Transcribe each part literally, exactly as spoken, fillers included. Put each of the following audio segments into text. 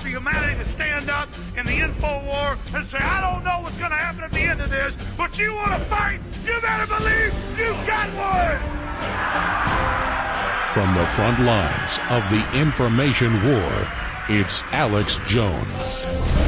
for humanity to stand up in the info war and say, I don't know what's going to happen at the end of this, but you want to fight, you better believe you got one! From the front lines of the information war, it's Alex Jones.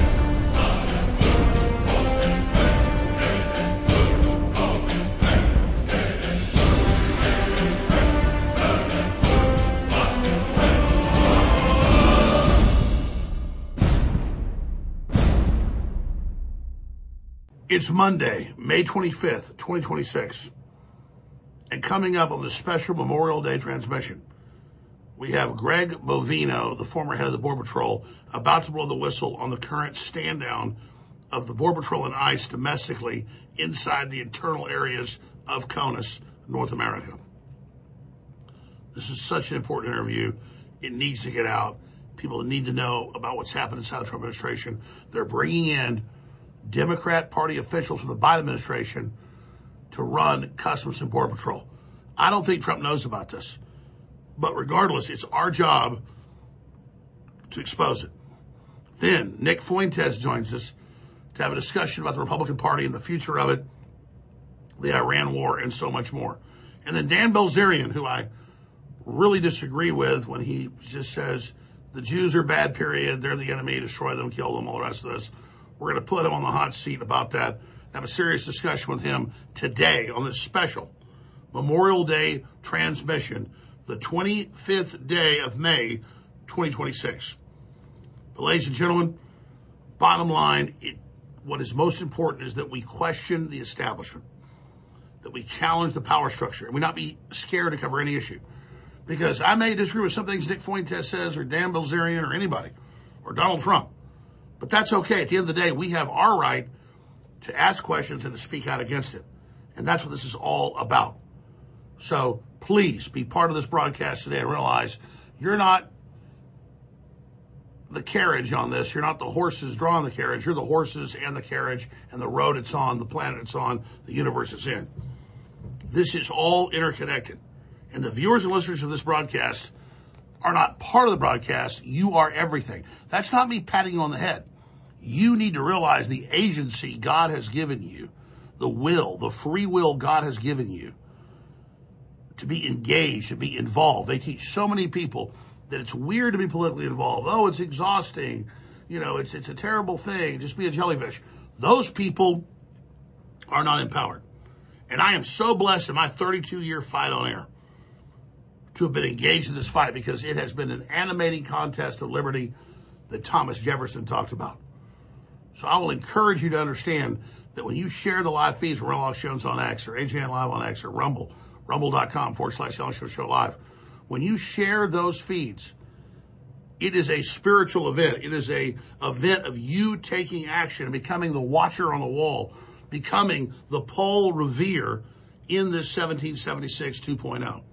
It's Monday, May twenty-fifth, twenty twenty-six, and coming up on the special Memorial Day transmission, we have Greg Bovino, the former head of the Border Patrol, about to blow the whistle on the current stand down of the Border Patrol and ICE domestically inside the internal areas of CONUS, North America. This is such an important interview. It needs to get out. People need to know about what's happened inside the Trump administration. They're bringing in Democrat Party officials from the Biden administration to run Customs and Border Patrol. I don't think Trump knows about this. But regardless, it's our job to expose it. Then Nick Fuentes joins us to have a discussion about the Republican Party and the future of it, the Iran war, and so much more. And then Dan Bilzerian, who I really disagree with when he just says the Jews are bad, period, they're the enemy, destroy them, kill them, all the rest of this. We're going to put him on the hot seat about that, have a serious discussion with him today on this special Memorial Day transmission, the twenty-fifth day of May, twenty twenty-six. But ladies and gentlemen, bottom line, it, what is most important is that we question the establishment, that we challenge the power structure, and we not be scared to cover any issue. Because I may disagree with some things Nick Fuentes says, or Dan Bilzerian, or anybody, or Donald Trump. But that's okay. At the end of the day, we have our right to ask questions and to speak out against it. And that's what this is all about. So please be part of this broadcast today and realize you're not the carriage on this. You're not the horses drawing the carriage. You're the horses and the carriage and the road it's on, the planet it's on, the universe it's in. This is all interconnected. And the viewers and listeners of this broadcast are not part of the broadcast. You are everything. That's not me patting you on the head. You need to realize the agency God has given you, the will, the free will God has given you to be engaged, to be involved. They teach so many people that it's weird to be politically involved. Oh, it's exhausting. You know, it's, it's a terrible thing. Just be a jellyfish. Those people are not empowered. And I am so blessed in my thirty-two year fight on air to have been engaged in this fight, because it has been an animating contest of liberty that Thomas Jefferson talked about. So I will encourage you to understand that when you share the live feeds from Alex Jones on X, or A J N Live on X, or Rumble, rumble.com forward slash Alex Jones Show Live, when you share those feeds, it is a spiritual event. It is a event of you taking action and becoming the watcher on the wall, becoming the Paul Revere in this seventeen seventy-six two point oh.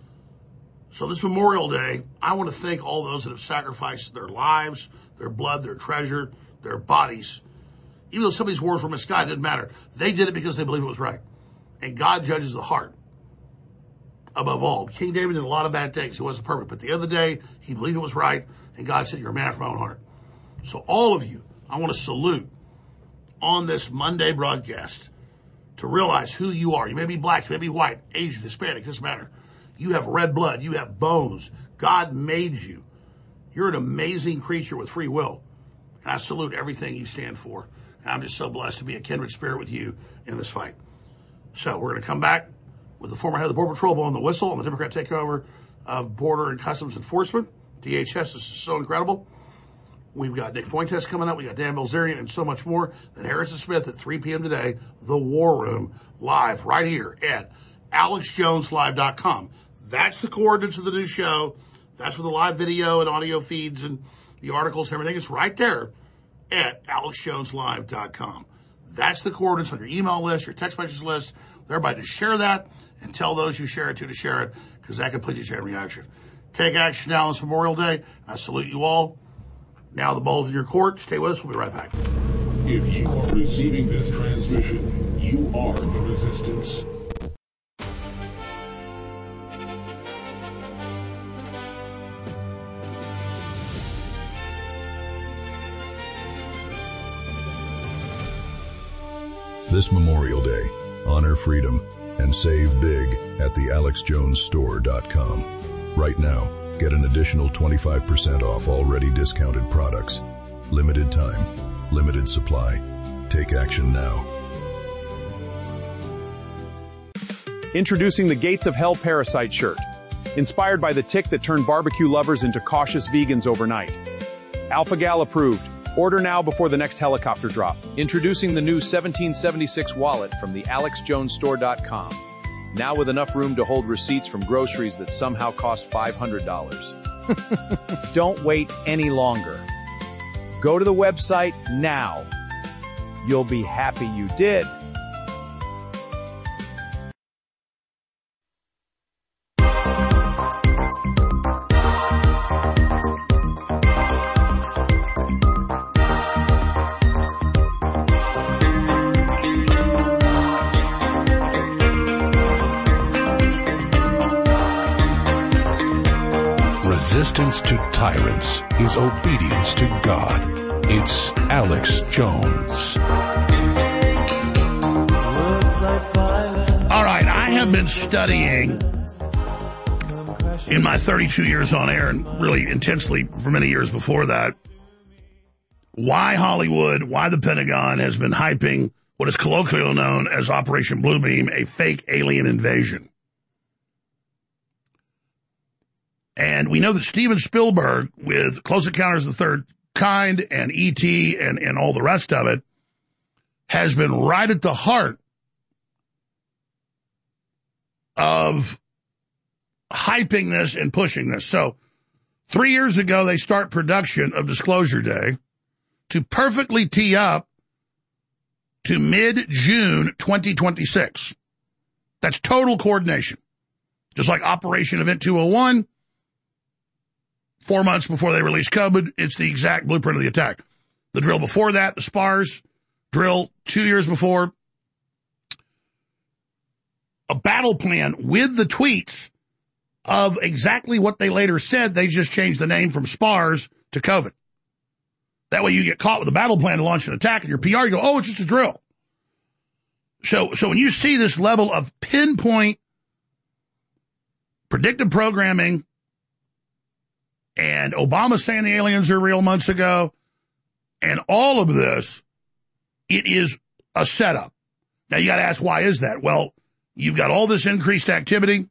So this Memorial Day, I want to thank all those that have sacrificed their lives, their blood, their treasure, their bodies. Even though some of these wars were misguided, it didn't matter. They did it because they believed it was right. And God judges the heart above all. King David did a lot of bad things. He wasn't perfect. But at the end of the day, he believed it was right. And God said, you're a man after my own heart. So all of you, I want to salute on this Monday broadcast to realize who you are. You may be black, you may be white, Asian, Hispanic, doesn't matter. You have red blood. You have bones. God made you. You're an amazing creature with free will. And I salute everything you stand for. And I'm just so blessed to be a kindred spirit with you in this fight. So we're going to come back with the former head of the Border Patrol blowing the whistle on the Democrat takeover of Border and Customs Enforcement. D H S is so incredible. We've got Nick Fuentes coming up. We got Dan Bilzerian and so much more. Then Harrison Smith at three p.m. today. The War Room live right here at alex jones live dot com. That's the coordinates of the new show. That's where the live video and audio feeds and the articles and everything is right there at alex jones live dot com. That's the coordinates on your email list, your text message list. Everybody to share that and tell those you share it to to share it, because that completes your chain reaction. Take action now on this Memorial Day. I salute you all. Now the ball's in your court. Stay with us. We'll be right back. If you are receiving this transmission, you are the resistance. This Memorial Day, honor freedom and save big at the alex jones store dot com. Right now, get an additional twenty-five percent off already discounted products. Limited time, limited supply. Take action now. Introducing the Gates of Hell Parasite shirt. Inspired by the tick that turned barbecue lovers into cautious vegans overnight. AlphaGal approved. Order now before the next helicopter drop. Introducing the new seventeen seventy-six wallet from the alex jones store dot com. Now with enough room to hold receipts from groceries that somehow cost five hundred dollars. Don't wait any longer. Go to the website now. You'll be happy you did. Resistance to tyrants is obedience to God. It's Alex Jones. All right, I have been studying in my thirty-two years on air, and really intensely for many years before that, why Hollywood, why the Pentagon has been hyping what is colloquially known as Operation Bluebeam, a fake alien invasion. And we know that Steven Spielberg, with Close Encounters of the Third Kind and E T and, and all the rest of it, has been right at the heart of hyping this and pushing this. So three years ago, they start production of Disclosure Day to perfectly tee up to mid-June twenty twenty-six. That's total coordination. Just like Operation Event two oh one. Four months before they released COVID, it's the exact blueprint of the attack. The drill before that, the SPARS drill two years before, a battle plan with the tweets of exactly what they later said. They just changed the name from SPARS to COVID. That way you get caught with a battle plan to launch an attack, and your P R, you go, oh, it's just a drill. So, so when you see this level of pinpoint predictive programming, and Obama saying the aliens are real months ago, and all of this, it is a setup. Now, you got to ask, why is that? Well, you've got all this increased activity.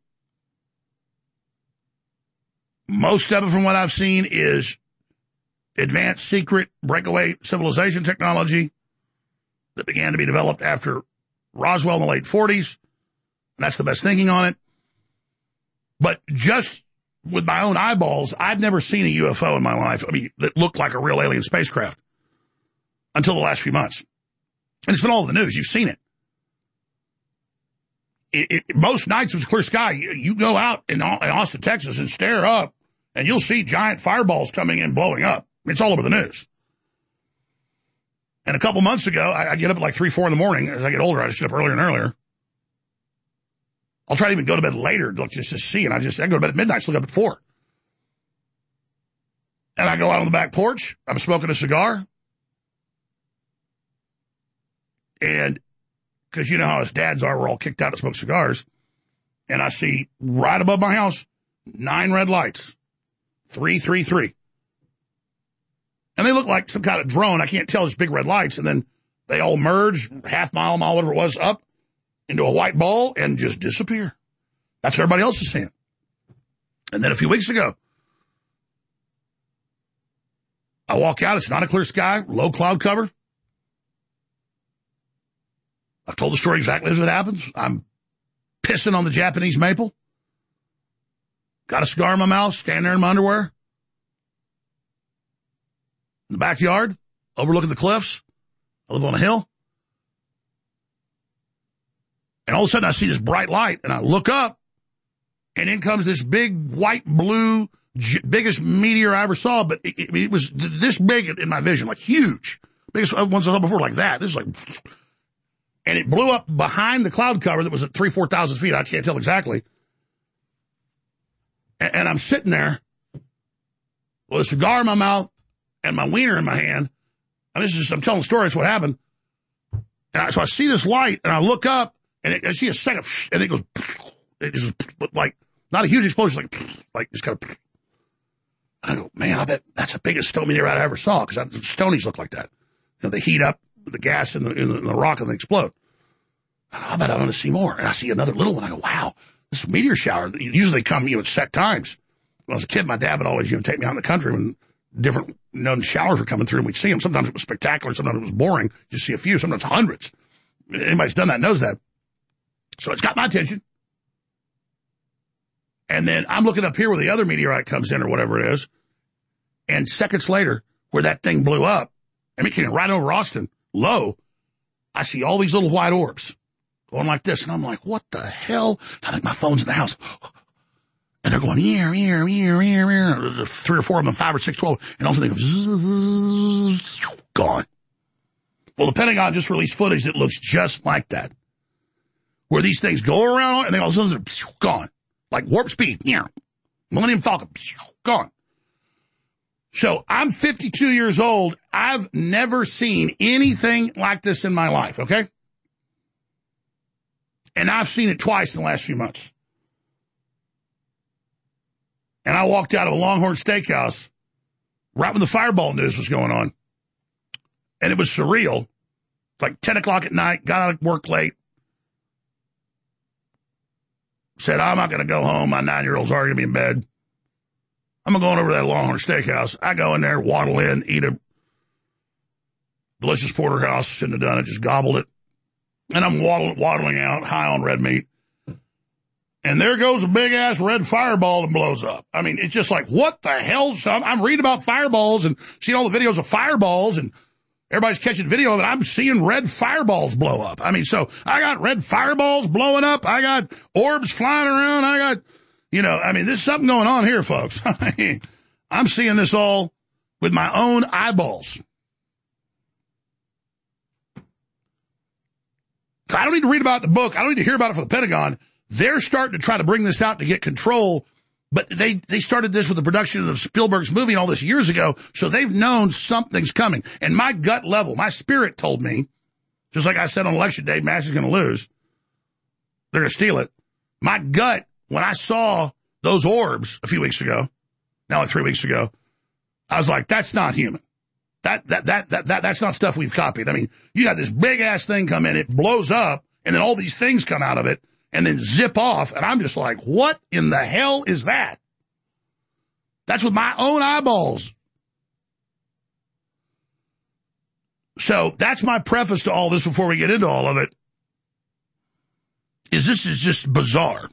Most of it, from what I've seen, is advanced secret breakaway civilization technology that began to be developed after Roswell in the late forties. And that's the best thinking on it. But just with my own eyeballs, I've never seen a U F O in my life, I mean, that looked like a real alien spacecraft until the last few months. And it's been all over the news. You've seen it. It, it most nights, if it's clear sky, you, you go out in, in Austin, Texas, and stare up, and you'll see giant fireballs coming in, blowing up. It's all over the news. And a couple months ago, I, I get up at like three, four in the morning. As I get older, I just get up earlier and earlier. I'll try to even go to bed later just to see, and I just I go to bed at midnight, so look up at four. And I go out on the back porch. I'm smoking a cigar. And because you know how us dads are, we're all kicked out to smoke cigars. And I see right above my house, nine red lights. Three, three, three. And they look like some kind of drone. I can't tell. It's big red lights. And then they all merge, half mile, mile, whatever it was, up into a white ball and just disappear. That's what everybody else is seeing. And then a few weeks ago, I walk out. It's not a clear sky, low cloud cover. I've told the story exactly as it happens. I'm pissing on the Japanese maple. Got a cigar in my mouth, standing there in my underwear. In the backyard, overlooking the cliffs. I live on a hill. And all of a sudden I see this bright light, and I look up, and in comes this big white, blue, j- biggest meteor I ever saw, but it, it, it was this big in my vision, like huge. Biggest ones I saw before, like that. This is like, and it blew up behind the cloud cover that was at three, four thousand feet. I can't tell exactly. And, and I'm sitting there with a cigar in my mouth and my wiener in my hand. And this is just, I'm telling the story. It's what happened. And I, so I see this light, and I look up, and it, I see a second, and it goes, it just like, not a huge explosion, like, like just kind of. I go, man, I bet that's the biggest stone meteorite I ever saw, because stonies look like that. You know, they heat up the gas in the, in the, in the rock and they explode. I bet I'm going to see more. And I see another little one. I go, wow, this is a meteor shower. Usually they come, you know, at set times. When I was a kid, my dad would always, you know, take me out in the country when different known showers were coming through, and we'd see them. Sometimes it was spectacular. Sometimes it was boring. You see a few, sometimes hundreds. Anybody's done that knows that. So it's got my attention. And then I'm looking up here where the other meteorite comes in or whatever it is. And seconds later, where that thing blew up, and it came right over Austin, low, I see all these little white orbs going like this. And I'm like, what the hell? I think my phone's in the house. And they're going, yeah, yeah, yeah, yeah, yeah. Three or four of them, five or six, twelve. And all of a sudden they go, gone. Well, the Pentagon just released footage that looks just like that, where these things go around and they all of a sudden they're gone. Like warp speed, yeah. Millennium Falcon, gone. So I'm fifty-two years old. I've never seen anything like this in my life, okay? And I've seen it twice in the last few months. And I walked out of a Longhorn Steakhouse right when the Fireball news was going on. And it was surreal. It's like ten o'clock at night, got out of work late. Said, I'm not going to go home. My nine-year-old's already going to be in bed. I'm going over to that Longhorn Steakhouse. I go in there, waddle in, eat a delicious porterhouse. Shouldn't have done it. Just gobbled it. And I'm waddling, waddling out, high on red meat. And there goes a big-ass red fireball and blows up. I mean, it's just like, what the hell? So I'm, I'm reading about fireballs and seeing all the videos of fireballs, and everybody's catching video of it. I'm seeing red fireballs blow up. I mean, so I got red fireballs blowing up. I got orbs flying around. I got, you know, I mean, there's something going on here, folks. I'm seeing this all with my own eyeballs. So I don't need to read about the book. I don't need to hear about it from the Pentagon. They're starting to try to bring this out to get control. But they, they started this with the production of Spielberg's movie and all this years ago, so they've known something's coming. And my gut level, my spirit told me, just like I said on election day, Mass is going to lose. They're going to steal it. My gut, when I saw those orbs a few weeks ago, now like three weeks ago, I was like, that's not human. That, that, that, that, that, that's not stuff we've copied. I mean, you got this big-ass thing come in, it blows up, and then all these things come out of it, and then zip off, and I'm just like, what in the hell is that? That's with my own eyeballs. So that's my preface to all this before we get into all of it, is this is just bizarre.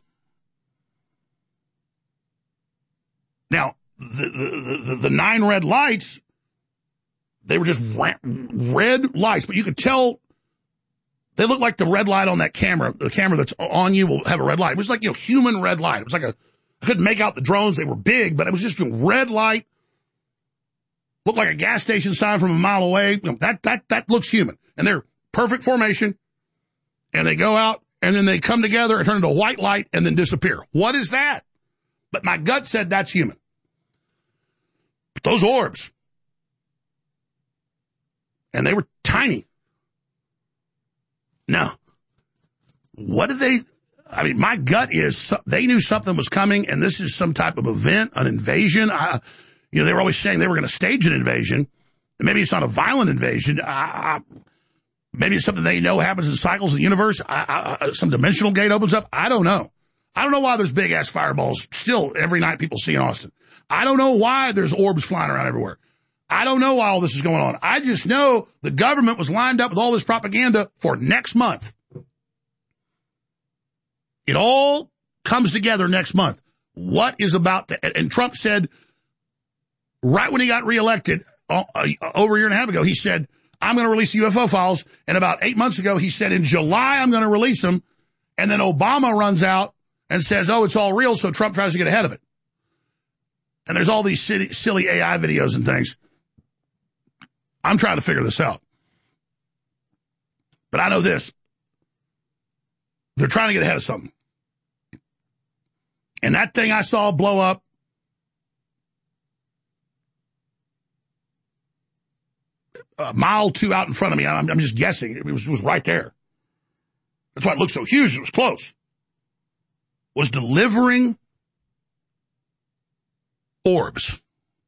Now, the, the, the, the nine red lights, they were just red lights, but you could tell they look like the red light on that camera. The camera that's on you will have a red light. It was like, you know, human red light. It was like a, I couldn't make out the drones. They were big, but it was just a red light. Looked like a gas station sign from a mile away. You know, that, that, that looks human. And they're perfect formation. And they go out and then they come together and turn into a white light and then disappear. What is that? But my gut said that's human. But those orbs. And they were tiny. Now, what did they, I mean, my gut is they knew something was coming, and this is some type of event, an invasion. I, you know, they were always saying they were going to stage an invasion. Maybe it's not a violent invasion. I, I, maybe it's something they know happens in cycles of the universe. I, I, some dimensional gate opens up. I don't know. I don't know why there's big-ass fireballs still every night people see in Austin. I don't know why there's orbs flying around everywhere. I don't know why all this is going on. I just know the government was lined up with all this propaganda for next month. It all comes together next month. What is about to, and Trump said, right when he got reelected, uh, over a year and a half ago, he said, I'm going to release the U F O files. And about eight months ago, he said, in July, I'm going to release them. And then Obama runs out and says, oh, it's all real. So Trump tries to get ahead of it. And there's all these silly, silly A I videos and things. I'm trying to figure this out. But I know this. They're trying to get ahead of something. And that thing I saw blow up, a mile or two out in front of me. I'm, I'm just guessing. It was, it was right there. That's why it looked so huge. It was close. Was delivering orbs.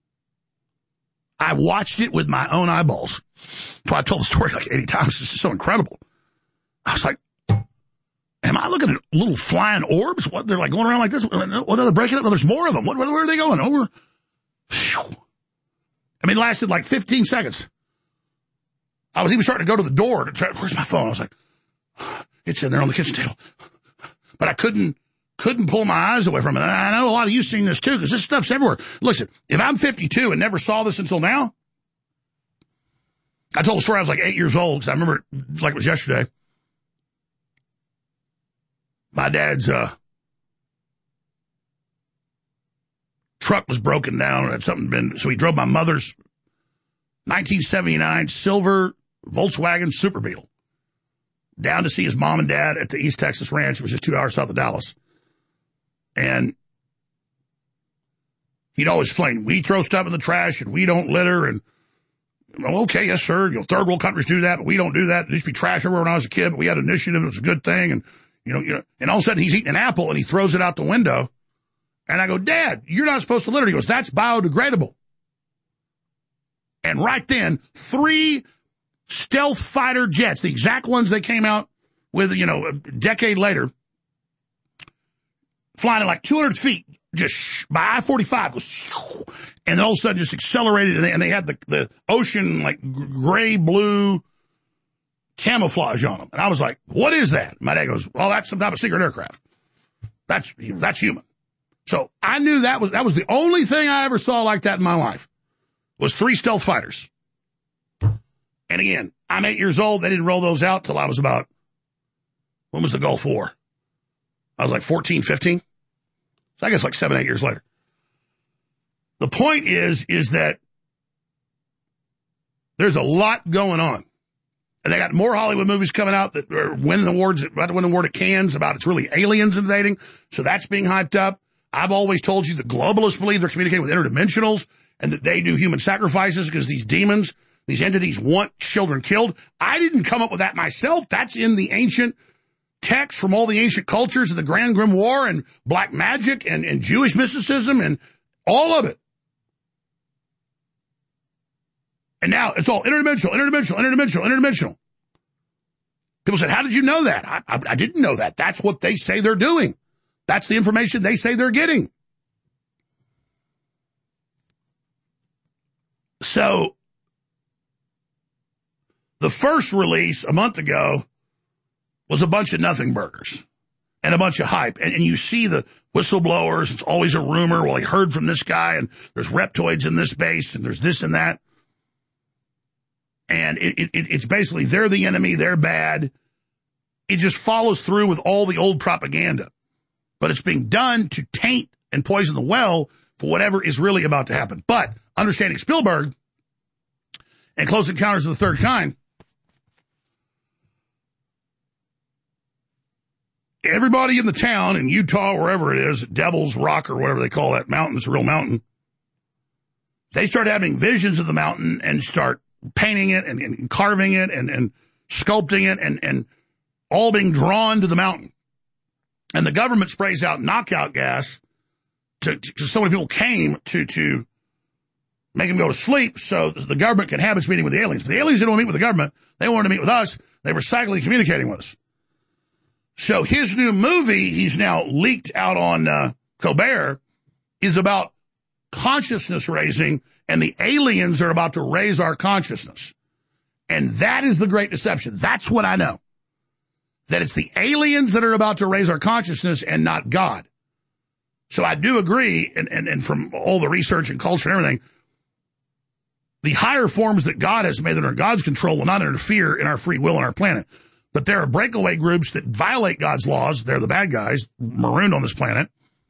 I watched it with my own eyeballs. So I told the story like eighty times. This is so incredible. I was like, am I looking at little flying orbs? What, they're like going around like this? What are they breaking up? Well, there's more of them. What, where are they going? Over. I mean, it lasted like fifteen seconds. I was even starting to go to the door to try. Where's my phone? I was like, it's in there on the kitchen table. But I couldn't, couldn't pull my eyes away from it. And I know a lot of you seen this too, because this stuff's everywhere. Listen, if I'm fifty-two and never saw this until now, I told the story I was like eight years old, because I remember it like it was yesterday. My dad's, uh, truck was broken down and had something been, so he drove my mother's nineteen seventy-nine silver Volkswagen Super Beetle down to see his mom and dad at the East Texas Ranch. It was just two hours south of Dallas. And he'd always explain, we throw stuff in the trash and we don't litter. And, well, okay, yes, sir. You know, third world countries do that, but we don't do that. There used to be trash everywhere when I was a kid, but we had initiative. It was a good thing. And, you know, you know, and all of a sudden he's eating an apple and he throws it out the window. And I go, Dad, you're not supposed to litter. He goes, that's biodegradable. And right then, three stealth fighter jets, the exact ones they came out with, you know, a decade later, flying at like two hundred feet, just by I forty-five, goes, and then all of a sudden just accelerated, and they, and they had the, the ocean, like, gray-blue camouflage on them. And I was like, what is that? My dad goes, well, that's some type of secret aircraft. That's, that's human. So I knew that was, that was the only thing I ever saw like that in my life, was three stealth fighters. And again, I'm eight years old. They didn't roll those out till I was about, when was the Gulf War? I was like fourteen, fifteen. So I guess like seven, eight years later. The point is, is that there's a lot going on. And they got more Hollywood movies coming out that are winning awards, about to win an award at Cannes about it's really aliens invading. So that's being hyped up. I've always told you the globalists believe they're communicating with interdimensionals and that they do human sacrifices because these demons, these entities want children killed. I didn't come up with that myself. That's in the ancient texts from all the ancient cultures of the Grand Grimoire and black magic and, and Jewish mysticism and all of it. And now it's all interdimensional, interdimensional, interdimensional, interdimensional. People said, how did you know that? I, I, I didn't know that. That's what they say they're doing. That's the information they say they're getting. So the first release a month ago was a bunch of nothing burgers and a bunch of hype. And, and you see the whistleblowers. It's always a rumor. Well, he heard from this guy, and there's reptoids in this base, and there's this and that. And it, it, it's basically they're the enemy, they're bad. It just follows through with all the old propaganda. But it's being done to taint and poison the well for whatever is really about to happen. But understanding Spielberg and Close Encounters of the Third Kind, everybody in the town in Utah, wherever it is, Devil's Rock or whatever they call that mountain, it's a real mountain, they start having visions of the mountain and start painting it and, and carving it and, and sculpting it and, and all being drawn to the mountain. And the government sprays out knockout gas to, to so many people came to, to make them go to sleep so the government can have its meeting with the aliens. But the aliens didn't want to meet with the government. They wanted to meet with us. They were silently communicating with us. So his new movie, he's now leaked out on uh, Colbert, is about consciousness raising, and the aliens are about to raise our consciousness. And that is the great deception. That's what I know. That it's the aliens that are about to raise our consciousness and not God. So I do agree, and, and, and from all the research and culture and everything, the higher forms that God has made that are in God's control will not interfere in our free will on our planet. But there are breakaway groups that violate God's laws. They're the bad guys, marooned on this planet,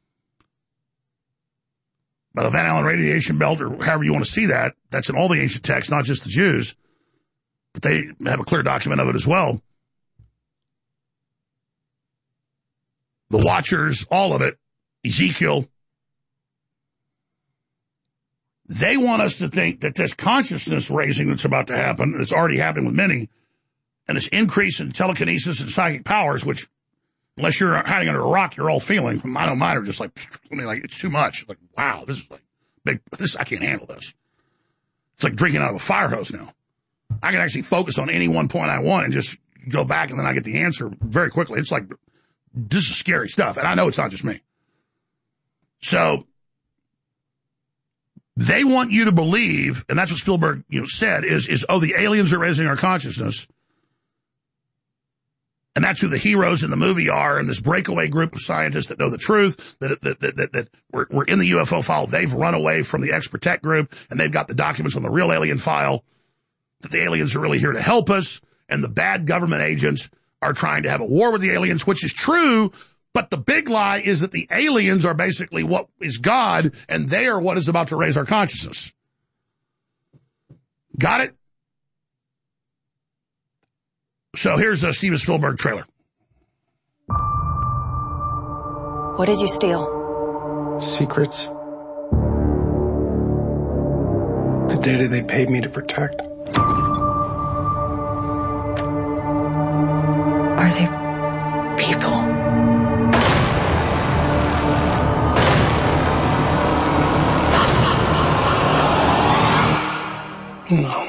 by the Van Allen radiation belt, or however you want to see that. That's in all the ancient texts, not just the Jews. But they have a clear document of it as well. The Watchers, all of it, Ezekiel. They want us to think that this consciousness raising that's about to happen, that's already happening with many, and this increase in telekinesis and psychic powers, which, unless you're hiding under a rock, you're all feeling. Mine and mine are just like, I mean, like, it's too much. Like, wow, this is like big, this, I can't handle this. It's like drinking out of a fire hose now. I can actually focus on any one point I want and just go back, and then I get the answer very quickly. It's like, this is scary stuff, and I know it's not just me. So, they want you to believe, and that's what Spielberg, you know, said, is, is, oh, the aliens are raising our consciousness. And that's who the heroes in the movie are, and this breakaway group of scientists that know the truth, that that that, that, that were, were in the U F O file. They've run away from the X-Protect group, and they've got the documents on the real alien file, that the aliens are really here to help us, and the bad government agents are trying to have a war with the aliens, which is true. But the big lie is that the aliens are basically what is God, and they are what is about to raise our consciousness. Got it? So here's a Steven Spielberg trailer. What did you steal? Secrets. The data they paid me to protect. Are they people? No.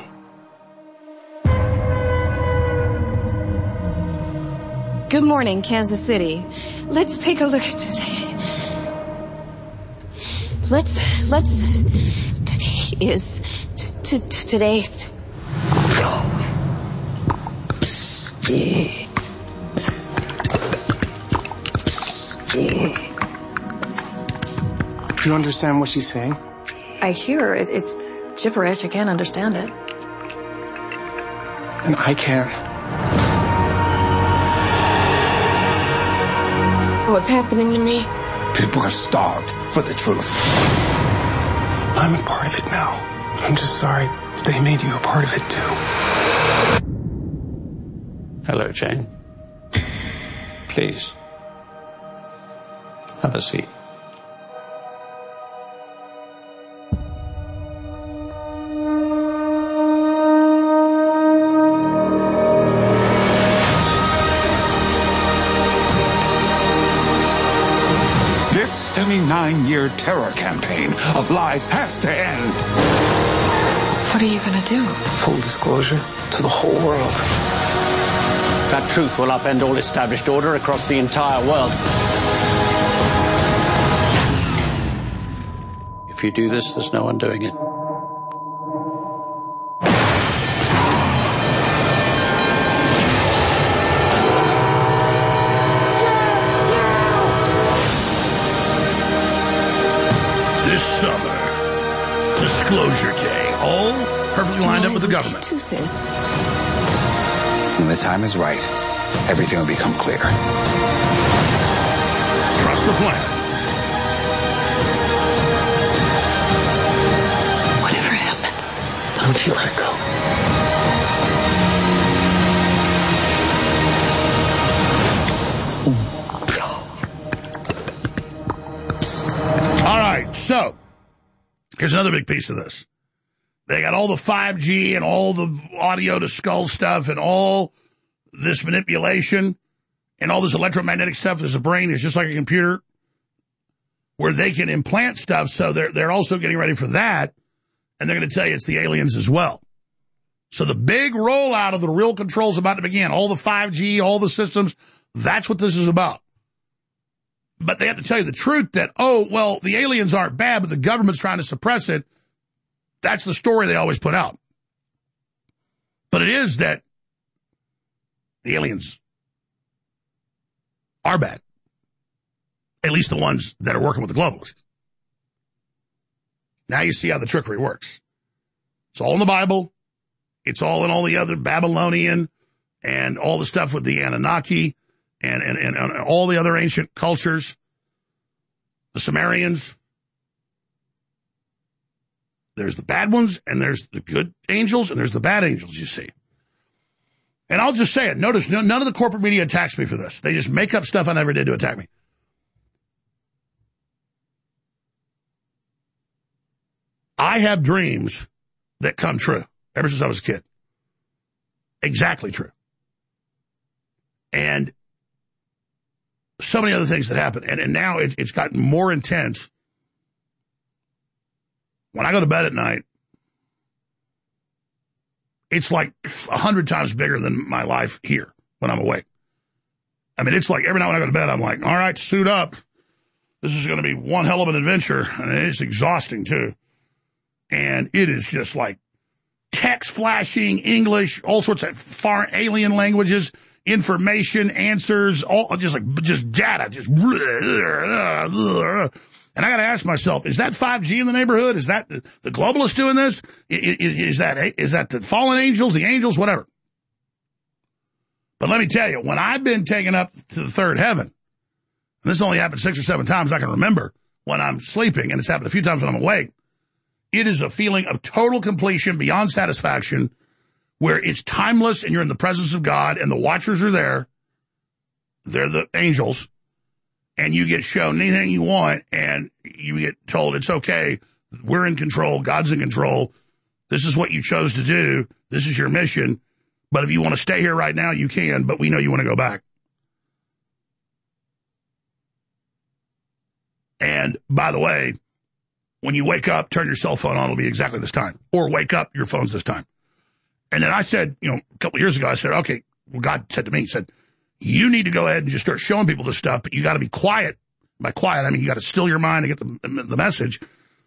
Good morning, Kansas City. Let's take a look at today. Let's, let's, today is, t- t- t- today's. Do you understand what she's saying? I hear it. It's gibberish. I can't understand it. And I can't. What's happening to me? People are starved for the truth. I'm a part of it now. I'm just sorry they made you a part of it too. Hello, Jane. Please. Have a seat. seventy-nine-year terror campaign of lies has to end. What are you going to do? Full disclosure to the whole world. That truth will upend all established order across the entire world. If you do this, there's no undoing it. This summer, Disclosure Day, all perfectly lined up with the government. When the time is right, everything will become clear. Trust the plan. Whatever happens, Don't you let it go. All right, so here's another big piece of this. They got all the five G and all the audio to skull stuff and all this manipulation and all this electromagnetic stuff. There's a brain is just like a computer where they can implant stuff. So they're, they're also getting ready for that. And they're going to tell you it's the aliens as well. So the big rollout of the real control is about to begin. All the five G, all the systems. That's what this is about. But they have to tell you the truth that, oh, well, the aliens aren't bad, but the government's trying to suppress it. That's the story they always put out. But it is that the aliens are bad. At least the ones that are working with the globalists. Now you see how the trickery works. It's all in the Bible. It's all in all the other Babylonian and all the stuff with the Anunnaki and, and, and, and all the other ancient cultures, the Sumerians. There's the bad ones, and there's the good angels, and there's the bad angels, you see. And I'll just say it. Notice, none of the corporate media attacks me for this. They just make up stuff I never did to attack me. I have dreams that come true ever since I was a kid. Exactly true. And so many other things that happen. And, and now it, it's gotten more intense. When I go to bed at night, it's like a hundred times bigger than my life here when I'm awake. I mean, it's like every night when I go to bed, I'm like, all right, suit up. This is going to be one hell of an adventure. And it's exhausting, too. And it is just like text flashing, English, all sorts of foreign alien languages, information, answers, all just like, just data, just. And I got to ask myself, is that five G in the neighborhood? Is that the, the globalists doing this? Is, is, is that is that the fallen angels, the angels, whatever? But let me tell you, when I've been taken up to the third heaven, and this only happened six or seven times I can remember when I'm sleeping, and it's happened a few times when I'm awake, it is a feeling of total completion beyond satisfaction where it's timeless and you're in the presence of God and the watchers are there. They're the angels. And you get shown anything you want, and you get told it's okay. We're in control. God's in control. This is what you chose to do. This is your mission. But if you want to stay here right now, you can, but we know you want to go back. And by the way, when you wake up, turn your cell phone on. It'll be exactly this time. Or wake up, your phone's this time. And then I said, you know, a couple of years ago, I said, okay, well, God said to me, he said, you need to go ahead and just start showing people this stuff, but you got to be quiet. By quiet, I mean you got to still your mind to get the, the message.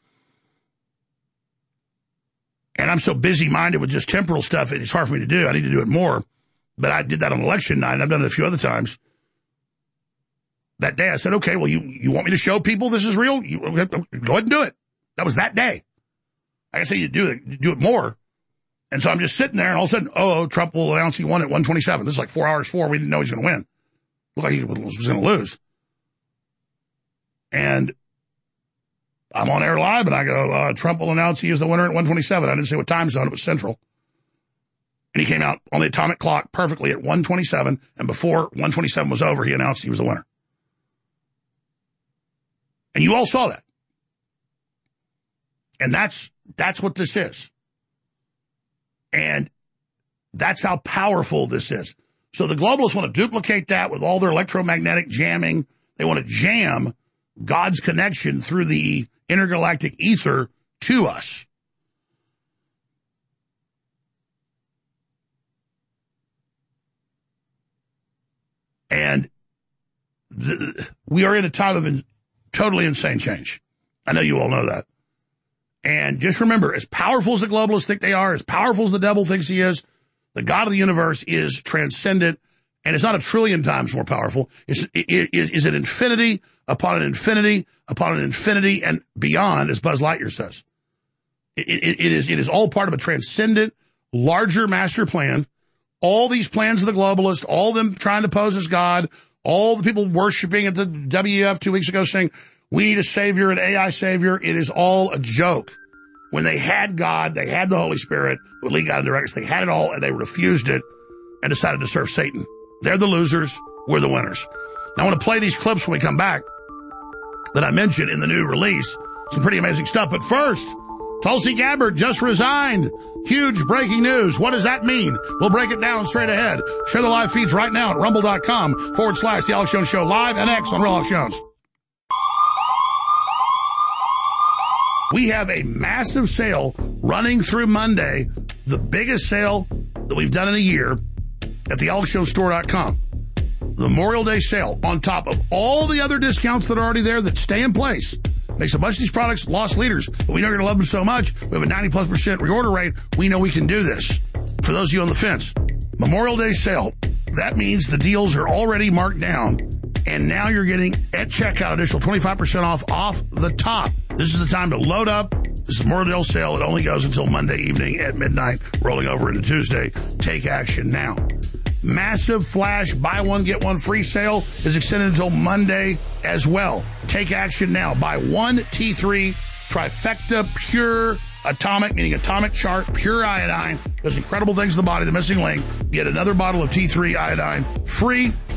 And I'm so busy-minded with just temporal stuff, it's hard for me to do. I need to do it more. But I did that on election night, and I've done it a few other times. That day, I said, okay, well, you, you want me to show people this is real? You, go ahead and do it. That was that day. Like I say, you do it, you do it more. And so I'm just sitting there, and all of a sudden, oh, Trump will announce he won at one twenty-seven. This is like four hours before. We didn't know he was going to win. Looked like he was going to lose. And I'm on air live, and I go, uh, Trump will announce he is the winner at one twenty-seven. I didn't say what time zone. It was Central. And he came out on the atomic clock perfectly at one twenty-seven, and before one twenty-seven was over, he announced he was the winner. And you all saw that. And that's that's what this is. And that's how powerful this is. So the globalists want to duplicate that with all their electromagnetic jamming. They want to jam God's connection through the intergalactic ether to us. And the, we are in a time of in, totally insane change. I know you all know that. And just remember, as powerful as the globalists think they are, as powerful as the devil thinks he is, the God of the universe is transcendent, and it's not a trillion times more powerful. It's, it, it, is an infinity upon an infinity upon an infinity and beyond, as Buzz Lightyear says. It, it, it is it is all part of a transcendent, larger master plan. All these plans of the globalists, all of them trying to pose as God, all the people worshiping at the W E F two weeks ago saying, we need a savior, an A I savior. It is all a joke. When they had God, they had the Holy Spirit, would lead God and direct us. They had it all, and they refused it and decided to serve Satan. They're the losers. We're the winners. Now, I want to play these clips when we come back that I mentioned in the new release. Some pretty amazing stuff. But first, Tulsi Gabbard just resigned. Huge breaking news. What does that mean? We'll break it down straight ahead. Share the live feeds right now at rumble.com forward slash The Alex Jones Show live and X on Real Alex Jones. We have a massive sale running through Monday, the biggest sale that we've done in a year at the alex jones store dot com. The Memorial Day sale on top of all the other discounts that are already there that stay in place. Makes a bunch of these products lost leaders, but we know you're going to love them so much. We have a ninety plus percent reorder rate. We know we can do this. For those of you on the fence, Memorial Day sale, that means the deals are already marked down. And now you're getting at checkout additional twenty-five percent off off the top. This is the time to load up. This is Memorial Day sale. It only goes until Monday evening at midnight, rolling over into Tuesday. Take action now. Massive flash buy one, get one free sale is extended until Monday as well. Take action now. Buy one T three trifecta pure atomic, meaning atomic chart, pure iodine. Does incredible things to the body, the missing link. Get another bottle of T three iodine free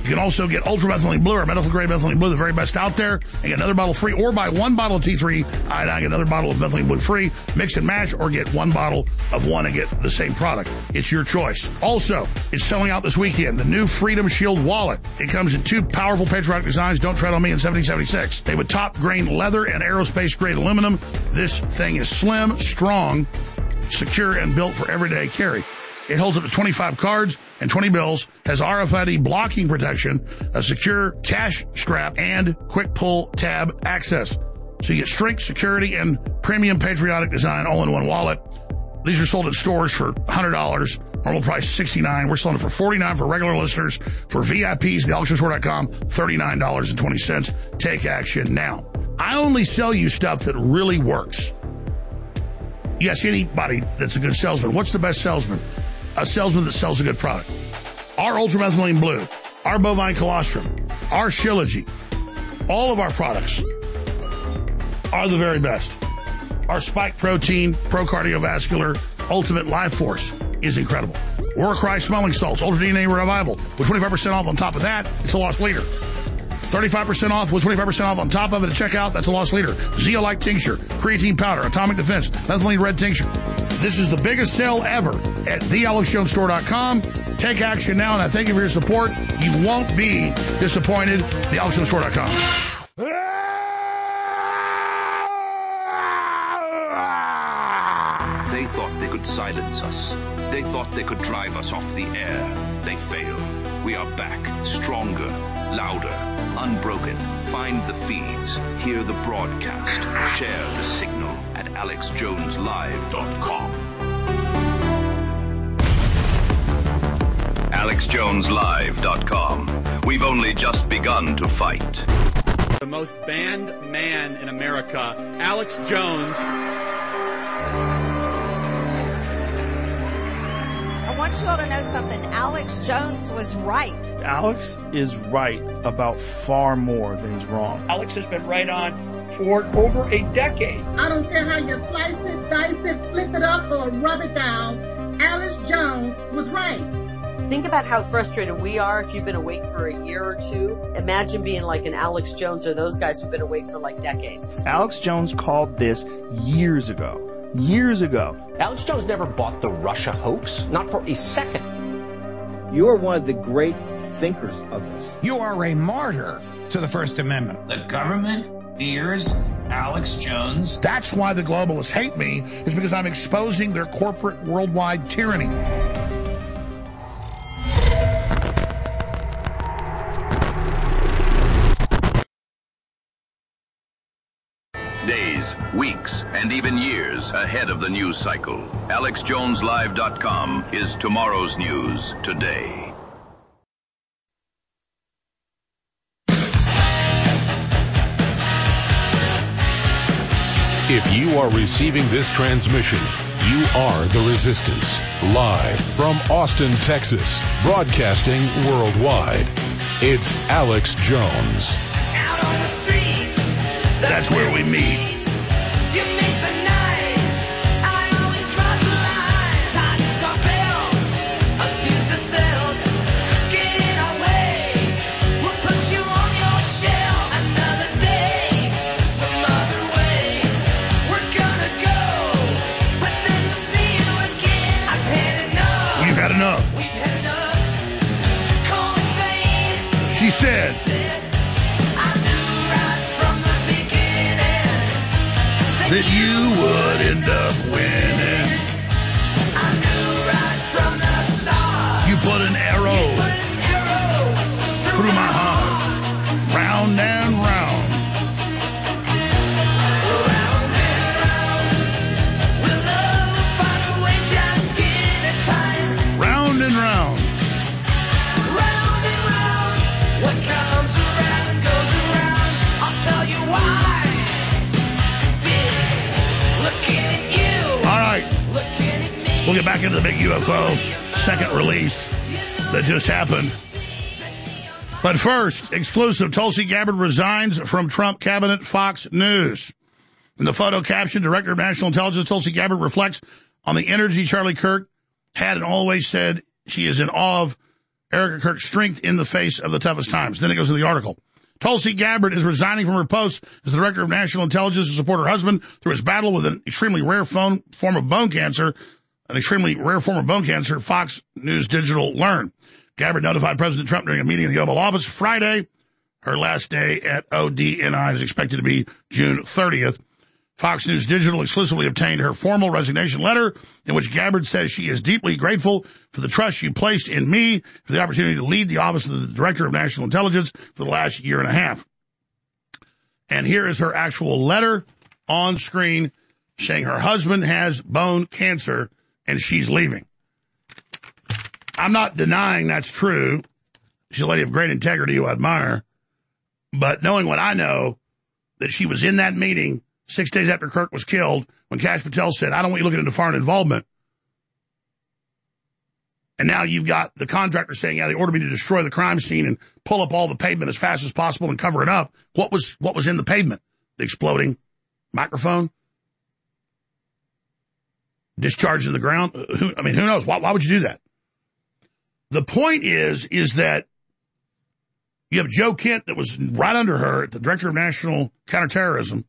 You can also get Ultra Methylene Blue or medical grade methylene blue, the very best out there, and get another bottle free, or buy one bottle of T three iodine, get another bottle of methylene blue free, mix and match, or get one bottle of one and get the same product. It's your choice. Also, it's selling out this weekend, the new Freedom Shield wallet. It comes in two powerful patriotic designs, Don't Tread on Me in seventeen seventy-six. They with top grain leather and aerospace grade aluminum. This thing is slim, strong, secure, and built for everyday carry. It holds up to twenty-five cards and twenty bills, has R F I D blocking protection, a secure cash strap, and quick pull tab access. So you get strength, security, and premium patriotic design all in one wallet. These are sold at stores for one hundred dollars, normal price sixty-nine dollars. We're selling it for forty-nine dollars for regular listeners. For V I Ps, the alex jones store dot com, thirty-nine dollars and twenty cents. Take action now. I only sell you stuff that really works. You ask anybody that's a good salesman, what's the best salesman? A salesman that sells a good product. Our Ultramethylene Blue, our Bovine Colostrum, our Shilajit, all of our products are the very best. Our Spike Protein, Pro Cardiovascular, Ultimate Life Force is incredible. Warcry Smelling Salts, Ultra D N A Revival, with twenty-five percent off on top of that, it's a lost leader. thirty-five percent off with twenty-five percent off on top of it at checkout, that's a lost leader. Zeolite Tincture, Creatine Powder, Atomic Defense, Methylene Red Tincture. This is the biggest sale ever at the alex jones store dot com. Take action now, and I thank you for your support. You won't be disappointed. the alex jones store dot com. They thought they could silence us. They thought they could drive us off the air. They failed. We are back, stronger, louder, unbroken. Find the feeds, hear the broadcast, share the signal at alex jones live dot com. alex jones live dot com. We've only just begun to fight. The most banned man in America, Alex Jones. I want you all to know something. Alex Jones was right. Alex is right about far more than he's wrong. Alex has been right on for over a decade. I don't care how you slice it, dice it, flip it up, or rub it down. Alex Jones was right. Think about how frustrated we are if you've been awake for a year or two. Imagine being like an Alex Jones or those guys who've been awake for like decades. Alex Jones called this years ago. Years ago. Alex Jones never bought the Russia hoax, not for a second. You are one of the great thinkers of this. You are a martyr to the First Amendment. The government fears Alex Jones. That's why the globalists hate me, is because I'm exposing their corporate worldwide tyranny. Days, weeks, and even years ahead of the news cycle. alex jones live dot com is tomorrow's news today. If you are receiving this transmission, you are the Resistance. Live from Austin, Texas, broadcasting worldwide. It's Alex Jones. Out on the streets. That's where we meet. You make the night. I always run the lines. Hot doorbells, abuse the cells. Get in our way. We'll put you on your shelf. Another day, some other way. We're gonna go, but then we'll see you again. I've had enough. We've had enough. We've had enough. Cold vein. She said. That you would end up winning. I knew right from the start. You put an arrow, you put an arrow through, through my heart, round and round. Round and round. With love, we'll find a way, just give it time. Round and round. Round and round. What comes around goes around. I'll tell you why. All right, we'll get back into the big U F O second release that just happened. But first, exclusive, Tulsi Gabbard resigns from Trump cabinet, Fox News. In the photo caption, Director of National Intelligence Tulsi Gabbard reflects on the energy Charlie Kirk had and always said she is in awe of Erica Kirk's strength in the face of the toughest times. Then it goes to the article. Tulsi Gabbard is resigning from her post as the Director of National Intelligence to support her husband through his battle with an extremely rare phone, form of bone cancer. An extremely rare form of bone cancer, Fox News Digital learned. Gabbard notified President Trump during a meeting in the Oval Office Friday. Her last day at O D N I is expected to be June thirtieth. Fox News Digital exclusively obtained her formal resignation letter, in which Gabbard says she is deeply grateful for the trust you placed in me, for the opportunity to lead the Office of the Director of National Intelligence for the last year and a half. And here is her actual letter on screen saying her husband has bone cancer and she's leaving. I'm not denying that's true. She's a lady of great integrity who I admire. But knowing what I know, that she was in that meeting six days after Kirk was killed, when Kash Patel said, I don't want you looking into foreign involvement. And now you've got the contractor saying, yeah, they ordered me to destroy the crime scene and pull up all the pavement as fast as possible and cover it up. What was, what was in the pavement? The exploding microphone? Discharged in the ground? Who, I mean, who knows? Why, why would you do that? The point is, is that you have Joe Kent that was right under her, the Director of National Counterterrorism,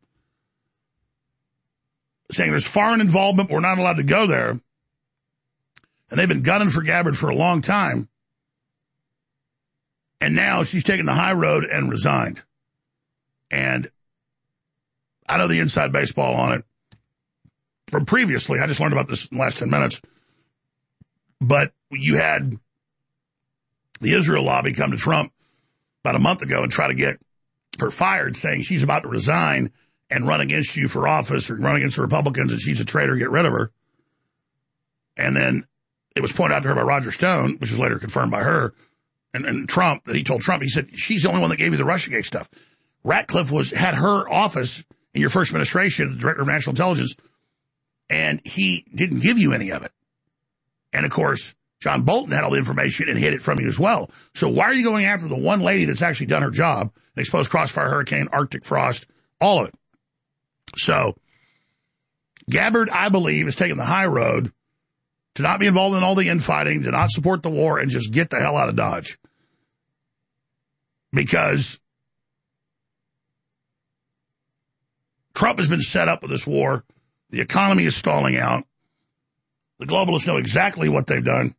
saying there's foreign involvement, we're not allowed to go there. And they've been gunning for Gabbard for a long time. And now she's taken the high road and resigned. And I know the inside baseball on it from previously. I just learned about this in the last ten minutes. But you had the Israel lobby come to Trump about a month ago and try to get her fired, saying she's about to resign and run against you for office or run against the Republicans and she's a traitor, get rid of her. And then it was pointed out to her by Roger Stone, which was later confirmed by her, and, and Trump, that he told Trump, he said, she's the only one that gave you the Russiagate stuff. Ratcliffe was had her office in your first administration, the Director of National Intelligence, and he didn't give you any of it. And, of course, John Bolton had all the information and hid it from you as well. So why are you going after the one lady that's actually done her job, exposed Crossfire Hurricane, Arctic Frost, all of it? So Gabbard, I believe, is taking the high road to not be involved in all the infighting, to not support the war, and just get the hell out of Dodge. Because Trump has been set up with this war. The economy is stalling out. The globalists know exactly what they've done.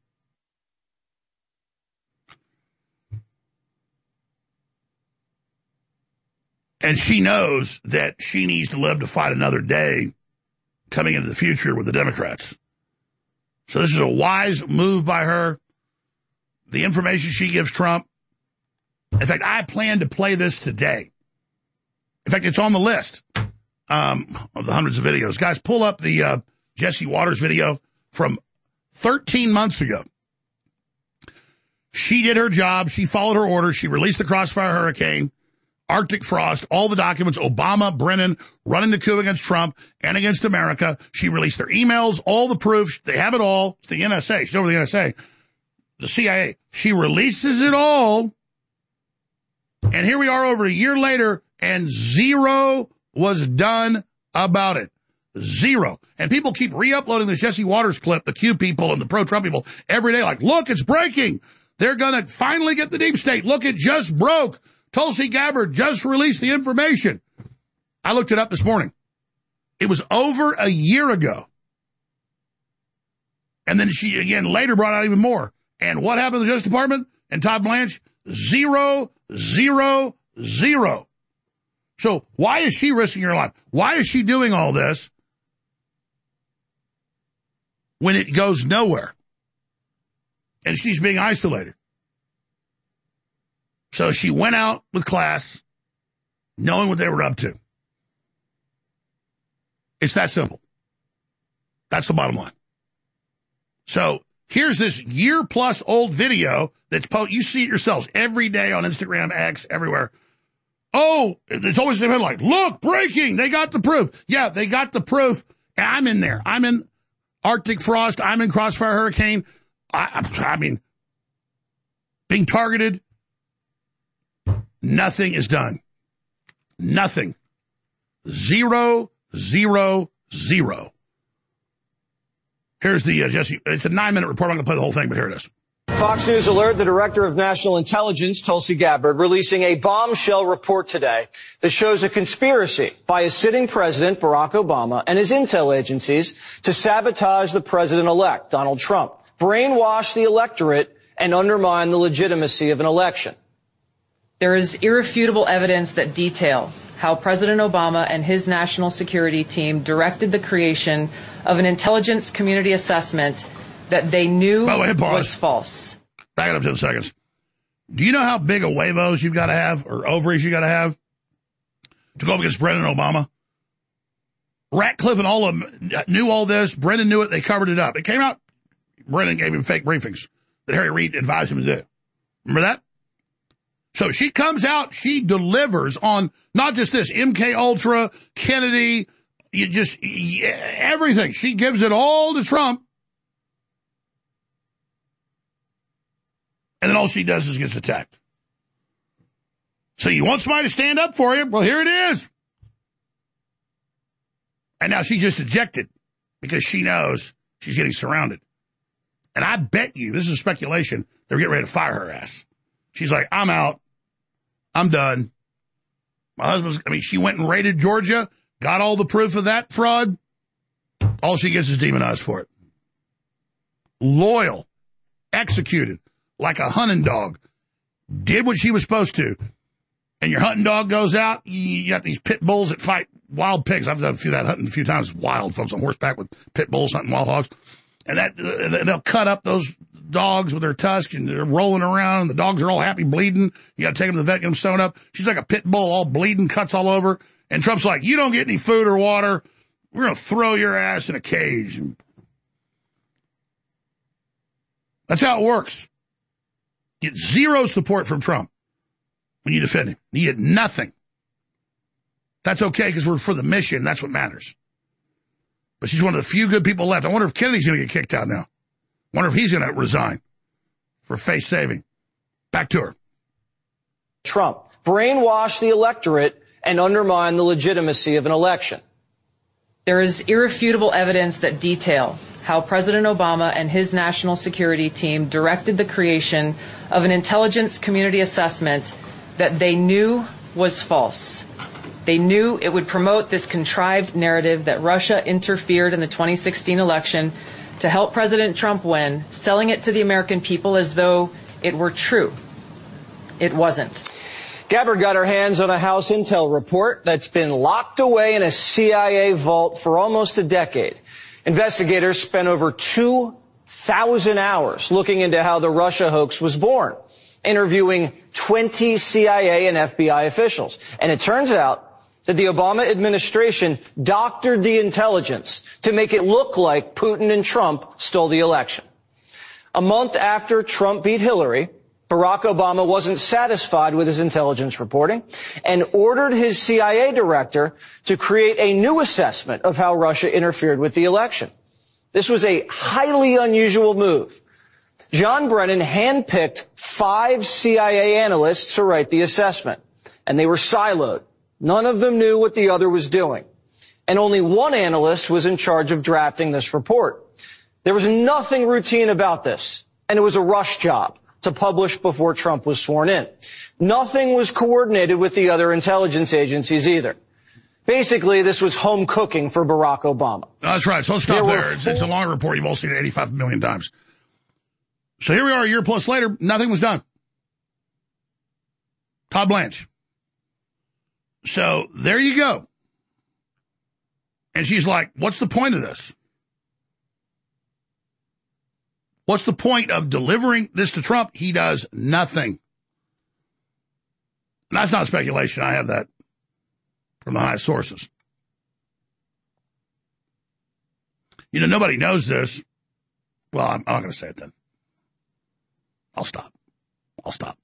And she knows that she needs to live to fight another day coming into the future with the Democrats. So this is a wise move by her. The information she gives Trump. In fact, I plan to play this today. In fact, it's on the list um, of the hundreds of videos. Guys, pull up the uh, Jesse Waters video from thirteen months ago. She did her job. She followed her orders. She released the Crossfire Hurricane, Arctic Frost, all the documents, Obama, Brennan, running the coup against Trump and against America. She released their emails, all the proofs. They have it all. It's the N S A. She's over the N S A. The C I A. She releases it all. And here we are over a year later, and zero was done about it. Zero. And people keep re-uploading this Jesse Waters clip, the Q people and the pro-Trump people, every day like, look, it's breaking. They're going to finally get the deep state. Look, it just broke. Tulsi Gabbard just released the information. I looked it up this morning. It was over a year ago. And then she, again, later brought out even more. And what happened to the Justice Department and Todd Blanche? Zero, zero, zero. So why is she risking her life? Why is she doing all this when it goes nowhere? And she's being isolated. So she went out with class, knowing what they were up to. It's that simple. That's the bottom line. So here's this year-plus-old video that's po- you see it yourselves every day on Instagram, X, everywhere. Oh, it's always the headline. Look, breaking. They got the proof. Yeah, they got the proof. I'm in there. I'm in Arctic Frost. I'm in Crossfire Hurricane. I, I mean, being targeted. Nothing is done. Nothing. Zero, zero, zero. Here's the, uh, Jesse, it's a nine-minute report. I'm going to play the whole thing, but here it is. Fox News Alert, the Director of National Intelligence, Tulsi Gabbard, releasing a bombshell report today that shows a conspiracy by a sitting president, Barack Obama, and his intel agencies to sabotage the president-elect, Donald Trump, brainwash the electorate, and undermine the legitimacy of an election. There is irrefutable evidence that detail how President Obama and his national security team directed the creation of an intelligence community assessment that they knew By the way, pause. was false. Back it up ten seconds. Do you know how big a huevos you've got to have, or ovaries you got to have, to go up against Brendan Obama? Ratcliffe and all of them knew all this. Brendan knew it. They covered it up. It came out. Brendan gave him fake briefings that Harry Reid advised him to do. Remember that? So she comes out. She delivers on not just this, M K Ultra, Kennedy, you just everything. She gives it all to Trump. And then all she does is gets attacked. So you want somebody to stand up for you? Well, here it is. And now she just ejected because she knows she's getting surrounded. And I bet you, this is speculation, they're getting ready to fire her ass. She's like, I'm out. I'm done. My husband's, I mean, she went and raided Georgia, got all the proof of that fraud. All she gets is demonized for it. Loyal, executed. Like a hunting dog, did what she was supposed to. And your hunting dog goes out, you got these pit bulls that fight wild pigs. I've done a few that hunting a few times, wild folks on horseback with pit bulls hunting wild hogs. And that uh, they'll cut up those dogs with their tusks and they're rolling around and the dogs are all happy bleeding. You got to take them to the vet, get them sewn up. She's like a pit bull, all bleeding, cuts all over. And Trump's like, you don't get any food or water. We're going to throw your ass in a cage. That's how it works. Get zero support from Trump when you defend him. You get nothing. That's okay because we're for the mission. That's what matters. But she's one of the few good people left. I wonder if Kennedy's going to get kicked out now. I wonder if he's going to resign for face saving. Back to her. Trump brainwash the electorate and undermine the legitimacy of an election. There is irrefutable evidence that detail how President Obama and his national security team directed the creation of an intelligence community assessment that they knew was false. They knew it would promote this contrived narrative that Russia interfered in the twenty sixteen election to help President Trump win, selling it to the American people as though it were true. It wasn't. Gabbard got her hands on a House intel report that's been locked away in a C I A vault for almost a decade. Investigators spent over two thousand hours looking into how the Russia hoax was born, interviewing twenty C I A and F B I officials. And it turns out that the Obama administration doctored the intelligence to make it look like Putin and Trump stole the election. A month after Trump beat Hillary, Barack Obama wasn't satisfied with his intelligence reporting and ordered his C I A director to create a new assessment of how Russia interfered with the election. This was a highly unusual move. John Brennan handpicked five C I A analysts to write the assessment, and they were siloed. None of them knew what the other was doing. And only one analyst was in charge of drafting this report. There was nothing routine about this, and it was a rush job to publish before Trump was sworn in. Nothing was coordinated with the other intelligence agencies either. Basically, this was home cooking for Barack Obama. That's right. So let's stop there. there. It's, it's a long report. You've all seen it eighty-five million times. So here we are a year plus later. Nothing was done. Todd Blanche. So there you go. And she's like, what's the point of this? What's the point of delivering this to Trump? He does nothing. And that's not speculation. I have that from the highest sources. You know, nobody knows this. Well, I'm, I'm not going to say it then. I'll stop. I'll stop.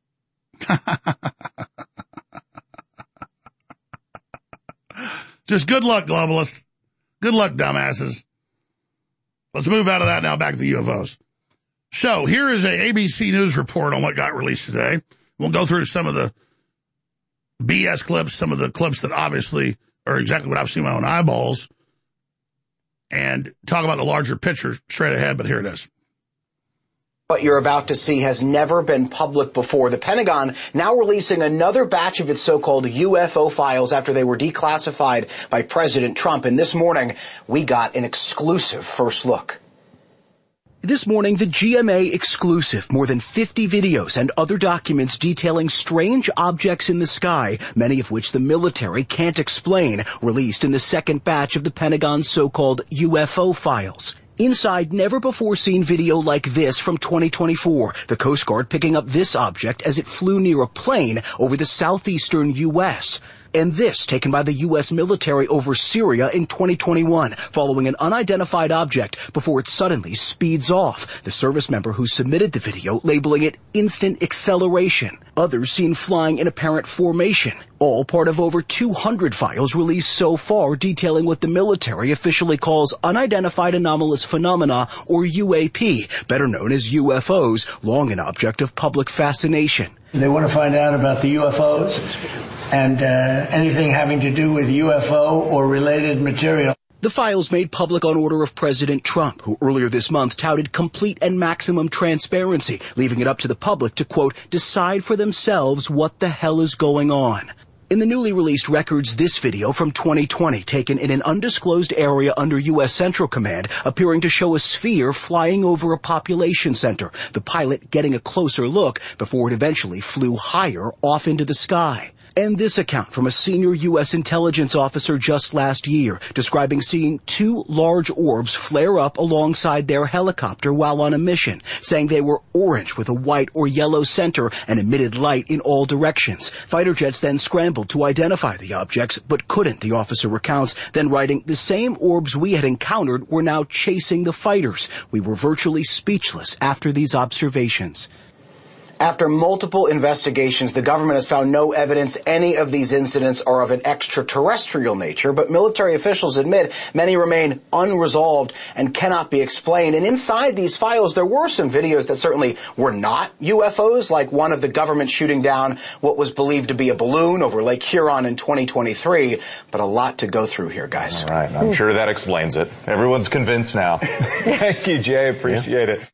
Just good luck, globalists. Good luck, dumbasses. Let's move out of that now back to the U F Os. So here is a A B C News report on what got released today. We'll go through some of the B S clips, some of the clips that obviously are exactly what I've seen with my own eyeballs, and talk about the larger picture straight ahead, but here it is. What you're about to see has never been public before. The Pentagon now releasing another batch of its so-called U F O files after they were declassified by President Trump. And this morning, we got an exclusive first look. This morning, the G M A exclusive, more than fifty videos and other documents detailing strange objects in the sky, many of which the military can't explain, released in the second batch of the Pentagon's so-called U F O files. Inside, never-before-seen video like this from twenty twenty-four, the Coast Guard picking up this object as it flew near a plane over the southeastern U S And this taken by the U S military over Syria in twenty twenty-one, following an unidentified object before it suddenly speeds off. The service member who submitted the video labeling it instant acceleration. Others seen flying in apparent formation. All part of over two hundred files released so far detailing what the military officially calls unidentified anomalous phenomena, or U A P, better known as U F Os, long an object of public fascination. They want to find out about the U F Os and uh, anything having to do with U F O or related material. The files made public on order of President Trump, who earlier this month touted complete and maximum transparency, leaving it up to the public to, quote, decide for themselves what the hell is going on. In the newly released records, this video from twenty twenty, taken in an undisclosed area under U S Central Command, appearing to show a sphere flying over a population center, the pilot getting a closer look before it eventually flew higher off into the sky. And this account from a senior U S intelligence officer just last year, describing seeing two large orbs flare up alongside their helicopter while on a mission, saying they were orange with a white or yellow center and emitted light in all directions. Fighter jets then scrambled to identify the objects, but couldn't, the officer recounts, then writing, the same orbs we had encountered were now chasing the fighters. We were virtually speechless after these observations. After multiple investigations, the government has found no evidence any of these incidents are of an extraterrestrial nature, but military officials admit many remain unresolved and cannot be explained. And inside these files, there were some videos that certainly were not U F Os, like one of the government shooting down what was believed to be a balloon over Lake Huron in twenty twenty-three, but a lot to go through here, guys. All right, I'm sure that explains it. Everyone's convinced now. Thank you, Jay. Appreciate yeah. it.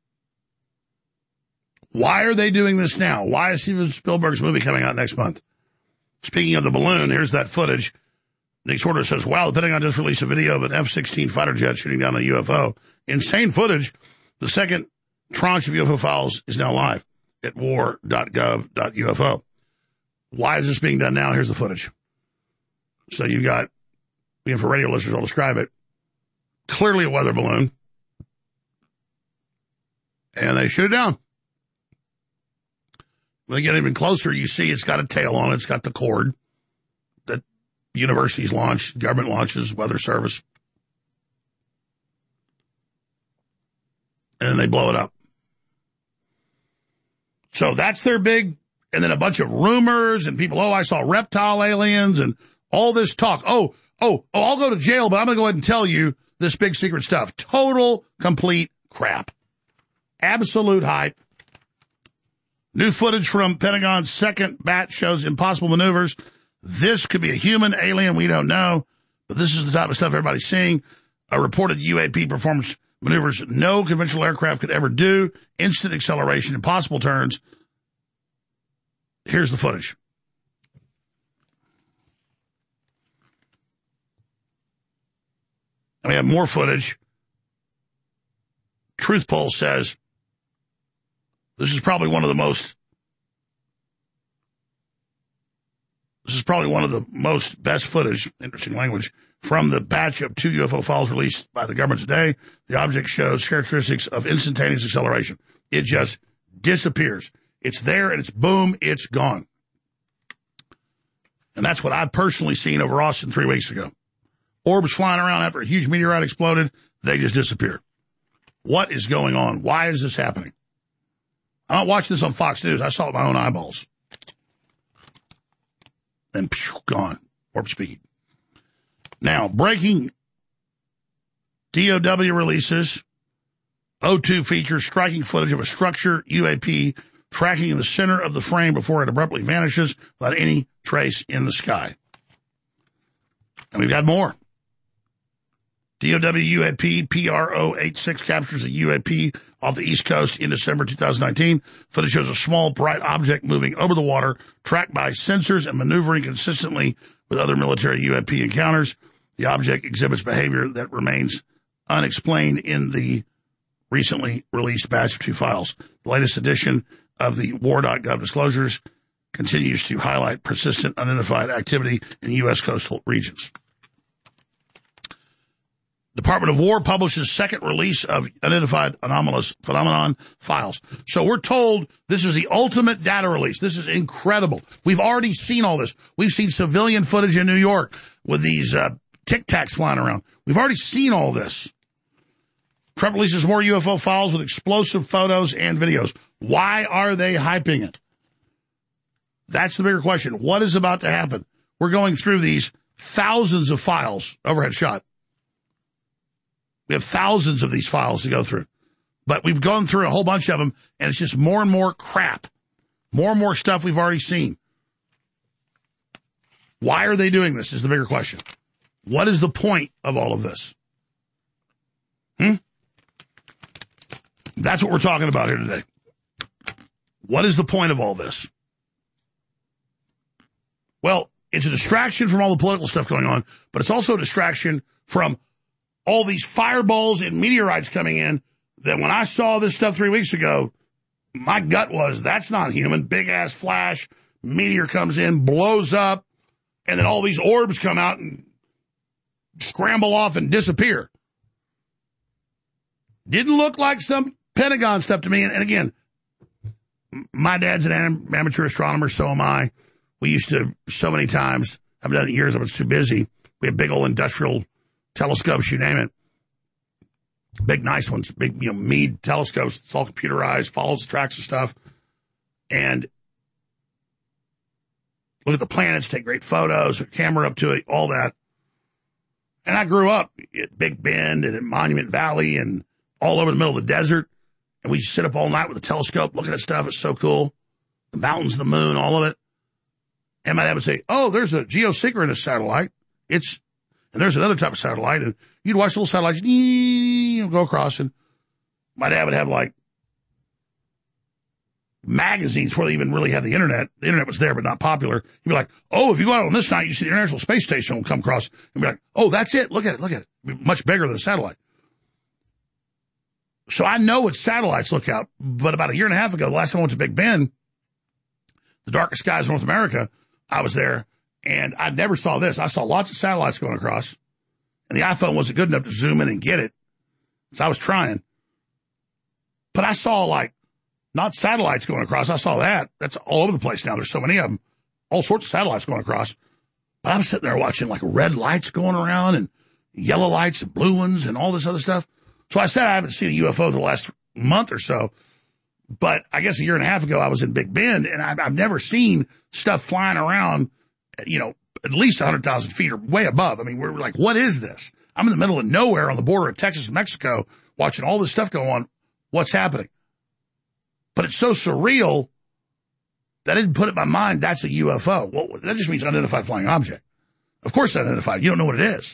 Why are they doing this now? Why is Steven Spielberg's movie coming out next month? Speaking of the balloon, here's that footage. Nick Sorter says, wow, the Pentagon just released a video of an F sixteen fighter jet shooting down a U F O. Insane footage. The second tranche of U F O files is now live at war dot gov dot U F O. Why is this being done now? Here's the footage. So you got, you know, for radio listeners, I'll describe it. Clearly a weather balloon. And they shoot it down. When they get even closer, you see it's got a tail on it. It's got the cord that universities launch, government launches, weather service. And then they blow it up. So that's their big, and then a bunch of rumors and people, oh, I saw reptile aliens and all this talk. Oh, oh, oh, I'll go to jail, but I'm going to go ahead and tell you this big secret stuff. Total, complete crap. Absolute hype. New footage from Pentagon's second batch shows impossible maneuvers. This could be a human, alien, we don't know. But this is the type of stuff everybody's seeing. A reported U A P performance maneuvers no conventional aircraft could ever do. Instant acceleration, impossible turns. Here's the footage. And we have more footage. Truth Poll says this is probably one of the most, this is probably one of the most best footage, interesting language, from the batch of two U F O files released by the government today. The object shows characteristics of instantaneous acceleration. It just disappears. It's there and it's boom, it's gone. And that's what I've personally seen over Austin three weeks ago. Orbs flying around after a huge meteorite exploded, they just disappear. What is going on? Why is this happening? I don't watch this on Fox News. I saw it with my own eyeballs. Then, pew, gone. Warp speed. Now, breaking D O W releases. O two features striking footage of a structure, U A P, tracking in the center of the frame before it abruptly vanishes without any trace in the sky. And we've got more. D O W U A P P R O eighty-six captures a U A P off the East Coast in December two thousand nineteen. Footage shows a small, bright object moving over the water, tracked by sensors and maneuvering consistently with other military U A P encounters. The object exhibits behavior that remains unexplained in the recently released batch of two files. The latest edition of the war dot gov disclosures continues to highlight persistent unidentified activity in U S coastal regions. Department of War publishes second release of unidentified anomalous phenomenon files. So we're told this is the ultimate data release. This is incredible. We've already seen all this. We've seen civilian footage in New York with these uh, Tic Tacs flying around. We've already seen all this. Trump releases more U F O files with explosive photos and videos. Why are they hyping it? That's the bigger question. What is about to happen? We're going through these thousands of files, overhead shot. We have thousands of these files to go through. But we've gone through a whole bunch of them, and it's just more and more crap. More and more stuff we've already seen. Why are they doing this is the bigger question. What is the point of all of this? Hmm? That's what we're talking about here today. What is the point of all this? Well, it's a distraction from all the political stuff going on, but it's also a distraction from all these fireballs and meteorites coming in that when I saw this stuff three weeks ago, my gut was, that's not human. Big-ass flash, meteor comes in, blows up, and then all these orbs come out and scramble off and disappear. Didn't look like some Pentagon stuff to me. And, and again, my dad's an am- amateur astronomer, so am I. We used to, so many times, I haven't done it in years, I was too busy. We had big old industrial telescopes, you name it. Big, nice ones. Big, you know, Meade telescopes. It's all computerized, follows the tracks of stuff. And look at the planets, take great photos, a camera up to it, all that. And I grew up at Big Bend and at Monument Valley and all over the middle of the desert. And we sit up all night with a telescope looking at stuff. It's so cool. The mountains, the moon, all of it. And my dad would say, oh, there's a geosynchronous satellite. It's, and there's another type of satellite. And you'd watch the little satellites you know, go across. And my dad would have like magazines before they even really had the internet. The internet was there, but not popular. He'd be like, oh, if you go out on this night, you see the International Space Station will come across. And be like, oh, that's it. Look at it. Look at it. It'd be much bigger than a satellite. So I know what satellites look out. But about a year and a half ago, the last time I went to Big Bend, the darkest skies of North America, I was there, and I never saw this. I saw lots of satellites going across, and the iPhone wasn't good enough to zoom in and get it, so I was trying. But I saw, like, not satellites going across. I saw that. That's all over the place now. There's so many of them, all sorts of satellites going across. But I'm sitting there watching, like, red lights going around and yellow lights and blue ones and all this other stuff. So I said I haven't seen a U F O the last month or so. But I guess a year and a half ago, I was in Big Bend, and I've, I've never seen stuff flying around, you know, at least one hundred thousand feet or way above. I mean, we're like, what is this? I'm in the middle of nowhere on the border of Texas and Mexico watching all this stuff go on. What's happening? But it's so surreal that I didn't put it in my mind that's a U F O. Well, that just means unidentified flying object. Of course it's unidentified. You don't know what it is.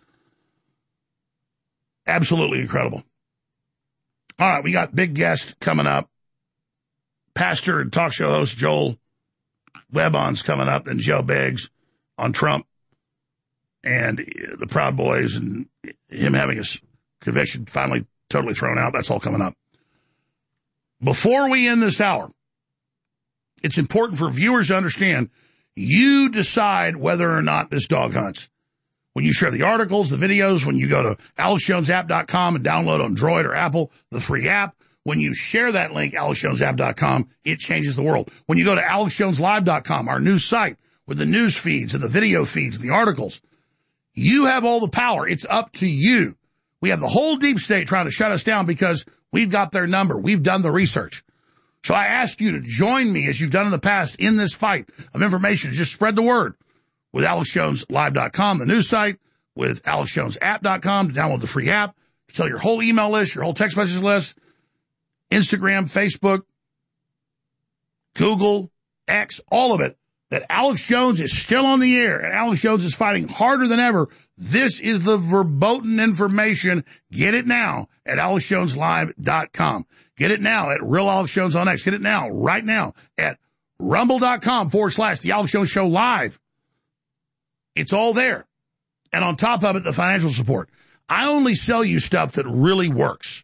Absolutely incredible. All right, we got big guest coming up. Pastor and talk show host Joel Webon's coming up, and Joe Biggs on Trump and the Proud Boys and him having his conviction finally totally thrown out. That's all coming up. Before we end this hour, it's important for viewers to understand you decide whether or not this dog hunts. When you share the articles, the videos, when you go to alex jones app dot com and download on Droid or Apple, the free app, when you share that link, alex jones app dot com, it changes the world. When you go to alex jones live dot com, our news site, with the news feeds and the video feeds and the articles, you have all the power. It's up to you. We have the whole deep state trying to shut us down because we've got their number. We've done the research. So I ask you to join me, as you've done in the past, in this fight of information. Just spread the word with alex jones live dot com, the news site, with alex jones app dot com to download the free app, to tell your whole email list, your whole text message list, Instagram, Facebook, Google, X, all of it. that Alex Jones is still on the air and Alex Jones is fighting harder than ever. This is the verboten information. Get it now at alex jones live dot com. Get it now at Real Alex Jones on X. Get it now, right now, at rumble.com forward slash The Alex Jones Show Live. It's all there. And on top of it, the financial support. I only sell you stuff that really works.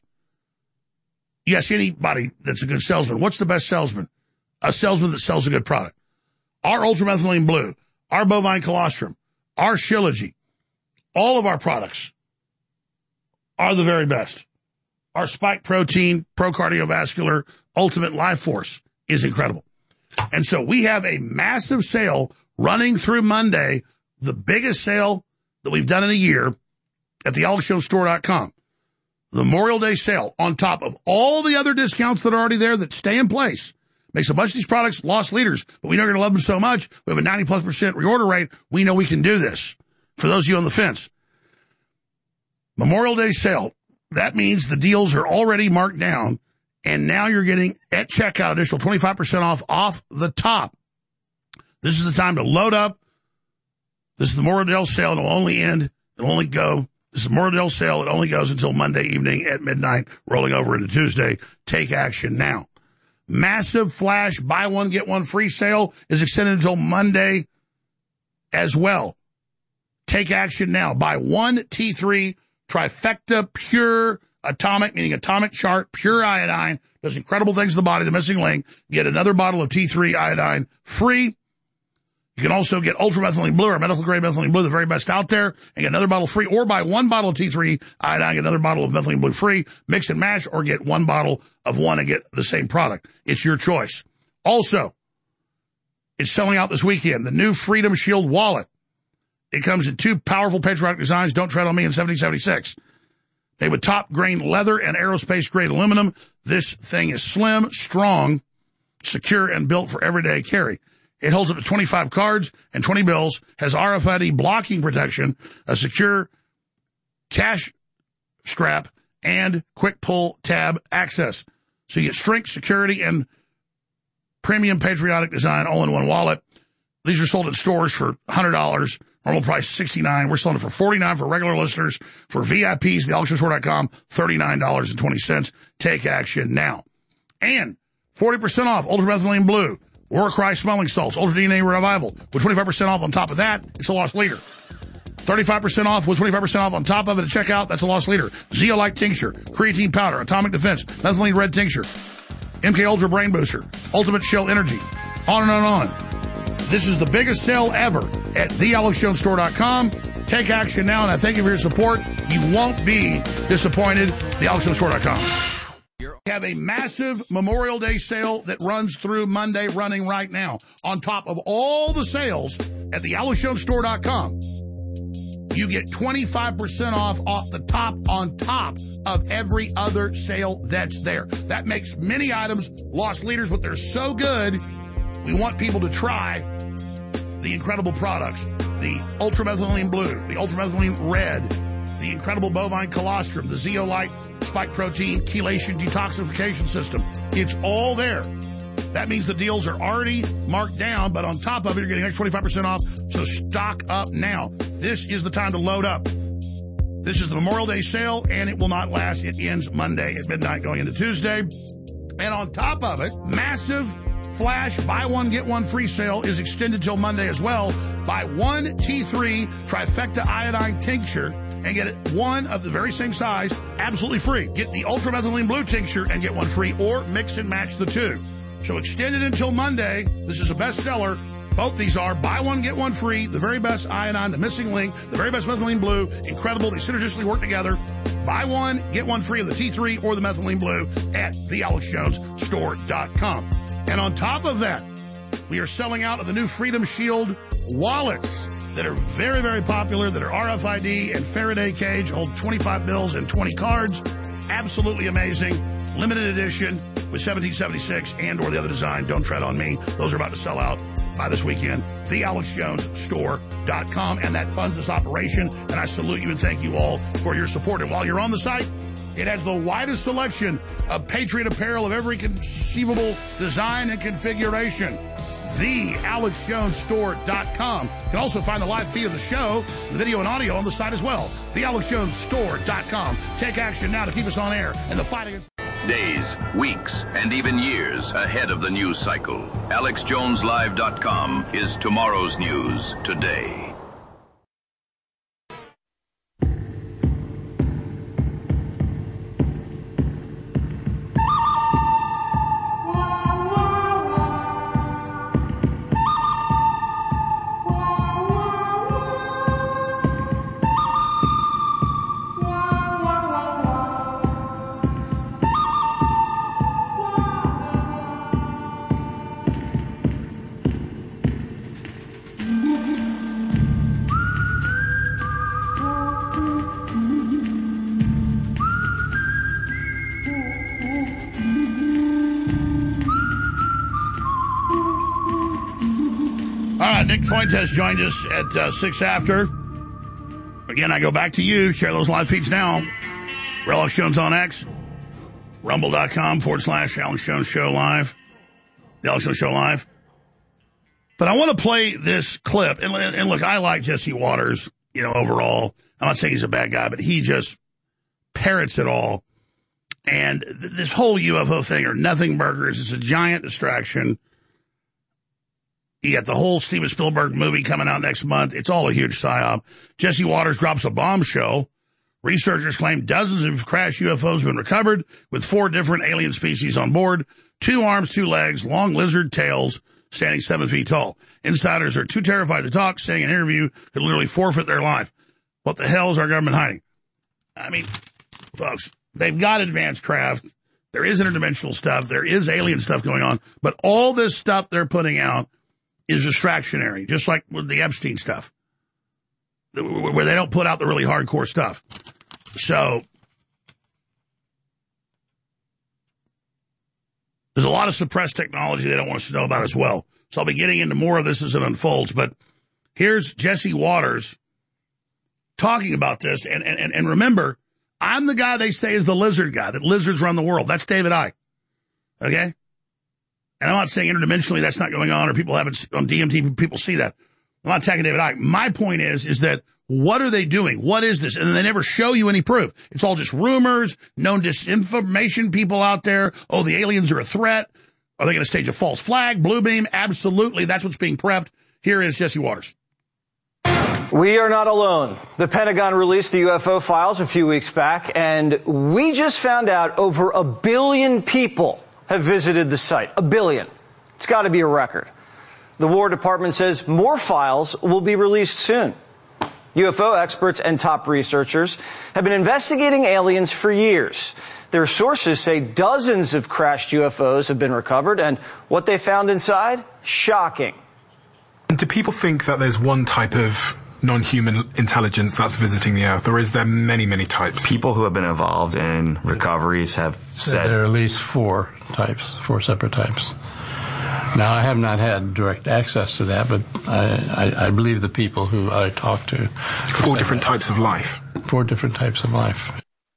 You ask anybody that's a good salesman, what's the best salesman? A salesman that sells a good product. Our ultramethylene blue, our bovine colostrum, our Shilajit, all of our products are the very best. Our spike protein, pro-cardiovascular, ultimate life force is incredible. And so we have a massive sale running through Monday, the biggest sale that we've done in a year at the alex jones store dot com. The Memorial Day sale on top of all the other discounts that are already there that stay in place. Makes a bunch of these products lost leaders, but we know you're going to love them so much. We have a ninety plus percent reorder rate. We know we can do this. For those of you on the fence, Memorial Day sale. That means the deals are already marked down, and now you're getting at checkout additional twenty-five percent off off the top. This is the time to load up. This is the Memorial Day sale. It'll only end. It'll only go. This is the Memorial Day sale. It only goes until Monday evening at midnight, rolling over into Tuesday. Take action now. Massive flash buy one, get one free sale is extended until Monday as well. Take action now. Buy one T three trifecta pure atomic, meaning atomic chart, pure iodine, does incredible things to the body, the missing link. Get another bottle of T three iodine free. You can also get ultramethylene blue or medical grade methylene blue, the very best out there, and get another bottle free, or buy one bottle of T three iodine, get another bottle of methylene blue free, mix and match, or get one bottle of one and get the same product. It's your choice. Also, it's selling out this weekend, the new Freedom Shield wallet. It comes in two powerful patriotic designs, Don't Tread on Me in seventeen seventy-six. Made with top grain leather and aerospace grade aluminum. This thing is slim, strong, secure, and built for everyday carry. It holds up to twenty-five cards and twenty bills, has R F I D blocking protection, a secure cash strap, and quick pull tab access. So you get strength, security, and premium patriotic design all in one wallet. These are sold at stores for one hundred dollars. Normal price sixty-nine dollars. We're selling it for forty-nine dollars for regular listeners. For V I Ps, the alex jones store dot com, thirty-nine dollars and twenty cents. Take action now. And forty percent off ultramethylene blue, Warcry smelling salts, Ultra D N A Revival. With twenty-five percent off on top of that, it's a lost leader. thirty-five percent off with twenty-five percent off on top of it at checkout, that's a lost leader. Zeolite tincture, creatine powder, atomic defense, methylene red tincture, M K Ultra brain booster, ultimate shell energy, on and on and on. This is the biggest sale ever at the alex jones store dot com. Take action now, and I thank you for your support. You won't be disappointed. the alex jones store dot com. We have a massive Memorial Day sale that runs through Monday, running right now. On top of all the sales at the alex jones store dot com, you get twenty-five percent off off the top on top of every other sale that's there. That makes many items lost leaders, but they're so good, we want people to try the incredible products. The ultramethylene blue, the ultramethylene red, the incredible bovine colostrum, the zeolite spike protein chelation detoxification system. It's all there. That means the deals are already marked down, but on top of it, you're getting extra twenty-five percent off, so stock up now. This is the time to load up. This is the Memorial Day sale, and it will not last. It ends Monday at midnight going into Tuesday. And on top of it, massive flash buy one, get one free sale is extended till Monday as well. Buy one T three trifecta iodine tincture and get it one of the very same size, absolutely free. Get the ultramethylene blue tincture and get one free, or mix and match the two. So extended until Monday. This is a bestseller. Both these are buy one, get one free, the very best iodine, the missing link, the very best methylene blue. Incredible. They synergistically work together. Buy one, get one free of the T three or the methylene blue at the alex jones store dot com. And on top of that, we are selling out of the new Freedom Shield wallets that are very, very popular, that are R F I D and Faraday cage, hold twenty-five bills and twenty cards. Absolutely amazing. Limited edition with seventeen seventy-six and or the other design, Don't Tread on Me. Those are about to sell out by this weekend. the alex jones store dot com. And that funds this operation. And I salute you and thank you all for your support. And while you're on the site, it has the widest selection of Patriot apparel of every conceivable design and configuration. the alex jones store dot com. You can also find the live feed of the show, the video and audio on the site as well. the alex jones store dot com. Take action now to keep us on air in the fight against... Days, weeks, and even years ahead of the news cycle. alex jones live dot com is tomorrow's news today. Nick Fuentes joined us at uh, six after. Again, I go back to you. Share those live feeds now. Alex Jones on X. Rumble.com forward slash Alex Jones Show Live. The Alex Jones Show Live. But I want to play this clip. And, and look, I like Jesse Waters, you know, overall. I'm not saying he's a bad guy, but he just parrots it all. And th- this whole U F O thing are nothing burgers. It's a giant distraction. You got the whole Steven Spielberg movie coming out next month. It's all a huge psyop. Jesse Waters drops a bombshell. Researchers claim dozens of crashed U F Os have been recovered with four different alien species on board. Two arms, two legs, long lizard tails, standing seven feet tall. Insiders are too terrified to talk, saying an interview could literally forfeit their life. What the hell is our government hiding? I mean, folks, they've got advanced craft. There is interdimensional stuff. There is alien stuff going on. But all this stuff they're putting out is distractionary, just like with the Epstein stuff, where they don't put out the really hardcore stuff. So there's a lot of suppressed technology they don't want us to know about as well. So I'll be getting into more of this as it unfolds. But here's Jesse Waters talking about this. And, and, and remember, I'm the guy they say is the lizard guy, that lizards run the world. That's David Icke. Okay? And I'm not saying interdimensionally that's not going on, or people haven't, on D M T, people see that. I'm not attacking David Icke. My point is, is that what are they doing? What is this? And they never show you any proof. It's all just rumors, known disinformation people out there. Oh, the aliens are a threat. Are they going to stage a false flag? Blue beam? Absolutely. That's what's being prepped. Here is Jesse Waters. We are not alone. The Pentagon released the U F O files a few weeks back, and we just found out over a billion people have visited the site. A billion. It's got to be a record. The War Department says more files will be released soon. U F O experts and top researchers have been investigating aliens for years. Their sources say dozens of crashed U F Os have been recovered, and what they found inside? Shocking. Do people think that there's one type of non-human intelligence that's visiting the Earth, or is there many, many types? People who have been involved in recoveries have said... There are at least four types, four separate types. Now, I have not had direct access to that, but I, I, I believe the people who I talk to... Four different types of life. Four different types of life.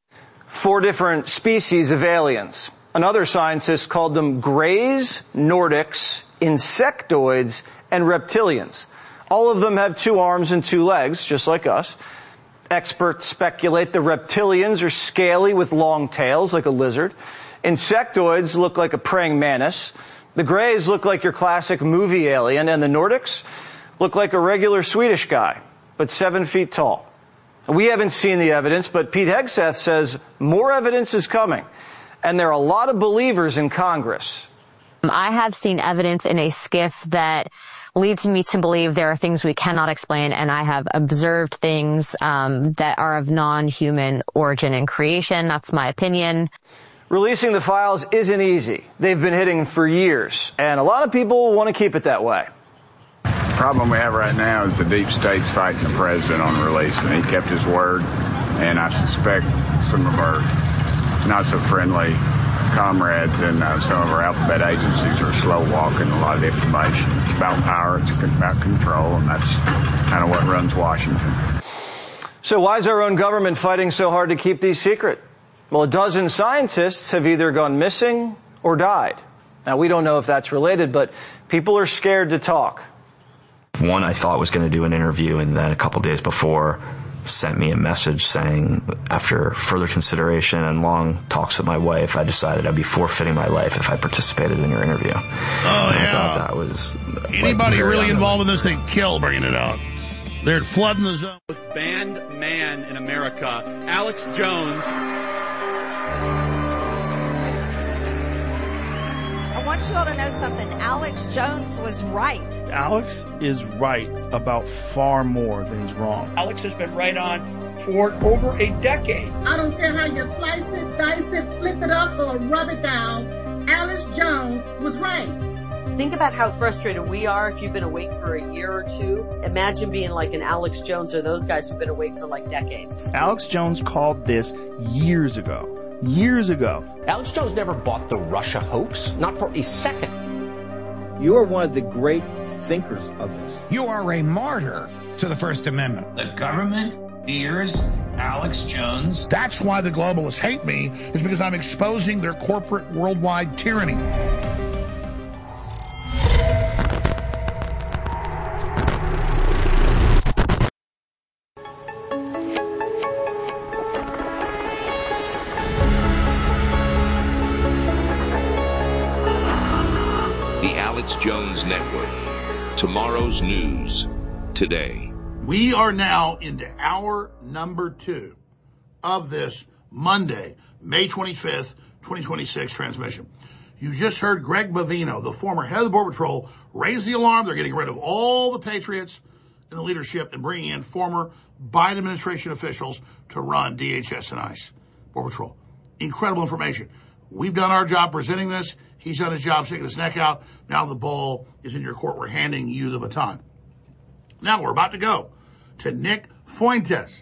Four different species of aliens. Another scientist called them Greys, Nordics, Insectoids, and Reptilians. All of them have two arms and two legs, just like us. Experts speculate the reptilians are scaly with long tails, like a lizard. Insectoids look like a praying mantis. The Greys look like your classic movie alien, and the Nordics look like a regular Swedish guy, but seven feet tall. We haven't seen the evidence, but Pete Hegseth says more evidence is coming, and there are a lot of believers in Congress. I have seen evidence in a skiff that leads me to believe there are things we cannot explain, and I have observed things um, that are of non-human origin and creation. That's my opinion. Releasing the files isn't easy. They've been hidden for years, and a lot of people want to keep it that way. The problem we have right now is the deep state's fighting the president on release, and he kept his word, and I suspect some of our not so friendly comrades and uh, some of our alphabet agencies are slow walking a lot of information. It's about power, it's about control, and that's kind of what runs Washington. So why is our own government fighting so hard to keep these secret? Well, a dozen scientists have either gone missing or died. Now, we don't know if that's related, but people are scared to talk. One I thought was going to do an interview, and then a couple days before sent me a message saying, after further consideration and long talks with my wife, I decided I'd be forfeiting my life if I participated in your interview. Oh, and yeah. I thought that was... Anybody like, really involved in this, they'd kill bringing it out. They're flooding the zone. Most banned man in America, Alex Jones. I want you all to know something. Alex Jones was right. Alex is right about far more than he's wrong. Alex has been right on for over a decade. I don't care how you slice it, dice it, flip it up, or rub it down. Alex Jones was right. Think about how frustrated we are if you've been awake for a year or two. Imagine being like an Alex Jones or those guys who've been awake for like decades. Alex Jones called this years ago. Years ago. Alex Jones never bought the Russia hoax, not for a second. You are one of the great thinkers of this. You are a martyr to the First Amendment. The government fears Alex Jones. That's why the globalists hate me, is because I'm exposing their corporate worldwide tyranny. Alex Jones Network. Tomorrow's news today. We are now into hour number two of this Monday, May twenty-fifth, twenty twenty-six transmission. You just heard Greg Bavino, the former head of the Border Patrol, raise the alarm. They're getting rid of all the patriots in the leadership and bringing in former Biden administration officials to run D H S and ICE, Border Patrol. Incredible information. We've done our job presenting this. He's done his job sticking his neck out. Now the ball is in your court. We're handing you the baton. Now we're about to go to Nick Fuentes.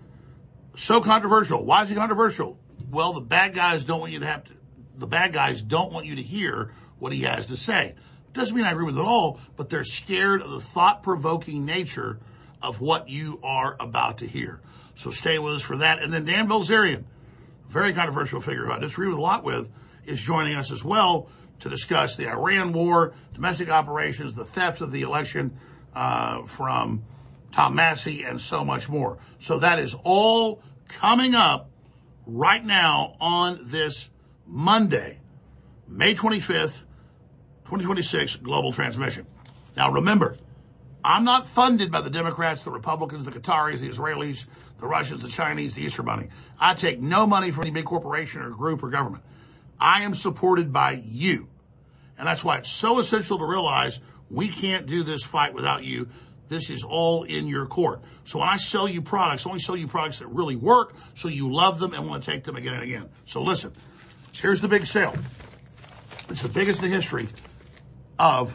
So controversial. Why is he controversial? Well, the bad guys don't want you to have to, the bad guys don't want you to hear what he has to say. Doesn't mean I agree with it all, but they're scared of the thought-provoking nature of what you are about to hear. So stay with us for that. And then Dan Bilzerian, very controversial figure who I disagree with a lot with, is joining us as well to discuss the Iran war, domestic operations, the theft of the election uh, from Tom Massey, and so much more. So that is all coming up right now on this Monday, May twenty-fifth, twenty twenty-six, Global Transmission. Now remember, I'm not funded by the Democrats, the Republicans, the Qataris, the Israelis, the Russians, the Chinese, the Easter Bunny. I take no money from any big corporation or group or government. I am supported by you. And that's why it's so essential to realize we can't do this fight without you. This is all in your court. So when I sell you products, I only sell you products that really work, so you love them and want to take them again and again. So listen, here's the big sale. It's the biggest in the history of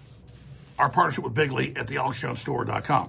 our partnership with Bigley at the alex jones store dot com.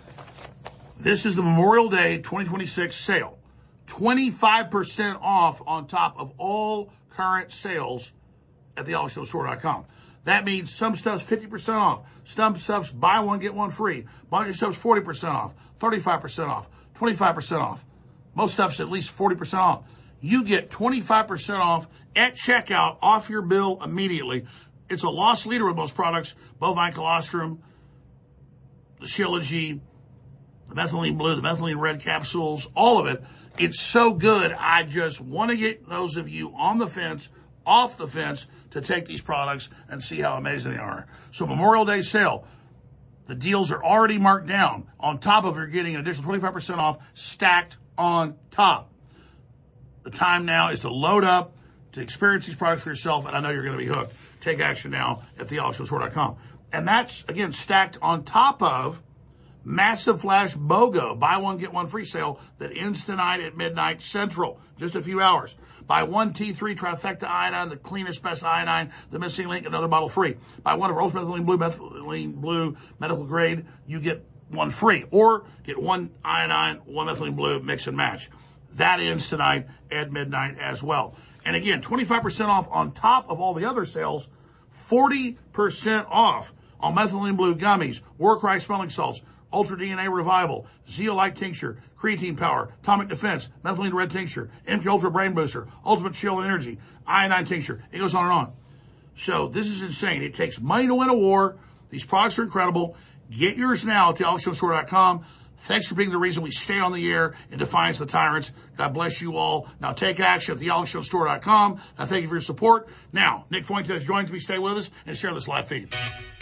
This is the Memorial Day twenty twenty-six sale. twenty-five percent off on top of all current sales at the alex jones store dot com. That means some stuff's fifty percent off. Some stuff's buy one, get one free. Bunch of stuff's forty percent off, thirty-five percent off, twenty-five percent off. Most stuff's at least forty percent off. You get twenty-five percent off at checkout off your bill immediately. It's a loss leader with most products. Bovine colostrum, the Shilajit, the methylene blue, the methylene red capsules, all of it. It's so good. I just want to get those of you on the fence, off the fence, to take these products and see how amazing they are. So Memorial Day sale, the deals are already marked down. On top of it, you're getting an additional twenty-five percent off stacked on top. The time now is to load up, to experience these products for yourself, and I know you're going to be hooked. Take action now at the alex jones store dot com. And that's, again, stacked on top of Massive Flash BOGO, buy one, get one free sale that ends tonight at midnight Central, just a few hours. Buy one T three trifecta iodine, the cleanest, best iodine, the missing link, another bottle free. Buy one of our Ultra Methylene Blue, Methylene Blue medical grade, you get one free. Or get one iodine, one methylene blue, mix and match. That ends tonight at midnight as well. And again, twenty-five percent off on top of all the other sales, forty percent off on methylene blue gummies, Warcry smelling salts, Ultra D N A Revival, Zeolite Tincture, Creatine Power, Atomic Defense, Methylene Red Tincture, M K Ultra Brain Booster, Ultimate Chill and Energy, Iodine Tincture. It goes on and on. So this is insane. It takes money to win a war. These products are incredible. Get yours now at the alex jones store dot com. Thanks for being the reason we stay on the air in defiance of the tyrants. God bless you all. Now take action at the alex jones store dot com. I thank you for your support. Now, Nick Fuentes joins me. Stay with us and share this live feed.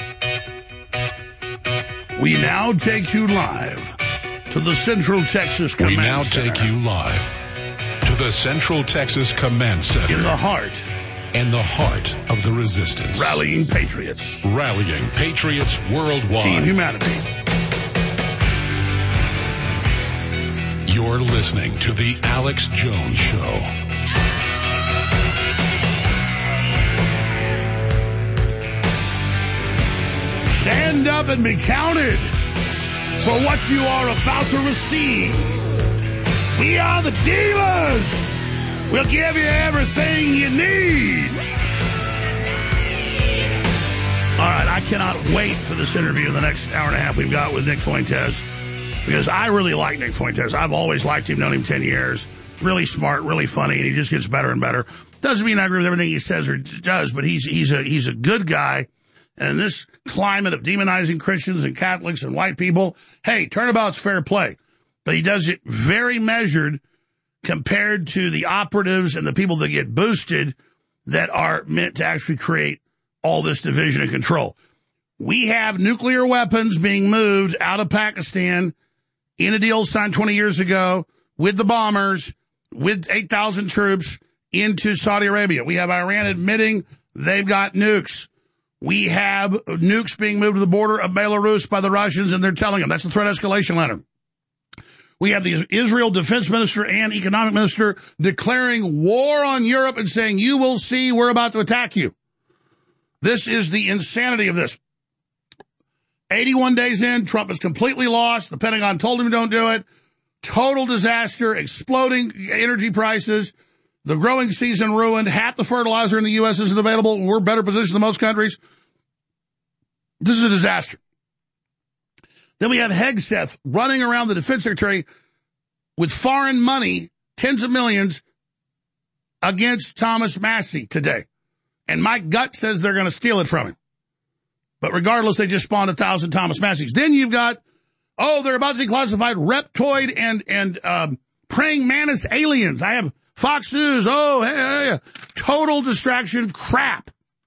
We now take you live to the Central Texas Command We now Center. take you live to the Central Texas Command Center. In the heart. In the heart of the resistance. Rallying patriots. Rallying patriots worldwide. Team humanity. You're listening to The Alex Jones Show. Stand up and be counted for what you are about to receive. We are the dealers. We'll give you everything you need. All right, I cannot wait for this interview in the next hour and a half we've got with Nick Fuentes, because I really like Nick Fuentes. I've always liked him, known him ten years. Really smart, really funny, and he just gets better and better. Doesn't mean I agree with everything he says or does, but he's he's a he's a good guy. And in this climate of demonizing Christians and Catholics and white people, hey, turnabout's fair play. But he does it very measured compared to the operatives and the people that get boosted that are meant to actually create all this division and control. We have nuclear weapons being moved out of Pakistan in a deal signed twenty years ago with the bombers, with eight thousand troops into Saudi Arabia. We have Iran admitting they've got nukes. We have nukes being moved to the border of Belarus by the Russians, and they're telling them. That's the threat escalation letter. We have the Israel defense minister and economic minister declaring war on Europe and saying, you will see, we're about to attack you. This is the insanity of this. eighty-one days in, Trump is completely lost. The Pentagon told him don't do it. Total disaster, exploding energy prices, the growing season ruined. Half the fertilizer in the U S isn't available, and we're better positioned than most countries. This is a disaster. Then we have Hegseth running around the defense secretary with foreign money, tens of millions, against Thomas Massie today. And my gut says they're going to steal it from him. But regardless, they just spawned a thousand Thomas Massies. Then you've got, oh, they're about to declassify reptoid and, and um, praying mantis aliens. I have Fox News. Oh, hey, hey, total distraction crap.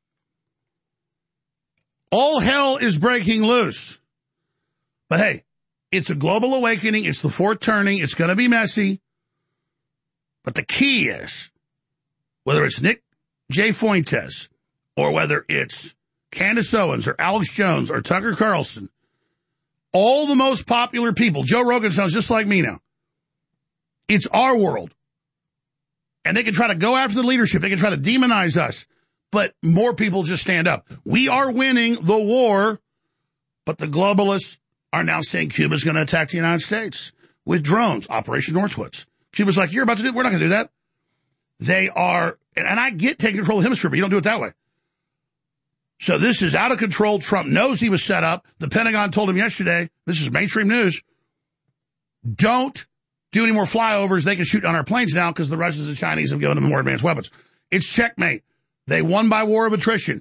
All hell is breaking loose. But hey, it's a global awakening. It's the fourth turning. It's going to be messy. But the key is, whether it's Nick J. Fuentes or whether it's Candace Owens or Alex Jones or Tucker Carlson, all the most popular people, Joe Rogan sounds just like me now. It's our world. And they can try to go after the leadership. They can try to demonize us. But more people just stand up. We are winning the war, but the globalists are now saying Cuba's going to attack the United States with drones, Operation Northwoods. Cuba's like, you're about to do it. We're not going to do that. They are, and I get taking control of the hemisphere, but you don't do it that way. So this is out of control. Trump knows he was set up. The Pentagon told him yesterday, this is mainstream news, don't do any more flyovers. They can shoot on our planes now because the Russians and Chinese have given them more advanced weapons. It's checkmate. They won by war of attrition.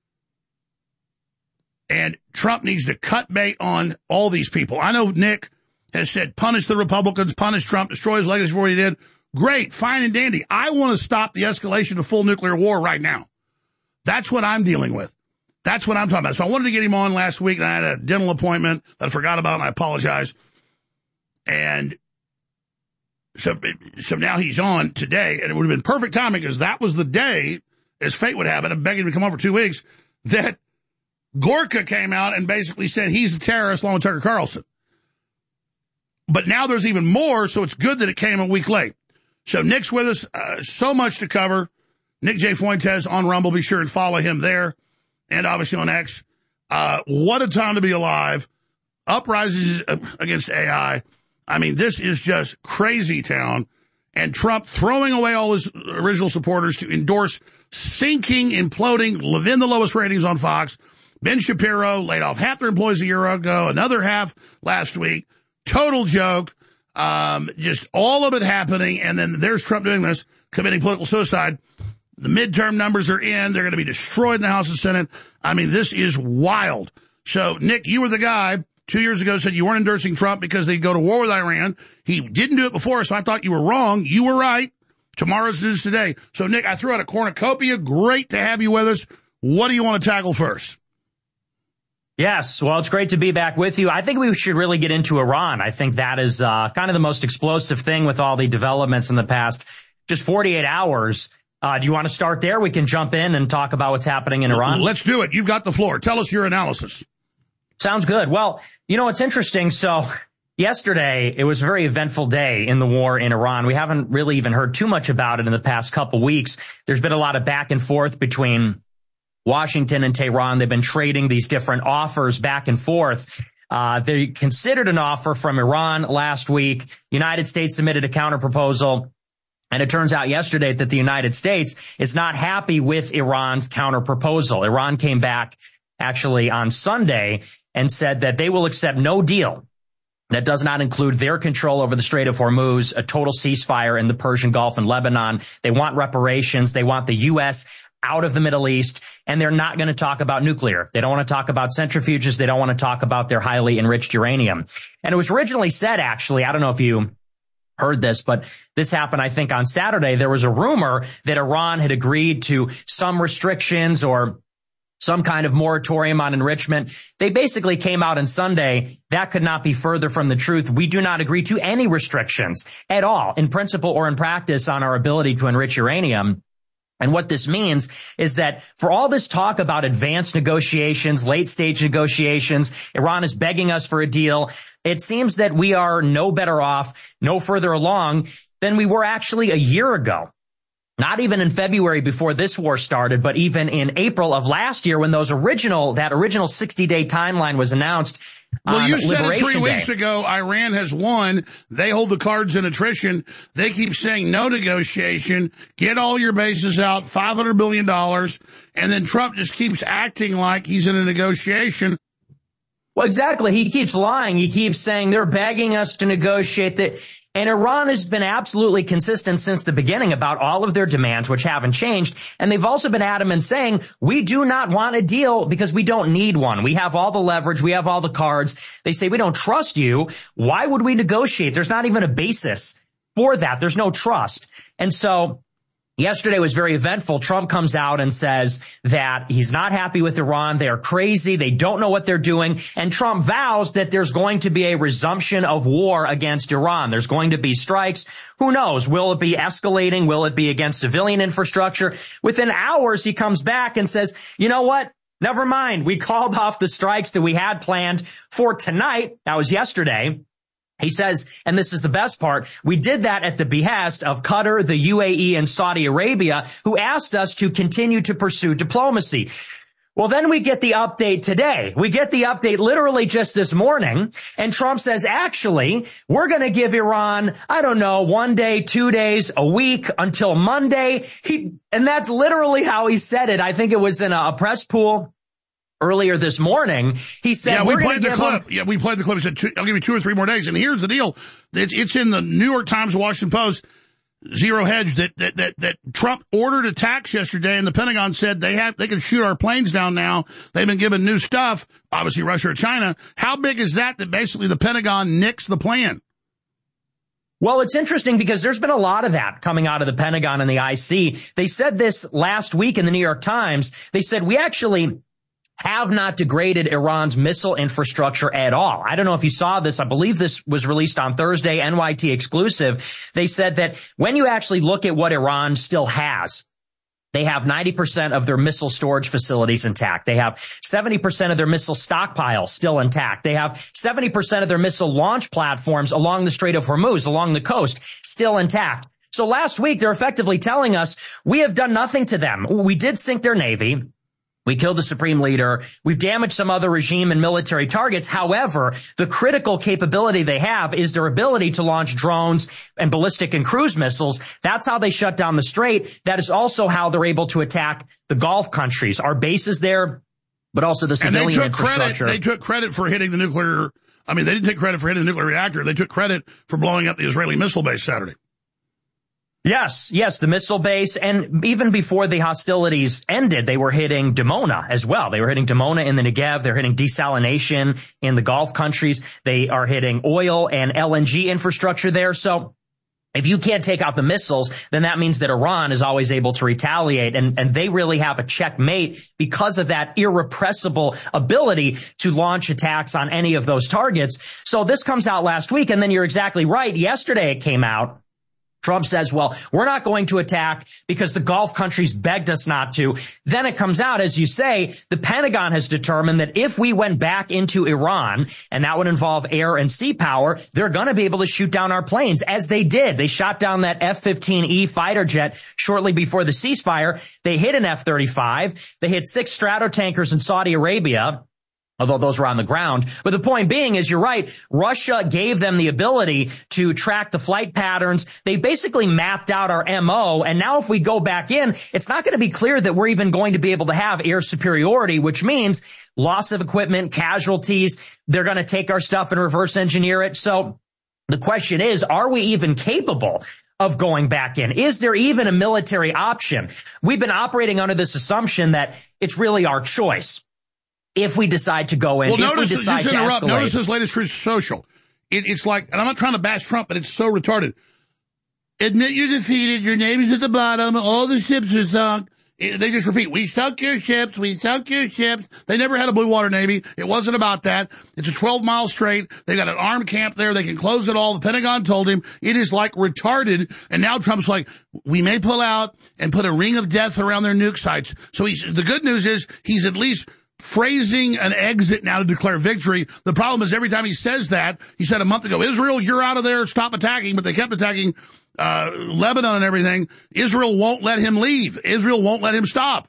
And Trump needs to cut bait on all these people. I know Nick has said, punish the Republicans, punish Trump, destroy his legacy for what he did. Great, fine and dandy. I want to stop the escalation to full nuclear war right now. That's what I'm dealing with. That's what I'm talking about. So I wanted to get him on last week, and I had a dental appointment that I forgot about, and I apologize. And so, so now he's on today, and it would have been perfect timing because that was the day, as fate would have it, I'm begging him to come over two weeks, that Gorka came out and basically said he's a terrorist along with Tucker Carlson. But now there's even more, so it's good that it came a week late. So Nick's with us, uh, so much to cover. Nick J. Fuentes on Rumble. Be sure and follow him there, and obviously on X. Uh, what a time to be alive. Uprises against A I. I mean, this is just crazy town. And Trump throwing away all his original supporters to endorse sinking, imploding, Levin the lowest ratings on Fox. Ben Shapiro laid off half their employees a year ago, another half last week. Total joke. Um, just all of it happening. And then there's Trump doing this, committing political suicide. The midterm numbers are in. They're going to be destroyed in the House and Senate. I mean, this is wild. So, Nick, you were the guy two years ago said you weren't endorsing Trump because they'd go to war with Iran. He didn't do it before, so I thought you were wrong. You were right. Tomorrow's news today. So, Nick, I threw out a cornucopia. Great to have you with us. What do you want to tackle first? Yes, well, it's great to be back with you. I think we should really get into Iran. I think that is uh, kind of the most explosive thing with all the developments in the past just forty-eight hours. Uh, do you want to start there? We can jump in and talk about what's happening in Iran. Let's do it. You've got the floor. Tell us your analysis. Sounds good. Well, you know, it's interesting. So yesterday, it was a very eventful day in the war in Iran. We haven't really even heard too much about it in the past couple weeks. There's been a lot of back and forth between Washington and Tehran. They've been trading these different offers back and forth. Uh, they considered an offer from Iran last week. United States submitted a counterproposal. And it turns out yesterday that the United States is not happy with Iran's counterproposal. Iran came back actually on Sunday and said that they will accept no deal that does not include their control over the Strait of Hormuz, a total ceasefire in the Persian Gulf and Lebanon. They want reparations. They want the U S out of the Middle East, and they're not going to talk about nuclear. They don't want to talk about centrifuges. They don't want to talk about their highly enriched uranium. And it was originally said, actually, I don't know if you heard this, but this happened, I think, on Saturday. There was a rumor that Iran had agreed to some restrictions or some kind of moratorium on enrichment. They basically came out on Sunday. That could not be further from the truth. We do not agree to any restrictions at all, in principle or in practice, on our ability to enrich uranium. And what this means is that for all this talk about advanced negotiations, late-stage negotiations, Iran is begging us for a deal. It seems that we are no better off, no further along than we were actually a year ago. Not even in February before this war started, but even in April of last year when those original, that original sixty-day timeline was announced. Well, you said Liberation it three Day. weeks ago, Iran has won. They hold the cards in attrition. They keep saying no negotiation, get all your bases out, five hundred billion dollars, and then Trump just keeps acting like he's in a negotiation. Well, exactly. He keeps lying. He keeps saying they're begging us to negotiate that. And Iran has been absolutely consistent since the beginning about all of their demands, which haven't changed. And they've also been adamant saying, we do not want a deal because we don't need one. We have all the leverage. We have all the cards. They say, we don't trust you. Why would we negotiate? There's not even a basis for that. There's no trust. And so yesterday was very eventful. Trump comes out and says that he's not happy with Iran. They are crazy. They don't know what they're doing. And Trump vows that there's going to be a resumption of war against Iran. There's going to be strikes. Who knows? Will it be escalating? Will it be against civilian infrastructure? Within hours, he comes back and says, you know what? Never mind. We called off the strikes that we had planned for tonight. That was yesterday. He says, and this is the best part, we did that at the behest of Qatar, the U A E, and Saudi Arabia, who asked us to continue to pursue diplomacy. Well, then we get the update today. We get the update literally just this morning, and Trump says, actually, we're going to give Iran, I don't know, one day, two days, a week, until Monday. He, and that's literally how he said it. I think it was in a, a press pool earlier this morning. He said, yeah, we we're played the give clip. Him- yeah, we played the clip. He said, two, I'll give you two or three more days. And here's the deal. It's, it's in the New York Times, Washington Post, Zero Hedge, that, that, that, that Trump ordered attacks yesterday, and the Pentagon said they have, they can shoot our planes down now. They've been given new stuff, obviously Russia or China. How big is that, that basically the Pentagon nicks the plan? Well, it's interesting because there's been a lot of that coming out of the Pentagon and the I C. They said this last week in the New York Times. They said, we actually have not degraded Iran's missile infrastructure at all. I don't know if you saw this. I believe this was released on Thursday, N Y T exclusive. They said that when you actually look at what Iran still has, they have ninety percent of their missile storage facilities intact. They have seventy percent of their missile stockpile still intact. They have seventy percent of their missile launch platforms along the Strait of Hormuz, along the coast, still intact. So last week, they're effectively telling us we have done nothing to them. We did sink their navy. We killed the supreme leader. We've damaged some other regime and military targets. However, the critical capability they have is their ability to launch drones and ballistic and cruise missiles. That's how they shut down the strait. That is also how they're able to attack the Gulf countries. Our bases there, but also the civilian and they took infrastructure. Credit, they took credit for hitting the nuclear. I mean, they didn't take credit for hitting the nuclear reactor. They took credit for blowing up the Israeli missile base Saturday. Yes, yes, the missile base. And even before the hostilities ended, they were hitting Dimona as well. They were hitting Dimona in the Negev. They're hitting desalination in the Gulf countries. They are hitting oil and L N G infrastructure there. So if you can't take out the missiles, then that means that Iran is always able to retaliate. And, and they really have a checkmate because of that irrepressible ability to launch attacks on any of those targets. So this comes out last week. And then you're exactly right. Yesterday it came out. Trump says, well, we're not going to attack because the Gulf countries begged us not to. Then it comes out, as you say, the Pentagon has determined that if we went back into Iran, and that would involve air and sea power, they're going to be able to shoot down our planes, as they did. They shot down that F fifteen E fighter jet shortly before the ceasefire. They hit an F thirty-five. They hit six Stratotankers in Saudi Arabia, although those were on the ground. But the point being is, you're right, Russia gave them the ability to track the flight patterns. They basically mapped out our M O, and now if we go back in, it's not going to be clear that we're even going to be able to have air superiority, which means loss of equipment, casualties. They're going to take our stuff and reverse engineer it. So the question is, are we even capable of going back in? Is there even a military option? We've been operating under this assumption that it's really our choice. If we decide to go in, well, if notice, we decide just to interrupt, escalate. Notice his latest Truth Social. It, it's like, and I'm not trying to bash Trump, but it's so retarded. Admit you're defeated. Your name is at the bottom. All the ships are sunk. It, they just repeat, we sunk your ships. We sunk your ships. They never had a blue water navy. It wasn't about that. It's a twelve mile straight. They got an armed camp there. They can close it all. The Pentagon told him it is like retarded. And now Trump's like, we may pull out and put a ring of death around their nuke sites. So he's, the good news is he's at least phrasing an exit now to declare victory. The problem is every time he says that, he said a month ago, Israel, you're out of there, stop attacking, but they kept attacking uh Lebanon and everything. Israel won't let him leave. Israel won't let him stop.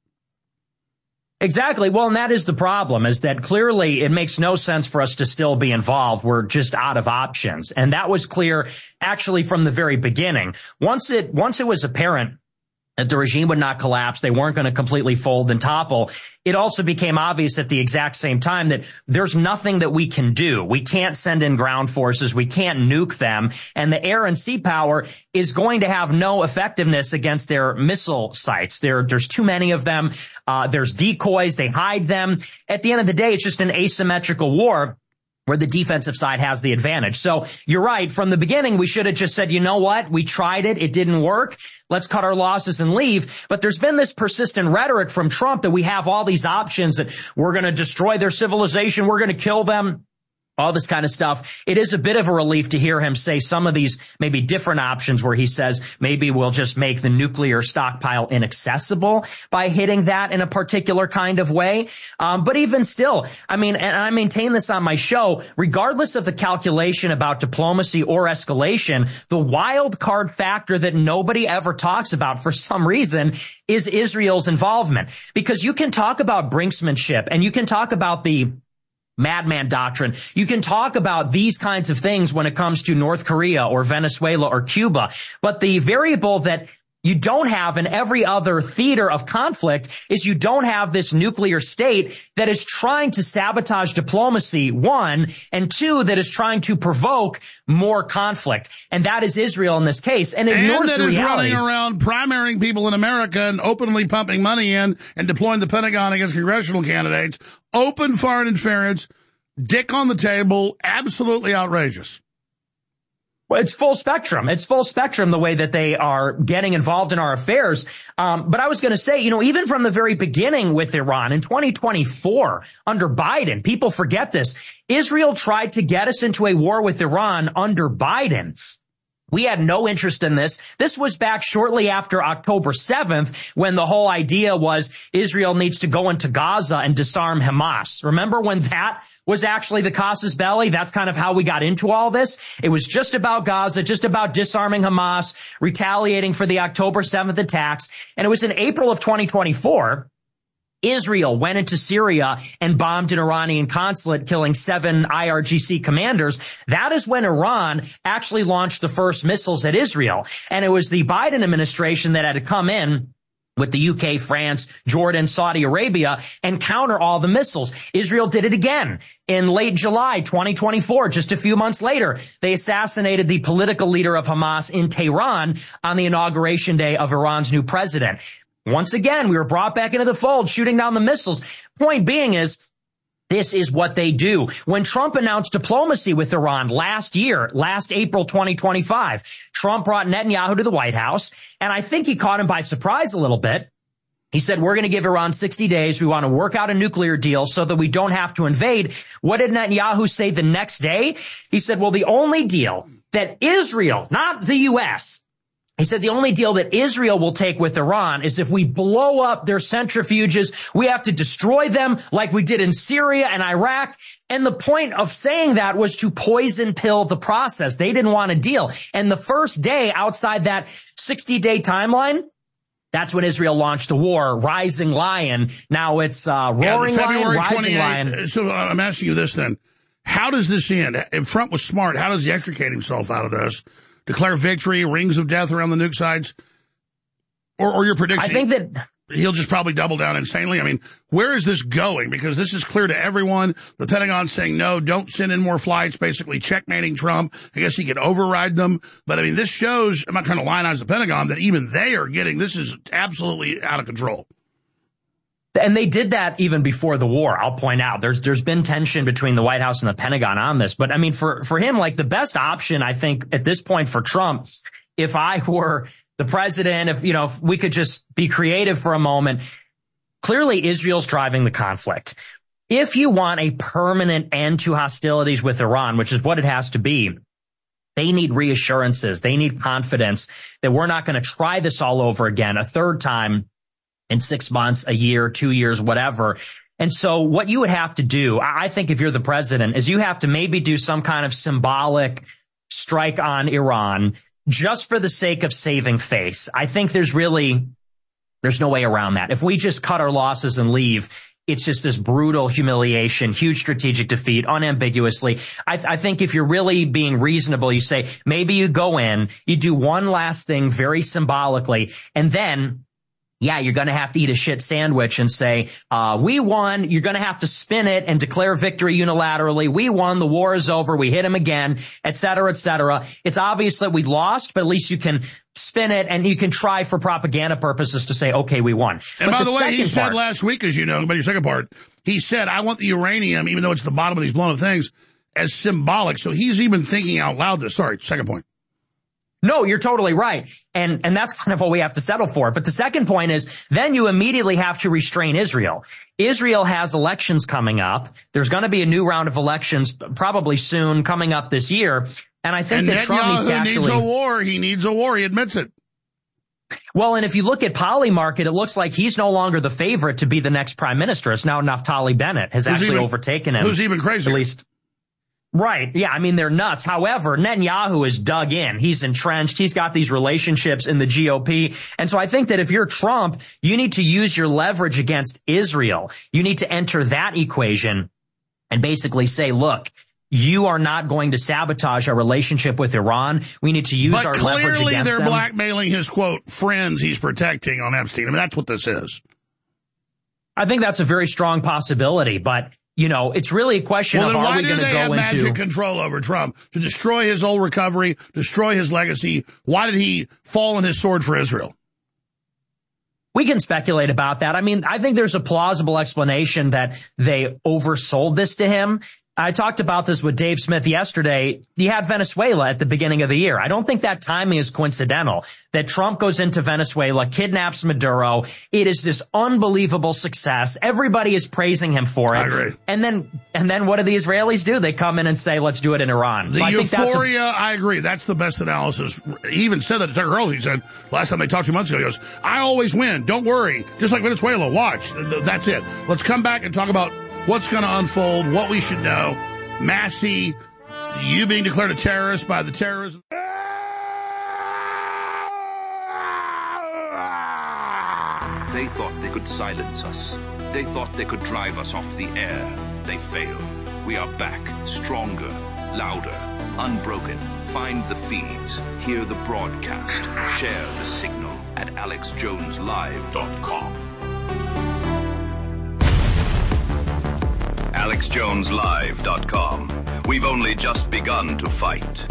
Exactly. Well, and that is the problem, is that clearly it makes no sense for us to still be involved. We're just out of options. And that was clear actually from the very beginning. Once it, once it was apparent that the regime would not collapse, they weren't going to completely fold and topple, it also became obvious at the exact same time that there's nothing that we can do. We can't send in ground forces. We can't nuke them. And the air and sea power is going to have no effectiveness against their missile sites. There, there's too many of them. Uh, there's decoys. They hide them. At the end of the day, it's just an asymmetrical war where the defensive side has the advantage. So you're right. From the beginning, we should have just said, you know what? We tried it. It didn't work. Let's cut our losses and leave. But there's been this persistent rhetoric from Trump that we have all these options, that we're going to destroy their civilization. We're going to kill them. All this kind of stuff. It is a bit of a relief to hear him say some of these maybe different options where he says maybe we'll just make the nuclear stockpile inaccessible by hitting that in a particular kind of way. Um, but even still, I mean, and I maintain this on my show, regardless of the calculation about diplomacy or escalation, the wild card factor that nobody ever talks about for some reason is Israel's involvement. Because you can talk about brinksmanship and you can talk about the madman doctrine. You can talk about these kinds of things when it comes to North Korea or Venezuela or Cuba. But the variable that you don't have in every other theater of conflict is you don't have this nuclear state that is trying to sabotage diplomacy, one, and two, that is trying to provoke more conflict. And that is Israel in this case. And ignores and that the is reality. running around primarying people in America and openly pumping money in and deploying the Pentagon against congressional candidates. Open foreign interference, dick on the table, absolutely outrageous. Well, it's full spectrum. It's full spectrum the way that they are getting involved in our affairs. Um, but I was going to say, you know, even from the very beginning with Iran in twenty twenty-four under Biden, people forget this. Israel tried to get us into a war with Iran under Biden. We had no interest in this. This was back shortly after October seventh, when the whole idea was Israel needs to go into Gaza and disarm Hamas. Remember when that was actually the casus belli? That's kind of how we got into all this. It was just about Gaza, just about disarming Hamas, retaliating for the October seventh attacks. And it was in April of twenty twenty-four. Israel went into Syria and bombed an Iranian consulate, killing seven I R G C commanders. That is when Iran actually launched the first missiles at Israel. And it was the Biden administration that had to come in with the U K, France, Jordan, Saudi Arabia, and counter all the missiles. Israel did it again in late July twenty twenty-four. Just a few months later, they assassinated the political leader of Hamas in Tehran on the inauguration day of Iran's new president. Once again, we were brought back into the fold, shooting down the missiles. Point being is, this is what they do. When Trump announced diplomacy with Iran last year, last April twenty twenty-five, Trump brought Netanyahu to the White House, and I think he caught him by surprise a little bit. He said, we're going to give Iran sixty days. We want to work out a nuclear deal so that we don't have to invade. What did Netanyahu say the next day? He said, well, the only deal that Israel, not the U S, he said the only deal that Israel will take with Iran is if we blow up their centrifuges. We have to destroy them like we did in Syria and Iraq. And the point of saying that was to poison pill the process. They didn't want a deal. And the first day outside that sixty-day timeline, that's when Israel launched the war, Rising Lion. Now it's uh, Roaring yeah, Lion, Rising Lion. So I'm asking you this then. How does this end? If Trump was smart, how does he extricate himself out of this? Declare victory, rings of death around the nuke sites? Or, or your prediction? I think that he'll just probably double down insanely. I mean, where is this going? Because this is clear to everyone. The Pentagon's saying, no, don't send in more flights, basically checkmating Trump. I guess he could override them. But, I mean, this shows, I'm not trying to lionize the Pentagon, that even they are getting, this is absolutely out of control. And they did that even before the war. I'll point out there's, there's been tension between the White House and the Pentagon on this. But I mean, for, for him, like the best option, I think at this point for Trump, if I were the president, if, you know, if we could just be creative for a moment, clearly Israel's driving the conflict. If you want a permanent end to hostilities with Iran, which is what it has to be, they need reassurances. They need confidence that we're not going to try this all over again a third time in six months, a year, two years, whatever. And so what you would have to do, I think if you're the president, is you have to maybe do some kind of symbolic strike on Iran just for the sake of saving face. I think there's really, there's no way around that. If we just cut our losses and leave, it's just this brutal humiliation, huge strategic defeat, unambiguously. I, I think if you're really being reasonable, you say, maybe you go in, you do one last thing very symbolically, and then yeah, you're going to have to eat a shit sandwich and say, uh, we won. You're going to have to spin it and declare victory unilaterally. We won. The war is over. We hit him again, et cetera, et cetera. It's obvious that we lost, but at least you can spin it and you can try for propaganda purposes to say, okay, we won. And but by the, the way, he said part, last week, as you know, but your second part, he said, I want the uranium, even though it's the bottom of these blown up things, as symbolic. So he's even thinking out loud this. Sorry, second point. No, you're totally right. And, and that's kind of what we have to settle for. But the second point is then you immediately have to restrain Israel. Israel has elections coming up. There's going to be a new round of elections probably soon coming up this year. And I think and that Netanyahu Trump needs to actually needs a war. He needs a war. He admits it. Well, and if you look at Polymarket, it looks like he's no longer the favorite to be the next prime minister. It's now Naftali Bennett has who's actually even, overtaken him. Who's even crazier? At least. Right. Yeah. I mean, they're nuts. However, Netanyahu is dug in. He's entrenched. He's got these relationships in the G O P. And so I think that if you're Trump, you need to use your leverage against Israel. You need to enter that equation and basically say, look, you are not going to sabotage our relationship with Iran. We need to use but our leverage against them. But clearly they're blackmailing his, quote, friends he's protecting on Epstein. I mean, that's what this is. I think that's a very strong possibility, but you know, it's really a question well, of then are why we do going to they go have into magic control over Trump to destroy his whole recovery, destroy his legacy? Why did he fall on his sword for Israel? We can speculate about that. I mean, I think there's a plausible explanation that they oversold this to him. I talked about this with Dave Smith yesterday. You had Venezuela at the beginning of the year. I don't think that timing is coincidental, that Trump goes into Venezuela, kidnaps Maduro. It is this unbelievable success. Everybody is praising him for it. I agree. And then, and then what do the Israelis do? They come in and say, let's do it in Iran. The so I euphoria, think that's a, I agree. That's the best analysis. He even said that to Tucker Carlson. He said, last time they talked two months ago, he goes, I always win. Don't worry. Just like Venezuela. Watch. That's it. Let's come back and talk about what's going to unfold, what we should know. Massey, you being declared a terrorist by the terrorism. They thought they could silence us. They thought they could drive us off the air. They failed. We are back, stronger, louder, unbroken. Find the feeds, hear the broadcast, share the signal, at alex jones live dot com. alex jones live dot com. We've only just begun to fight.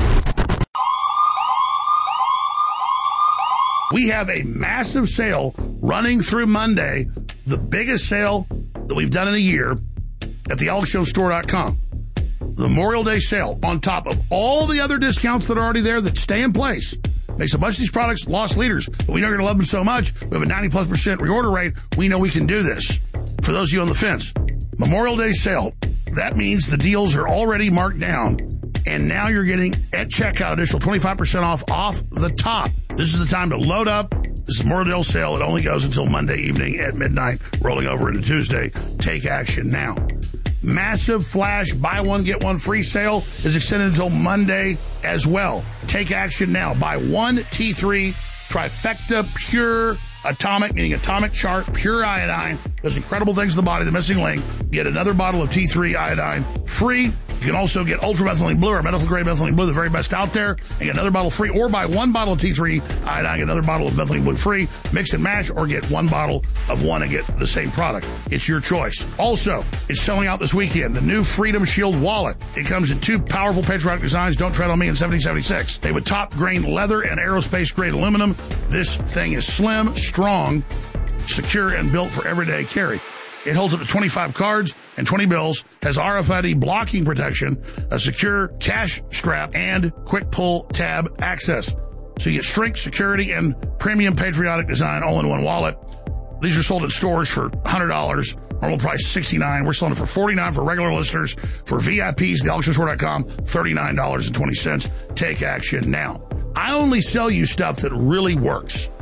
We have a massive sale running through Monday, the biggest sale that we've done in a year at the alex jones store dot com. The Memorial Day sale, on top of all the other discounts that are already there that stay in place. Makes a bunch of these products lost leaders, but we know you're going to love them so much. We have a ninety plus percent reorder rate. We know we can do this. For those of you on the fence, Memorial Day sale, that means the deals are already marked down, and now you're getting at checkout additional twenty-five percent off off the top. This is the time to load up. This is Memorial Day sale. It only goes until Monday evening at midnight, rolling over into Tuesday. Take action now. Massive flash buy one, get one free sale is extended until Monday as well. Take action now. Buy one T three Trifecta Pure Atomic, meaning atomic chart, pure iodine. Does incredible things to the body, the missing link. Get another bottle of T three iodine free. You can also get ultramethylene blue or medical grade methylene blue, the very best out there, and get another bottle free. Or buy one bottle of T three iodine, get another bottle of methylene blue free. Mix and match, or get one bottle of one and get the same product. It's your choice. Also, it's selling out this weekend. The new Freedom Shield wallet. It comes in two powerful patriotic designs. Don't tread on me in seventeen seventy-six. They with top grain leather and aerospace grade aluminum. This thing is slim, strong, secure, and built for everyday carry. It holds up to twenty-five cards and twenty bills, has R F I D blocking protection, a secure cash strap, and quick pull tab access. So you get strength, security, and premium patriotic design all in one wallet. These are sold at stores for one hundred dollars. Normal price sixty-nine dollars. We're selling it for forty-nine dollars for regular listeners. For V I Ps, the alex jones store dot com, thirty-nine dollars and twenty cents. Take action now. I only sell you stuff that really works.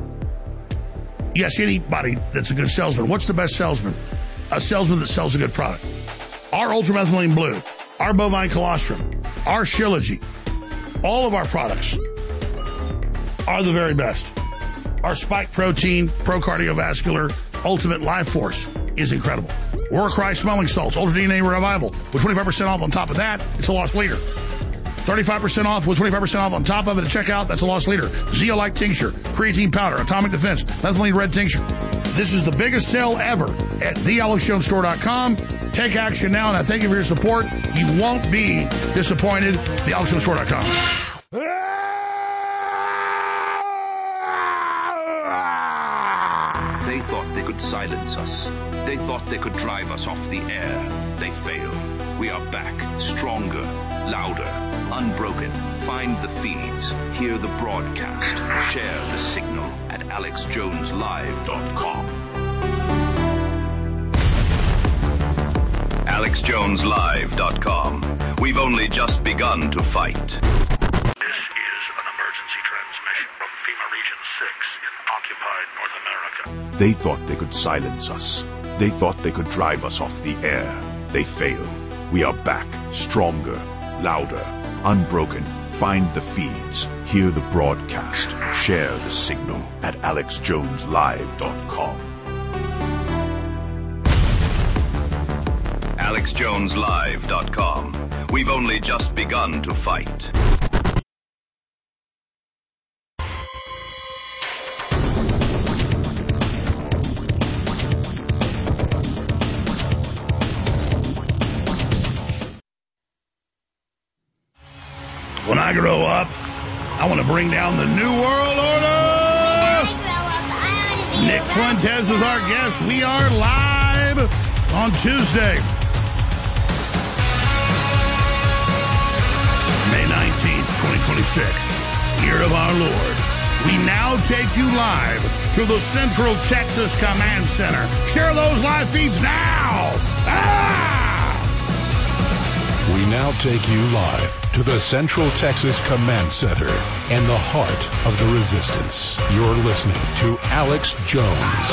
You ask anybody that's a good salesman, what's the best salesman? A salesman that sells a good product. Our ultramethylene blue, our bovine colostrum, our Shilajit, all of our products are the very best. Our spike protein, pro cardiovascular, ultimate life force is incredible. Warcry smelling salts, Ultra D N A revival with twenty-five percent off on top of that. It's a lost leader. thirty-five percent off with twenty-five percent off on top of it at checkout. That's a lost leader. Zeolite tincture, creatine powder, atomic defense, methylene red tincture. This is the biggest sale ever at the alex jones store dot com. Take action now, and I thank you for your support. You won't be disappointed. the alex jones store dot com. They thought they could silence us. They thought they could drive us off the air. They failed. We are back, stronger, louder, unbroken. Find the feeds, hear the broadcast, share the signal at alex jones live dot com. alex jones live dot com. We've only just begun to fight. This is an emergency transmission from FEMA Region six in occupied North America. They thought they could silence us. They thought they could drive us off the air. They failed. We are back, stronger, louder, unbroken. Find the feeds, hear the broadcast, share the signal at alex jones live dot com. alex jones live dot com. We've only just begun to fight. When I grow up, I want to bring down the New World Order. Nick Fuentes is our guest. We are live on Tuesday, May nineteenth, twenty twenty-six, year of our Lord. We now take you live to the Central Texas Command Center. Share those live feeds now. Ah! We now take you live to the Central Texas Command Center in the heart of the resistance. You're listening to Alex Jones.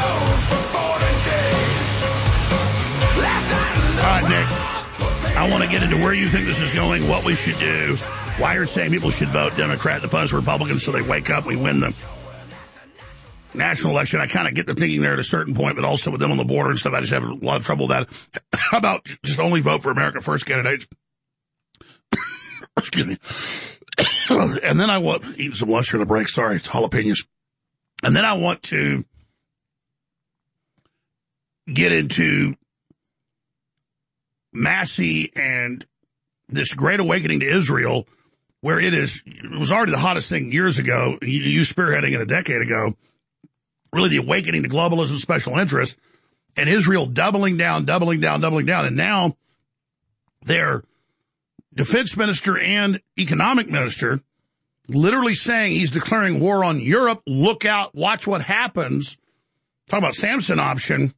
All right, Nick, I want to get into where you think this is going, what we should do, why you're saying people should vote Democrat to punish Republicans so they wake up, we win the national election. I kind of get the thinking there at a certain point, but also with them on the border and stuff, I just have a lot of trouble with that. How about just only vote for America First candidates? Excuse me. And then I was eating some lunch during the break. Sorry, it's jalapenos. And then I want to get into Massey and this great awakening to Israel, where it is, it was already the hottest thing years ago, you, you spearheading it a decade ago, really the awakening to globalism, special interest, and Israel doubling down, doubling down, doubling down. And now their defense minister and economic minister literally saying he's declaring war on Europe. Look out, watch what happens. Talk about Samson option.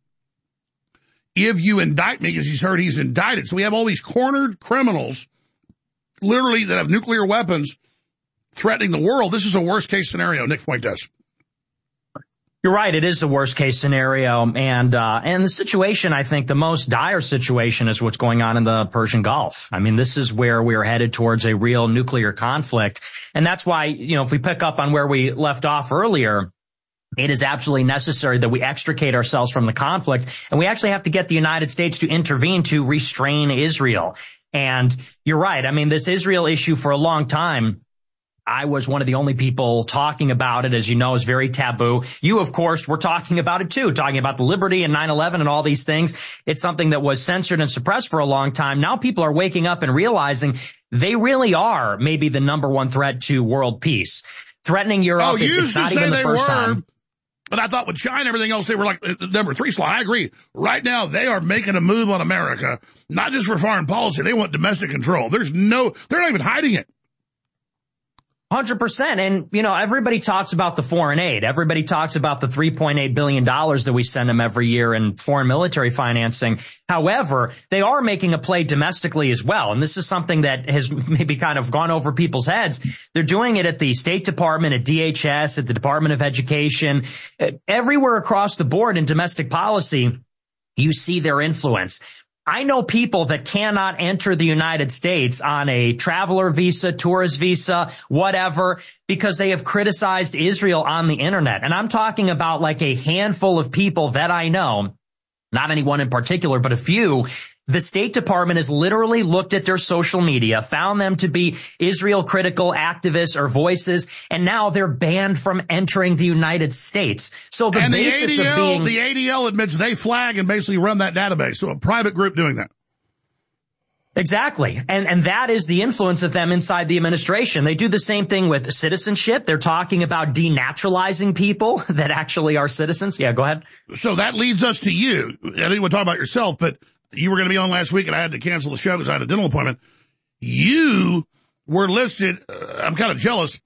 If you indict me, because he's heard he's indicted. So we have all these cornered criminals, literally, that have nuclear weapons threatening the world. This is a worst-case scenario, Nick Fuentes. You're right. It is the worst-case scenario. And uh and the situation, I think, the most dire situation is what's going on in the Persian Gulf. I mean, this is where we're headed towards a real nuclear conflict. And that's why, you know, if we pick up on where we left off earlier, it is absolutely necessary that we extricate ourselves from the conflict, and we actually have to get the United States to intervene to restrain Israel. And you're right. I mean, this Israel issue for a long time, I was one of the only people talking about it. As you know, is very taboo. You, of course, were talking about it too, talking about the Liberty and nine eleven and all these things. It's something that was censored and suppressed for a long time. Now people are waking up and realizing they really are maybe the number one threat to world peace. Threatening Europe, oh, you it's used not to say even the they first were. time. But I thought with China and everything else, they were like uh, number three slot. I agree. Right now, they are making a move on America, not just for foreign policy. They want domestic control. There's no, they're not even hiding it. one hundred percent. And, you know, everybody talks about the foreign aid. Everybody talks about the three point eight billion dollars that we send them every year in foreign military financing. However, they are making a play domestically as well. And this is something that has maybe kind of gone over people's heads. They're doing it at the State Department, at D H S, at the Department of Education, everywhere across the board in domestic policy. You see their influence. I know people that cannot enter the United States on a traveler visa, tourist visa, whatever, because they have criticized Israel on the internet. And I'm talking about like a handful of people that I know, not anyone in particular, but a few. The State Department has literally looked at their social media, found them to be Israel critical activists or voices, and now they're banned from entering the United States. So the and basis the A D L, of being the A D L admits they flag and basically run that database. So a private group doing that. Exactly. And and that is the influence of them inside the administration. They do the same thing with citizenship. They're talking about denaturalizing people that actually are citizens. Yeah, go ahead. So that leads us to you. I didn't want to talk about yourself, but you were going to be on last week and I had to cancel the show because I had a dental appointment. You were listed, uh, I'm kind of jealous,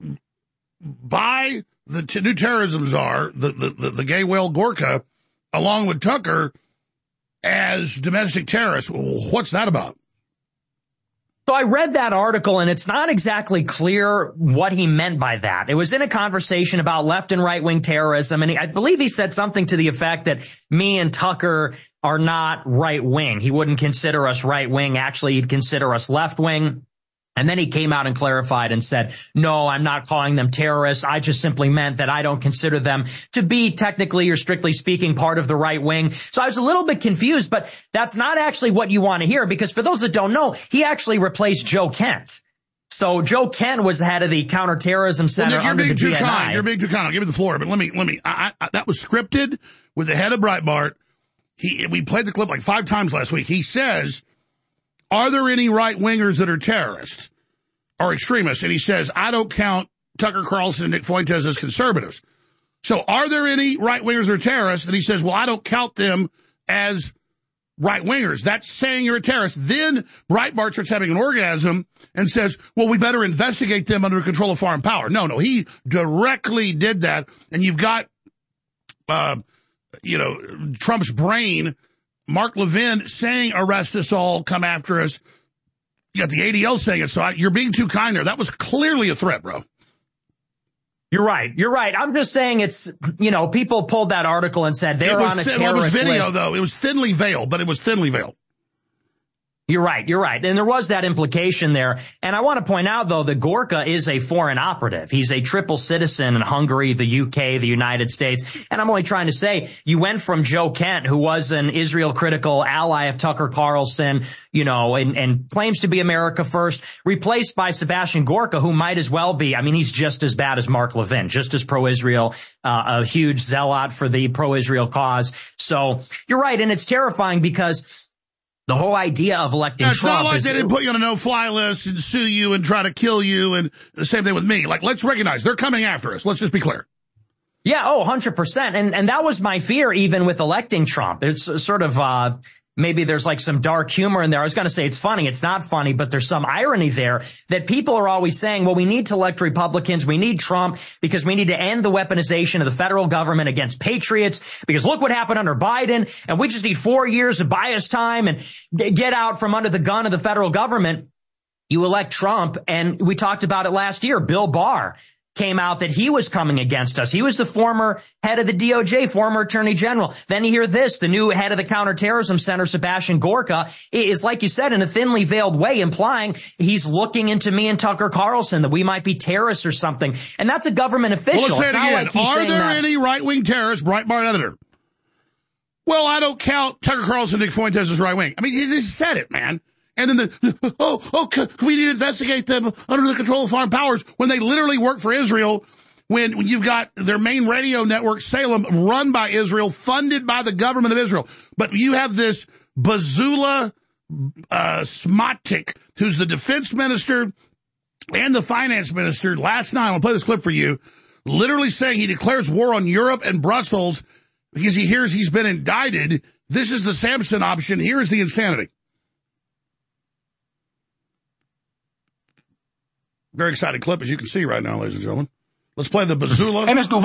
by the t- new terrorism czar, the, the, the, the gay whale Gorka, along with Tucker, as domestic terrorists. What's that about? So I read that article, and it's not exactly clear what he meant by that. It was in a conversation about left and right-wing terrorism, and he, I believe he said something to the effect that me and Tucker are not right-wing. He wouldn't consider us right-wing. Actually, he'd consider us left-wing. And then he came out and clarified and said, no, I'm not calling them terrorists. I just simply meant that I don't consider them to be technically or strictly speaking part of the right wing. So I was a little bit confused, but that's not actually what you want to hear, because for those that don't know, he actually replaced Joe Kent. So Joe Kent was the head of the Counterterrorism Center well, Nick, under the G N I. You're being too kind. You're being too kind. I'll give you the floor, but let me, let me, I, I, that was scripted with the head of Breitbart. He, we played the clip like five times last week. He says, are there any right-wingers that are terrorists or extremists? And he says, I don't count Tucker Carlson and Nick Fuentes as conservatives. So are there any right-wingers that are terrorists? And he says, well, I don't count them as right-wingers. That's saying you're a terrorist. Then Breitbart starts having an orgasm and says, well, we better investigate them under control of foreign power. No, no, he directly did that. And you've got, uh, you know, Trump's brain, Mark Levin, saying arrest us all, come after us. You got the A D L saying it, so I, you're being too kind there. That was clearly a threat, bro. You're right. You're right. I'm just saying it's, you know, people pulled that article and said they're on a thin, terrorist well, it was video, list. though. It was thinly veiled, but it was thinly veiled. You're right. You're right. And there was that implication there. And I want to point out, though, that Gorka is a foreign operative. He's a triple citizen in Hungary, the U K, the United States. And I'm only trying to say, you went from Joe Kent, who was an Israel-critical ally of Tucker Carlson, you know, and, and claims to be America first, replaced by Sebastian Gorka, who might as well be, I mean, he's just as bad as Mark Levin, just as pro-Israel, uh, a huge zealot for the pro-Israel cause. So you're right. And it's terrifying because the whole idea of electing yeah, it's Trump not like is, they didn't put you on a no-fly list and sue you and try to kill you, and the same thing with me. Like, let's recognize they're coming after us. Let's just be clear. Yeah, oh, one hundred percent. And and that was my fear even with electing Trump. It's sort of uh maybe there's like some dark humor in there. I was going to say it's funny. It's not funny, but there's some irony there that people are always saying, well, we need to elect Republicans. We need Trump because we need to end the weaponization of the federal government against patriots, because look what happened under Biden. And we just need four years of bias time and get out from under the gun of the federal government. You elect Trump, and we talked about it last year. Bill Barr came out that he was coming against us. He was the former head of the D O J, former attorney general. Then you hear this, the new head of the counterterrorism center, Sebastian Gorka, is, like you said, in a thinly veiled way, implying he's looking into me and Tucker Carlson, that we might be terrorists or something. And that's a government official. Well, let's say it again. Like Are there that. any right-wing terrorists? Breitbart editor. Well, I don't count Tucker Carlson, Nick Fuentes as right-wing. I mean, he just said it, man. And then the, oh, oh, we need to investigate them under the control of foreign powers when they literally work for Israel, when, when you've got their main radio network, Salem, run by Israel, funded by the government of Israel. But you have this Bazula uh, Smotrich, who's the defense minister and the finance minister, last night, I'll play this clip for you, literally saying he declares war on Europe and Brussels because he hears he's been indicted. This is the Samson option. Here is the insanity. Very exciting clip, as you can see right now, ladies and gentlemen. Let's play the Bazula.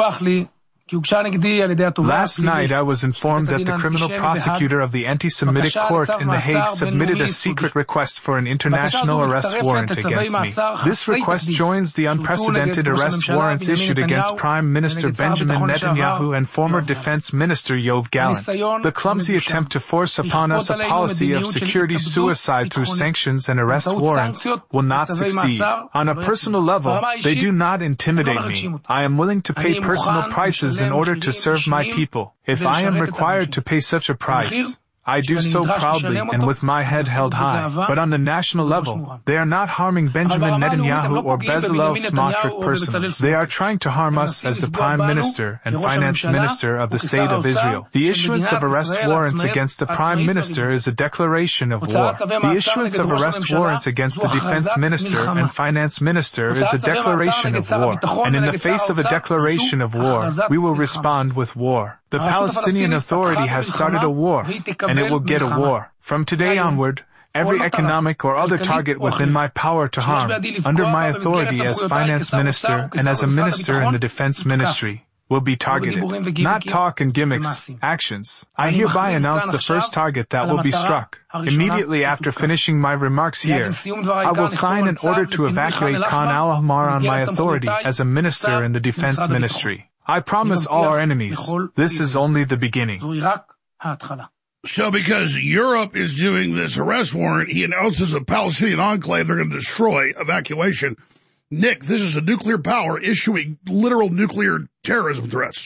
Last night, I was informed that the criminal prosecutor of the anti-Semitic court in The Hague submitted a secret request for an international arrest warrant against me. This request joins the unprecedented arrest warrants issued against Prime Minister Benjamin Netanyahu and former Defense Minister Yoav Gallant. The clumsy attempt to force upon us a policy of security suicide through sanctions and arrest warrants will not succeed. On a personal level, they do not intimidate me. I am willing to pay personal prices in order to serve my people. If I am required to pay such a price, I do so proudly and with my head held high. But on the national level, they are not harming Benjamin Netanyahu or Bezalel Smotrich personally. They are trying to harm us as the Prime Minister and Finance Minister of the State of Israel. The issuance of arrest warrants against the Prime Minister is a declaration of war. The issuance of arrest warrants against the Defense Minister and Finance Minister is a declaration of war. And in the face of a declaration of war, we will respond with war. The Palestinian Authority has started a war, and it will get a war. From today onward, every economic or other target within my power to harm, under my authority as Finance Minister and as a Minister in the Defense Ministry, will be targeted. Not talk and gimmicks, actions. I hereby announce the first target that will be struck. Immediately after finishing my remarks here, I will sign an order to evacuate Khan al-Ahmar on my authority as a Minister in the Defense Ministry. I promise all our enemies, this is only the beginning. So because Europe is doing this arrest warrant, he announces a Palestinian enclave they're going to destroy, evacuation. Nick, this is a nuclear power issuing literal nuclear terrorism threats.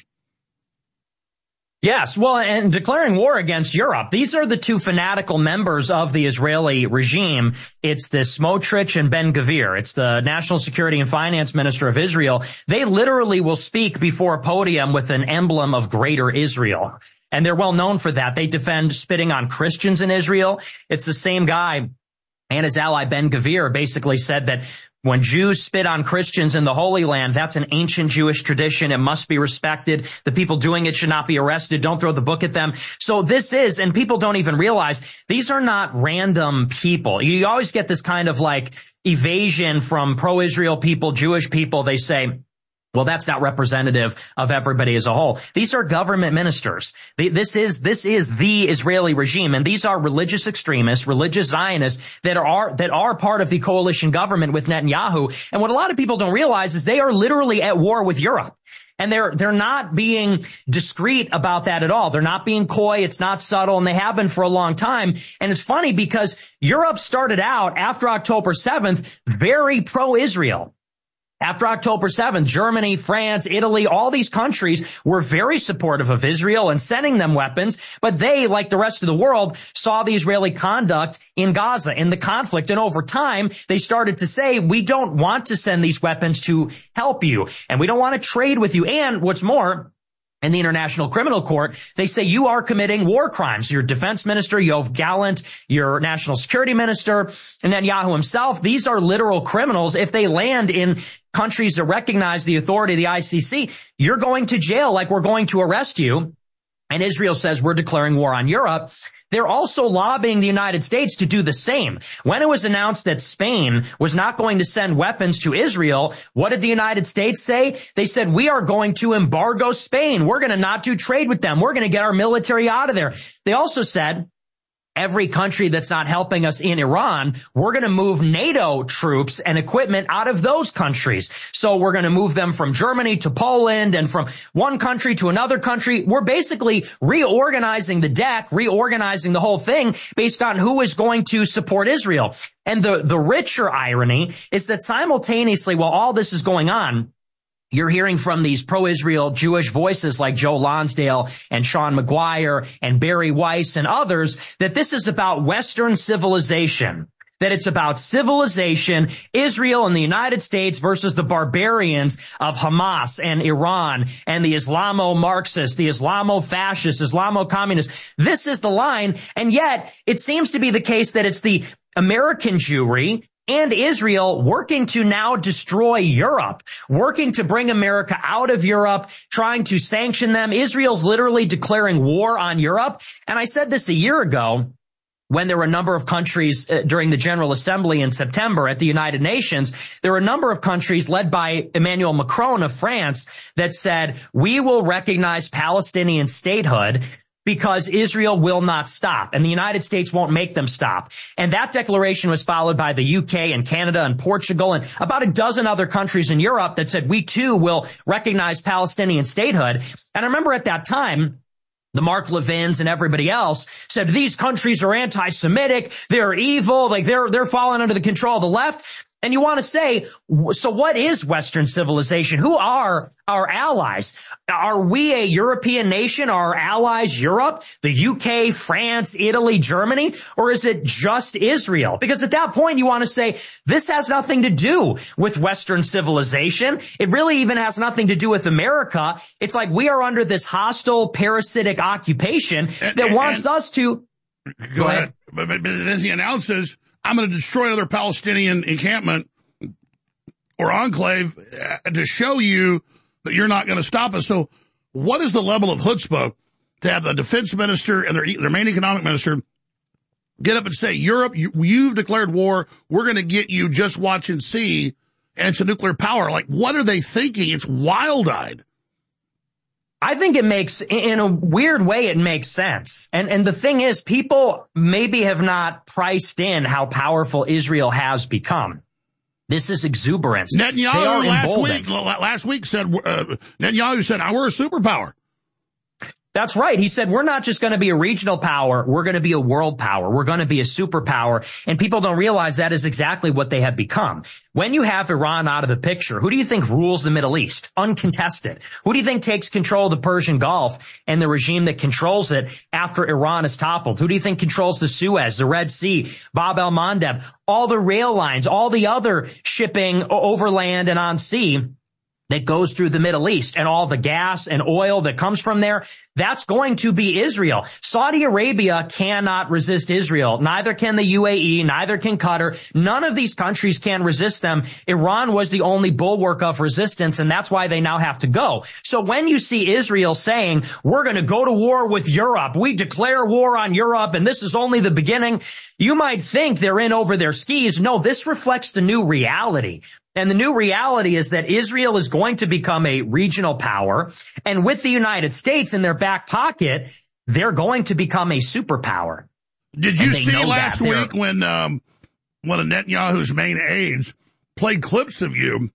Yes, well, and declaring war against Europe. These are the two fanatical members of the Israeli regime. It's the Smotrich and Ben-Gvir. It's the National Security and Finance Minister of Israel. They literally will speak before a podium with an emblem of Greater Israel. And they're well known for that. They defend spitting on Christians in Israel. It's the same guy and his ally Ben-Gvir basically said that when Jews spit on Christians in the Holy Land, that's an ancient Jewish tradition. It must be respected. The people doing it should not be arrested. Don't throw the book at them. So this is, and people don't even realize, these are not random people. You always get this kind of like evasion from pro-Israel people, Jewish people. They say, Well, that's not representative of everybody as a whole. These are government ministers. This is, this is the Israeli regime, and these are religious extremists, religious Zionists that are, that are part of the coalition government with Netanyahu. And what a lot of people don't realize is they are literally at war with Europe. And they're, they're not being discreet about that at all. They're not being coy. It's not subtle, and they have been for a long time. And it's funny because Europe started out after October seventh very pro-Israel. After October seventh, Germany, France, Italy, all these countries were very supportive of Israel and sending them weapons, but they, like the rest of the world, saw the Israeli conduct in Gaza, in the conflict, and over time, they started to say, we don't want to send these weapons to help you, and we don't want to trade with you, and what's more, in the International Criminal Court, they say you are committing war crimes. Your defense minister, Yoav Gallant, your national security minister, and Netanyahu himself, these are literal criminals. If they land in countries that recognize the authority of the I C C, you're going to jail like we're going to arrest you. And Israel says we're declaring war on Europe. They're also lobbying the United States to do the same. When it was announced that Spain was not going to send weapons to Israel, what did the United States say? They said, we are going to embargo Spain. We're going to not do trade with them. We're going to get our military out of there. They also said, every country that's not helping us in Iran, we're going to move NATO troops and equipment out of those countries. So we're going to move them from Germany to Poland and from one country to another country. We're basically reorganizing the deck, reorganizing the whole thing based on who is going to support Israel. And the, the richer irony is that simultaneously, while all this is going on, you're hearing from these pro-Israel Jewish voices like Joe Lonsdale and Sean McGuire and Barry Weiss and others that this is about Western civilization, that it's about civilization, Israel and the United States versus the barbarians of Hamas and Iran and the Islamo-Marxists, the Islamo-fascists, Islamo-communists. This is the line, and yet it seems to be the case that it's the American Jewry and Israel working to now destroy Europe, working to bring America out of Europe, trying to sanction them. Israel's literally declaring war on Europe. And I said this a year ago when there were a number of countries uh, during the General Assembly in September at the United Nations. There were a number of countries led by Emmanuel Macron of France that said, we will recognize Palestinian statehood because Israel will not stop, and the United States won't make them stop. And that declaration was followed by the U K and Canada and Portugal and about a dozen other countries in Europe that said, we too will recognize Palestinian statehood. And I remember at that time, the Mark Levins and everybody else said, these countries are anti-Semitic, they're evil, like they're, they're falling under the control of the left. And you want to say, so what is Western civilization? Who are our allies? Are we a European nation? Are our allies Europe, the U K, France, Italy, Germany? Or is it just Israel? Because at that point, you want to say, this has nothing to do with Western civilization. It really even has nothing to do with America. It's like we are under this hostile, parasitic occupation that and, wants and, us to... Go, go ahead. ahead. But, but, but then he announces, I'm going to destroy another Palestinian encampment or enclave to show you that you're not going to stop us. So what is the level of chutzpah to have the defense minister and their, their main economic minister get up and say, Europe, you, you've declared war. We're going to get you. Just watch and see. And it's a nuclear power. Like, what are they thinking? It's wild-eyed. I think it makes, in a weird way, it makes sense. And, and the thing is, people maybe have not priced in how powerful Israel has become. This is exuberance. Netanyahu last week, last week said, uh, Netanyahu said, oh, we're a superpower. That's right. He said, we're not just going to be a regional power. We're going to be a world power. We're going to be a superpower. And people don't realize that is exactly what they have become. When you have Iran out of the picture, who do you think rules the Middle East? Uncontested. Who do you think takes control of the Persian Gulf and the regime that controls it after Iran is toppled? Who do you think controls the Suez, the Red Sea, Bab el-Mandeb, all the rail lines, all the other shipping overland and on sea that goes through the Middle East, and all the gas and oil that comes from there? That's going to be Israel. Saudi Arabia cannot resist Israel. Neither can the U A E, neither can Qatar. None of these countries can resist them. Iran was the only bulwark of resistance, and that's why they now have to go. So when you see Israel saying, we're going to go to war with Europe, we declare war on Europe, and this is only the beginning, you might think they're in over their skis. No, this reflects the new reality. And the new reality is that Israel is going to become a regional power. And with the United States in their back pocket, they're going to become a superpower. Did you see last week when um, one of Netanyahu's main aides played clips of you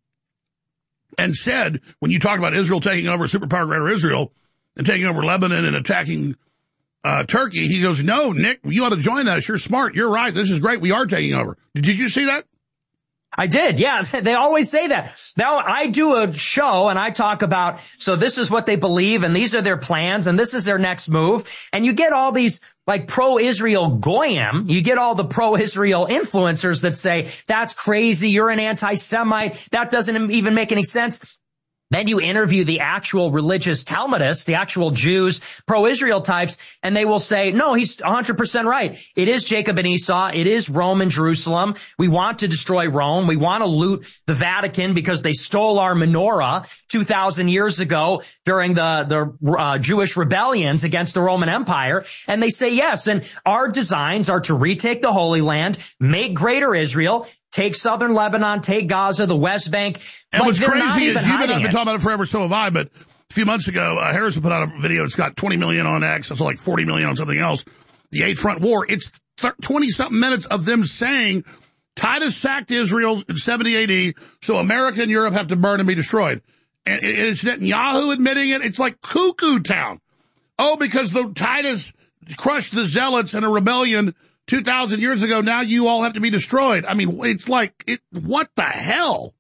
and said, when you talk about Israel taking over superpower Greater Israel and taking over Lebanon and attacking uh, Turkey, he goes, no, Nick, you ought to join us. You're smart. You're right. This is great. We are taking over. Did, did you see that? I did, yeah. They always say that. Now, I do a show and I talk about, so this is what they believe and these are their plans and this is their next move. And you get all these like pro-Israel goyim, you get all the pro-Israel influencers that say, that's crazy, you're an anti-Semite, that doesn't even make any sense. Then you interview the actual religious Talmudists, the actual Jews, pro-Israel types, and they will say, no, he's one hundred percent right. It is Jacob and Esau. It is Rome and Jerusalem. We want to destroy Rome. We want to loot the Vatican because they stole our menorah two thousand years ago during the, the uh, Jewish rebellions against the Roman Empire. And they say yes. And our designs are to retake the Holy Land, make greater Israel, take southern Lebanon, take Gaza, the West Bank. And like, what's crazy is you've been, been talking about it forever, so have I, but a few months ago, uh, Harrison put out a video. It's got twenty million on X. It's like forty million on something else. The Eighth Front War. It's twenty-something minutes of them saying Titus sacked Israel in seventy A D, so America and Europe have to burn and be destroyed. And it's Netanyahu admitting it. It's like cuckoo town. Oh, because the Titus crushed the zealots in a rebellion two thousand years ago, now you all have to be destroyed. I mean, it's like, it, what the hell?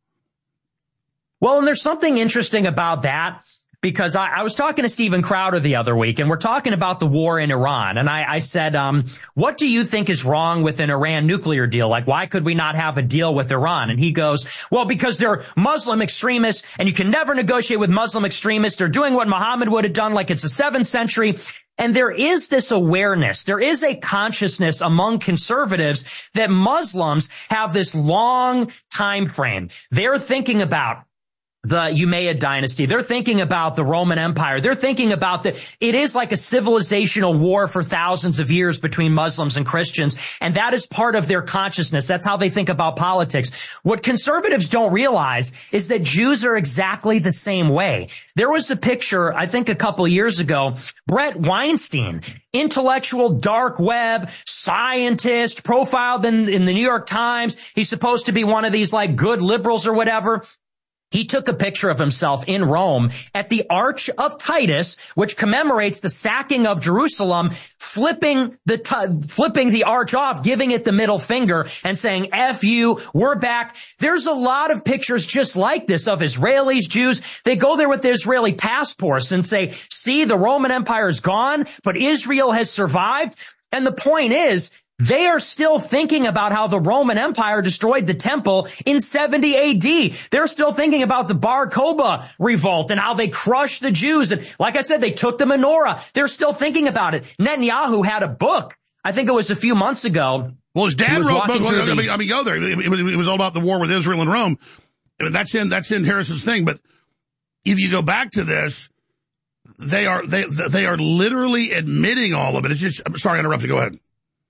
Well, and there's something interesting about that, because I, I was talking to Steven Crowder the other week, and we're talking about the war in Iran. And I, I said, um, what do you think is wrong with an Iran nuclear deal? Like, why could we not have a deal with Iran? And he goes, well, because they're Muslim extremists, and you can never negotiate with Muslim extremists. They're doing what Muhammad would have done, like it's the seventh century. And there is this awareness, there is a consciousness among conservatives that Muslims have this long time frame. They're thinking about the Umayyad dynasty. They're thinking about the Roman Empire. They're thinking about the, it is like a civilizational war for thousands of years between Muslims and Christians. And that is part of their consciousness. That's how they think about politics. What conservatives don't realize is that Jews are exactly the same way. There was a picture, I think a couple years ago, Brett Weinstein, intellectual dark web scientist, profiled in, in the New York Times. He's supposed to be one of these like good liberals or whatever. He took a picture of himself in Rome at the Arch of Titus, which commemorates the sacking of Jerusalem, flipping the t- flipping the arch off, giving it the middle finger and saying, F you, we're back. There's a lot of pictures just like this of Israelis, Jews. They go there with their Israeli passports and say, see, the Roman Empire is gone, but Israel has survived. And the point is, they are still thinking about how the Roman Empire destroyed the temple in seventy A D. They're still thinking about the Bar Kokhba revolt and how they crushed the Jews. And like I said, they took the menorah. They're still thinking about it. Netanyahu had a book, I think it was a few months ago. Well, his dad wrote a book. Well, the, I mean, go there. It, it was all about the war with Israel and Rome. And that's in, that's in Harrison's thing. But if you go back to this, they are, they, they are literally admitting all of it. It's just, I'm sorry, I interrupted. Go ahead.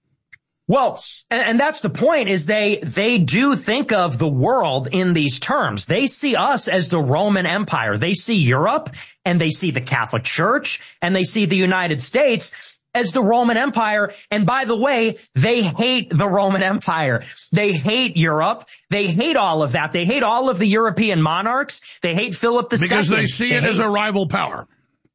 Well, and, and that's the point, is they, they do think of the world in these terms. They see us as the Roman Empire. They see Europe, and they see the Catholic Church, and they see the United States as the Roman Empire. And by the way, they hate the Roman Empire. They hate Europe. They hate all of that. They hate all of the European monarchs. They hate Philip the Second. Because they see it as a rival power.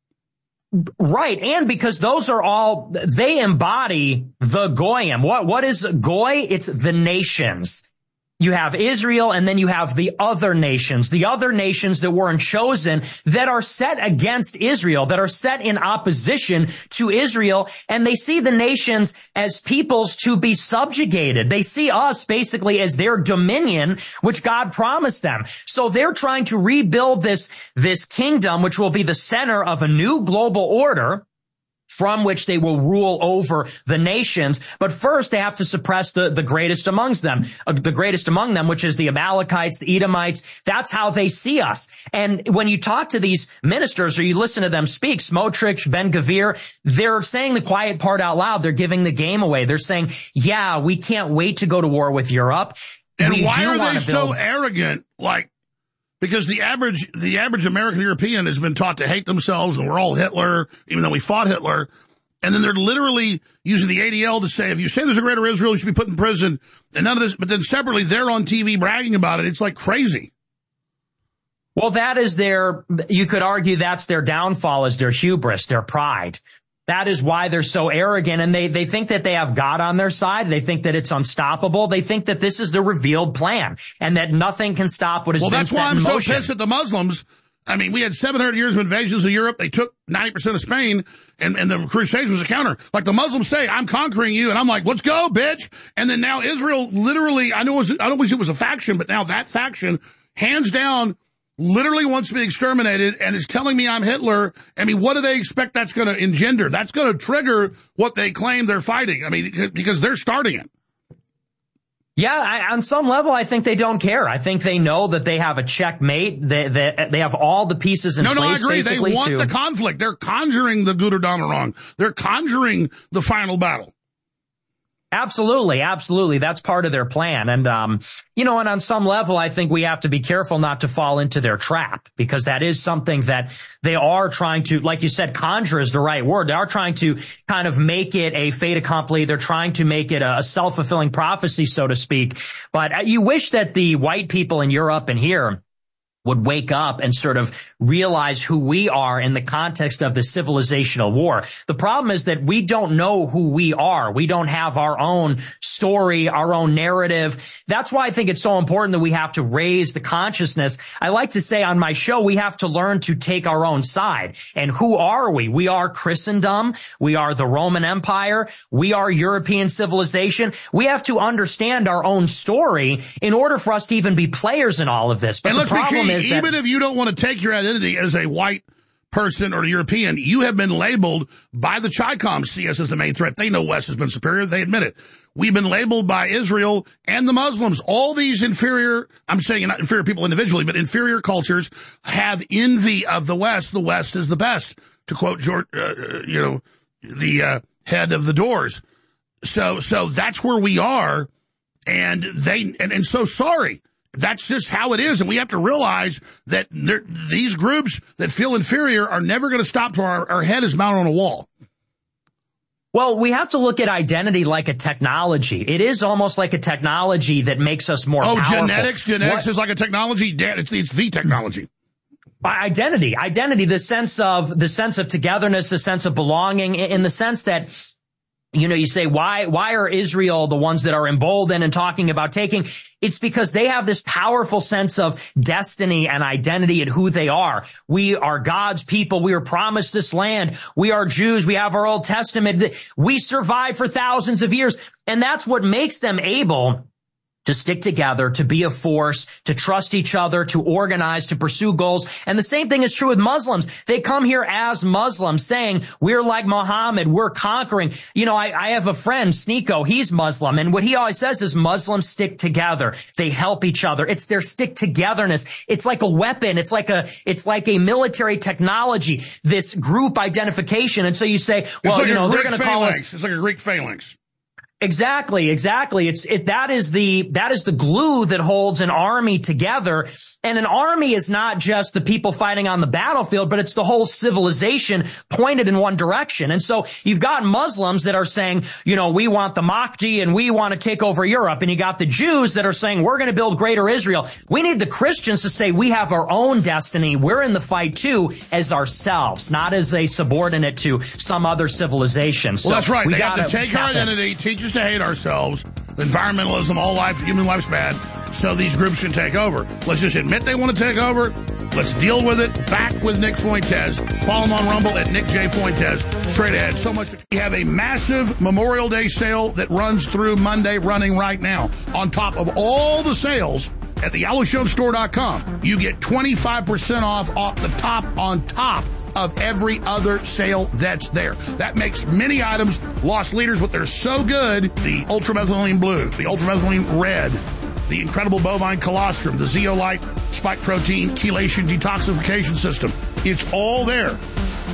Right, and because those are all, they embody the Goyim. What, what is Goy? It's the nations. You have Israel, and then you have the other nations, the other nations that weren't chosen, that are set against Israel, that are set in opposition to Israel, and they see the nations as peoples to be subjugated. They see us basically as their dominion, which God promised them. So they're trying to rebuild this, this kingdom, which will be the center of a new global order, from which they will rule over the nations. But first, they have to suppress the, the greatest amongst them, uh, the greatest among them, which is the Amalekites, the Edomites. That's how they see us. And when you talk to these ministers or you listen to them speak, Smotrich, Ben-Gvir, they're saying the quiet part out loud. They're giving the game away. They're saying, yeah, we can't wait to go to war with Europe. And we why do are they want to build... so arrogant? Like, because the average, the average American European has been taught to hate themselves, and we're all Hitler, even though we fought Hitler. And then they're literally using the A D L to say, if you say there's a greater Israel, you should be put in prison. And none of this, but then separately, they're on T V bragging about it. It's like crazy. Well, that is their, you could argue that's their downfall, is their hubris, their pride. That is why they're so arrogant, and they, they think that they have God on their side. They think that it's unstoppable. They think that this is the revealed plan, and that nothing can stop what has well, been set in motion. Well, that's why I'm so pissed at the Muslims. I mean, we had seven hundred years of invasions of Europe. They took ninety percent of Spain, and, and the Crusades was a counter. Like the Muslims say, I'm conquering you, and I'm like, let's go, bitch. And then now Israel literally, I know it was, I don't wish it was a faction, but now that faction, hands down, literally wants to be exterminated and is telling me I'm Hitler. I mean, what do they expect that's going to engender? That's going to trigger what they claim they're fighting. I mean, because they're starting it. Yeah, I, on some level, I think they don't care. I think they know that they have a checkmate. They, they, they have all the pieces in no, place. No, I agree. They want to... the conflict. They're conjuring the Guderdamarong. They're conjuring the final battle. Absolutely, absolutely. That's part of their plan. And, um, you know, and on some level, I think we have to be careful not to fall into their trap, because that is something that they are trying to, like you said, conjure is the right word. They are trying to kind of make it a fait accompli. They're trying to make it a self-fulfilling prophecy, so to speak. But you wish that the white people in Europe and here would wake up and sort of realize who we are in the context of the civilizational war. The problem is that we don't know who we are. We don't have our own story, our own narrative. That's why I think it's so important that we have to raise the consciousness. I like to say on my show, we have to learn to take our own side. And who are we? We are Christendom. We are the Roman Empire. We are European civilization. We have to understand our own story in order for us to even be players in all of this. But and the problem is even that if you don't want to take your identity as a white person or a European, you have been labeled by the Chi-Com see us as the main threat. They know West has been superior. They admit it. We've been labeled by Israel and the Muslims. All these inferior, I'm saying not inferior people individually, but inferior cultures have envy of the West. The West is the best, to quote George, uh, you know, the uh, head of the Doors. So, so that's where we are. And they, and, and so sorry. That's just how it is, and we have to realize that these groups that feel inferior are never going to stop till our, our head is mounted on a wall. Well, we have to look at identity like a technology. It is almost like a technology that makes us more oh, powerful. Oh, genetics? Genetics what? is like a technology? It's, it's the technology. Identity. Identity, the sense of, the sense of togetherness, the sense of belonging, in the sense that, you know, you say, why, why are Israel the ones that are emboldened and talking about taking? It's because they have this powerful sense of destiny and identity and who they are. We are God's people. We are promised this land. We are Jews. We have our Old Testament. We survived for thousands of years. And that's what makes them able to stick together, to be a force, to trust each other, to organize, to pursue goals. And the same thing is true with Muslims. They come here as Muslims saying, we're like Muhammad, we're conquering. You know, I, I have a friend, Sneeko, he's Muslim, and what he always says is Muslims stick together. They help each other. It's their stick togetherness. It's like a weapon. It's like a, it's like a military technology, this group identification. And so you say, well, like you know, they're going to call us. It's like a Greek phalanx. Exactly, exactly. It's, it, that is the, that is the glue that holds an army together. And an army is not just the people fighting on the battlefield, but it's the whole civilization pointed in one direction. And so you've got Muslims that are saying, you know, we want the Mahdi and we want to take over Europe. And you got the Jews that are saying, we're going to build greater Israel. We need the Christians to say, we have our own destiny. We're in the fight too as ourselves, not as a subordinate to some other civilization. So well, that's right. We they have to take our it. identity, teach us to hate ourselves, environmentalism, all life, human life's bad, so these groups can take over. Let's just admit they want to take over. Let's deal with it. Back with Nick Fuentes. Follow him on Rumble at Nick J. Fuentes. Straight ahead. So much. We have a massive Memorial Day sale that runs through Monday, running right now. On top of all the sales at the alex jones store dot com, you get twenty-five percent off off the top on top of every other sale that's there. That makes many items lost leaders, but they're so good. The ultramethylene blue, the ultramethylene red, the incredible bovine colostrum, the zeolite spike protein chelation detoxification system. It's all there.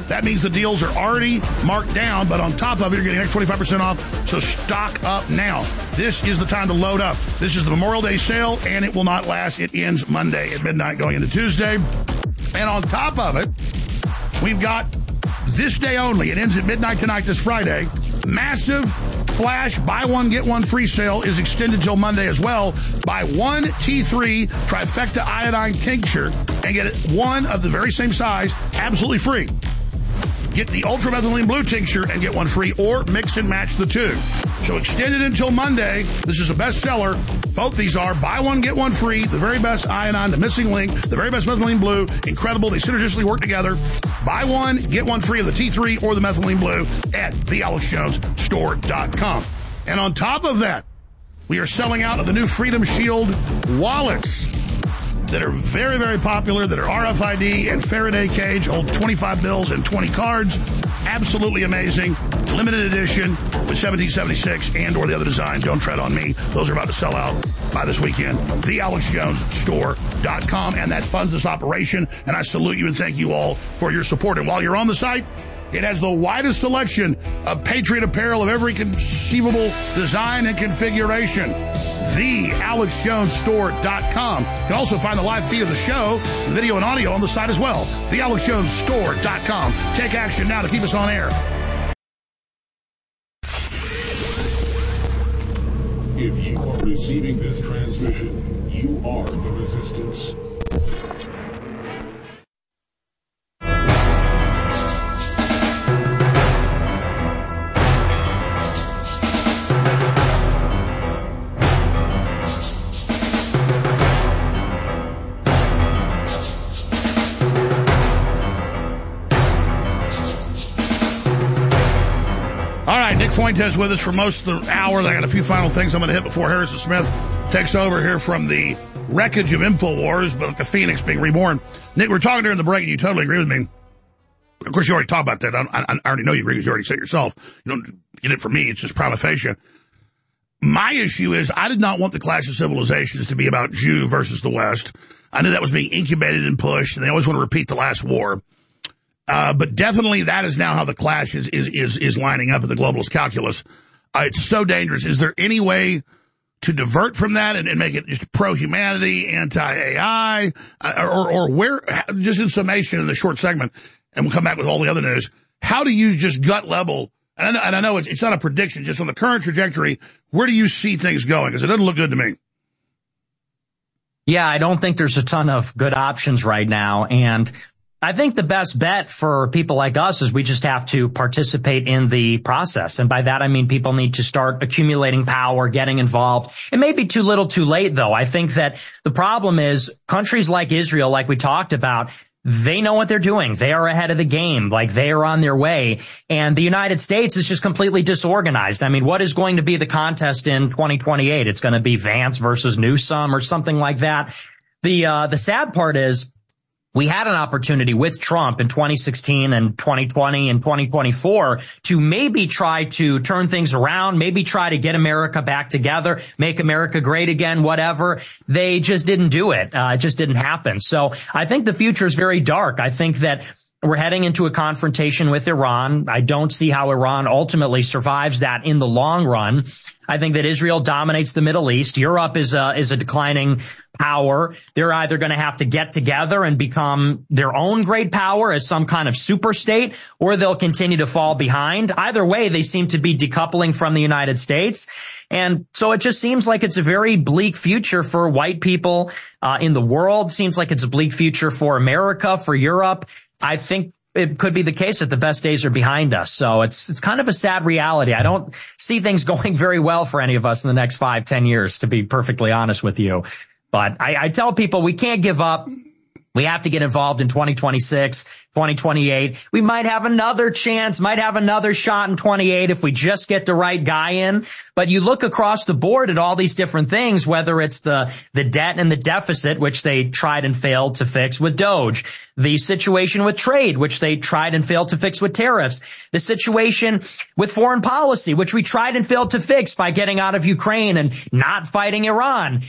That means the deals are already marked down, but on top of it, you're getting an extra twenty-five percent off, so stock up now. This is the time to load up. This is the Memorial Day sale, and it will not last. It ends Monday at midnight going into Tuesday. And on top of it, we've got this day only. It ends at midnight tonight this Friday. Massive flash buy one, get one free sale is extended till Monday as well. Buy one T three trifecta iodine tincture and get one of the very same size absolutely free. Get the ultramethylene blue tincture and get one free, or mix and match the two. So extended until Monday. This is a bestseller. Both these are buy one, get one free. The very best iodine, the missing link, the very best methylene blue. Incredible. They synergistically work together. Buy one, get one free of the T three or the methylene blue at the alex jones store dot com. And on top of that, we are selling out of the new Freedom Shield wallets that are very, very popular, that are R F I D and Faraday cage, hold twenty-five bills and twenty cards. Absolutely amazing. Limited edition with seventeen seventy-six and or the other designs. Don't tread on me. Those are about to sell out by this weekend. the alex jones store dot com. And that funds this operation. And I salute you and thank you all for your support. And while you're on the site, it has the widest selection of Patriot apparel of every conceivable design and configuration. the alex jones store dot com. You can also find the live feed of the show, the video and audio on the site as well. the alex jones store dot com. Take action now to keep us on air. If you are receiving this transmission, you are the resistance. Nick Fuentes with us for most of the hour. I got a few final things I'm going to hit before Harrison Smith takes over here from the wreckage of InfoWars, but the Phoenix being reborn. Nick, we were talking during the break, and you totally agree with me. Of course, you already talked about that. I, I, I already know you agree because you already said it yourself. You don't get it from me. It's just prima facie. My issue is I did not want the Clash of Civilizations to be about Jew versus the West. I knew that was being incubated and pushed, and they always want to repeat the last war. Uh, but definitely that is now how the clash is, is, is, is lining up in the globalist calculus. Uh, it's so dangerous. Is there any way to divert from that and, and make it just pro-humanity, anti-A I, uh, or, or where, just in summation in the short segment, and we'll come back with all the other news, how do you just gut level, and I know, and I know it's, it's not a prediction, just on the current trajectory, where do you see things going? Because it doesn't look good to me. Yeah, I don't think there's a ton of good options right now, and I think the best bet for people like us is we just have to participate in the process. And by that, I mean people need to start accumulating power, getting involved. It may be too little too late, though. I think that the problem is countries like Israel, like we talked about, they know what they're doing. They are ahead of the game. Like, they are on their way. And the United States is just completely disorganized. I mean, what is going to be the contest in twenty twenty-eight? It's going to be Vance versus Newsom or something like that. The, uh, the sad part is, we had an opportunity with Trump in twenty sixteen and twenty twenty and twenty twenty-four to maybe try to turn things around, maybe try to get America back together, make America great again, whatever. They just didn't do it. Uh, it just didn't happen. So I think the future is very dark. I think that we're heading into a confrontation with Iran. I don't see how Iran ultimately survives that in the long run. I think that Israel dominates the Middle East. Europe is a, is a declining power. They're either going to have to get together and become their own great power as some kind of super state, or they'll continue to fall behind. Either way, they seem to be decoupling from the United States. And so it just seems like it's a very bleak future for white people uh, in the world. Seems like it's a bleak future for America, for Europe. I think it could be the case that the best days are behind us. So it's it's kind of a sad reality. I don't see things going very well for any of us in the next five, ten years, to be perfectly honest with you. But I, I tell people we can't give up. We have to get involved in twenty twenty-six, twenty twenty-eight. We might have another chance, might have another shot in twenty-eight if we just get the right guy in. But you look across the board at all these different things, whether it's the, the debt and the deficit, which they tried and failed to fix with Doge, the situation with trade, which they tried and failed to fix with tariffs, the situation with foreign policy, which we tried and failed to fix by getting out of Ukraine and not fighting Iran.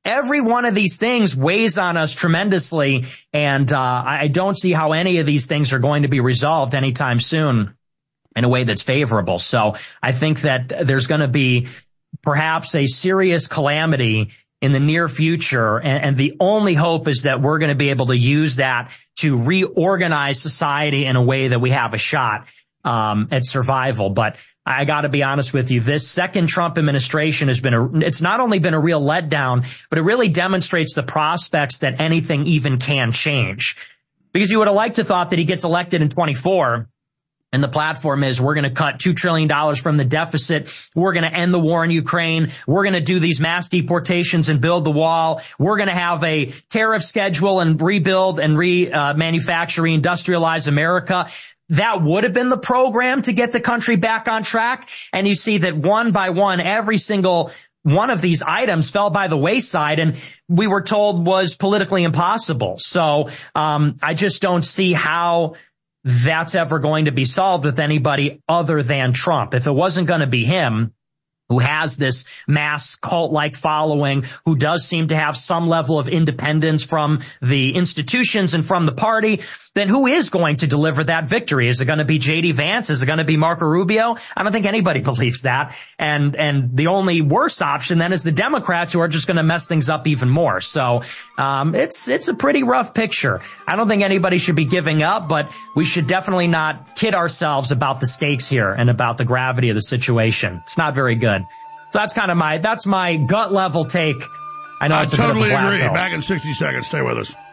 every one of these things weighs on us tremendously. And, uh, I don't see how any of these things are going to be resolved anytime soon in a way that's favorable. So I think that there's going to be perhaps a serious calamity in the near future. And, and the only hope is that we're going to be able to use that to reorganize society in a way that we have a shot um, at survival. But I got to be honest with you, this second Trump administration has been a, it's not only been a real letdown, but it really demonstrates the prospects that anything even can change. Because you would have liked to thought that he gets elected in twenty-four. And the platform is we're going to cut two trillion dollars from the deficit. We're going to end the war in Ukraine. We're going to do these mass deportations and build the wall. We're going to have a tariff schedule and rebuild and re-manufacture, uh, reindustrialize America. That would have been the program to get the country back on track. And you see that one by one, every single one of these items fell by the wayside and we were told was politically impossible. So um I just don't see how that's ever going to be solved with anybody other than Trump. If it wasn't going to be him, who has this mass cult-like following, who does seem to have some level of independence from the institutions and from the party, then who is going to deliver that victory? Is it going to be J D Vance? Is it going to be Marco Rubio? I don't think anybody believes that. And, and the only worse option then is the Democrats, who are just going to mess things up even more. So, um, it's, it's a pretty rough picture. I don't think anybody should be giving up, but we should definitely not kid ourselves about the stakes here and about the gravity of the situation. It's not very good. So that's kind of my, that's my gut level take. I know I it's a totally bit of a agree. black Back in sixty seconds. Stay with us.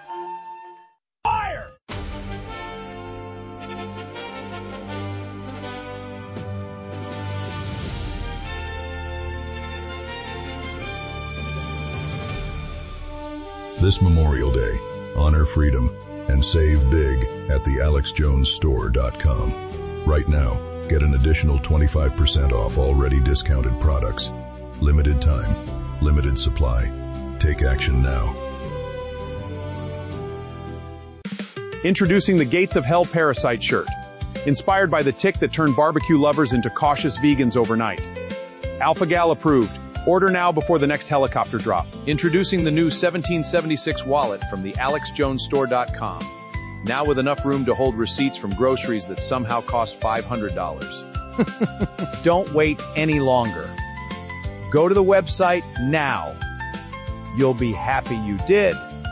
This Memorial Day, honor freedom and save big at the alex jones store dot com. Right now, get an additional twenty-five percent off already discounted products. Limited time, limited supply. Take action now. Introducing the Gates of Hell Parasite shirt. Inspired by the tick that turned barbecue lovers into cautious vegans overnight. Alpha Gal approved. Order now before the next helicopter drop. Introducing the new seventeen seventy-six wallet from the alex jones store dot com. Now with enough room to hold receipts from groceries that somehow cost five hundred dollars. Don't wait any longer. Go to the website now. You'll be happy you did.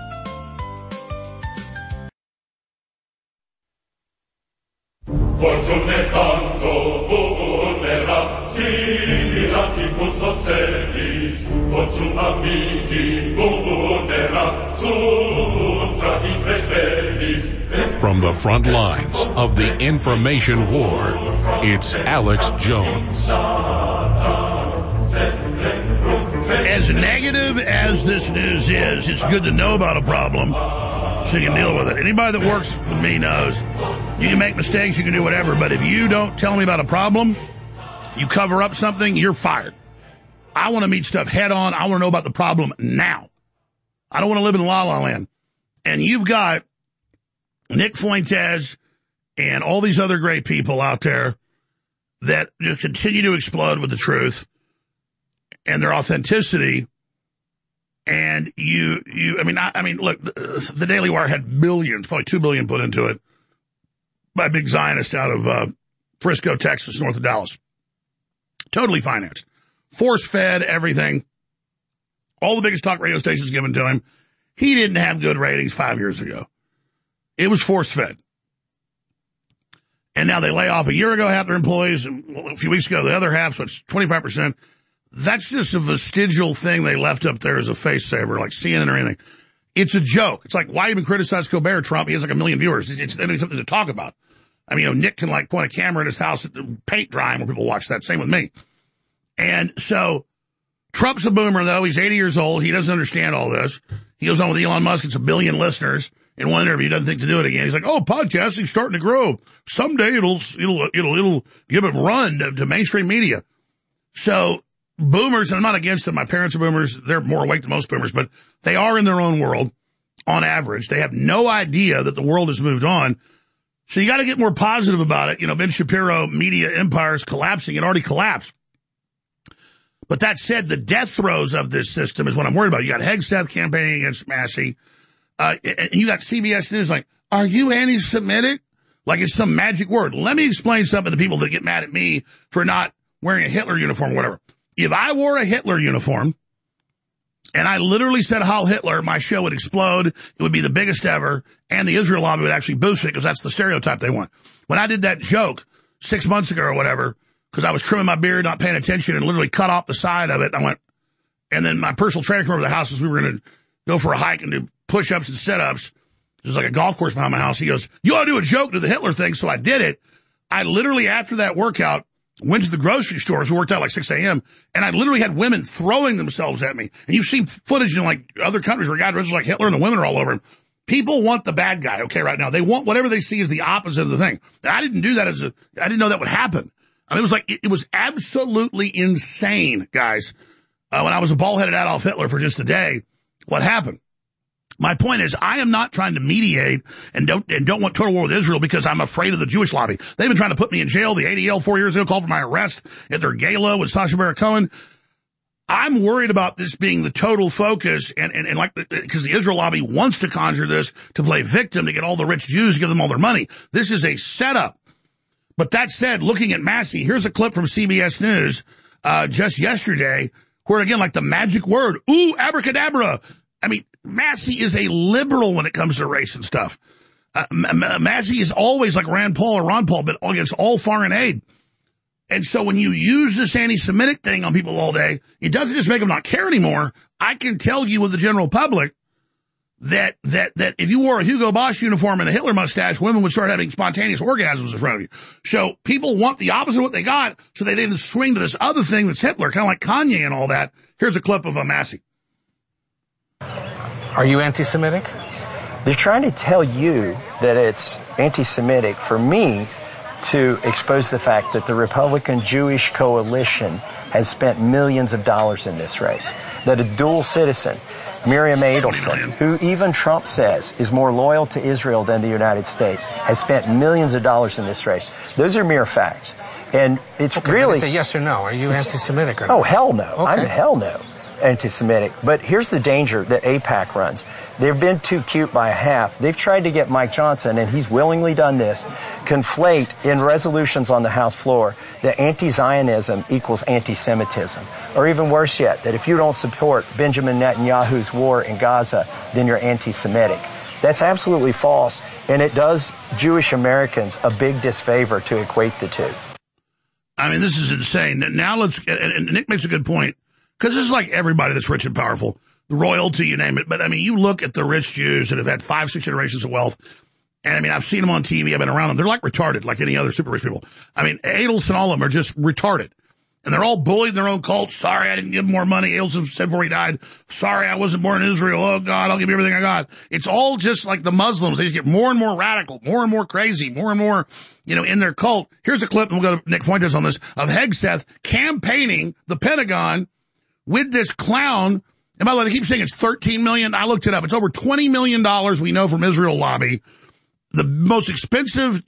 From the front lines of the information war, it's Alex Jones. As negative as this news is, it's good to know about a problem so you can deal with it. Anybody that works with me knows you can make mistakes, you can do whatever, but if you don't tell me about a problem, you cover up something, you're fired. I want to meet stuff head on. I want to know about the problem now. I don't want to live in La La Land. And you've got Nick Fuentes and all these other great people out there that just continue to explode with the truth and their authenticity. And you, you, I mean, I, I mean, look, the, the Daily Wire had billions, probably two billion put into it by big Zionists out of uh, Frisco, Texas, north of Dallas. Totally financed. Force-fed, everything. All the biggest talk radio stations given to him. He didn't have good ratings five years ago. It was force-fed. And now they lay off a year ago half their employees, and a few weeks ago the other half, so it's twenty-five percent. That's just a vestigial thing they left up there as a face saver, like C N N or anything. It's a joke. It's like, why even criticize Colbert, Trump? He has like a million viewers. It's, it's, it's something to talk about. I mean, you know, Nick can like point a camera at his house at the paint drying where people watch that. Same with me. And so Trump's a boomer, though. He's eighty years old. He doesn't understand all this. He goes on with Elon Musk. It's a billion listeners. In one interview, he doesn't think to do it again. He's like, oh, podcasting's starting to grow. Someday it'll, it'll, it'll, it'll give a run to, to mainstream media. So boomers, and I'm not against them. My parents are boomers. They're more awake than most boomers, but they are in their own world on average. They have no idea that the world has moved on. So you got to get more positive about it. You know, Ben Shapiro, media empires collapsing. It already collapsed. But that said, the death throes of this system is what I'm worried about. You got Hegseth campaigning against Massey, uh, and you got C B S News like, are you anti-Semitic? Like it's some magic word. Let me explain something to people that get mad at me for not wearing a Hitler uniform or whatever. If I wore a Hitler uniform and I literally said Heil Hitler, my show would explode. It would be the biggest ever, and the Israel lobby would actually boost it because that's the stereotype they want. When I did that joke six months ago or whatever, because I was trimming my beard, not paying attention, and literally cut off the side of it. I went, and then my personal trainer came over to the house as we were going to go for a hike and do push-ups and sit-ups. There's like a golf course behind my house. He goes, you ought to do a joke to the Hitler thing. So I did it. I literally, after that workout, went to the grocery stores. We worked out like six a.m. and I literally had women throwing themselves at me. And you've seen footage in like other countries where a guy dresses like Hitler and the women are all over him. People want the bad guy, okay, right now. They want whatever they see as the opposite of the thing. And I didn't do that as a, I didn't know that would happen. I mean, it was like, it, it was absolutely insane, guys. Uh, when I was a bald-headed Adolf Hitler for just a day, what happened? My point is, I am not trying to mediate and don't, and don't want total war with Israel because I'm afraid of the Jewish lobby. They've been trying to put me in jail. The A D L four years ago called for my arrest at their gala with Sacha Baron Cohen. I'm worried about this being the total focus and, and, and like, because the Israel lobby wants to conjure this to play victim to get all the rich Jews to give them all their money. This is a setup. But that said, looking at Massey, here's a clip from C B S News, uh, just yesterday, where again, like the magic word, ooh, abracadabra. I mean, Massey is a liberal when it comes to race and stuff. Uh, Massey is always like Rand Paul or Ron Paul, but against all foreign aid. And so when you use this anti-Semitic thing on people all day, it doesn't just make them not care anymore. I can tell you with the general public that, that, that if you wore a Hugo Boss uniform and a Hitler mustache, women would start having spontaneous orgasms in front of you. So people want the opposite of what they got, so they then swing to this other thing that's Hitler, kind of like Kanye and all that. Here's a clip of a Massey. Are you anti-Semitic? They're trying to tell you that it's anti-Semitic for me to expose the fact that the Republican Jewish coalition has spent millions of dollars in this race. That a dual citizen, Miriam Adelson, who even Trump says is more loyal to Israel than the United States, has spent millions of dollars in this race. Those are mere facts. And it's okay, really... It's a yes or no. Are you anti-Semitic or not? Oh, hell no. Okay. I'm hell no anti-Semitic. But here's the danger that AIPAC runs. They've been too cute by half. They've tried to get Mike Johnson, and he's willingly done this, conflate in resolutions on the House floor that anti-Zionism equals anti-Semitism. Or even worse yet, that if you don't support Benjamin Netanyahu's war in Gaza, then you're anti-Semitic. That's absolutely false, and it does Jewish Americans a big disfavor to equate the two. I mean, this is insane. Now let's, and Nick makes a good point, because this is like everybody that's rich and powerful. The royalty, you name it. But, I mean, you look at the rich Jews that have had five, six generations of wealth, and, I mean, I've seen them on T V. I've been around them. They're like retarded, like any other super rich people. I mean, Adelson, all of them are just retarded. And they're all bullied in their own cult. Sorry, I didn't give more money. Adelson said before he died, sorry, I wasn't born in Israel. Oh, God, I'll give you everything I got. It's all just like the Muslims. They just get more and more radical, more and more crazy, more and more, you know, in their cult. Here's a clip, and we'll go to Nick Fuentes on this, of Hegseth campaigning the Pentagon with this clown. And by the way, they keep saying it's thirteen million dollars. I looked it up. It's over twenty million dollars we know from Israel lobby. The most expensive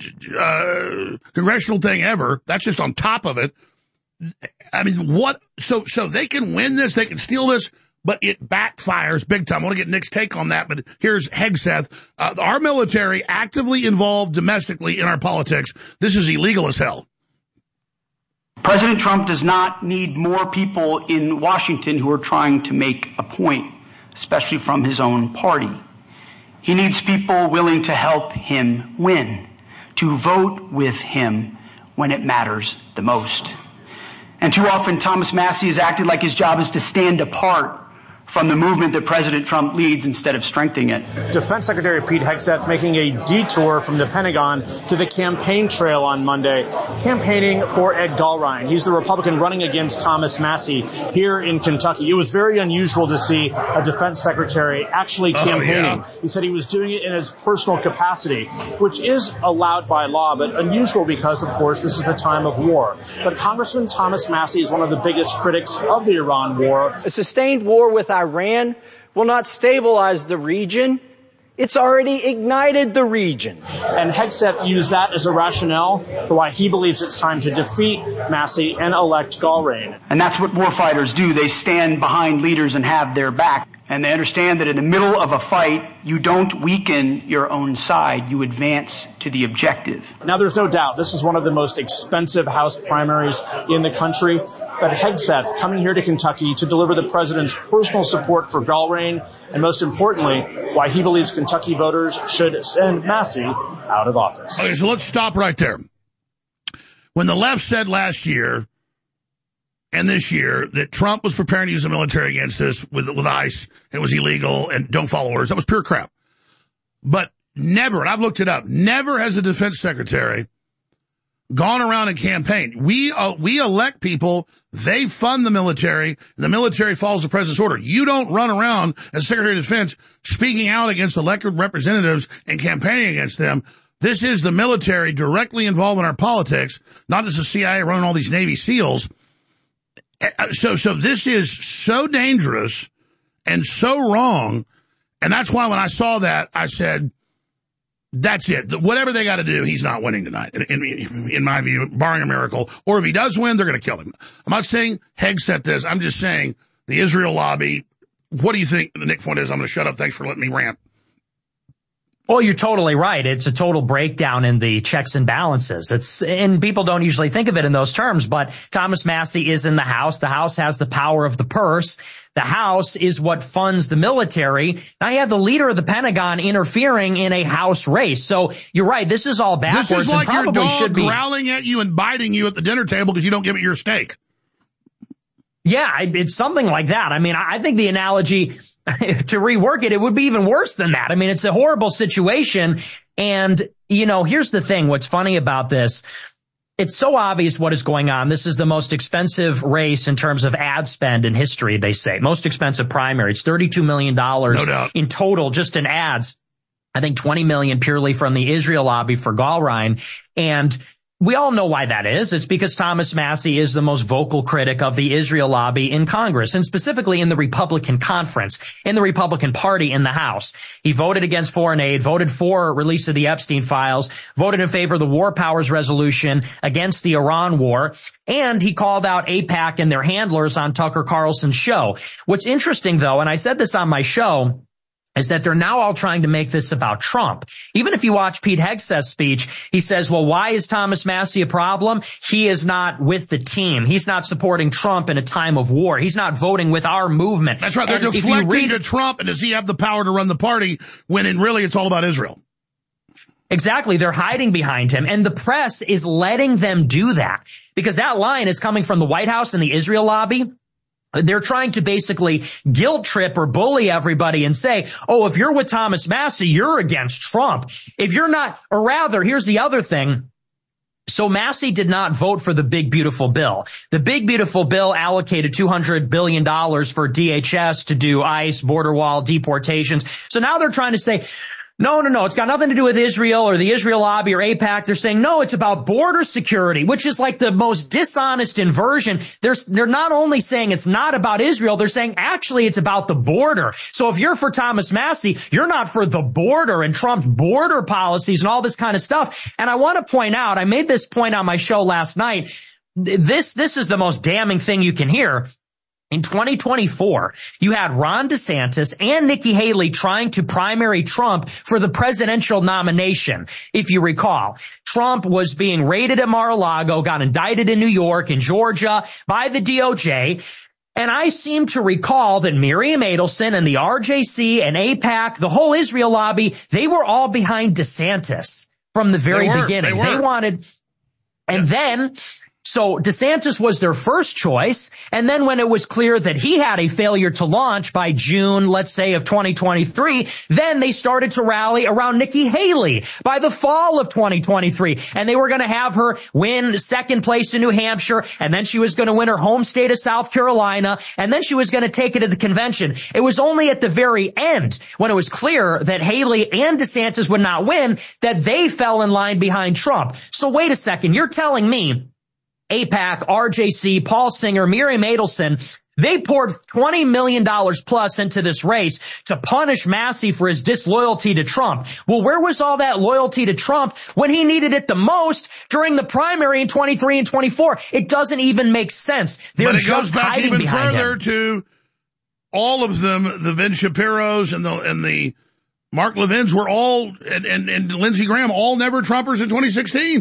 uh congressional thing ever. That's just on top of it. I mean, what? So so they can win this. They can steal this. But it backfires big time. I want to get Nick's take on that. But here's Hegseth. Uh, our military actively involved domestically in our politics. This is illegal as hell. President Trump does not need more people in Washington who are trying to make a point, especially from his own party. He needs people willing to help him win, to vote with him when it matters the most. And too often, Thomas Massey has acted like his job is to stand apart from the movement that President Trump leads instead of strengthening it. Defense Secretary Pete Hegseth making a detour from the Pentagon to the campaign trail on Monday, campaigning for Ed Gulrine. He's the Republican running against Thomas Massey here in Kentucky. It was very unusual to see a defense secretary actually campaigning. Oh, yeah. He said he was doing it in his personal capacity, which is allowed by law, but unusual because, of course, this is the time of war. But Congressman Thomas Massey is one of the biggest critics of the Iran war. A sustained war with Iran will not stabilize the region. It's already ignited the region. And Hegseth used that as a rationale for why he believes it's time to defeat Massey and elect Gallrein. And that's what warfighters do. They stand behind leaders and have their back. And they understand that in the middle of a fight, you don't weaken your own side. You advance to the objective. Now, there's no doubt this is one of the most expensive House primaries in the country. But Hegseth coming here to Kentucky to deliver the president's personal support for Gallrein, and most importantly, why he believes Kentucky voters should send Massey out of office. Okay, so let's stop right there. When the left said last year and this year that Trump was preparing to use the military against us with, with ICE, it was illegal, and don't follow orders, that was pure crap. But never, and I've looked it up, never has a defense secretary gone around and campaigned. We uh, we elect people, they fund the military, and the military follows the president's order. You don't run around as Secretary of Defense speaking out against elected representatives and campaigning against them. This is the military directly involved in our politics, not just the C I A running all these Navy SEALs. So, so this is so dangerous and so wrong, and that's why when I saw that, I said, that's it. Whatever they got to do, he's not winning tonight, in, in, in my view, barring a miracle. Or if he does win, they're going to kill him. I'm not saying Hegseth this. I'm just saying the Israel lobby. What do you think the Nick point is? I'm going to shut up. Thanks for letting me rant. Well, you're totally right. It's a total breakdown in the checks and balances. It's, and people don't usually think of it in those terms, but Thomas Massey is in the House. The House has the power of the purse. The House is what funds the military. Now you have the leader of the Pentagon interfering in a House race. So you're right. This is all backwards. This is like and your probably dog should be growling at you and biting you at the dinner table because you don't give it your steak. Yeah, it's something like that. I mean, I think the analogy, to rework it, it would be even worse than that. I mean, it's a horrible situation. And, you know, here's the thing. What's funny about this, it's so obvious what is going on. This is the most expensive race in terms of ad spend in history, they say. Most expensive primary. It's thirty-two million dollars no in total just in ads. I think twenty million dollars purely from the Israel lobby for Gallrein. And we all know why that is. It's because Thomas Massey is the most vocal critic of the Israel lobby in Congress, and specifically in the Republican conference, in the Republican Party in the House. He voted against foreign aid, voted for release of the Epstein files, voted in favor of the War Powers Resolution against the Iran war, and he called out AIPAC and their handlers on Tucker Carlson's show. What's interesting, though, and I said this on my show, is that they're now all trying to make this about Trump. Even if you watch Pete Hegseth's speech, he says, well, why is Thomas Massey a problem? He is not with the team. He's not supporting Trump in a time of war. He's not voting with our movement. That's right. They're and deflecting read, to Trump, and does he have the power to run the party when in really it's all about Israel? Exactly. They're hiding behind him, and the press is letting them do that because that line is coming from the White House and the Israel lobby. They're trying to basically guilt trip or bully everybody and say, oh, if you're with Thomas Massey, you're against Trump. If you're not, or rather, here's the other thing. So Massey did not vote for the big, beautiful bill. The big, beautiful bill allocated two hundred billion dollars for D H S to do ICE, border wall, deportations. So now they're trying to say, no, no, no, it's got nothing to do with Israel or the Israel lobby or AIPAC. They're saying, no, it's about border security, which is like the most dishonest inversion. They're, they're not only saying it's not about Israel, they're saying actually it's about the border. So if you're for Thomas Massey, you're not for the border and Trump's border policies and all this kind of stuff. And I want to point out, I made this point on my show last night. This, this is the most damning thing you can hear. In twenty twenty-four, you had Ron DeSantis and Nikki Haley trying to primary Trump for the presidential nomination. If you recall, Trump was being raided at Mar-a-Lago, got indicted in New York and Georgia by the D O J. And I seem to recall that Miriam Adelson and the R J C and AIPAC, the whole Israel lobby, they were all behind DeSantis from the very they were, beginning. They, they wanted, and yeah. then... So DeSantis was their first choice, and then when it was clear that he had a failure to launch by June, let's say, of twenty twenty-three, then they started to rally around Nikki Haley by the fall of twenty twenty-three, and they were going to have her win second place in New Hampshire, and then she was going to win her home state of South Carolina, and then she was going to take it to the convention. It was only at the very end, when it was clear that Haley and DeSantis would not win, that they fell in line behind Trump. So wait a second, you're telling me AIPAC, R J C, Paul Singer, Miriam Adelson, They poured twenty million dollars plus into this race to punish Massey for his disloyalty to Trump. Well, where was all that loyalty to Trump when he needed it the most during the primary in twenty-three and twenty-four? It doesn't even make sense. They're but it just goes back hiding even behind further him. to all of them, the Ben Shapiros and the and the Mark Levins were all, and, and, and Lindsey Graham, all never Trumpers in twenty sixteen.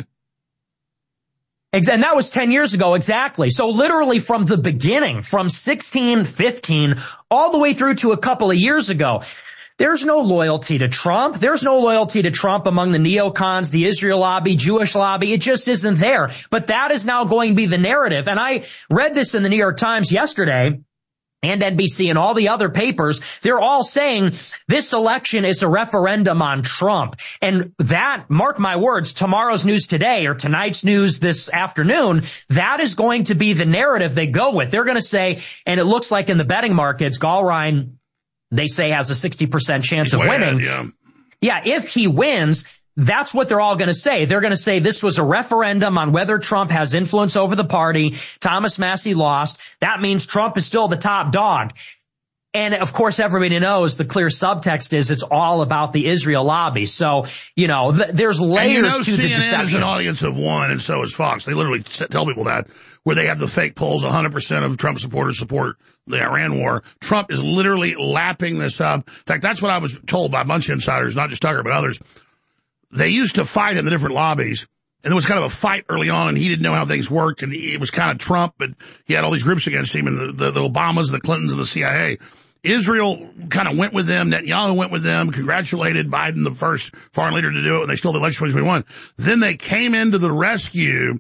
And that was ten years ago, exactly. So literally from the beginning, from sixteen, fifteen, all the way through to a couple of years ago, there's no loyalty to Trump. There's no loyalty to Trump among the neocons, the Israel lobby, Jewish lobby. It just isn't there. But that is now going to be the narrative. And I read this in the New York Times yesterday, and N B C and all the other papers. They're all saying this election is a referendum on Trump. And that, mark my words, tomorrow's news today or tonight's news this afternoon, that is going to be the narrative they go with. They're going to say, and it looks like in the betting markets, Gallrein, they say, has a sixty percent chance He's of winning. Ahead, yeah. yeah, if he wins, that's what they're all going to say. They're going to say this was a referendum on whether Trump has influence over the party. Thomas Massey lost. That means Trump is still the top dog. And of course, everybody knows the clear subtext is it's all about the Israel lobby. So, you know, th- there's layers and you know, to C N N the deception. is an audience of one, and so is Fox. They literally tell people that, where they have the fake polls, one hundred percent of Trump supporters support the Iran war. Trump is literally lapping this up. In fact, that's what I was told by a bunch of insiders, not just Tucker, but others. They used to fight in the different lobbies, and there was kind of a fight early on, and he didn't know how things worked, and he, it was kind of Trump, but he had all these groups against him, and the, the, the Obamas, the Clintons, and the C I A. Israel kind of went with them. Netanyahu went with them, congratulated Biden, the first foreign leader to do it, and they stole the election in twenty twenty-one. Then they came into the rescue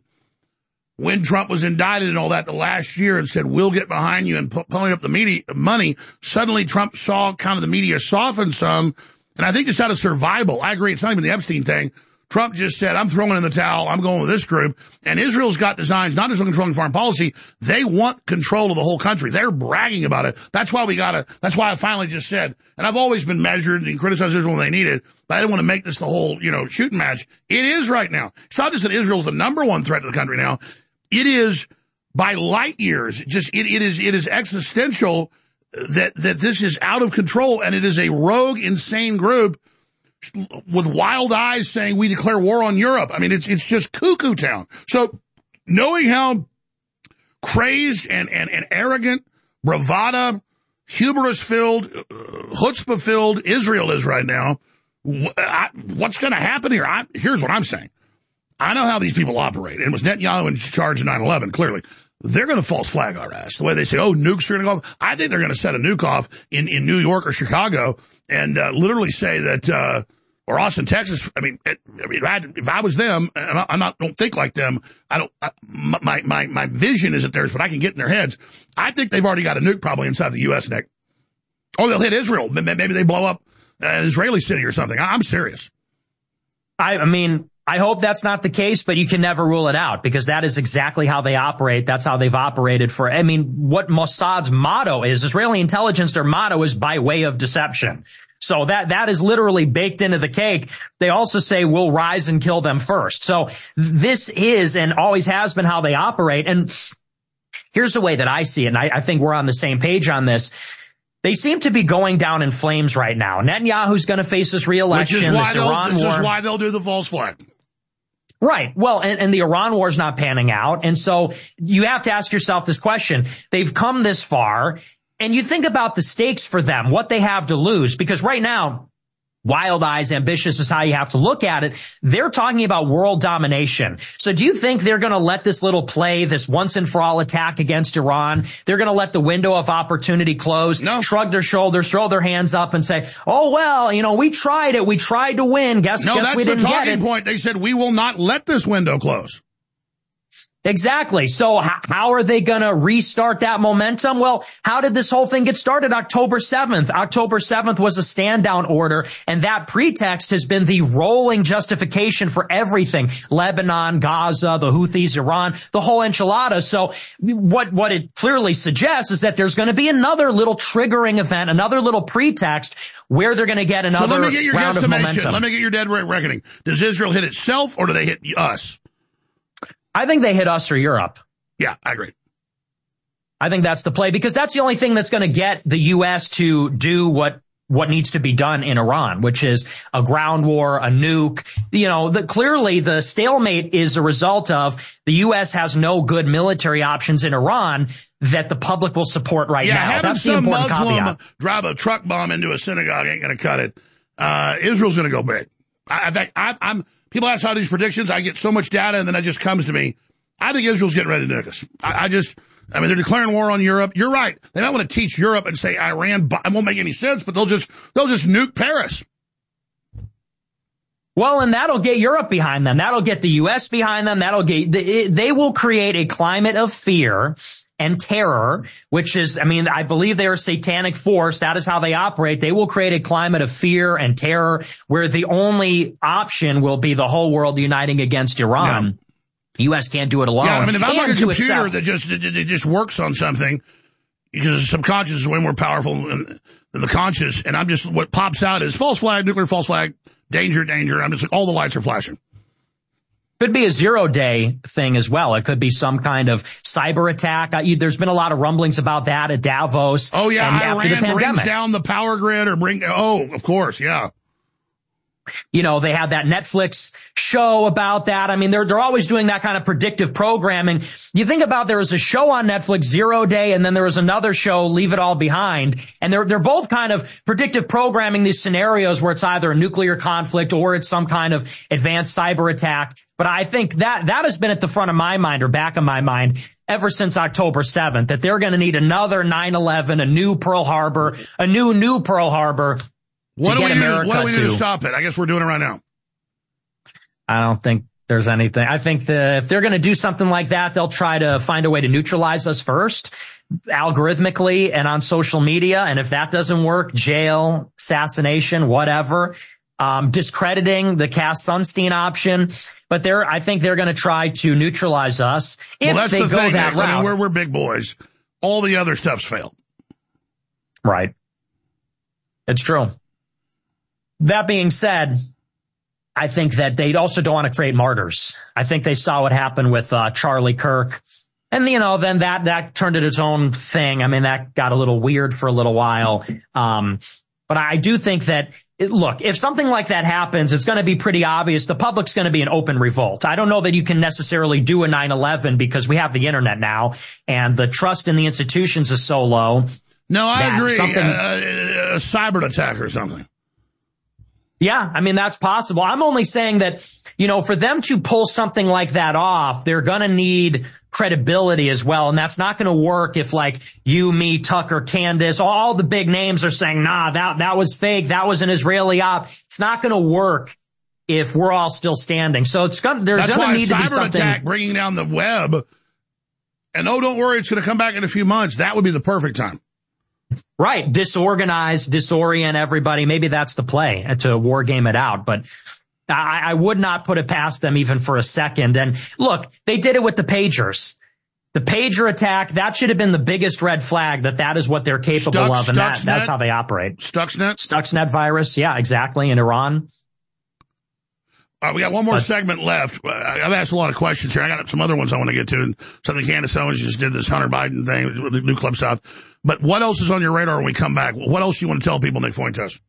when Trump was indicted and all that the last year and said, we'll get behind you and pu- pulling up the media money. Suddenly Trump saw kind of the media soften some. And I think just out of survival, I agree, it's not even the Epstein thing. Trump just said, I'm throwing in the towel, I'm going with this group. And Israel's got designs, not just on controlling foreign policy, they want control of the whole country. They're bragging about it. That's why we gotta, that's why I finally just said, and I've always been measured and criticized Israel when they need it, but I didn't want to make this the whole, you know, shooting match. It is right now. It's not just that Israel's the number one threat to the country now. It is by light years, just, it, it is, it is existential that, that this is out of control, and it is a rogue, insane group with wild eyes saying we declare war on Europe. I mean, it's, it's just cuckoo town. So knowing how crazed and, and, and arrogant, bravada, hubris-filled, uh, chutzpah-filled Israel is right now, wh- I, what's going to happen here? I, here's what I'm saying. I know how these people operate. And it was Netanyahu in charge of nine eleven, clearly. They're going to false flag our ass. The way they say, oh, nukes are going to go off. I think they're going to set a nuke off in, in New York or Chicago and uh, literally say that, uh, or Austin, Texas. I mean, it, I mean if, I, if I was them, and I, I not, don't think like them, I don't, I, my, my, my vision isn't theirs, but I can get in their heads. I think they've already got a nuke probably inside the U S, Nick. Oh, they'll hit Israel. Maybe they blow up an Israeli city or something. I'm serious. I, I mean, I hope that's not the case, but you can never rule it out because that is exactly how they operate. That's how they've operated for, I mean, what Mossad's motto is, Israeli intelligence, their motto is by way of deception. So that, that is literally baked into the cake. They also say we'll rise and kill them first. So this is and always has been how they operate. And here's the way that I see it, and I, I think we're on the same page on this. They seem to be going down in flames right now. Netanyahu's going to face this re-election. Which is why, this Iran this war. is why they'll do the false flag. Right. Well, and, and the Iran war is not panning out. And so you have to ask yourself this question. They've come this far, and you think about the stakes for them, what they have to lose, because right now, wild eyes, ambitious is how you have to look at it. They're talking about world domination. So do you think they're going to let this little play, this once and for all attack against Iran, they're going to let the window of opportunity close, no. shrug their shoulders, throw their hands up and say, oh, well, you know, we tried it. We tried to win. Guess, no, guess we didn't get it. No, that's the talking point. They said, we will not let this window close. Exactly. So h- how are they going to restart that momentum? Well, how did this whole thing get started? October seventh. October seventh was a stand down order, and that pretext has been the rolling justification for everything. Lebanon, Gaza, the Houthis, Iran, the whole enchilada. So what, what it clearly suggests is that there's going to be another little triggering event, another little pretext where they're going to get another so let me get your round of momentum. Let me get your dead reckoning. Does Israel hit itself or do they hit us? I think they hit us or Europe. Yeah, I agree. I think that's the play because that's the only thing that's going to get the U S to do what what needs to be done in Iran, which is a ground war, a nuke. You know, the, clearly the stalemate is a result of the U S has no good military options in Iran that the public will support right yeah, now. Having That's the some important Muslim caveat. drive a truck bomb into a synagogue ain't going to cut it. Uh, Israel's going to go big. I, in fact, I, I'm, people ask how these predictions, I get so much data and then it just comes to me. I think Israel's getting ready to nuke us. I, I just, I mean, they're declaring war on Europe. You're right. They don't want to teach Europe and say Iran. It won't make any sense, but they'll just, they'll just nuke Paris. Well, and that'll get Europe behind them. That'll get the U S behind them. That'll get, they will create a climate of fear and terror, which is, I mean, I believe they're a satanic force. That is how they operate. They will create a climate of fear and terror where the only option will be the whole world uniting against Iran. Yeah. U S can't do it alone. Yeah, I mean, if I'm like a computer accept- that just that just works on something, because the subconscious is way more powerful than, than the conscious, and I'm just, what pops out is false flag, nuclear false flag, danger, danger. I'm just like, all the lights are flashing. Could be a zero-day thing as well. It could be some kind of cyber attack. Uh, you, there's been a lot of rumblings about that at Davos. Oh, yeah, and after the Iran brings pandemic. down the power grid or bring, oh, of course, yeah. You know, they had that Netflix show about that. I mean, they're, they're always doing that kind of predictive programming. You think about there was a show on Netflix, Zero Day, and then there was another show, Leave It All Behind. And they're, they're both kind of predictive programming these scenarios where it's either a nuclear conflict or it's some kind of advanced cyber attack. But I think that, that has been at the front of my mind or back of my mind ever since October seventh, that they're going to need another nine eleven, a new Pearl Harbor, a new, new Pearl Harbor. What do, we do, what do we do to to stop it? I guess we're doing it right now. I don't think there's anything. I think that if they're going to do something like that, they'll try to find a way to neutralize us first, algorithmically and on social media. And if that doesn't work, jail, assassination, whatever, um, discrediting the Cass Sunstein option. But they're, I think they're going to try to neutralize us if well, that's they the go thing, that Nick. route. I mean, we're, we're big boys. All the other stuff's failed. Right. It's true. That being said, I think that they also don't want to create martyrs. I think they saw what happened with uh, Charlie Kirk. And, you know, then that, that turned into its own thing. I mean, that got a little weird for a little while. Um, but I do think that, it, look, if something like that happens, it's going to be pretty obvious. The public's going to be an open revolt. I don't know that you can necessarily do a nine eleven because we have the internet now and the trust in the institutions is so low. No, I agree. Something, uh, a cyber attack or something. Yeah, I mean, that's possible. I'm only saying that, you know, for them to pull something like that off, they're going to need credibility as well. And that's not going to work if, like, you, me, Tucker, Candace, all the big names are saying, nah, that, that was fake. That was an Israeli op. It's not going to work if we're all still standing. So it's going, there's going to need to be something. That's why a cyber attack bringing down the web, and oh, don't worry, it's going to come back in a few months. That would be the perfect time. Right. Disorganize, disorient everybody. Maybe that's the play, to war game it out. But I, I would not put it past them even for a second. And look, they did it with the pagers. The pager attack, that should have been the biggest red flag that that is what they're capable Stux, of. And that, Stuxnet? that's how they operate. Stuxnet? Stuxnet virus. Yeah, exactly. In Iran. Uh, we got one more but, segment left. Uh, I've asked a lot of questions here. I got some other ones I want to get to. And something Candace Owens just did this Hunter Biden thing with the new clips out. But what else is on your radar when we come back? What else do you want to tell people, Nick Fuentes?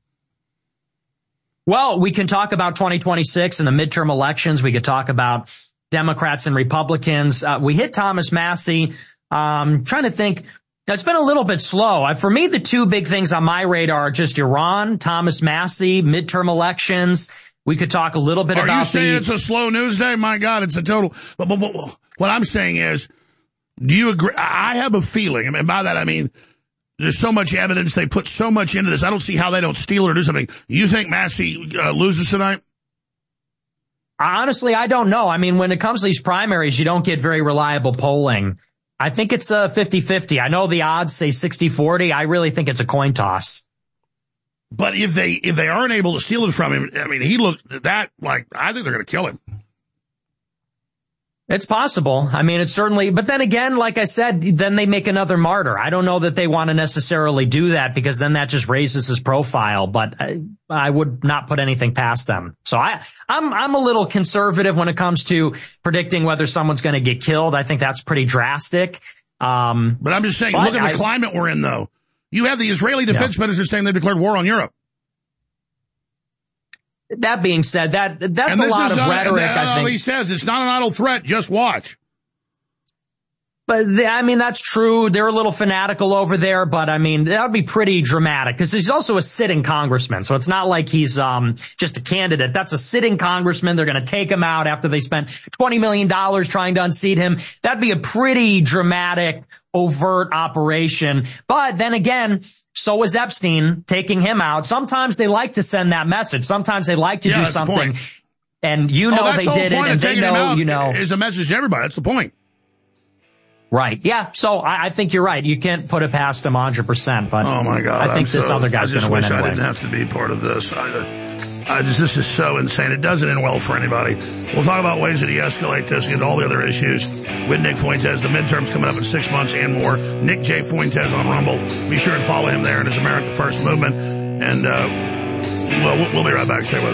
Well, we can talk about twenty twenty-six and the midterm elections. We could talk about Democrats and Republicans. Uh, we hit Thomas Massie. Um, trying to think. It's been a little bit slow. Uh, for me, the two big things on my radar are just Iran, Thomas Massie, midterm elections. We could talk a little bit Are about you saying the, it's a slow news day? My God, it's a total. But, but, but what I'm saying is, do you agree? I have a feeling, and by that I mean there's so much evidence. They put so much into this. I don't see how they don't steal it or do something. You think Massie uh, loses tonight? Honestly, I don't know. I mean, when it comes to these primaries, you don't get very reliable polling. I think it's a fifty-fifty. I know the odds say sixty forty. I really think it's a coin toss. But if they if they aren't able to steal it from him, I mean, he looked that like, I think they're going to kill him. It's possible. I mean, it's certainly, but then again, like I said, then they make another martyr. I don't know that they want to necessarily do that because then that just raises his profile, but I, I would not put anything past them. So I, I'm, I'm a little conservative when it comes to predicting whether someone's going to get killed. I think that's pretty drastic. Um, but I'm just saying, look at the I, climate we're in, though. You have the Israeli defense yeah. minister saying they've declared war on Europe. That being said, that that's a lot of rhetoric, that, I think. He says it's not an idle threat. Just watch. But, the, I mean, that's true. They're a little fanatical over there, but, I mean, that would be pretty dramatic because he's also a sitting congressman. So it's not like he's um just a candidate. That's a sitting congressman. They're going to take him out after they spent twenty million dollars trying to unseat him. That'd be a pretty dramatic, overt operation. But then again, so was Epstein taking him out. Sometimes they like to send that message. Sometimes they like to yeah, do something. The and you know oh, they did it, and they know, you know. Is a message to everybody. That's the point. Right. Yeah. So I, I think you're right. You can't put it past him one hundred percent. But oh my God, I think I'm this so, other guy's going to win anyway. I just wish I didn't have to be part of this. I, I just, this is so insane. It doesn't end well for anybody. We'll talk about ways to de-escalate this and all the other issues with Nick Fuentes. The midterm's coming up in six months and more. Nick J. Fuentes on Rumble. Be sure and follow him there in his America First movement. And uh, well, we'll be right back. Stay with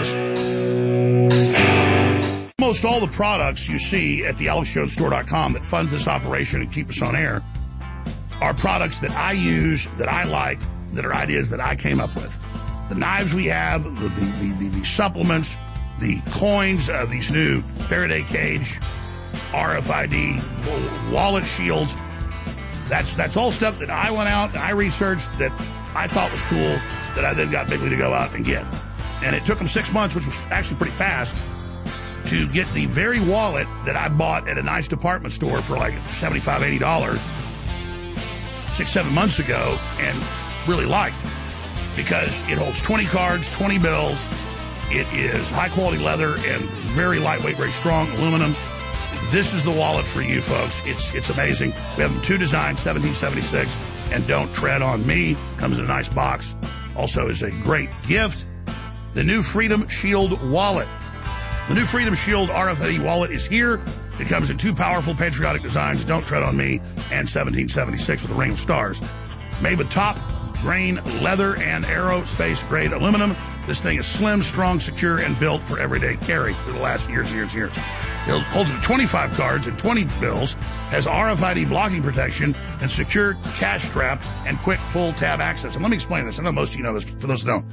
us. Almost all the products you see at the alex jones store dot com that funds this operation and keep us on air are products that I use, that I like, that are ideas that I came up with. The knives we have, the, the, the, the, the supplements, the coins, uh, these new Faraday cage, R F I D, wallet shields. That's, that's all stuff that I went out and I researched that I thought was cool, that I then got Bigley to go out and get. And it took them six months, which was actually pretty fast, to get the very wallet that I bought at a nice department store for like seventy-five dollars, eighty dollars six, seven months ago and really liked because it holds twenty cards, twenty bills. It is high quality leather and very lightweight, very strong aluminum. This is the wallet for you folks. It's, it's amazing. We have two designs, seventeen seventy-six and Don't Tread on Me. Comes in a nice box. Also is a great gift. The new Freedom Shield wallet. The new Freedom Shield R F I D wallet is here. It comes in two powerful patriotic designs, Don't Tread on Me and seventeen seventy-six with a ring of stars. Made with top grain leather and aerospace grade aluminum. This thing is slim, strong, secure, and built for everyday carry for the last years, years, years. It holds up to twenty-five cards and twenty bills, has R F I D blocking protection and secure cash strap and quick pull tab access. And let me explain this. I know most of you know this, for those who don't.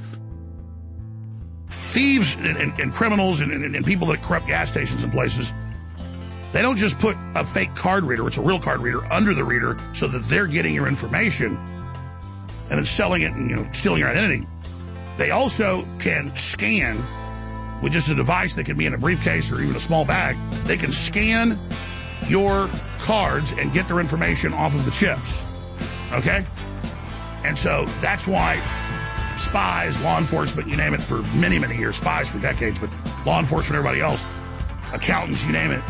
Thieves and, and, and criminals and, and, and people that corrupt gas stations and places, they don't just put a fake card reader, it's a real card reader, under the reader so that they're getting your information and then selling it and, you know, stealing your identity. They also can scan with just a device that can be in a briefcase or even a small bag. They can scan your cards and get their information off of the chips. Okay? And so that's why spies, law enforcement, you name it, for many, many years, spies for decades, but law enforcement, everybody else, accountants, you name it,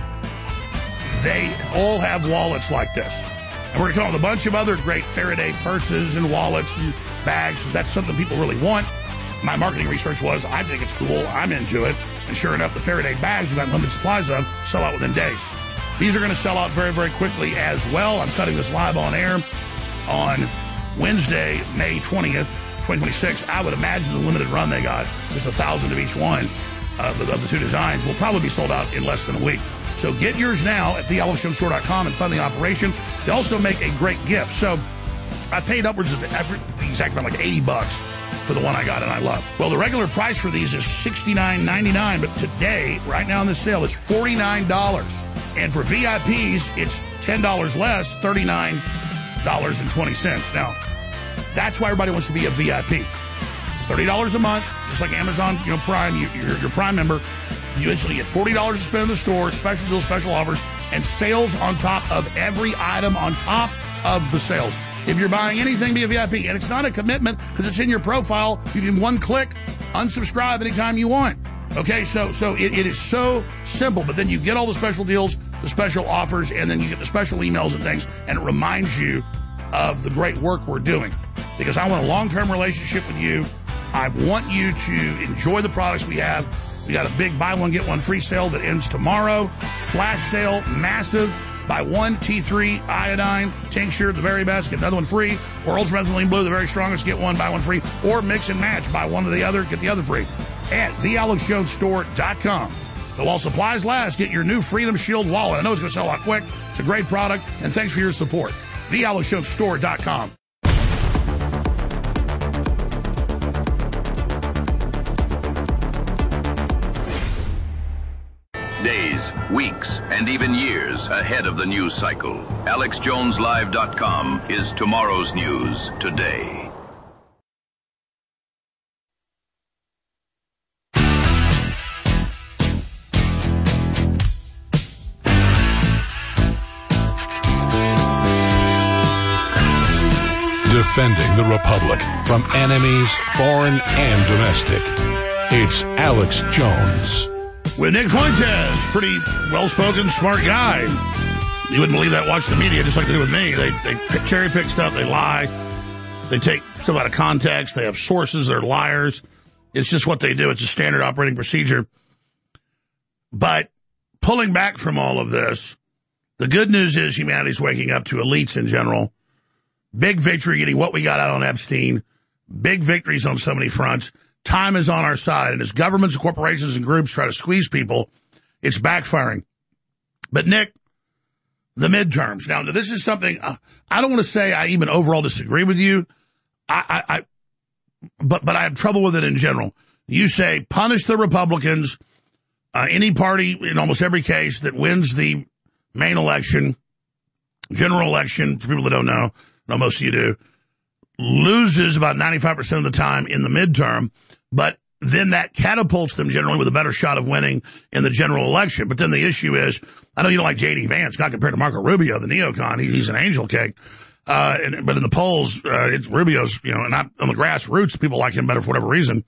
they all have wallets like this. And we're going to come up with a bunch of other great Faraday purses and wallets and bags, because that's something people really want. My marketing research was, I think it's cool, I'm into it, and sure enough, the Faraday bags we've got limited supplies of sell out within days. These are going to sell out very, very quickly as well. I'm cutting this live on air on Wednesday, May twentieth, twenty twenty-six. I would imagine the limited run they got, just a thousand of each one of the, of the two designs, will probably be sold out in less than a week. So get yours now at the alex jones store dot com and fund the operation. They also make a great gift. So I paid upwards of the exact amount, like eighty bucks for the one I got and I love. Well, the regular price for these is sixty-nine ninety-nine, but today, right now in this sale, it's forty-nine dollars. And for V I Ps, it's ten dollars less, thirty-nine dollars and twenty cents. Now, that's why everybody wants to be a V I P. thirty dollars a month, just like Amazon, you know, Prime, you, you're your Prime member. You instantly get forty dollars to spend in the store, special deals, special offers, and sales on top of every item on top of the sales. If you're buying anything, be a V I P. And it's not a commitment because it's in your profile. You can one click, unsubscribe anytime you want. Okay, so so it, it is so simple. But then you get all the special deals, the special offers, and then you get the special emails and things, and it reminds you of the great work we're doing. Because I want a long-term relationship with you. I want you to enjoy the products we have. We got a big buy one, get one free sale that ends tomorrow. Flash sale, massive. Buy one T three iodine tincture, the very best, get another one free. Or ultramethylene blue, the very strongest, get one, buy one free. Or mix and match, buy one or the other, get the other free. At the alex jones store dot com. So while supplies last, get your new Freedom Shield wallet. I know it's going to sell out quick. It's a great product, and thanks for your support. the alex jones store dot com. Days, weeks, and even years ahead of the news cycle. alex jones live dot com is tomorrow's news today. Defending the Republic from enemies, foreign and domestic. It's Alex Jones. With Nick Fuentes, pretty well-spoken, smart guy. You wouldn't believe that. Watch the media just like they do with me. They they cherry pick stuff. They lie. They take stuff out of context. They have sources. They're liars. It's just what they do. It's a standard operating procedure. But pulling back from all of this, the good news is humanity's waking up to elites in general. Big victory getting what we got out on Epstein. Big victories on so many fronts. Time is on our side, and as governments and corporations and groups try to squeeze people, it's backfiring. But, Nick, the midterms. Now, this is something, uh, I don't want to say I even overall disagree with you, I, I, I, but, but I have trouble with it in general. You say punish the Republicans, uh, any party in almost every case that wins the main election, general election, for people that don't know, no, most of you do, loses about ninety-five percent of the time in the midterm, but then that catapults them generally with a better shot of winning in the general election. But then the issue is, I know you don't like J D Vance, not compared to Marco Rubio, the neocon. He, he's an angel cake. Uh, and, but in the polls, uh, it's Rubio's, you know, not on the grassroots, people like him better for whatever reason.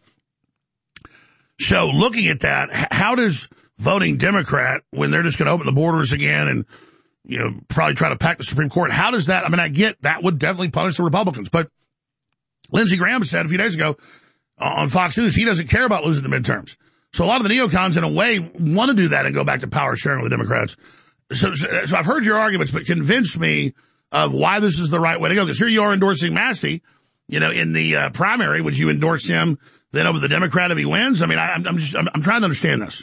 So looking at that, how does voting Democrat, when they're just going to open the borders again and, you know, probably try to pack the Supreme Court, how does that, I mean, I get that would definitely punish the Republicans, but Lindsey Graham said a few days ago on Fox News, he doesn't care about losing the midterms. So a lot of the neocons, in a way, want to do that and go back to power sharing with the Democrats. So, so, so I've heard your arguments, but convince me of why this is the right way to go. Because here you are endorsing Massey, you know, in the uh, primary. Would you endorse him then over the Democrat if he wins? I mean, I, I'm just, I'm, I'm trying to understand this.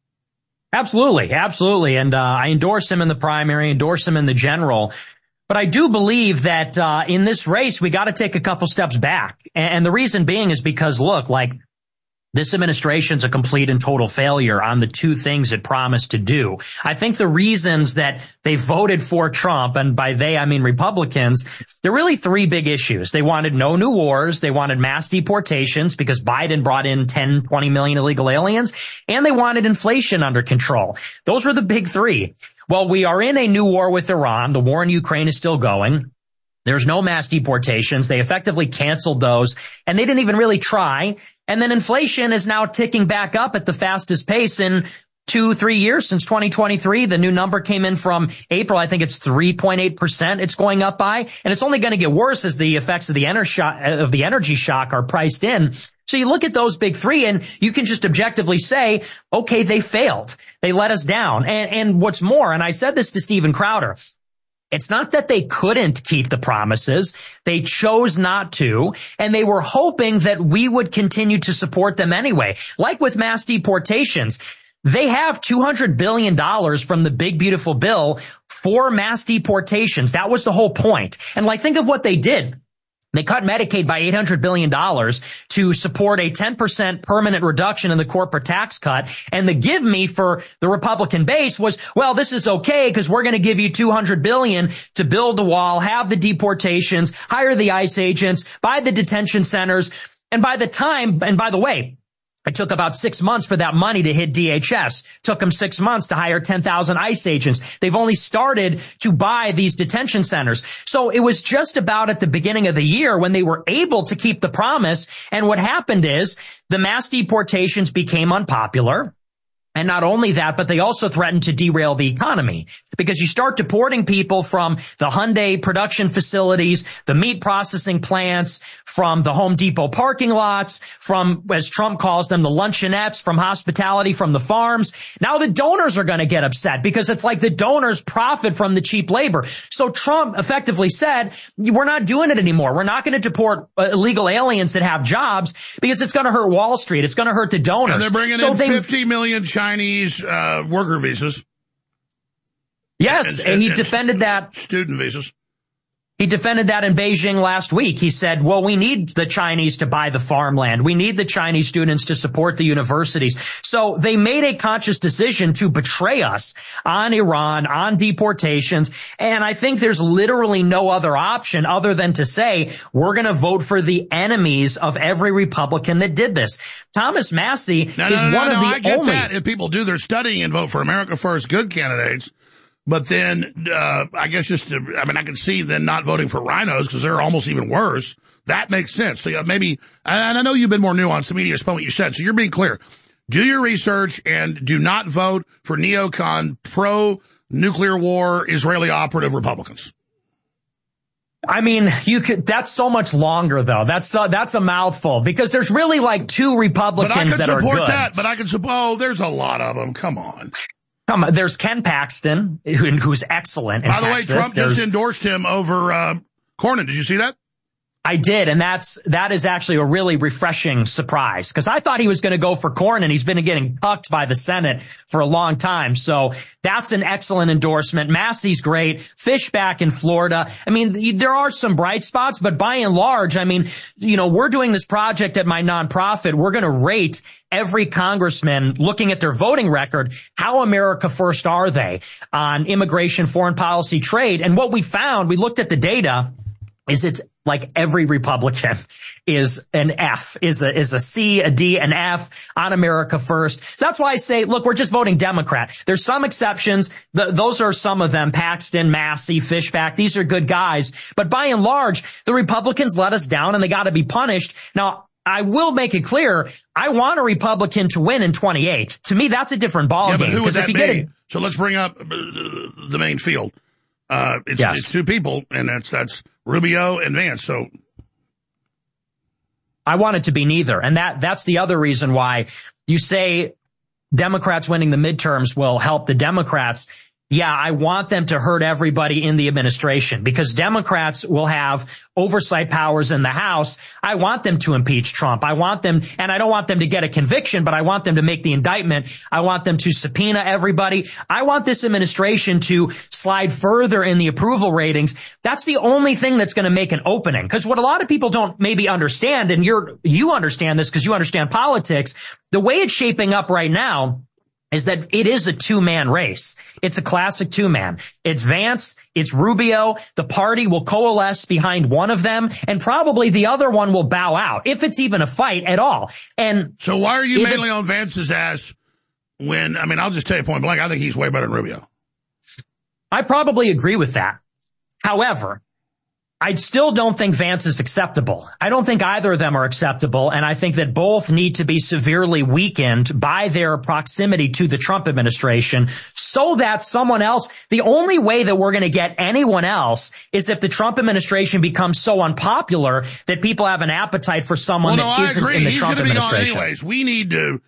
Absolutely, absolutely. And uh, I endorse him in the primary, endorse him in the general. But I do believe that uh in this race, we got to take a couple steps back. And the reason being is because, look, like, this administration's a complete and total failure on the two things it promised to do. I think the reasons that they voted for Trump, and by they I mean Republicans, there are really three big issues. They wanted no new wars, they wanted mass deportations because Biden brought in ten, twenty million illegal aliens, and they wanted inflation under control. Those were the big three. Well, we are in a new war with Iran. The war in Ukraine is still going. There's no mass deportations. They effectively canceled those, and they didn't even really try. And then inflation is now ticking back up at the fastest pace in two, three years since twenty twenty-three. The new number came in from April. I think it's three point eight percent it's going up by, and it's only going to get worse as the effects of the energy shock, of the energy shock are priced in. So you look at those big three and you can just objectively say, okay, they failed. They let us down. And, and what's more, and I said this to Steven Crowder, it's not that they couldn't keep the promises. They chose not to, and they were hoping that we would continue to support them anyway. Like with mass deportations, they have two hundred billion dollars from the big, beautiful bill for mass deportations. That was the whole point. And like, think of what they did. They cut Medicaid by eight hundred billion dollars to support a ten percent permanent reduction in the corporate tax cut. And the give me for the Republican base was, well, this is okay because we're going to give you two hundred billion dollars to build the wall, have the deportations, hire the ICE agents, buy the detention centers. And by the time, and by the way, it took about six months for that money to hit D H S. Took them six months to hire ten thousand ICE agents. They've only started to buy these detention centers. So it was just about at the beginning of the year when they were able to keep the promise. And what happened is the mass deportations became unpopular. And not only that, but they also threatened to derail the economy because you start deporting people from the Hyundai production facilities, the meat processing plants, from the Home Depot parking lots, from, as Trump calls them, the luncheonettes, from hospitality, from the farms. Now the donors are going to get upset because it's like the donors profit from the cheap labor. So Trump effectively said, we're not doing it anymore. We're not going to deport illegal aliens that have jobs because it's going to hurt Wall Street. It's going to hurt the donors. And they're bringing so in they, fifty million Chinese uh, worker visas. Yes, and, and, and he defended that. Student visas. He defended that in Beijing last week. He said, well, we need the Chinese to buy the farmland. We need the Chinese students to support the universities. So they made a conscious decision to betray us on Iran, on deportations. And I think there's literally no other option other than to say, we're going to vote for the enemies of every Republican that did this. Thomas Massie no, is no, no, one no, of the I get only. That. If people do their studying and vote for America First good candidates, but then, uh, I guess just to, I mean, I can see then not voting for rhinos because they're almost even worse. That makes sense. So yeah, maybe, and I know you've been more nuanced. The media spun what you said. So you're being clear. Do your research and do not vote for neocon, pro-nuclear war, Israeli operative Republicans. I mean, you could, that's so much longer though. That's, uh, that's a mouthful because there's really like two Republicans that are good. But I can support that, but I can support, oh, there's a lot of them. Come on. Come on, there's Ken Paxton, who, who's excellent in By the Texas. way, Trump there's, just endorsed him over uh, Cornyn. Did you see that? I did, and that's that is actually a really refreshing surprise because I thought he was going to go for Cornyn. He's been getting cucked by the Senate for a long time, so that's an excellent endorsement. Massey's great. Fishback in Florida. I mean, there are some bright spots, but by and large, I mean, you know, we're doing this project at my nonprofit. We're going to rate every congressman looking at their voting record. How America First are they on immigration, foreign policy, trade? And what we found, we looked at the data, is it's like every Republican is an F, is a, is a C, a D, an F on America First. So that's why I say, look, we're just voting Democrat. There's some exceptions. The, those are some of them. Paxton, Massey, Fishback. These are good guys. But by and large, the Republicans let us down and they got to be punished. Now, I will make it clear, I want a Republican to win in twenty-eight. To me, that's a different ballgame. Yeah, but who would that be? A, so let's bring up the main field. Uh, it's, yes. it's two people, and that's, that's Rubio and Vance. So I want it to be neither. And that, that's the other reason why you say Democrats winning the midterms will help the Democrats. Yeah, I want them to hurt everybody in the administration because Democrats will have oversight powers in the House. I want them to impeach Trump. I want them, and I don't want them to get a conviction, but I want them to make the indictment. I want them to subpoena everybody. I want this administration to slide further in the approval ratings. That's the only thing that's going to make an opening. Because what a lot of people don't maybe understand, and you're, you understand this because you understand politics, the way it's shaping up right now is that it is a two-man race. It's a classic two-man. It's Vance, it's Rubio. The party will coalesce behind one of them, and probably the other one will bow out, if it's even a fight at all. And so why are you mainly on Vance's ass when, I mean, I'll just tell you point blank, I think he's way better than Rubio. I probably agree with that. However, I still don't think Vance is acceptable. I don't think either of them are acceptable, and I think that both need to be severely weakened by their proximity to the Trump administration so that someone else, the only way that we're going to get anyone else is if the Trump administration becomes so unpopular that people have an appetite for someone well, no, that isn't I agree. in the He's Trump gonna administration. Be gone anyways. We need to,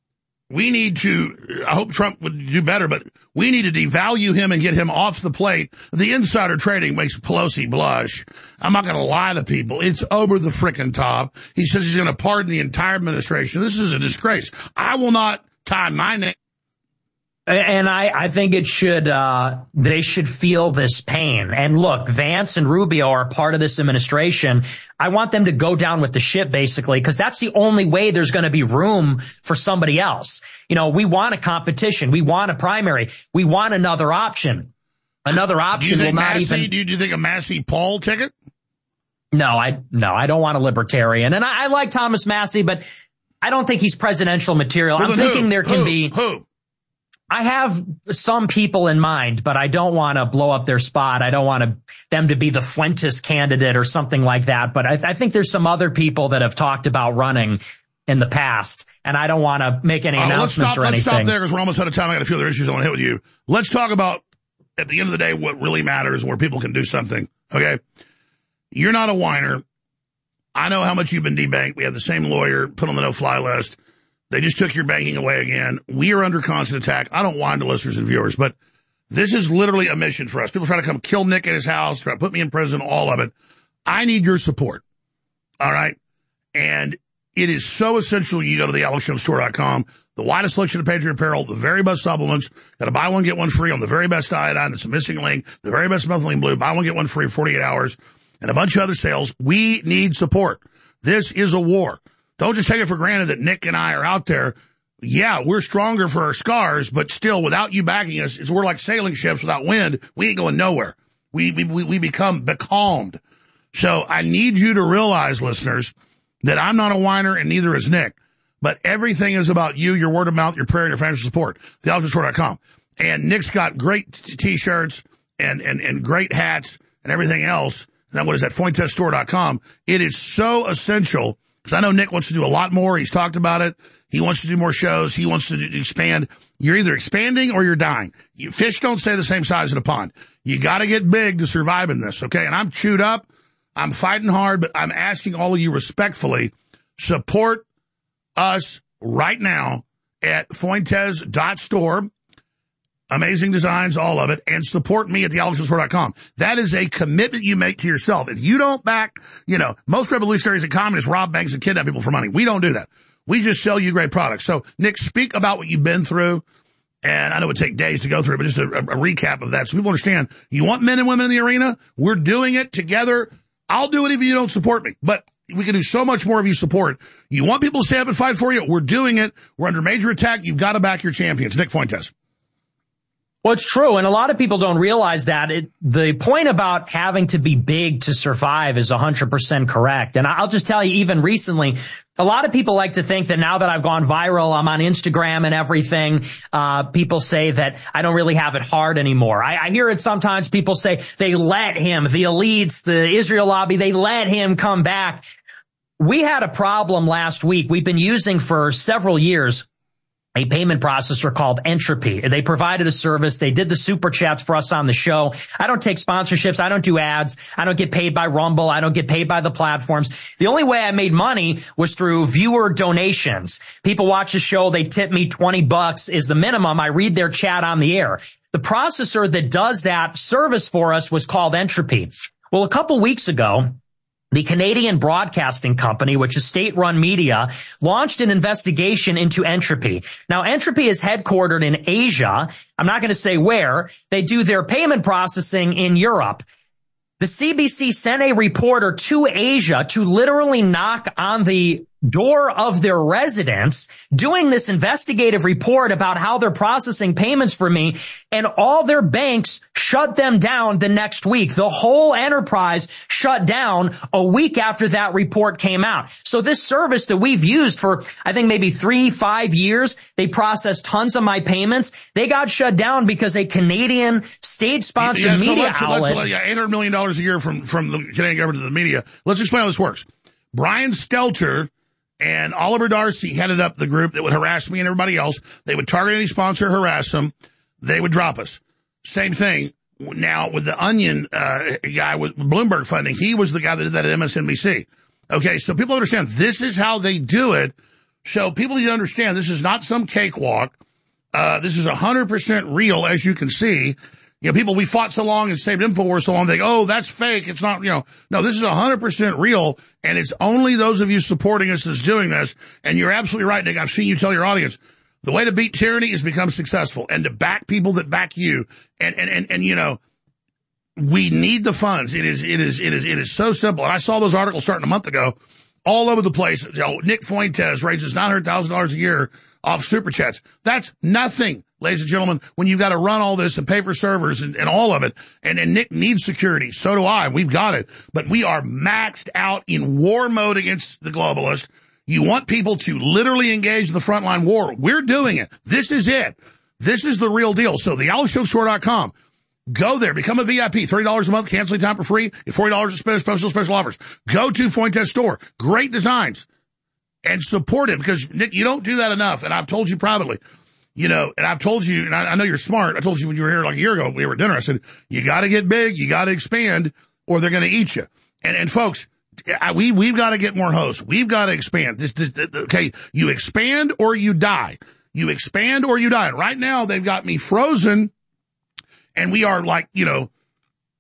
we need to, I hope Trump would do better, but we need to devalue him and get him off the plate. The insider trading makes Pelosi blush. I'm not going to lie to people. It's over the frickin' top. He says he's going to pardon the entire administration. This is a disgrace. I will not tie my name. And I, I think it should, uh, they should feel this pain. And look, Vance and Rubio are part of this administration. I want them to go down with the ship, basically, because that's the only way there's going to be room for somebody else. You know, we want a competition. We want a primary. We want another option. Another option will not Massey, even. Do you, do you think a Massey Paul ticket? No, I, no, I don't want a libertarian. And I, I like Thomas Massey, but I don't think he's presidential material. Well, I'm thinking who? there can who? be. Who? I have some people in mind, but I don't want to blow up their spot. I don't want to, them to be the Fuentes candidate or something like that. But I, I think there's some other people that have talked about running in the past, and I don't want to make any uh, announcements let's stop, or anything. Let's stop there because we're almost out of time. I got a few other issues I want to hit with you. Let's talk about, at the end of the day, what really matters, where people can do something. Okay? You're not a whiner. I know how much you've been debanked. We have the same lawyer put on the no-fly list. They just took your banking away again. We are under constant attack. I don't whine to listeners and viewers, but this is literally a mission for us. People trying to come kill Nick at his house, try to put me in prison, all of it. I need your support. All right? And it is so essential you go to the alex jones store dot com. The widest selection of Patriot apparel, the very best supplements. Got to buy one, get one free on the very best iodine. That's a missing link. The very best methylene blue. Buy one, get one free in forty-eight hours. And a bunch of other sales. We need support. This is a war. Don't just take it for granted that Nick and I are out there. Yeah, we're stronger for our scars, but still, without you backing us, it's, we're like sailing ships without wind. We ain't going nowhere. We, we, we become becalmed. So I need you to realize, listeners, that I'm not a whiner and neither is Nick. But everything is about you, your word of mouth, your prayer, and your financial support. the alex jones store dot com. And Nick's got great t- t-shirts and, and, and great hats and everything else. And then what is that? Fuentes store dot com. It is so essential because I know Nick wants to do a lot more. He's talked about it. He wants to do more shows. He wants to do, expand. You're either expanding or you're dying. You, fish don't stay the same size in a pond. You got to get big to survive in this, okay? And I'm chewed up. I'm fighting hard, but I'm asking all of you respectfully, support us right now at Fuentes dot store. Amazing designs, all of it, and support me at the alex jones store dot com. That is a commitment you make to yourself. If you don't back, you know, most revolutionaries and communists rob banks and kidnap people for money. We don't do that. We just sell you great products. So, Nick, speak about what you've been through. And I know it would take days to go through, but just a, a, a recap of that so people understand. You want men and women in the arena? We're doing it together. I'll do it if you don't support me. But we can do so much more if you support. You want people to stand up and fight for you? We're doing it. We're under major attack. You've got to back your champions. Nick Fuentes. Well, it's true, and a lot of people don't realize that. It, the point about having to be big to survive is one hundred percent correct. And I'll just tell you, even recently, a lot of people like to think that now that I've gone viral, I'm on Instagram and everything, uh, people say that I don't really have it hard anymore. I, I hear it sometimes. People say they let him, the elites, the Israel lobby, they let him come back. We had a problem last week. We've been using for several years a payment processor called Entropy. They provided a service. They did the super chats for us on the show. I don't take sponsorships. I don't do ads. I don't get paid by Rumble. I don't get paid by the platforms. The only way I made money was through viewer donations. People watch the show. They tip me twenty bucks is the minimum. I read their chat on the air. The processor that does that service for us was called Entropy. Well, a couple weeks ago, the Canadian Broadcasting Company, which is state-run media, launched an investigation into Entropy. Now, Entropy is headquartered in Asia. I'm not going to say where. They do their payment processing in Europe. The C B C sent a reporter to Asia to literally knock on the door of their residence, doing this investigative report about how they're processing payments for me, and all their banks shut them down the next week. The whole enterprise shut down a week after that report came out. So this service that we've used for, I think, maybe three, five years, they processed tons of my payments. They got shut down because a Canadian state-sponsored yeah, so media let's, outlet. Let's, yeah, eight hundred million dollars a year from, from the Canadian government to the media. Let's explain how this works. Brian Stelter and Oliver Darcy headed up the group that would harass me and everybody else. They would target any sponsor, harass them. They would drop us. Same thing now with the Onion uh, guy with Bloomberg funding. He was the guy that did that at M S N B C. Okay, so people understand this is how they do it. So people need to understand this is not some cakewalk. Uh, this is one hundred percent real, as you can see. You know, people, we fought so long and saved InfoWars so long, they go, oh, that's fake. It's not, you know, no, this is one hundred percent real, and it's only those of you supporting us that's doing this. And you're absolutely right, Nick. I've seen you tell your audience, the way to beat tyranny is become successful and to back people that back you. And, and, and, and, you know, we need the funds. It is, it is, it is, it is so simple. And I saw those articles starting a month ago all over the place. You know, Nick Fuentes raises nine hundred thousand dollars a year off super chats. That's nothing, ladies and gentlemen, when you've got to run all this and pay for servers and, and all of it. And, and Nick needs security. So do I. We've got it. But we are maxed out in war mode against the globalists. You want people to literally engage in the frontline war. We're doing it. This is it. This is the real deal. So the alex jones store dot com. Go there. Become a V I P. thirty dollars a month. Canceling time for free. Get forty dollars in special, special offers. Go to Fuentes Store. Great designs. And support it, because, Nick, you don't do that enough, and I've told you privately, you know, and I've told you, and I, I know you're smart, I told you when you were here like a year ago, we were at dinner, I said, you got to get big, you got to expand, or they're going to eat you. And, and folks, I, we, we've got to get more hosts. We've got to expand. This, this, this, okay, you expand or you die. You expand or you die. And right now, they've got me frozen, and we are like, you know,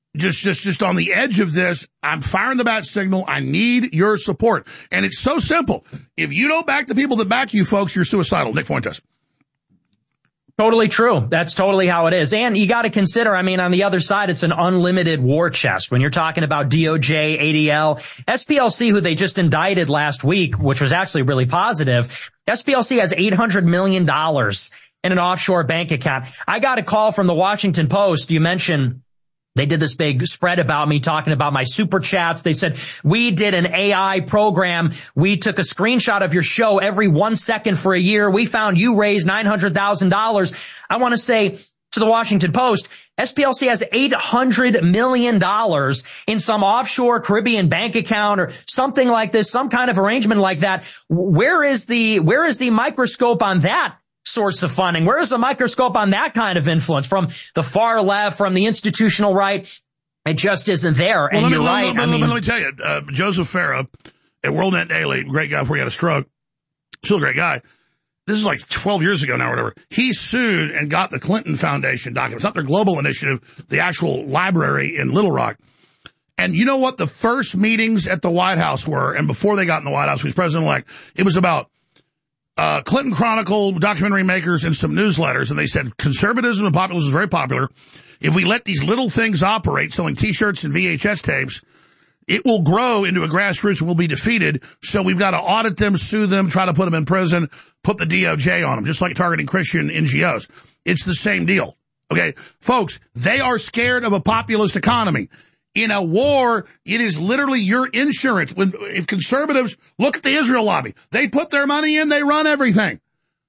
just, just, just on the edge of this. I'm firing the bat signal. I need your support. And it's so simple. If you don't back the people that back you, folks, you're suicidal. Nick Fuentes. Totally true. That's totally how it is. And you got to consider, I mean, on the other side, it's an unlimited war chest. When you're talking about D O J, A D L, S P L C, who they just indicted last week, which was actually really positive, S P L C has eight hundred million dollars in an offshore bank account. I got a call from the Washington Post. You mentioned they did this big spread about me talking about my super chats. They said, we did an A I program. We took a screenshot of your show every one second for a year. We found you raised nine hundred thousand dollars. I want to say to the Washington Post, S P L C has eight hundred million dollars in some offshore Caribbean bank account or something like this, some kind of arrangement like that. Where is the, where is the microscope on that source of funding? Where is the microscope on that kind of influence from the far left, from the institutional right? It just isn't there. Well, and let me, you're let, right. Let, I let, mean, let me tell you, uh, Joseph Farah at WorldNet Daily, great guy before he had a stroke, still a great guy. This is like twelve years ago now or whatever. He sued and got the Clinton Foundation documents, not their global initiative, the actual library in Little Rock. And you know what the first meetings at the White House were? And before they got in the White House, he was president-elect. It was about Uh, Clinton Chronicle, documentary makers, and some newsletters, and they said conservatism and populism is very popular. If we let these little things operate, selling T-shirts and V H S tapes, it will grow into a grassroots and will be defeated. So we've got to audit them, sue them, try to put them in prison, put the D O J on them, just like targeting Christian N G Os. It's the same deal. Okay, folks, they are scared of a populist economy. In a war, it is literally your insurance. When, if conservatives look at the Israel lobby, they put their money in, they run everything.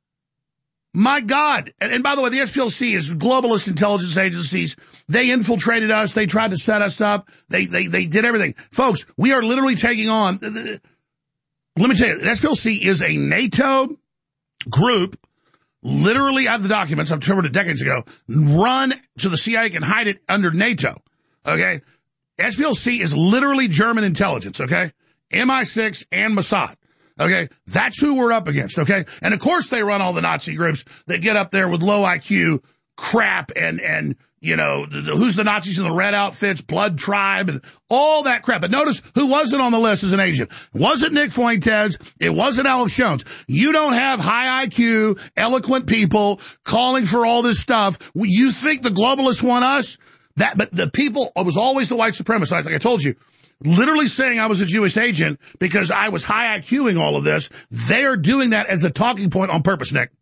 My God. And, and by the way, the S P L C is globalist intelligence agencies. They infiltrated us. They tried to set us up. They, they, they did everything. Folks, we are literally taking on, let me tell you, the S P L C is a NATO group. Literally, I have the documents, I've covered it decades ago, run so the C I A can hide it under NATO. Okay? S P L C is literally German intelligence, okay? M I six and Mossad, okay? That's who we're up against, okay? And of course they run all the Nazi groups that get up there with low I Q crap and, and, you know, the, the, who's the Nazis in the red outfits, Blood Tribe, and all that crap. But notice who wasn't on the list as an agent. It wasn't Nick Fuentes. It wasn't Alex Jones. You don't have high I Q, eloquent people calling for all this stuff. You think the globalists want us? That, but the people, it was always the white supremacists, like I told you, literally saying I was a Jewish agent because I was high IQing all of this. They are doing that as a talking point on purpose, Nick.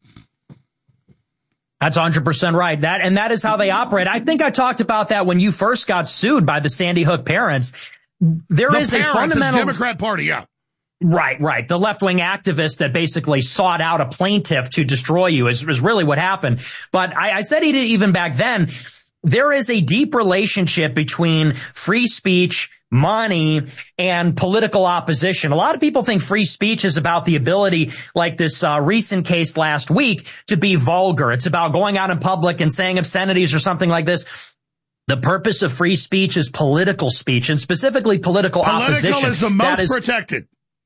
That's one hundred percent right. That, and that is how they operate. I think I talked about that when you first got sued by the Sandy Hook parents. There the is parents, a fundamental Democrat Party, yeah. Right, right. The left-wing activist that basically sought out a plaintiff to destroy you is, is really what happened. But I, I said he did even back then. There is a deep relationship between free speech, money, and political opposition. A lot of people think free speech is about the ability, like this uh, recent case last week, to be vulgar. It's about going out in public and saying obscenities or something like this. The purpose of free speech is political speech, and specifically political, political opposition. Political is the most that is, protected.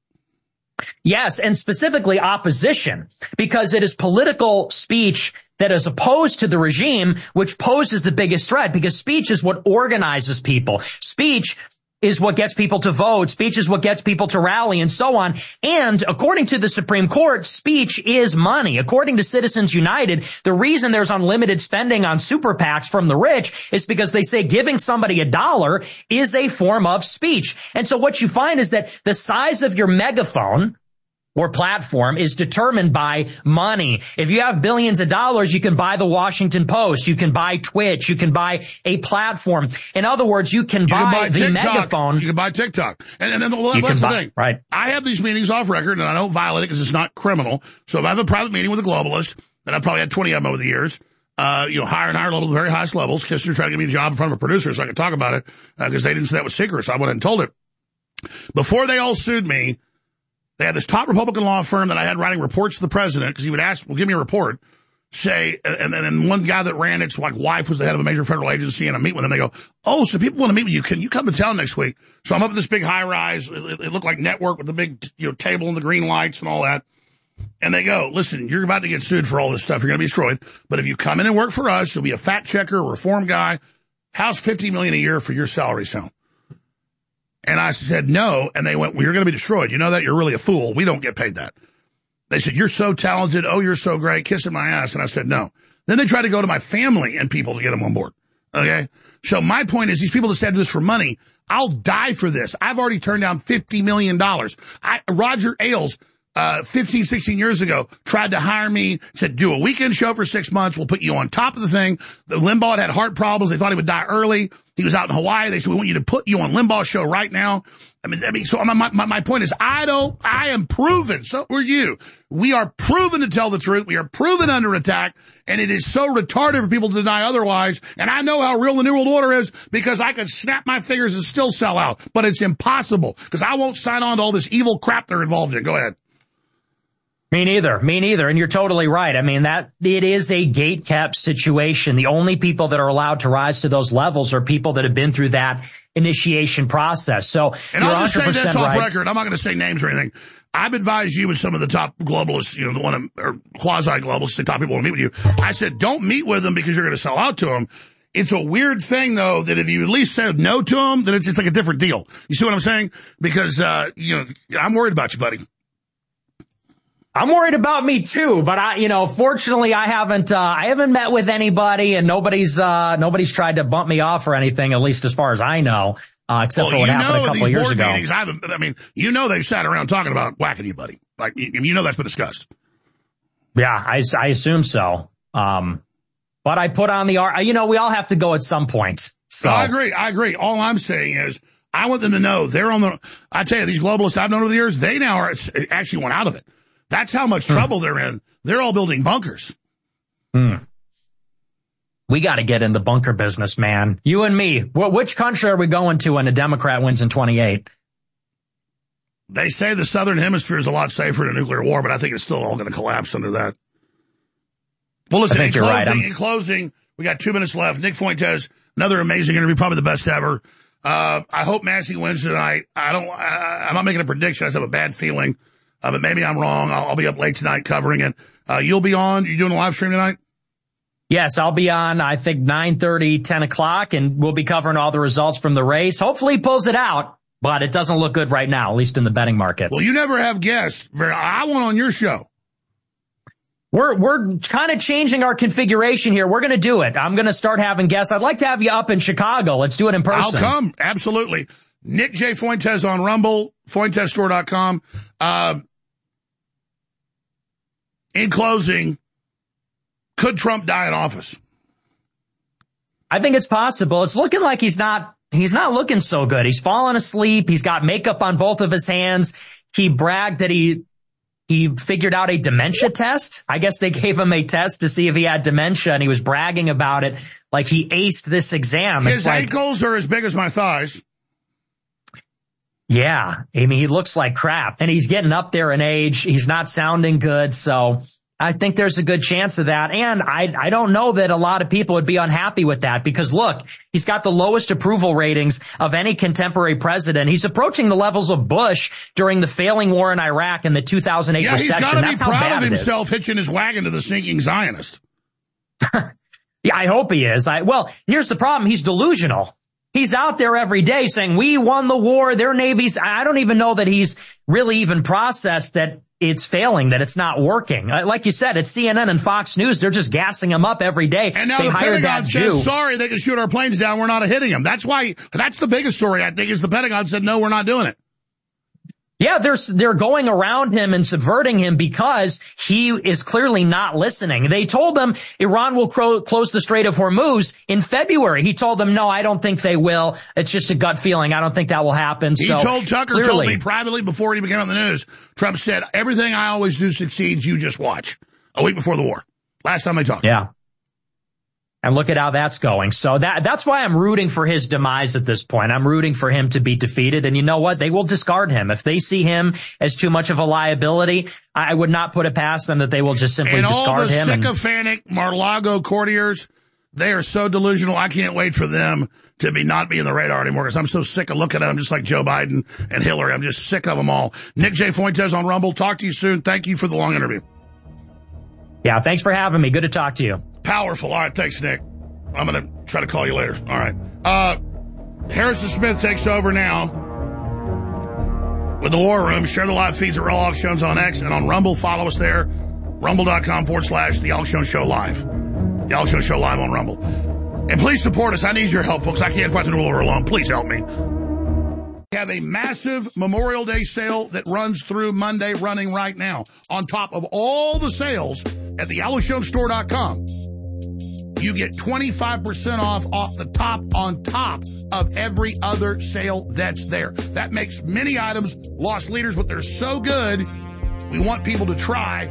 Yes, and specifically opposition, because it is political speech that is opposed to the regime, which poses the biggest threat, because speech is what organizes people. Speech is what gets people to vote. Speech is what gets people to rally and so on. And according to the Supreme Court, speech is money. According to Citizens United, the reason there's unlimited spending on super PACs from the rich is because they say giving somebody a dollar is a form of speech. And so what you find is that the size of your megaphone or platform is determined by money. If you have billions of dollars, you can buy the Washington Post, you can buy Twitch, you can buy a platform. In other words, you can, you buy, can buy the TikTok. megaphone. You can buy TikTok. And, and then the, well, that's the buy, thing. Right. I have these meetings off record, and I don't violate it because it's not criminal. So if I have a private meeting with a globalist, and I've probably had twenty of them over the years, uh, you know, higher and higher levels, the very highest levels, Kissinger tried to give me a job in front of a producer so I could talk about it, because uh, they didn't say that was secret, so I went and told it. Before they all sued me, they had this top Republican law firm that I had writing reports to the president because he would ask, well, give me a report, say, and then one guy that ran it's like wife was the head of a major federal agency, and I meet with them. They go, oh, so people want to meet with you. Can you come to town next week? So I'm up at this big high rise. It, it looked like Network with the big, you know, table and the green lights and all that. And they go, listen, you're about to get sued for all this stuff. You're going to be destroyed. But if you come in and work for us, you'll be a fact checker, a reform guy. how's fifty million dollars a year for your salary sound? And I said, no. And they went, well, you're going to be destroyed. You know that? You're really a fool. We don't get paid that. They said, you're so talented. Oh, you're so great. Kissing my ass. And I said, no. Then they tried to go to my family and people to get them on board. Okay. So my point is, these people that said this for money, I'll die for this. I've already turned down fifty million dollars. I, Roger Ailes, uh, fifteen, sixteen years ago, tried to hire me, said, do a weekend show for six months. We'll put you on top of the thing. The Limbaugh had heart problems. They thought he would die early. He was out in Hawaii. They said, we want you to put you on Limbaugh's show right now. I mean, I mean, so my, my, my point is, I don't, I am proven. So are you. We are proven to tell the truth. We are proven under attack. And it is so retarded for people to deny otherwise. And I know how real the New World Order is because I could snap my fingers and still sell out. But it's impossible because I won't sign on to all this evil crap they're involved in. Go ahead. Me neither. Me neither. And you're totally right. I mean, that it is a gate-kept situation. The only people that are allowed to rise to those levels are people that have been through that initiation process. So and you're I'll just say this right. off record. I'm not going to say names or anything. I've advised you with some of the top globalists, you know, the one or quasi-globalists, the top people want to meet with you. I said, don't meet with them because you're going to sell out to them. It's a weird thing, though, that if you at least said no to them, then it's, it's like a different deal. You see what I'm saying? Because, uh, you know, I'm worried about you, buddy. I'm worried about me too, but I, you know, fortunately I haven't, uh, I haven't met with anybody and nobody's, uh, nobody's tried to bump me off or anything, at least as far as I know, uh, except well, for what happened a couple of years ago. Meetings, I, haven't, I mean, you know, they've sat around talking about whacking you, buddy. Like, you, you know, that's been discussed. Yeah, I, I assume so. Um, but I put on the, you know, we all have to go at some point. So no, I agree. I agree. All I'm saying is I want them to know they're on the, I tell you, these globalists I've known over the years, they now are actually went out of it. That's how much trouble they're in. They're all building bunkers. Hmm. We got to get in the bunker business, man. You and me. Well, which country are we going to when a Democrat wins in twenty-eight? They say the Southern Hemisphere is a lot safer in a nuclear war, but I think it's still all going to collapse under that. Well, listen, in closing, right. in closing, we got two minutes left. Nick Fuentes, another amazing interview, probably the best ever. Uh, I hope Massey wins tonight. I don't, I, I'm not making a prediction. I just have a bad feeling. Uh, but maybe I'm wrong. I'll, I'll be up late tonight covering it. Uh, you'll be on. You doing a live stream tonight? Yes, I'll be on, I think, nine thirty, ten o'clock, and we'll be covering all the results from the race. Hopefully he pulls it out, but it doesn't look good right now, at least in the betting markets. Well, you never have guests. I want on your show. We're, we're kind of changing our configuration here. We're going to do it. I'm going to start having guests. I'd like to have you up in Chicago. Let's do it in person. I'll come. Absolutely. Nick J. Fuentes on Rumble, Fuentes Store dot com. Uh, In closing, could Trump die in office? I think it's possible. It's looking like he's not, he's not looking so good. He's fallen asleep. He's got makeup on both of his hands. He bragged that he, he figured out a dementia test. I guess they gave him a test to see if he had dementia, and he was bragging about it like he aced this exam. His it's like, ankles are as big as my thighs. Yeah, I mean, he looks like crap, and he's getting up there in age. He's not sounding good, so I think there's a good chance of that. And I I don't know that a lot of people would be unhappy with that because, look, he's got the lowest approval ratings of any contemporary president. He's approaching the levels of Bush during the failing war in Iraq and the two thousand eight yeah, recession. Yeah, he's got to be That's how proud bad of it himself is. hitching his wagon to the sinking Zionist. Yeah, I hope he is. I Well, here's the problem. He's delusional. He's out there every day saying, we won the war, their navies. I don't even know that he's really even processed that it's failing, that it's not working. Like you said, it's C N N and Fox News. They're just gassing him up every day. And now they the hired Pentagon that says, Jew. sorry, they can shoot our planes down. We're not hitting them. That's why, that's the biggest story, I think, is the Pentagon said, no, we're not doing it. Yeah, they're, they're going around him and subverting him because he is clearly not listening. They told him Iran will cro- close the Strait of Hormuz in February. He told them, no, I don't think they will. It's just a gut feeling. I don't think that will happen. He so told Tucker, clearly, told me privately before he became on the news, Trump said, everything I always do succeeds, you just watch. A week before the war. Last time they talked. Yeah. And look at how that's going. So that that's why I'm rooting for his demise at this point. I'm rooting for him to be defeated. And you know what? They will discard him. If they see him as too much of a liability, I would not put it past them that they will just simply and discard him. And all the sycophantic Mar-a-Lago courtiers, they are so delusional. I can't wait for them to be not be in the radar anymore because I'm so sick of looking at them just like Joe Biden and Hillary. I'm just sick of them all. Nick J. Fuentes on Rumble. Talk to you soon. Thank you for the long interview. Yeah, thanks for having me. Good to talk to you. Powerful. All right, thanks, Nick. I'm going to try to call you later. All right. Uh, Harrison Smith takes over now with the War Room. Share the live feeds at Real Alex Jones on X and on Rumble. Follow us there. Rumble.com forward slash The Alex Jones Show Live. The Alex Jones Show Live on Rumble. And please support us. I need your help, folks. I can't fight the new war alone. Please help me. We have a massive Memorial Day sale that runs through Monday, running right now. On top of all the sales at the alex jones store dot com, you get twenty-five percent off off the top on top of every other sale that's there. That makes many items lost leaders, but they're so good, we want people to try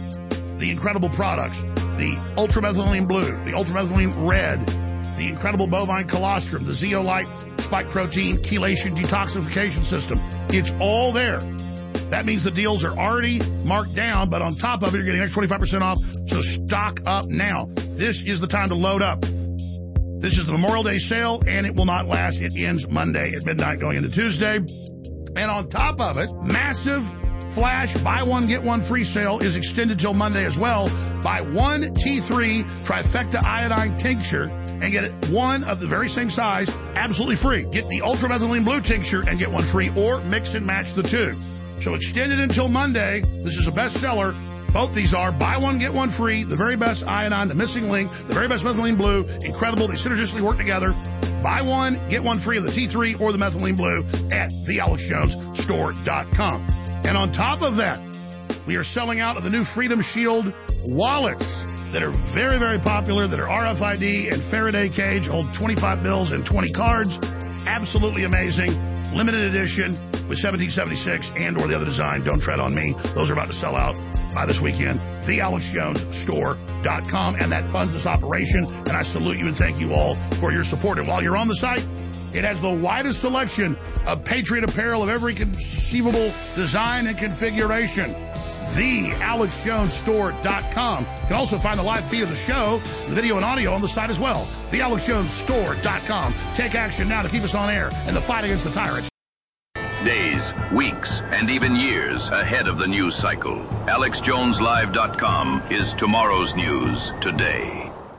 the incredible products. The ultramethylene blue, the ultramethylene red, the incredible bovine colostrum, the zeolite spike protein chelation detoxification system. It's all there. That means the deals are already marked down, but on top of it, you're getting an extra twenty-five percent off, so stock up now. This is the time to load up. This is the Memorial Day sale, and it will not last. It ends Monday at midnight going into Tuesday. And on top of it, massive flash buy one, get one free sale is extended till Monday as well. Buy one T three trifecta iodine tincture and get one of the very same size absolutely free. Get the ultramethylene blue tincture and get one free, or mix and match the two. So extended until Monday. This is a bestseller. Both these are buy one, get one free, the very best iodine, the missing link, the very best methylene blue. Incredible. They synergistically work together. Buy one, get one free of the T three or the methylene blue at the alex jones store dot com. And on top of that, we are selling out of the new Freedom Shield wallets that are very, very popular, that are R F I D and Faraday cage, hold twenty-five bills and twenty cards. Absolutely amazing. Limited edition with seventeen seventy-six and or the other design. Don't tread on me. Those are about to sell out by this weekend. the alex jones store dot com. And that funds this operation. And I salute you and thank you all for your support. And while you're on the site, it has the widest selection of Patriot apparel of every conceivable design and configuration. the alex jones store dot com. You can also find the live feed of the show, the video and audio on the site as well. the alex jones store dot com. Take action now to keep us on air in the fight against the tyrants. Days, weeks, and even years ahead of the news cycle. alex jones live dot com is tomorrow's news today.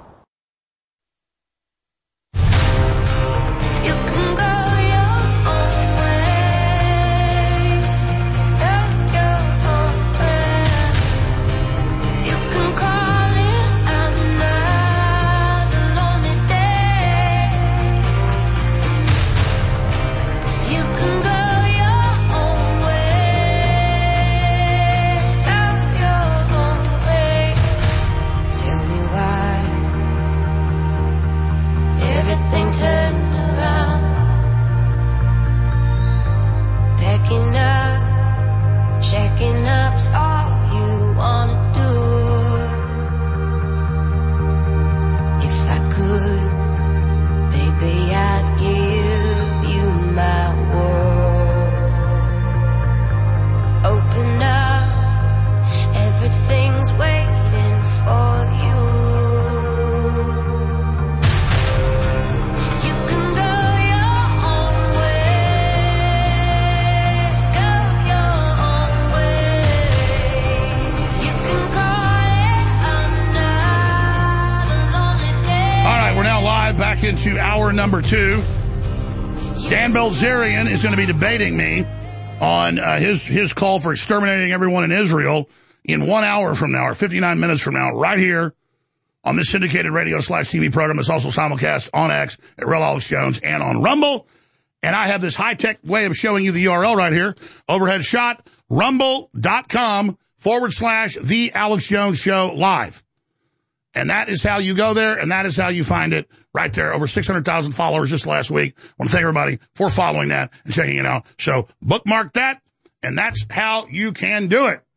You can go your own way, go your own way. You can call it another lonely day. You can go your own way, go your own way. Tell me why everything turns around. Packing up, checking up's all you wanna do. If I could, baby, I'd give you my world. Open up, everything's waiting for you. You can go your own way, go your own way. You can call it another lonely day. All right, we're now live back into hour number two. Dan Bilzerian is going to be debating me on uh, his his call for exterminating everyone in Israel in one hour from now, or fifty-nine minutes from now, right here on this syndicated radio slash T V program. It's also simulcast on X at Real Alex Jones and on Rumble. And I have this high-tech way of showing you the U R L right here. Overhead shot, rumble.com forward slash The Alex Jones Show Live. And that is how you go there, and that is how you find it right there. Over six hundred thousand followers just last week. I want to thank everybody for following that and checking it out. So bookmark that, and that's how you can do it.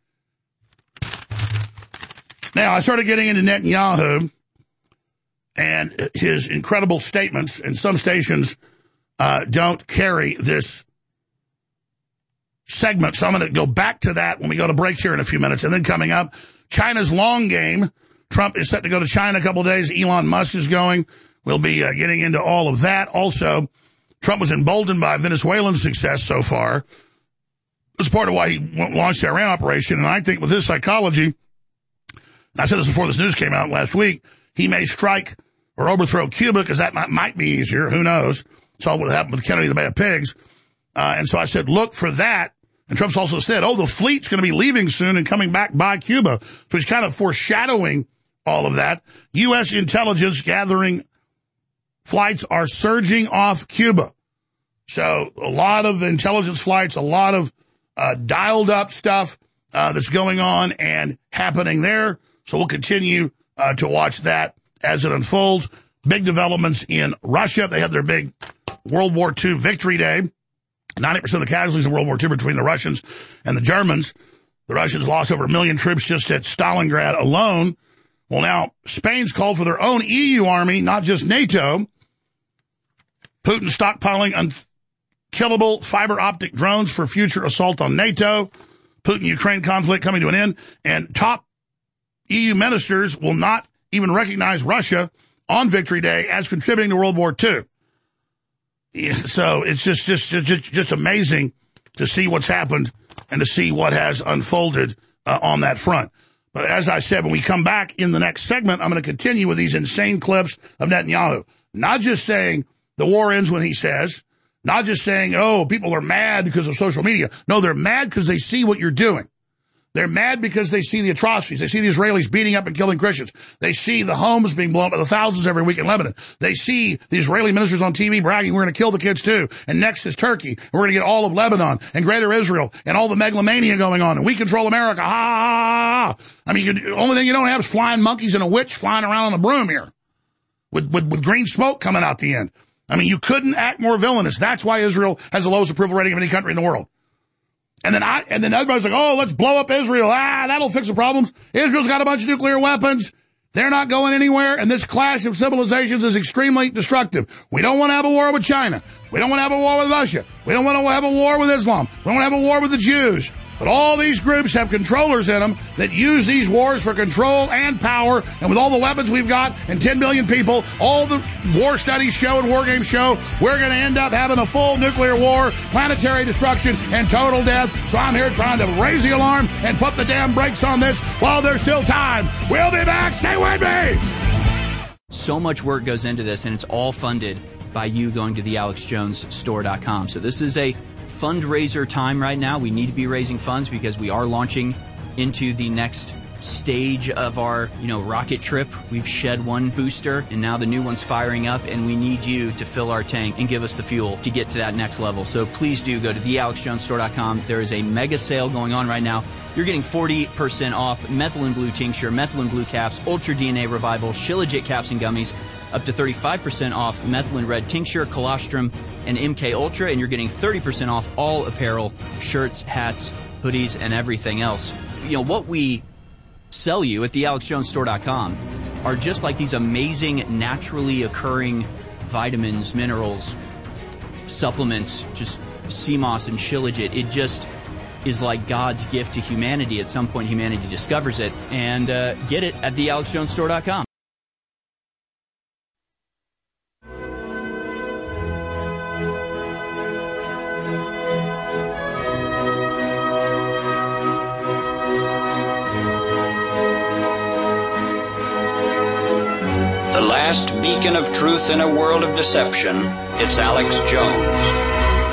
Now, I started getting into Netanyahu and his incredible statements, and some stations uh, don't carry this segment. So I'm going to go back to that when we go to break here in a few minutes. And then coming up, China's long game. Trump is set to go to China a couple of days. Elon Musk is going. We'll be uh, getting into all of that. Also, Trump was emboldened by Venezuelan success so far. That's part of why he launched the Iran operation. And I think with his psychology, and I said this before this news came out last week, he may strike or overthrow Cuba, because that might, might be easier. Who knows? Saw what happened with Kennedy, the Bay of Pigs. Uh, and so I said, look for that. And Trump's also said, oh, the fleet's going to be leaving soon and coming back by Cuba. So he's kind of foreshadowing all of that. U S intelligence gathering flights are surging off Cuba. So a lot of intelligence flights, a lot of uh, dialed up stuff uh, that's going on and happening there. So we'll continue uh, to watch that as it unfolds. Big developments in Russia. They had their big World War Two victory day. ninety percent of the casualties in World War Two between the Russians and the Germans. The Russians lost over a million troops just at Stalingrad alone. Well, now Spain's called for their own E U army, not just NATO. Putin stockpiling unkillable fiber optic drones for future assault on NATO. Putin-Ukraine conflict coming to an end. And top E U ministers will not even recognize Russia on Victory Day as contributing to World War Two. Yeah, so it's just, just, just, just amazing to see what's happened and to see what has unfolded uh, on that front. But as I said, when we come back in the next segment, I'm going to continue with these insane clips of Netanyahu. Not just saying the war ends when he says, not just saying, oh, people are mad because of social media. No, they're mad because they see what you're doing. They're mad because they see the atrocities. They see the Israelis beating up and killing Christians. They see the homes being blown up by the thousands every week in Lebanon. They see the Israeli ministers on T V bragging, we're going to kill the kids too. And next is Turkey. And we're going to get all of Lebanon and Greater Israel and all the megalomania going on. And we control America. Ha, ha, ha, ha. I mean, you, the only thing you don't have is flying monkeys and a witch flying around on a broom here with, with, with green smoke coming out the end. I mean, you couldn't act more villainous. That's why Israel has the lowest approval rating of any country in the world. And then I, and then everybody's like, oh, let's blow up Israel. Ah, that'll fix the problems. Israel's got a bunch of nuclear weapons. They're not going anywhere. And this clash of civilizations is extremely destructive. We don't want to have a war with China. We don't want to have a war with Russia. We don't want to have a war with Islam. We don't want to have a war with the Jews. But all these groups have controllers in them that use these wars for control and power. And with all the weapons we've got and ten billion people, all the war studies show and war games show, we're going to end up having a full nuclear war, planetary destruction, and total death. So I'm here trying to raise the alarm and put the damn brakes on this while there's still time. We'll be back. Stay with me. So much work goes into this, and it's all funded by you going to the alex jones store dot com. So this is a fundraiser time right now. We need to be raising funds because we are launching into the next stage of our, you know, rocket trip. We've shed one booster and now the new one's firing up, and we need you to fill our tank and give us the fuel to get to that next level. So please do go to the alex jones store dot com. There is a mega sale going on right now. You're getting forty percent off methylene blue tincture, methylene blue caps, ultra D N A revival, Shilajit caps and gummies, up to thirty-five percent off methylene red tincture, colostrum, and M K Ultra, and you're getting thirty percent off all apparel, shirts, hats, hoodies, and everything else. You know, what we sell you at the alex jones store dot com are just like these amazing naturally occurring vitamins, minerals, supplements, just sea moss and Shilajit. It just is like God's gift to humanity. At some point, humanity discovers it, and uh, get it at the alex jones store dot com. The last beacon of truth in a world of deception. It's Alex Jones.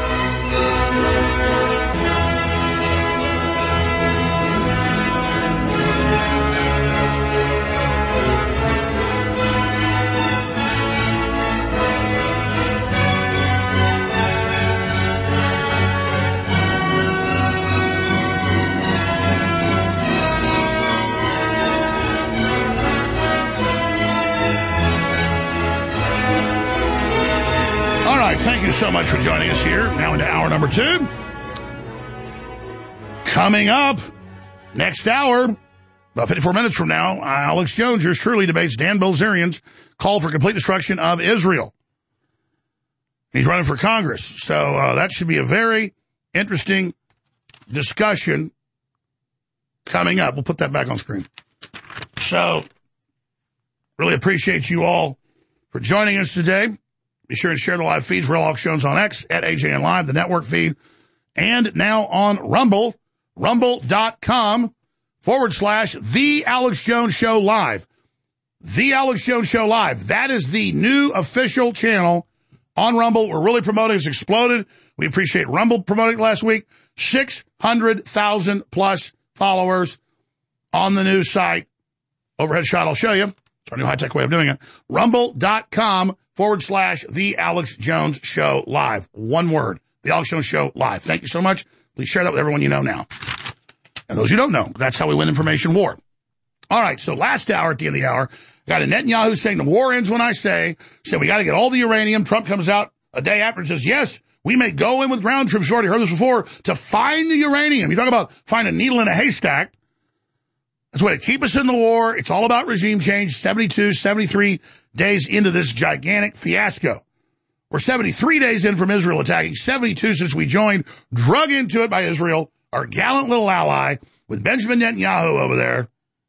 Thank you so much for joining us here. Now into hour number two. Coming up next hour, about fifty-four minutes from now, Alex Jones, yours truly, debates Dan Bilzerian's call for complete destruction of Israel. He's running for Congress. So uh, that should be a very interesting discussion coming up. We'll put that back on screen. So really appreciate you all for joining us today. Be sure and share the live feeds for Alex Jones on X, at A J N Live, the network feed, and now on Rumble, rumble.com forward slash The Alex Jones Show Live. The Alex Jones Show Live. That is the new official channel on Rumble. We're really promoting. It's exploded. We appreciate Rumble promoting it last week. six hundred thousand plus followers on the new site. Overhead shot, I'll show you. It's our new high-tech way of doing it. Rumble.com forward slash The Alex Jones Show Live. One word. The Alex Jones Show Live. Thank you so much. Please share that with everyone you know now. And those you don't know, that's how we win information war. All right, so last hour, at the end of the hour, got a Netanyahu saying the war ends when I say, said we got to get all the uranium. Trump comes out a day after and says, yes, we may go in with ground troops. You've already heard this before, to find the uranium. You talk about find a needle in a haystack. That's what it keep us in the war. It's all about regime change. seventy-two, seventy-three days into this gigantic fiasco. We're seventy-three days in from Israel attacking, seventy-two since we joined, drug into it by Israel, our gallant little ally, with Benjamin Netanyahu over there.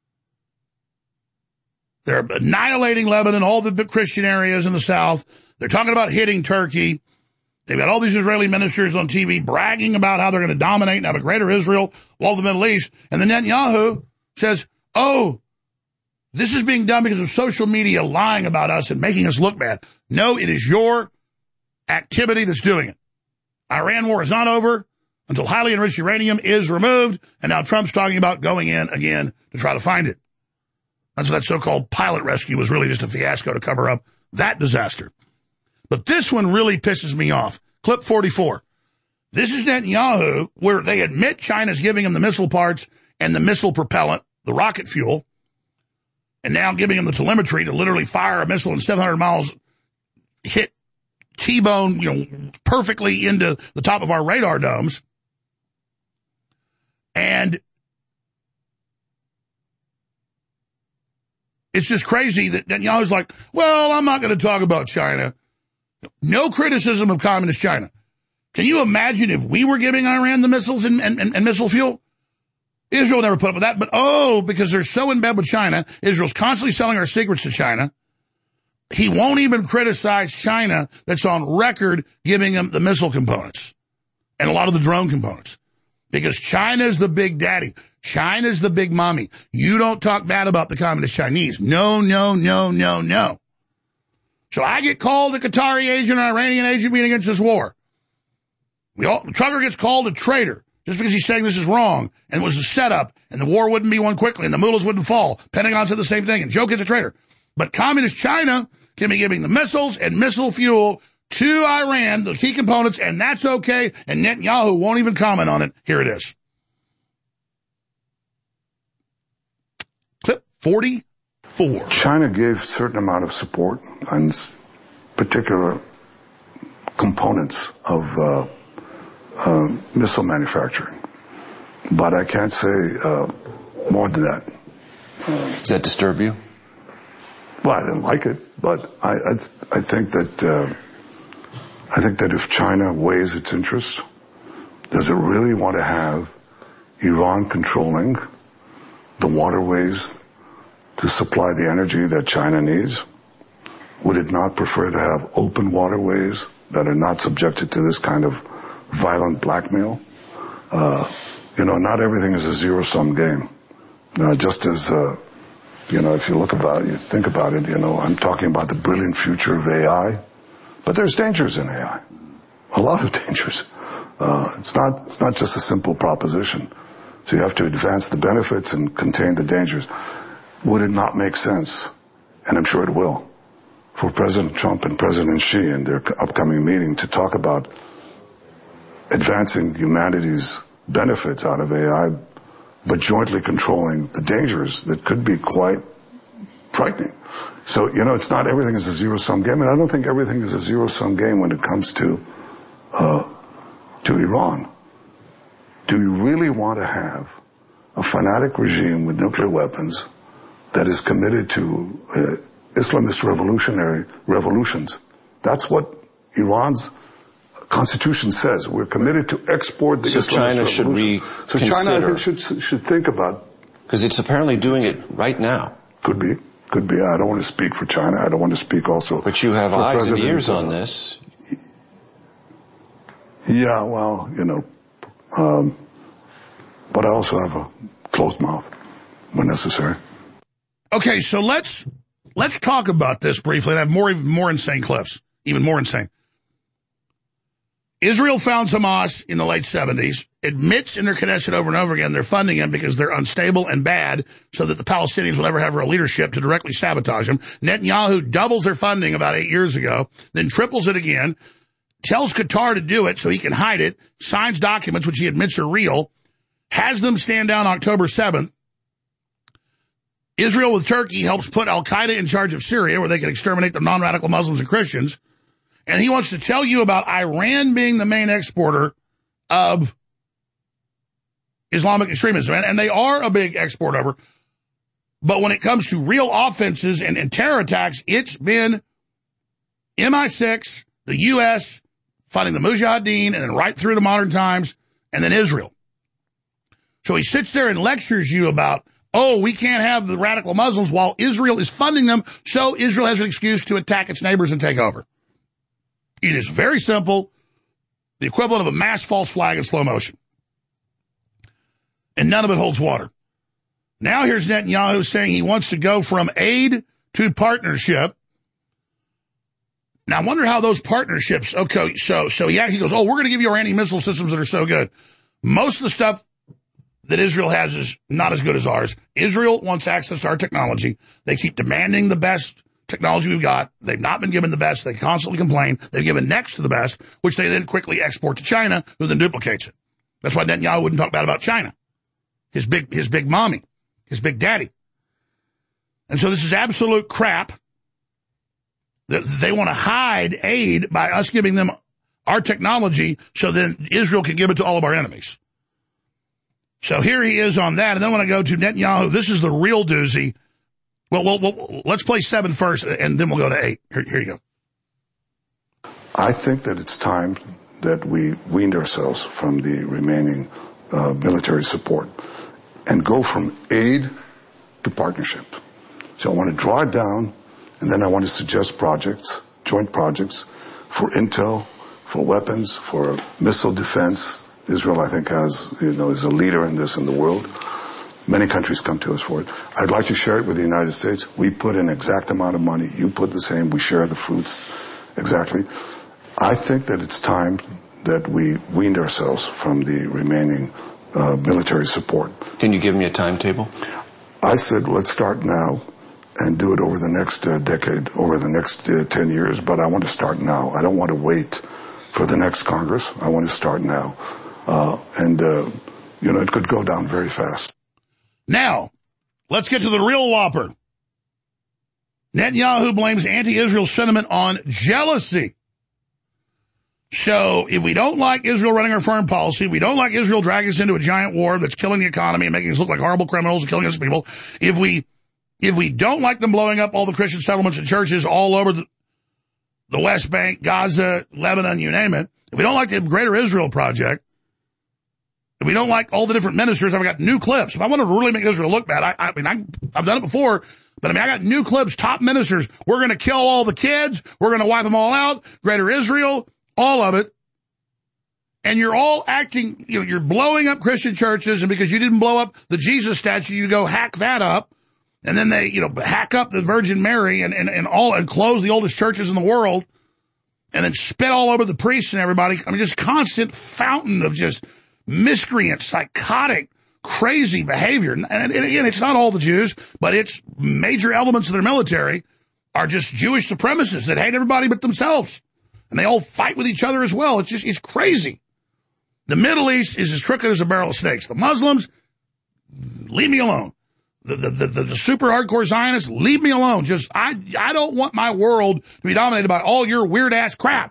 They're annihilating Lebanon, all the Christian areas in the south. They're talking about hitting Turkey. They've got all these Israeli ministers on T V bragging about how they're going to dominate and have a greater Israel, all the Middle East. And then Netanyahu says, oh, this is being done because of social media lying about us and making us look bad. No, it is your activity that's doing it. Iran war is not over until highly enriched uranium is removed, and now Trump's talking about going in again to try to find it. That's what that so-called pilot rescue was really just a fiasco to cover up that disaster. But this one really pisses me off. Clip forty-four. This is Netanyahu, where they admit China's giving him the missile parts and the missile propellant, the rocket fuel, and now giving him the telemetry to literally fire a missile in seven hundred miles, hit T-bone, you know, perfectly into the top of our radar domes. And it's just crazy that Netanyahu's like, well, I'm not going to talk about China. No criticism of communist China. Can you imagine if we were giving Iran the missiles and, and, and missile fuel? Israel never put up with that, but oh, because they're so in bed with China, Israel's constantly selling our secrets to China. He won't even criticize China that's on record giving them the missile components and a lot of the drone components. Because China's the big daddy. China's the big mommy. You don't talk bad about the communist Chinese. No, no, no, no, no. So I get called a Qatari agent, an Iranian agent being against this war. We all, Trucker gets called a traitor just because he's saying this is wrong and it was a setup and the war wouldn't be won quickly and the mullahs wouldn't fall. Pentagon said the same thing and Joe gets a traitor. But communist China can be giving the missiles and missile fuel to Iran, the key components, and that's okay, and Netanyahu won't even comment on it. Here it is. Clip forty-four. China gave a certain amount of support on particular components of uh, uh, missile manufacturing, but I can't say uh, more than that. Does that disturb you? Well, I didn't like it, but I I, I think that uh, I think that if China weighs its interests, does it really want to have Iran controlling the waterways to supply the energy that China needs? Would it not prefer to have open waterways that are not subjected to this kind of violent blackmail? Uh, you know, not everything is a zero-sum game. Uh, just as, uh, you know, if you look about it, you think about it, you know, I'm talking about the brilliant future of A I, but there's dangers in A I. A lot of dangers. Uh, it's not, it's not just a simple proposition. So you have to advance the benefits and contain the dangers. Would it not make sense, and I'm sure it will, for President Trump and President Xi in their upcoming meeting to talk about advancing humanity's benefits out of A I, but jointly controlling the dangers that could be quite frightening. So, you know, it's not everything is a zero-sum game, and I don't think everything is a zero-sum game when it comes to uh, to Iran. Do you really want to have a fanatic regime with nuclear weapons that is committed to uh, Islamist revolutionary revolutions? That's what Iran's constitution says. We're committed to export the so Islamist China revolution. Should we so China, I think, should should think about, because it's apparently doing it right now. Could be, could be. I don't want to speak for China. I don't want to speak also. But you have for eyes President, and ears uh, on this. Yeah, well, you know, um, but I also have a closed mouth when necessary. Okay, so let's let's talk about this briefly and have more, even more insane clips, even more insane. Israel founds Hamas in the late seventies, admits in their Knesset over and over again they're funding them because they're unstable and bad so that the Palestinians will never have real leadership to directly sabotage them. Netanyahu doubles their funding about eight years ago, then triples it again, tells Qatar to do it so he can hide it, signs documents which he admits are real, has them stand down October seventh. Israel with Turkey helps put al-Qaeda in charge of Syria where they can exterminate the non-radical Muslims and Christians. And he wants to tell you about Iran being the main exporter of Islamic extremism. And, and they are a big exporter of. But when it comes to real offenses and, and terror attacks, it's been M I six, the U S, funding the Mujahideen, and then right through to modern times, and then Israel. So he sits there and lectures you about, oh, we can't have the radical Muslims while Israel is funding them, so Israel has an excuse to attack its neighbors and take over. It is very simple, the equivalent of a mass false flag in slow motion. And none of it holds water. Now here's Netanyahu saying he wants to go from aid to partnership. Now I wonder how those partnerships, okay, so so yeah, he goes, oh, we're going to give you our anti-missile systems that are so good. Most of the stuff that Israel has is not as good as ours. Israel wants access to our technology. They keep demanding the best technology we've got. They've not been given the best. They constantly complain. They've given next to the best, which they then quickly export to China, who then duplicates it. That's why Netanyahu wouldn't talk bad about China. His big, his big mommy, his big daddy. And so this is absolute crap. They want to hide aid by us giving them our technology so then Israel can give it to all of our enemies. So here he is on that. And then when I go to Netanyahu, this is the real doozy. Well, well, well, let's play seven first, and then we'll go to eight. Here, here you go. I think that it's time that we weaned ourselves from the remaining uh, military support and go from aid to partnership. So I want to draw it down, and then I want to suggest projects, joint projects for intel, for weapons, for missile defense. Israel, I think, has, you know, is a leader in this in the world. Many countries come to us for it. I'd like to share it with the United States. We put an exact amount of money. You put the same. We share the fruits exactly. I think that it's time that we weaned ourselves from the remaining uh, military support. Can you give me a timetable? I said, let's start now and do it over the next uh, decade, over the next uh, ten years. But I want to start now. I don't want to wait for the next Congress. I want to start now. Uh, and, uh, you know, it could go down very fast. Now, let's get to the real whopper. Netanyahu blames anti-Israel sentiment on jealousy. So if we don't like Israel running our foreign policy, we don't like Israel dragging us into a giant war that's killing the economy and making us look like horrible criminals and killing us people, if we if we don't like them blowing up all the Christian settlements and churches all over the, the West Bank, Gaza, Lebanon, you name it, if we don't like the Greater Israel Project, if we don't like all the different ministers, I've got new clips. If I want to really make Israel look bad, I, I mean, I, I've done it before, but I mean, I got new clips, top ministers. We're going to kill all the kids. We're going to wipe them all out. Greater Israel, all of it. And you're all acting, you know, you're blowing up Christian churches, and because you didn't blow up the Jesus statue, you go hack that up. And then they, you know, hack up the Virgin Mary and, and, and all, and close the oldest churches in the world. And then spit all over the priests and everybody. I mean, just constant fountain of just miscreant, psychotic, crazy behavior. And, and again, it's not all the Jews, but it's major elements of their military are just Jewish supremacists that hate everybody but themselves. And they all fight with each other as well. It's just, it's crazy. The Middle East is as crooked as a barrel of snakes. The Muslims, leave me alone. The, the, the, the super hardcore Zionists, leave me alone. Just, I, I don't want my world to be dominated by all your weird ass crap.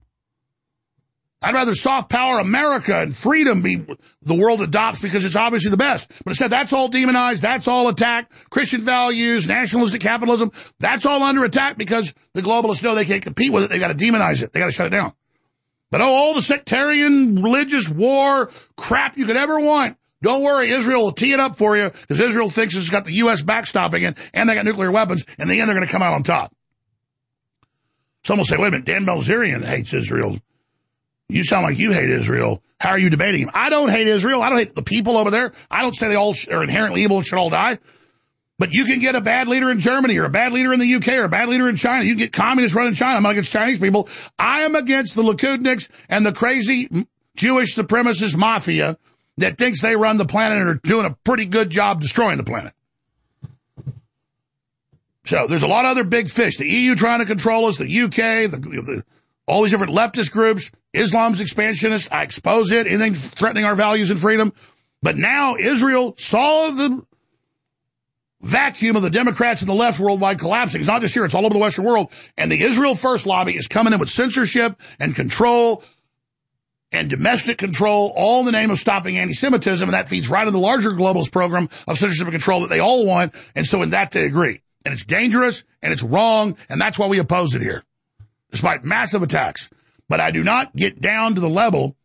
I'd rather soft power America and freedom be the world adopts because it's obviously the best. But instead, that's all demonized. That's all attacked. Christian values, nationalistic capitalism, that's all under attack because the globalists know they can't compete with it. They've got to demonize it. They got to shut it down. But oh, all the sectarian, religious war crap you could ever want. Don't worry, Israel will tee it up for you because Israel thinks it's got the U S backstopping it and they got nuclear weapons. In the end, they're going to come out on top. Some will say, wait a minute, Dan Bilzerian hates Israel. You sound like you hate Israel. How are you debating him? I don't hate Israel. I don't hate the people over there. I don't say they all are inherently evil and should all die. But you can get a bad leader in Germany or a bad leader in the U K or a bad leader in China. You can get communists running China. I'm not against Chinese people. I am against the Likudniks and the crazy Jewish supremacist mafia that thinks they run the planet and are doing a pretty good job destroying the planet. So there's a lot of other big fish. The E U trying to control us, the U K, the, the, all these different leftist groups. Islam's expansionist. I expose it. Anything threatening our values and freedom. But now Israel saw the vacuum of the Democrats and the left worldwide collapsing. It's not just here, it's all over the Western world. And the Israel First lobby is coming in with censorship and control and domestic control, all in the name of stopping anti-Semitism, and that feeds right into the larger globalist program of censorship and control that they all want, and so in that they agree. And it's dangerous, and it's wrong, and that's why we oppose it here, despite massive attacks. But I do not get down to the level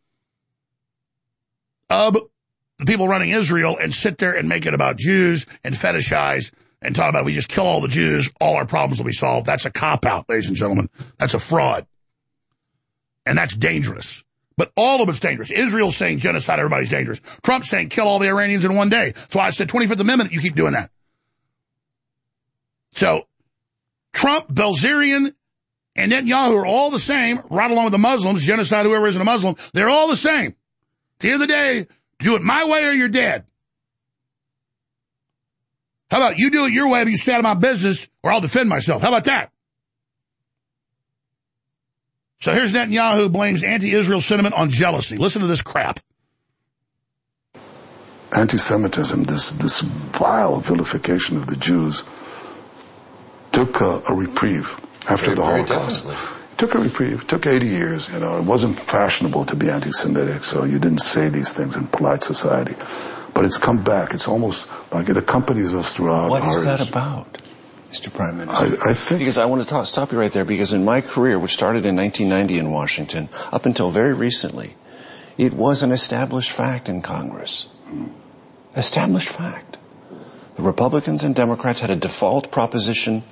of the people running Israel and sit there and make it about Jews and fetishize and talk about we just kill all the Jews, all our problems will be solved. That's a cop-out, ladies and gentlemen. That's a fraud. And that's dangerous. But all of it's dangerous. Israel's saying genocide, everybody's dangerous. Trump's saying kill all the Iranians in one day. So I said twenty-fifth Amendment, you keep doing that. So Trump, Belzerian, and Netanyahu are all the same, right along with the Muslims, genocide whoever isn't a Muslim. They're all the same. At the end of the day, do it my way or you're dead. How about you do it your way, but you stay out of my business, or I'll defend myself. How about that? So here's Netanyahu blames anti-Israel sentiment on jealousy. Listen to this crap. Anti-Semitism, this, this vile vilification of the Jews, took a, a reprieve after very, the Holocaust. It took a reprieve. It took eighty years. You know, it wasn't fashionable to be anti-Semitic, so you didn't say these things in polite society. But it's come back. It's almost like it accompanies us throughout. What our is that about, Mister Prime Minister? I, I think because I want to talk, stop you right there. Because in my career, which started in nineteen ninety in Washington, up until very recently, it was an established fact in Congress. Hmm. Established fact. The Republicans and Democrats had a default proposition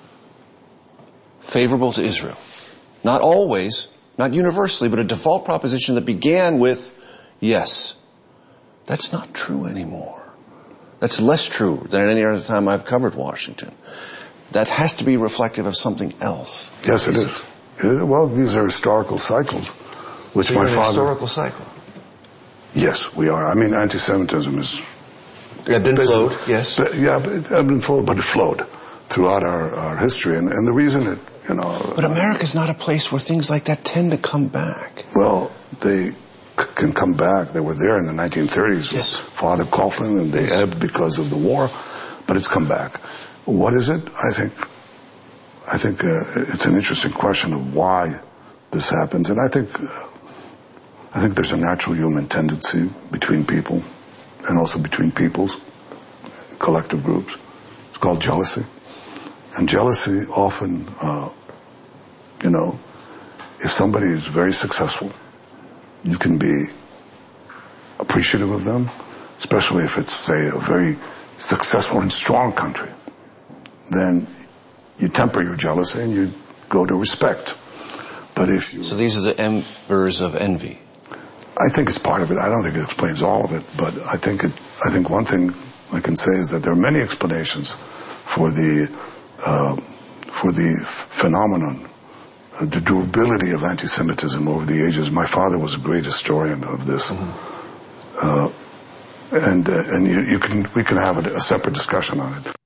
favorable to Israel. Not always, not universally, but a default proposition that began with yes. That's not true anymore. That's less true than at any other time I've covered Washington. That has to be reflective of something else. Yes, it is. is. It, well, these are historical cycles, which so my you're in father. A historical cycle. Yes, we are. I mean, anti-Semitism is. It been flowed, yes. But, yeah, but it had been flowed, but it flowed throughout our, our history, and, and the reason it, you know. But America's not a place where things like that tend to come back. Well, they c- can come back. They were there in the nineteen thirties yes. with Father Coughlin, and they yes. ebbed because of the war, but it's come back. What is it? I think, I think uh, it's an interesting question of why this happens, and I think, uh, I think there's a natural human tendency between people, and also between peoples, collective groups. It's called jealousy. And jealousy often, uh, you know, if somebody is very successful, you can be appreciative of them, especially if it's, say, a very successful and strong country. Then you temper your jealousy and you go to respect. But if you... So these are the embers of envy. I think it's part of it. I don't think it explains all of it, but I think it. I think one thing I can say is that there are many explanations for the uh, for the phenomenon, uh, the durability of anti-Semitism over the ages. My father was a great historian of this, mm-hmm. uh, and uh, and you, you can we can have a, a separate discussion on it.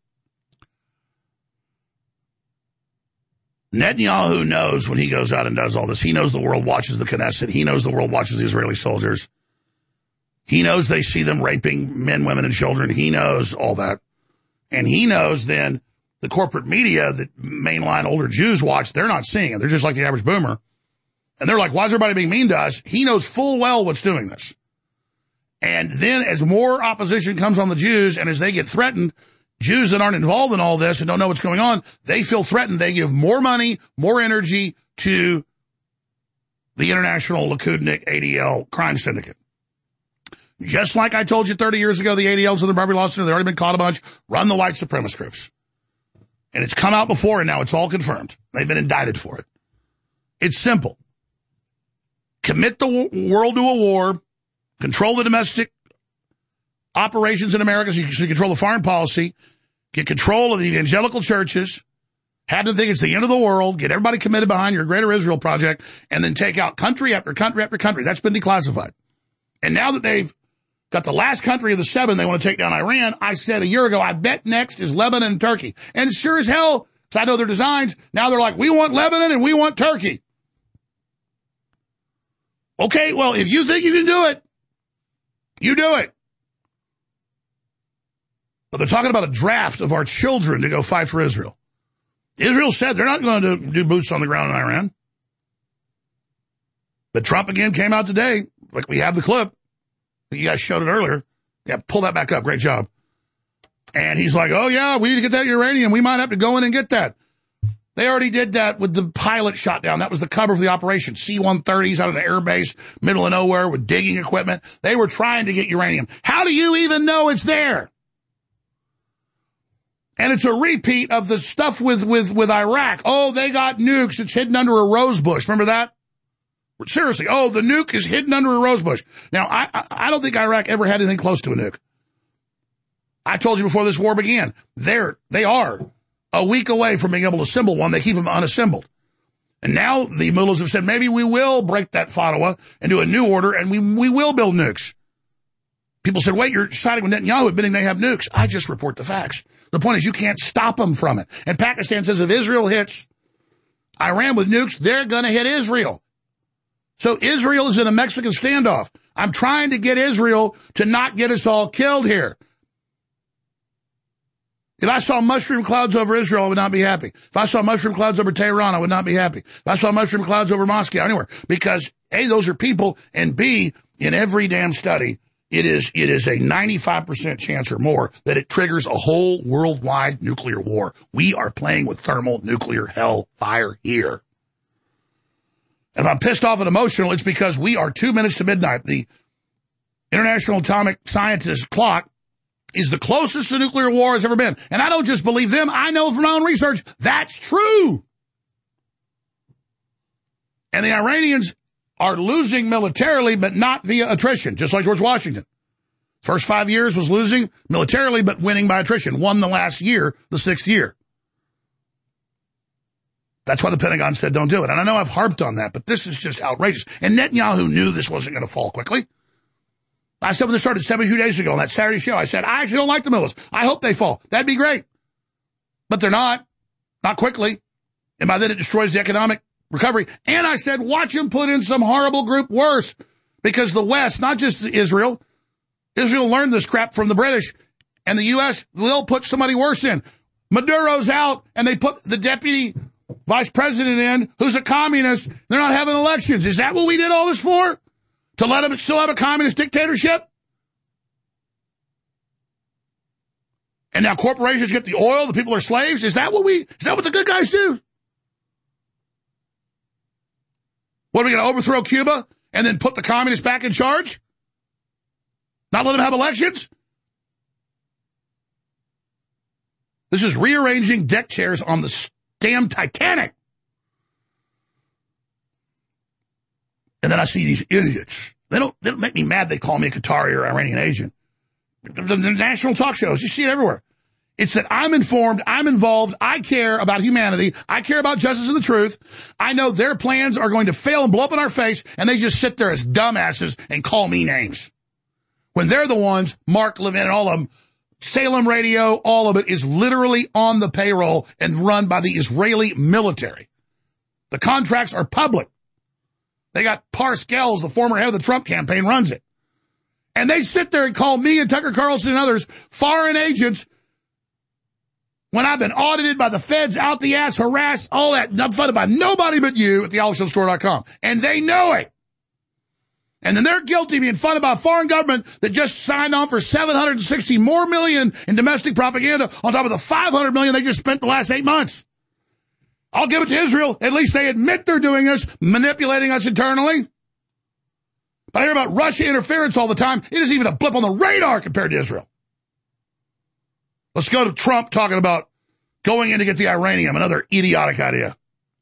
Netanyahu knows when he goes out and does all this. He knows the world watches the Knesset. He knows the world watches the Israeli soldiers. He knows they see them raping men, women, and children. He knows all that. And he knows then the corporate media that mainline older Jews watch, they're not seeing it. They're just like the average boomer. And they're like, why is everybody being mean to us? He knows full well what's doing this. And then as more opposition comes on the Jews and as they get threatened, Jews that aren't involved in all this and don't know what's going on, they feel threatened. They give more money, more energy to the International Likudnik A D L crime syndicate. Just like I told you thirty years ago, the A D Ls in the Barbary Law Center, they've already been caught a bunch, run the white supremacist groups. And it's come out before, and now it's all confirmed. They've been indicted for it. It's simple. Commit the w- world to a war, control the domestic operations in America so you can control the foreign policy, get control of the evangelical churches, have them think it's the end of the world, get everybody committed behind your Greater Israel project, and then take out country after country after country. That's been declassified. And now that they've got the last country of the seven they want to take down, Iran, I said a year ago, I bet next is Lebanon and Turkey. And sure as hell, because I know their designs, now they're like, we want Lebanon and we want Turkey. Okay, well, if you think you can do it, you do it. But they're talking about a draft of our children to go fight for Israel. Israel said they're not going to do boots on the ground in Iran. But Trump again came out today, like we have the clip. You guys showed it earlier. Yeah, pull that back up. Great job. And he's like, oh, yeah, we need to get that uranium. We might have to go in and get that. They already did that with the pilot shot down. That was the cover for the operation. C one thirties out of an air base, middle of nowhere with digging equipment. They were trying to get uranium. How do you even know it's there? And it's a repeat of the stuff with, with, with Iraq. Oh, they got nukes. It's hidden under a rose bush. Remember that? Seriously. Oh, the nuke is hidden under a rose bush. Now, I, I, I don't think Iraq ever had anything close to a nuke. I told you before this war began, they're, they are a week away from being able to assemble one. They keep them unassembled. And now the mullahs have said, maybe we will break that fatwa and do a new order, and we, we will build nukes. People said, wait, you're siding with Netanyahu admitting they have nukes. I just report the facts. The point is you can't stop them from it. And Pakistan says if Israel hits Iran with nukes, they're going to hit Israel. So Israel is in a Mexican standoff. I'm trying to get Israel to not get us all killed here. If I saw mushroom clouds over Israel, I would not be happy. If I saw mushroom clouds over Tehran, I would not be happy. If I saw mushroom clouds over Moscow, anywhere. Because A, those are people, and B, in every damn study, it is, it is a ninety-five percent chance or more that it triggers a whole worldwide nuclear war. We are playing with thermal nuclear hellfire here. And if I'm pissed off and emotional, it's because we are two minutes to midnight. The International Atomic Scientists clock is the closest to nuclear war has ever been. And I don't just believe them. I know from my own research that's true. And the Iranians are losing militarily, but not via attrition, just like George Washington. First five years was losing militarily, but winning by attrition. Won the last year, the sixth year. That's why the Pentagon said don't do it. And I know I've harped on that, but this is just outrageous. And Netanyahu knew this wasn't going to fall quickly. I said when this started seventy-two days ago on that Saturday show, I said, I actually don't like the mullahs. I hope they fall. That'd be great. But they're not. Not quickly. And by then it destroys the economic recovery. And I said, watch them put in some horrible group worse. Because the West, not just Israel, Israel learned this crap from the British. And the U S, they'll put somebody worse in. Maduro's out, and they put the deputy vice president in, who's a communist. They're not having elections. Is that what we did all this for? To let them still have a communist dictatorship? And now corporations get the oil, the people are slaves? Is that what we, is that what the good guys do? What, are we going to overthrow Cuba and then put the communists back in charge? Not let them have elections? This is rearranging deck chairs on the damn Titanic. And then I see these idiots. They don't, they don't make me mad. They call me a Qatari or Iranian agent. The, the, the national talk shows, you see it everywhere. It's that I'm informed, I'm involved, I care about humanity, I care about justice and the truth. I know their plans are going to fail and blow up in our face, and they just sit there as dumbasses and call me names. When they're the ones, Mark Levin and all of them, Salem Radio, all of it is literally on the payroll and run by the Israeli military. The contracts are public. They got Parskels, the former head of the Trump campaign, runs it. And they sit there and call me and Tucker Carlson and others foreign agents when I've been audited by the feds, out the ass, harassed, all that. I'm funded by nobody but you at the alex jones store dot com. And they know it. And then they're guilty of being funded by a foreign government that just signed on for seven hundred sixty more million in domestic propaganda on top of the five hundred million they just spent the last eight months. I'll give it to Israel. At least they admit they're doing this, manipulating us internally. But I hear about Russia interference all the time. It isn't even a blip on the radar compared to Israel. Let's go to Trump talking about going in to get the uranium, another idiotic idea.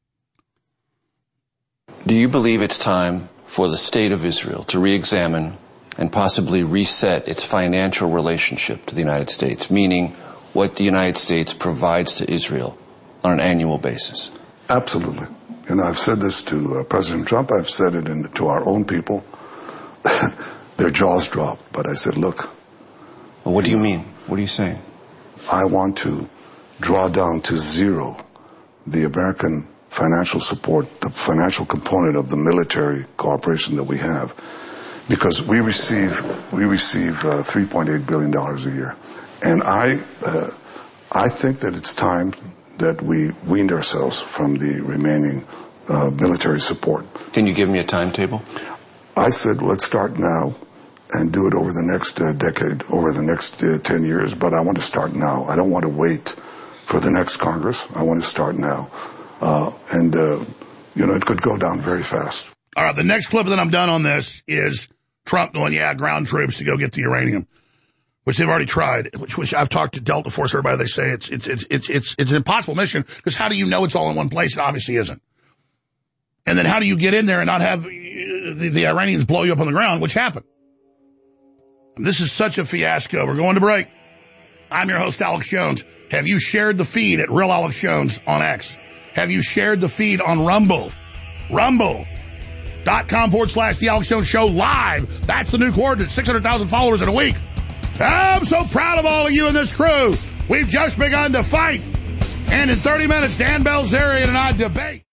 Do you believe it's time for the state of Israel to re-examine and possibly reset its financial relationship to the United States? Meaning, what the United States provides to Israel on an annual basis? Absolutely. And I've said this to uh, President Trump. I've said it in, to our own people. Their jaws dropped. But I said, look. Well, what do you mean? What are you saying? I want to draw down to zero the American financial support, the financial component of the military cooperation that we have. Because we receive, we receive uh, three point eight billion dollars a year. And I, uh, I think that it's time that we weaned ourselves from the remaining uh, military support. Can you give me a timetable? I said, let's start now and do it over the next uh, decade, over the next uh, ten years. But I want to start now. I don't want to wait for the next Congress. I want to start now. Uh, and, uh, you know, it could go down very fast. All right, the next clip that I'm done on this is Trump going, yeah, ground troops to go get the uranium, which they've already tried, which, which I've talked to Delta Force, everybody, they say it's, it's, it's, it's, it's, it's an impossible mission, because how do you know it's all in one place? It obviously isn't. And then how do you get in there and not have the, the Iranians blow you up on the ground, which happened? This is such a fiasco. We're going to break. I'm your host, Alex Jones. Have you shared the feed at Real Alex Jones on X? Have you shared the feed on Rumble? Rumble. Dot com forward slash The Alex Jones Show live. That's the new coordinate. six hundred thousand followers in a week. I'm so proud of all of you in this crew. We've just begun to fight. And in thirty minutes, Dan Bilzerian and I debate.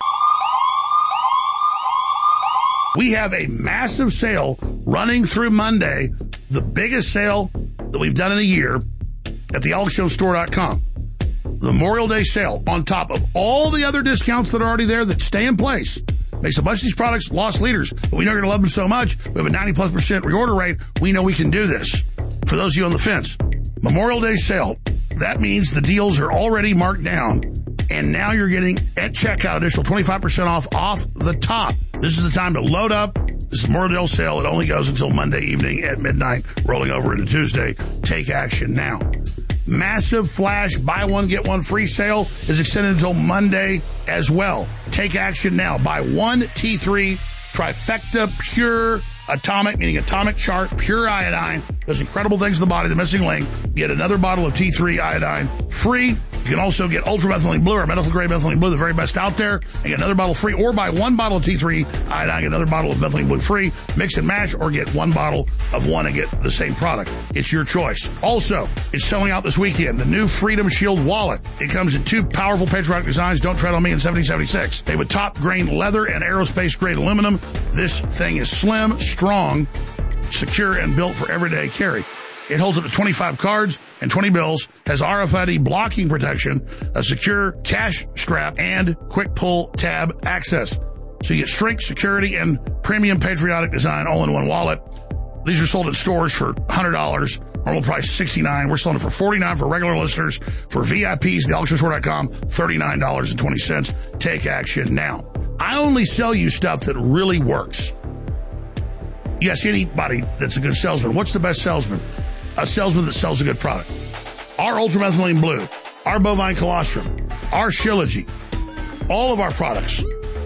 We have a massive sale running through Monday, the biggest sale that we've done in a year at the alex jones store dot com. The Memorial Day sale on top of all the other discounts that are already there that stay in place. Makes a bunch of these products lost leaders, but we know you're going to love them so much. We have a ninety plus percent reorder rate. We know we can do this. For those of you on the fence, Memorial Day sale, that means the deals are already marked down, and now you're getting at checkout additional twenty-five percent off off the top. This is the time to load up. This is Memorial Day sale. It only goes until Monday evening at midnight, rolling over into Tuesday. Take action now. Massive flash buy one, get one free sale is extended until Monday as well. Take action now. Buy one T three Trifecta Pure Atomic, meaning atomic chart, pure iodine. Does incredible things to the body, the missing link. Get another bottle of T three iodine free. You can also get ultramethylene blue or medical grade methylene blue, the very best out there, and get another bottle free. Or buy one bottle of T three iodine, get another bottle of methylene blue free. Mix and match, or get one bottle of one and get the same product. It's your choice. Also, it's selling out this weekend. The new Freedom Shield wallet. It comes in two powerful patriotic designs. Don't tread on me in seventeen seventy-six. They with top grain leather and aerospace grade aluminum. This thing is slim, strong, secure, and built for everyday carry. It holds up to twenty-five cards and twenty bills, has R F I D blocking protection, a secure cash strap, and quick pull tab access. So you get strength, security, and premium patriotic design all in one wallet. These are sold at stores for one hundred dollars. Normal price sixty-nine dollars. We're selling it for forty-nine dollars for regular listeners. For V I Ps, the alex jones store dot com, thirty-nine dollars and twenty cents. Take action now. I only sell you stuff that really works. You ask anybody that's a good salesman, what's the best salesman? A salesman that sells a good product. Our ultramethylene blue, our bovine colostrum, our Shilajit, all of our products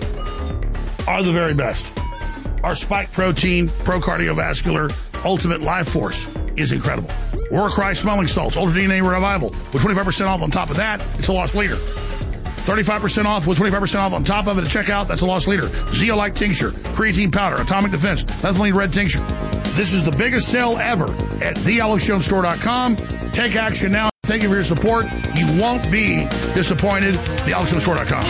are the very best. Our spike protein, pro cardiovascular, ultimate life force is incredible. Warcry smelling salts, Ultra D N A revival with twenty-five percent off on top of that. It's a lost leader. thirty-five percent off with twenty-five percent off on top of it at checkout. That's a lost leader. Zeolite tincture, creatine powder, atomic defense, methylene red tincture. This is the biggest sale ever at the alex jones store dot com. Take action now. Thank you for your support. You won't be disappointed. the alex jones store dot com.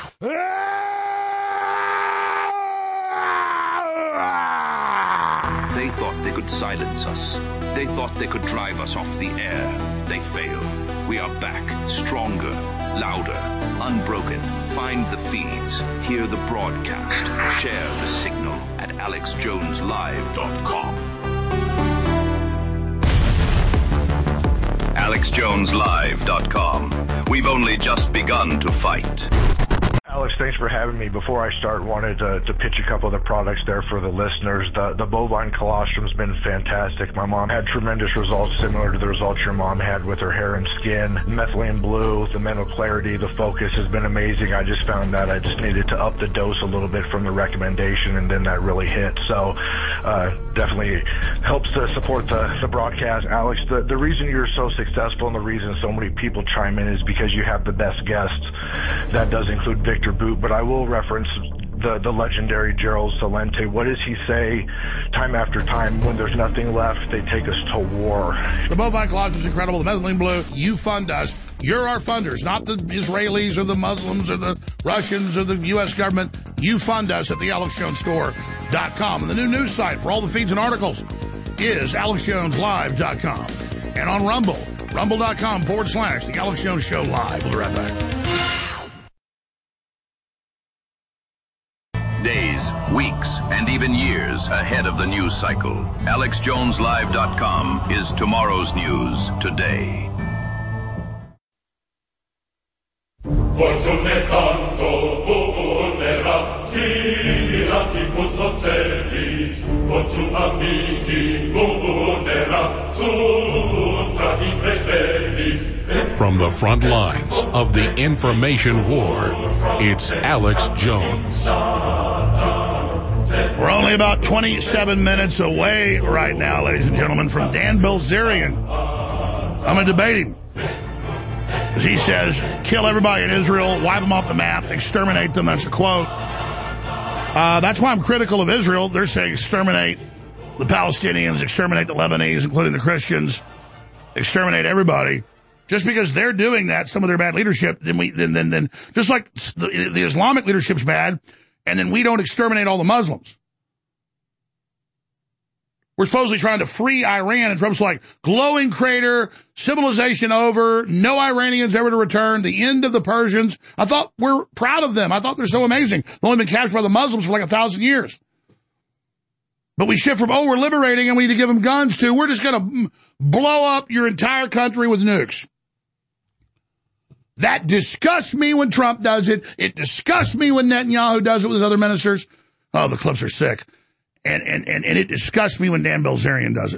They thought they could silence us. They thought they could drive us off the air. They failed. We are back, stronger, louder, unbroken. Find the feeds, hear the broadcast, share the signal at alex jones live dot com. alex jones live dot com. We've only just begun to fight. Alex, thanks for having me. Before I start, wanted to, to pitch a couple of the products there for the listeners. The, the bovine colostrum has been fantastic. My mom had tremendous results similar to the results your mom had with her hair and skin. Methylene Blue, the mental clarity, the focus has been amazing. I just found that I just needed to up the dose a little bit from the recommendation, and then that really hit. So uh, definitely helps to support the, the broadcast. Alex, the, the reason you're so successful and the reason so many people chime in is because you have the best guests. That does include Victor Boot, but I will reference the, the legendary Gerald Celente. What does he say time after time? When there's nothing left, they take us to war. The bovine colostrum is incredible. The Methylene Blue, you fund us. You're our funders, not the Israelis or the Muslims or the Russians or the U S government. You fund us at the Alex Jones Store dot com. And the new news site for all the feeds and articles is Alex Jones Live dot com. And on Rumble, rumble.com forward slash The Alex Jones Show Live. We'll be right back. Days, weeks, and even years ahead of the news cycle. Alex Jones Live dot com is tomorrow's news today. Fortune canto vulnera scientimus ocellis, fortune amici vulnera sutra incredelis. From the front lines of the information war, it's Alex Jones. We're only about twenty-seven minutes away right now, ladies and gentlemen, from Dan Bilzerian. I'm going to debate him. As he says, kill everybody in Israel, wipe them off the map, exterminate them. That's a quote. Uh, that's why I'm critical of Israel. They're saying exterminate the Palestinians, exterminate the Lebanese, including the Christians, exterminate everybody. Just because they're doing that, some of their bad leadership, then we, then, then, then, just like the, the Islamic leadership's bad, and then we don't exterminate all the Muslims. We're supposedly trying to free Iran, and Trump's like, glowing crater, civilization over, no Iranians ever to return, the end of the Persians. I thought we're proud of them. I thought they're so amazing. They've only been captured by the Muslims for like a thousand years. But we shift from, oh, we're liberating and we need to give them guns to, we're just going to blow up your entire country with nukes. That disgusts me when Trump does it. It disgusts me when Netanyahu does it with his other ministers. Oh, the clips are sick. And, and, and, and it disgusts me when Dan Bilzerian does it.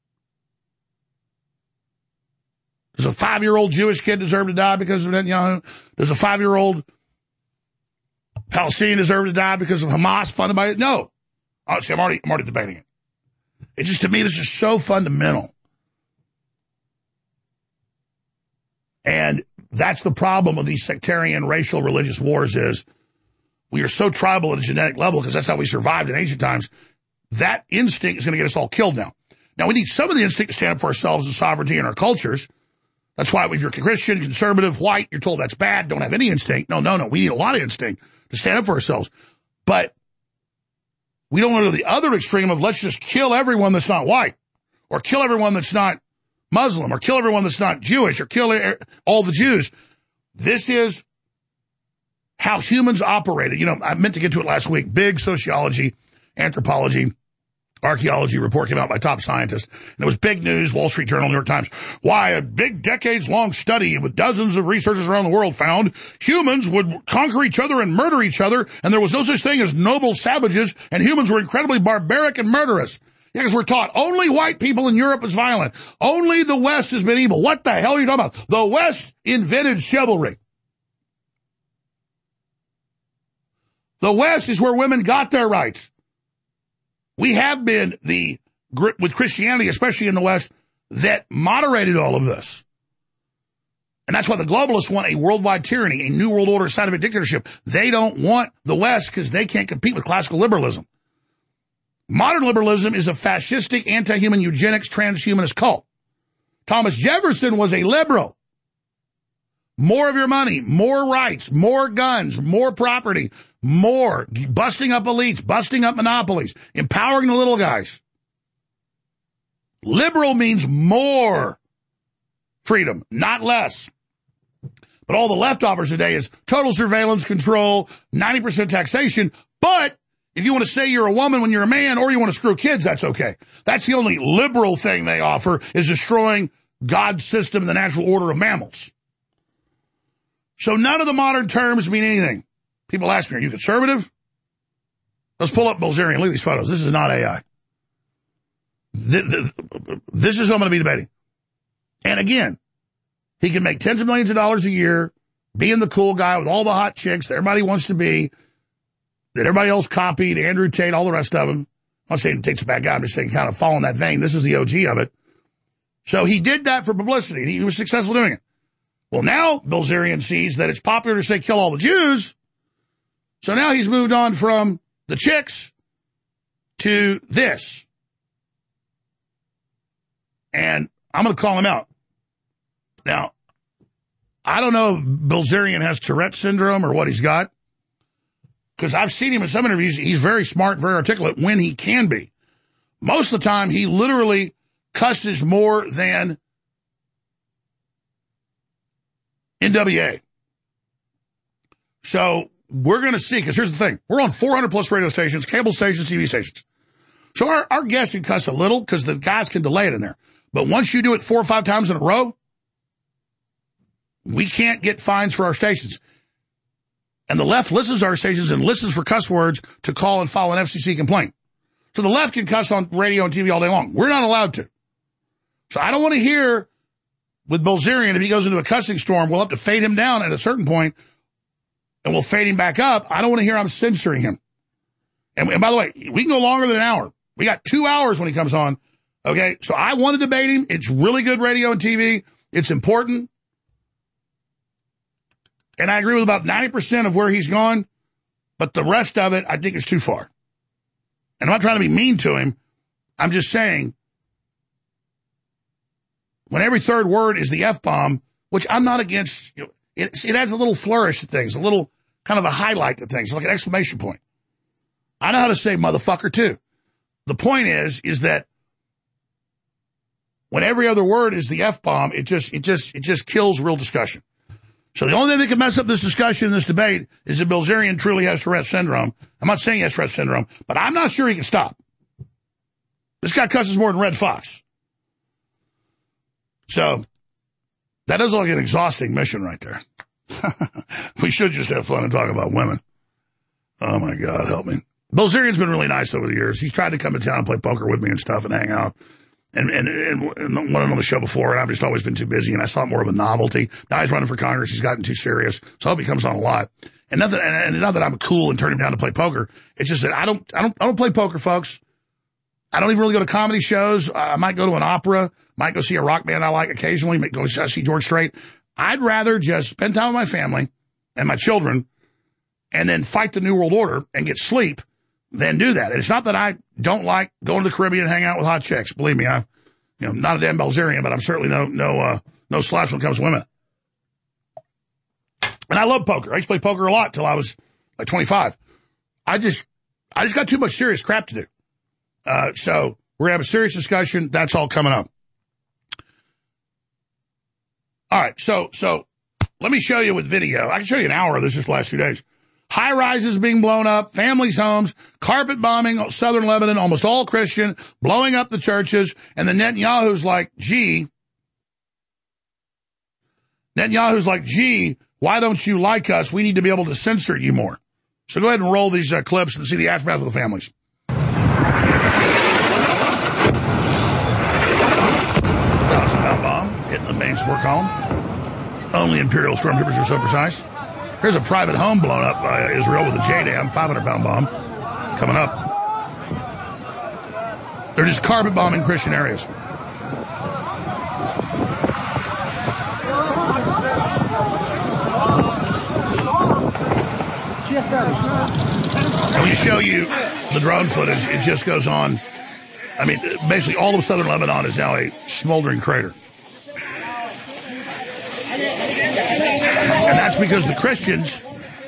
Does a five-year-old Jewish kid deserve to die because of Netanyahu? Does a five-year-old Palestinian deserve to die because of Hamas funded by it? No. Oh, see, I'm already, I'm already debating it. It's just, to me, this is so fundamental. And that's the problem with these sectarian, racial, religious wars is we are so tribal at a genetic level because that's how we survived in ancient times. That instinct is going to get us all killed now. Now, we need some of the instinct to stand up for ourselves and sovereignty in our cultures. That's why if you're Christian, conservative, white, you're told that's bad, don't have any instinct. No, no, no. We need a lot of instinct to stand up for ourselves. But we don't go to the other extreme of let's just kill everyone that's not white, or kill everyone that's not Muslim, or kill everyone that's not Jewish, or kill all the Jews. This is how humans operated. You know, I meant to get to it last week. Big sociology, anthropology, archaeology report came out by top scientists. And it was big news, Wall Street Journal, New York Times. Why a big decades-long study with dozens of researchers around the world found humans would conquer each other and murder each other, and there was no such thing as noble savages, and humans were incredibly barbaric and murderous. Yeah, because we're taught only white people in Europe is violent. Only the West has been evil. What the hell are you talking about? The West invented chivalry. The West is where women got their rights. We have been the, with Christianity, especially in the West, that moderated all of this. And that's why the globalists want a worldwide tyranny, a new world order scientific dictatorship. They don't want the West because they can't compete with classical liberalism. Modern liberalism is a fascistic, anti-human, eugenics, transhumanist cult. Thomas Jefferson was a liberal. More of your money, more rights, more guns, more property, more busting up elites, busting up monopolies, empowering the little guys. Liberal means more freedom, not less. But all the leftovers today is total surveillance control, ninety percent taxation. But if you want to say you're a woman when you're a man, or you want to screw kids, that's okay. That's the only liberal thing they offer, is destroying God's system and the natural order of mammals. So none of the modern terms mean anything. People ask me, are you conservative? Let's pull up Bilzerian. Look at these photos. This is not A I. This is who I'm going to be debating. And again, he can make tens of millions of dollars a year, being the cool guy with all the hot chicks that everybody wants to be, that everybody else copied, Andrew Tate, all the rest of them. I'm not saying Tate's a bad guy. I'm just saying kind of following that vein. This is the O G of it. So he did that for publicity, and he was successful doing it. Well, now Bilzerian sees that it's popular to say kill all the Jews. So now he's moved on from the chicks to this. And I'm going to call him out. Now, I don't know if Bilzerian has Tourette syndrome or what he's got, because I've seen him in some interviews. He's very smart, very articulate when he can be. Most of the time, he literally cusses more than N W A. So we're going to see, because here's the thing. We're on four hundred plus radio stations, cable stations, T V stations. So our, our guests can cuss a little because the guys can delay it in there. But once you do it four or five times in a row, we can't get fines for our stations. And the left listens to our stations and listens for cuss words to call and file an F C C complaint. So the left can cuss on radio and T V all day long. We're not allowed to. So I don't want to hear with Bilzerian, if he goes into a cussing storm, we'll have to fade him down at a certain point, and we'll fade him back up. I don't want to hear I'm censoring him. And, and by the way, we can go longer than an hour. We got two hours when he comes on. Okay, so I want to debate him. It's really good radio and T V. It's important. And I agree with about ninety percent of where he's gone, but the rest of it, I think is too far. And I'm not trying to be mean to him. I'm just saying, when every third word is the F-bomb, which I'm not against, it, it adds a little flourish to things, a little kind of a highlight to things, like an exclamation point. I know how to say motherfucker too. The point is, is that when every other word is the F-bomb, it just, it just, it just kills real discussion. So the only thing that can mess up this discussion, this debate, is that Bilzerian truly has Tourette syndrome. I'm not saying he has Tourette syndrome, but I'm not sure he can stop. This guy cusses more than Red Fox. So that does look like an exhausting mission right there. We should just have fun and talk about women. Oh, my God, help me. Bilzerian's been really nice over the years. He's tried to come to town and play poker with me and stuff and hang out. And, and, and, and went on the show before, and I've just always been too busy, and I saw it more of a novelty. Now he's running for Congress. He's gotten too serious. So I hope he comes on a lot. And nothing, and, and not that I'm cool and turn him down to play poker. It's just that I don't, I don't, I don't play poker, folks. I don't even really go to comedy shows. I might go to an opera, might go see a rock band I like occasionally, might go see George Strait. I'd rather just spend time with my family and my children and then fight the New World Order and get sleep than do that. And it's not that I don't like going to the Caribbean and hang out with hot chicks. Believe me, I'm, you know, not a damn Bilzerian, but I'm certainly no, no, uh, no slouch when it comes to women. And I love poker. I used to play poker a lot till I was like twenty-five. I just, I just got too much serious crap to do. Uh, so we're going to have a serious discussion. That's all coming up. All right. So, so let me show you with video. I can show you an hour of this just the last few days. High rises being blown up, families' homes, carpet bombing southern Lebanon, almost all Christian, blowing up the churches, and the Netanyahu's like, gee, Netanyahu's like, gee, why don't you like us? We need to be able to censor you more. So go ahead and roll these uh, clips and see the aftermath of the families. Thousand pound bomb hitting the main support column. Only Imperial stormtroopers are so precise. Here's a private home blown up by Israel with a J DAM, five hundred pound bomb, coming up. They're just carpet bombing Christian areas. And we show you the drone footage. It just goes on. I mean, basically all of southern Lebanon is now a smoldering crater. And that's because the Christians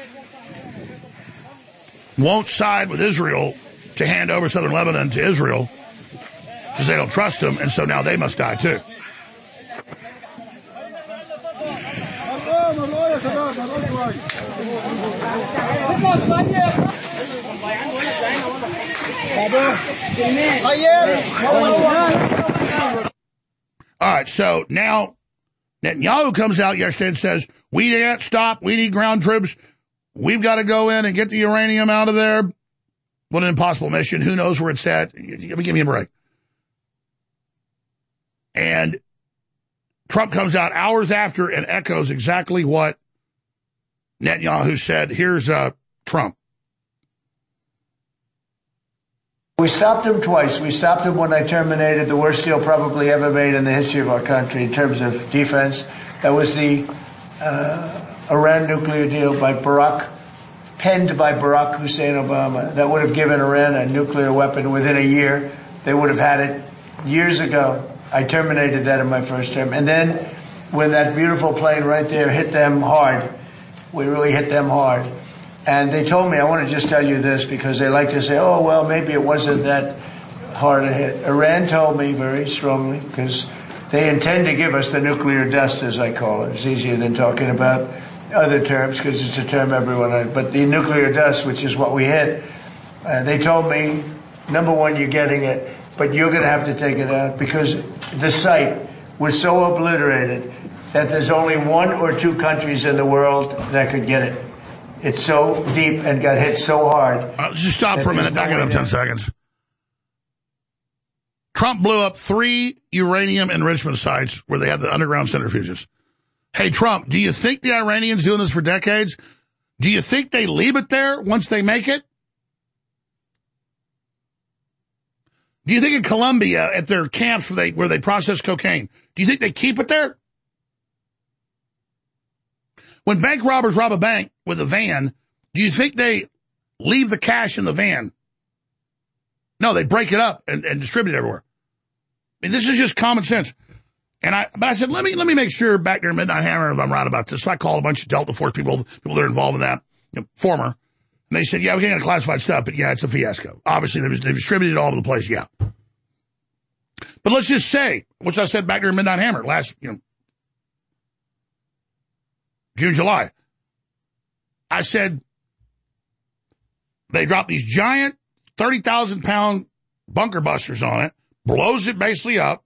won't side with Israel to hand over southern Lebanon to Israel because they don't trust them, and so now they must die too. All right, so now Netanyahu comes out yesterday and says, we can't stop, we need ground troops. We've got to go in and get the uranium out of there. What an impossible mission. Who knows where it's at? Give me a break. And Trump comes out hours after and echoes exactly what Netanyahu said. Here's uh, Trump. We stopped him twice. We stopped him when I terminated the worst deal probably ever made in the history of our country in terms of defense. That was the uh, Iran nuclear deal by Barack, penned by Barack Hussein Obama. That would have given Iran a nuclear weapon within a year. They would have had it years ago. I terminated that in my first term. And then when that beautiful plane right there hit them hard, we really hit them hard. And they told me, I want to just tell you this because they like to say, oh, well, maybe it wasn't that hard a hit. Iran told me very strongly, because they intend to give us the nuclear dust, as I call it. It's easier than talking about other terms because it's a term everyone, but the nuclear dust, which is what we hit, uh, they told me, number one, you're getting it, but you're going to have to take it out because the site was so obliterated that there's only one or two countries in the world that could get it. It's so deep and got hit so hard. Uh, just stop for a minute. Back it up ten seconds. Trump blew up three uranium enrichment sites where they had the underground centrifuges. Hey, Trump, do you think the Iranians doing this for decades? Do you think they leave it there once they make it? Do you think in Colombia at their camps where they where they process cocaine, do you think they keep it there? When bank robbers rob a bank with a van, do you think they leave the cash in the van? No, they break it up and, and distribute it everywhere. I mean, this is just common sense. And I, but I said, let me, let me make sure back there in Midnight Hammer if I'm right about this. So I called a bunch of Delta Force people, people that are involved in that, you know, former. And they said, yeah, we can't get classified stuff, but yeah, it's a fiasco. Obviously, they, they distributed it all over the place, yeah. But let's just say, which I said back there in Midnight Hammer last, you know, June, July. I said, they dropped these giant thirty thousand pound bunker busters on it, blows it basically up.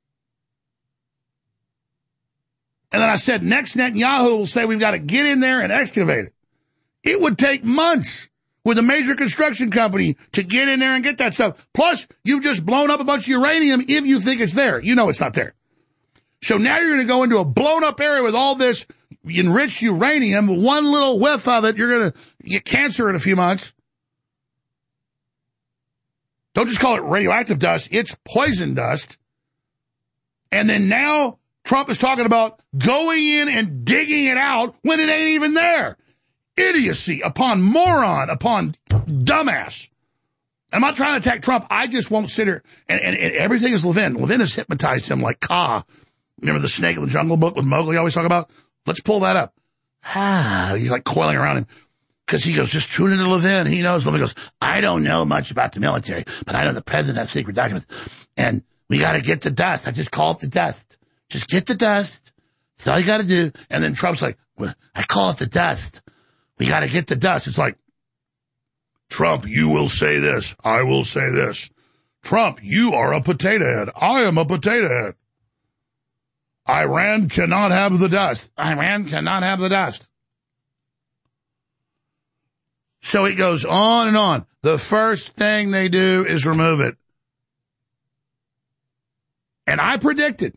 And then I said, next Netanyahu will say we've got to get in there and excavate it. It would take months with a major construction company to get in there and get that stuff. Plus, you've just blown up a bunch of uranium if you think it's there. You know it's not there. So now you're going to go into a blown up area with all this enriched uranium, one little whiff of it, you're going to get cancer in a few months. Don't just call it radioactive dust. It's poison dust. And then now Trump is talking about going in and digging it out when it ain't even there. Idiocy upon moron upon dumbass. I'm not trying to attack Trump. I just won't sit here. And, and, and everything is Levin. Levin has hypnotized him like Ka. Remember the Snake in the Jungle book with Mowgli always talk about? Let's pull that up. Ah, he's like coiling around him. Because he goes, just tune into Levin. He knows. Levin goes, I don't know much about the military, but I know the president has secret documents. And we got to get the dust. I just call it the dust. Just get the dust. That's all you got to do. And then Trump's like, well, I call it the dust. We got to get the dust. It's like, Trump, you will say this. I will say this. Trump, you are a potato head. I am a potato head. Iran cannot have the dust. Iran cannot have the dust. So it goes on and on. The first thing they do is remove it. And I predicted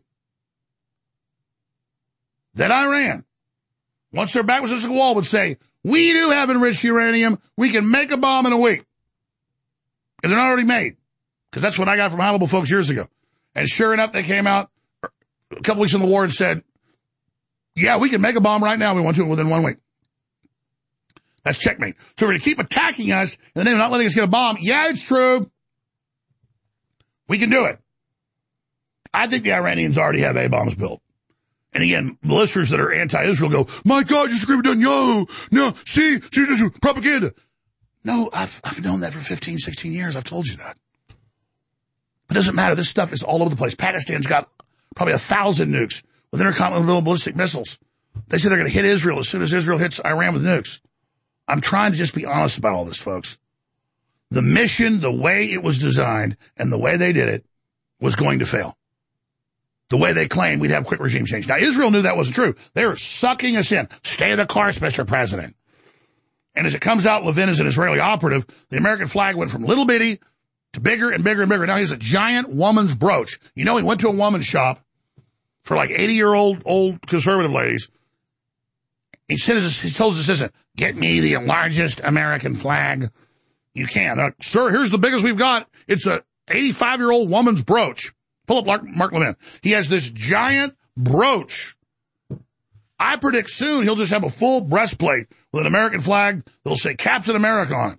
that Iran, once their back was against the wall, would say, we do have enriched uranium. We can make a bomb in a week. And they're not already made. Because that's what I got from high-level folks years ago. And sure enough, they came out a couple weeks in the war and said, yeah, we can make a bomb right now. We want to within one week. That's checkmate. So we're going to keep attacking us and then they're not letting us get a bomb. Yeah, it's true. We can do it. I think the Iranians already have A-bombs built. And again, listeners that are anti-Israel go, my God, you scream done, yo, no, see, see, this is propaganda. No, I've, I've known that for fifteen, sixteen years. I've told you that. It doesn't matter. This stuff is all over the place. Pakistan's got probably a thousand nukes with intercontinental ballistic missiles. They say they're going to hit Israel as soon as Israel hits Iran with nukes. I'm trying to just be honest about all this, folks. The mission, the way it was designed, and the way they did it was going to fail. The way they claimed we'd have quick regime change. Now, Israel knew that wasn't true. They were sucking us in. Stay the course, Mister President. And as it comes out, Levin is an Israeli operative. The American flag went from little bitty to bigger and bigger and bigger. Now he has a giant woman's brooch. You know, he went to a woman's shop for like eighty-year-old old conservative ladies. He says, he told his assistant, get me the largest American flag you can. They're like, sir, here's the biggest we've got. It's a eighty-five-year-old woman's brooch. Pull up Mark, Mark Levin. He has this giant brooch. I predict soon he'll just have a full breastplate with an American flag that'll say Captain America on it.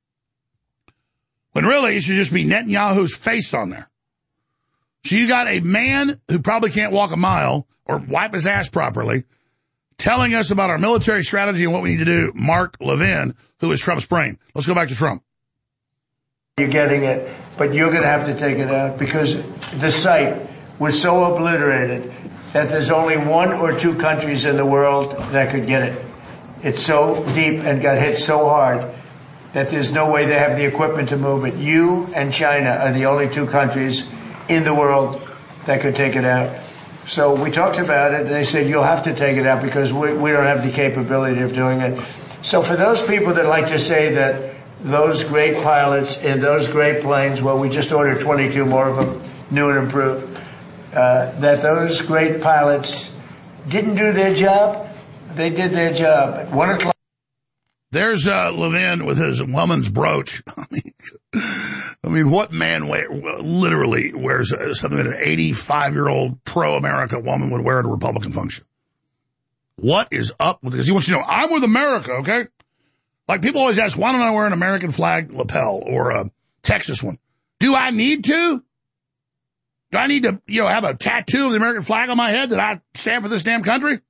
When really it should just be Netanyahu's face on there. So you got a man who probably can't walk a mile or wipe his ass properly telling us about our military strategy and what we need to do, Mark Levin, who is Trump's brain. Let's go back to Trump. You're getting it, but you're going to have to take it out because the site was so obliterated that there's only one or two countries in the world that could get it. It's so deep and got hit so hard that there's no way they have the equipment to move it. You and China are the only two countries in the world that could take it out. So we talked about it, and they said, you'll have to take it out because we, we don't have the capability of doing it. So for those people that like to say that those great pilots in those great planes, well, we just ordered twenty-two more of them, new and improved, uh, that those great pilots didn't do their job, they did their job. At one o'clock. There's uh, Levin with his woman's brooch. I mean, I mean, what man wear, literally wears uh, something that an eighty-five-year-old pro-America woman would wear at a Republican function? What is up with this? He wants you to know, I'm with America, okay? Like, people always ask, why don't I wear an American flag lapel or a Texas one? Do I need to? Do I need to, you know, have a tattoo of the American flag on my head that I stand for this damn country?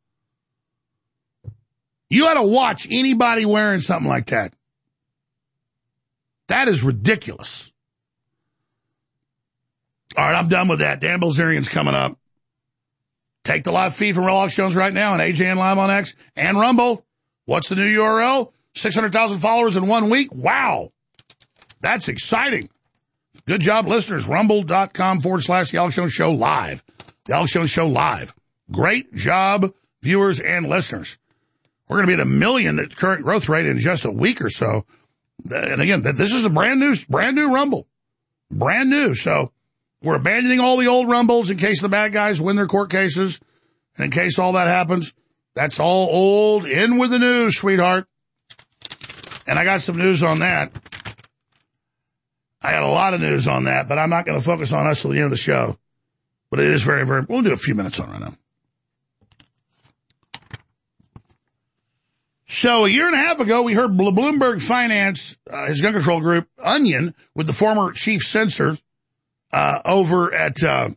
You ought to watch anybody wearing something like that. That is ridiculous. All right, I'm done with that. Dan Bilzerian's coming up. Take the live feed from Alex Jones right now on A J N Live on X and Rumble. What's the new U R L? six hundred thousand followers in one week. Wow. That's exciting. Good job, listeners. Rumble.com forward slash The Alex Jones Show live. The Alex Jones Show live. Great job, viewers and listeners. We're going to be at a million at current growth rate in just a week or so. And again, this is a brand new, brand new Rumble. Brand new. So we're abandoning all the old Rumbles in case the bad guys win their court cases. And in case all that happens, that's all old. In with the news, sweetheart. And I got some news on that. I got a lot of news on that, but I'm not going to focus on us till the end of the show. But it is very, very, we'll do a few minutes on it right now. So a year and a half ago, we heard Bloomberg Finance, uh, his gun control group, Onion, with the former chief censor uh, over at uh,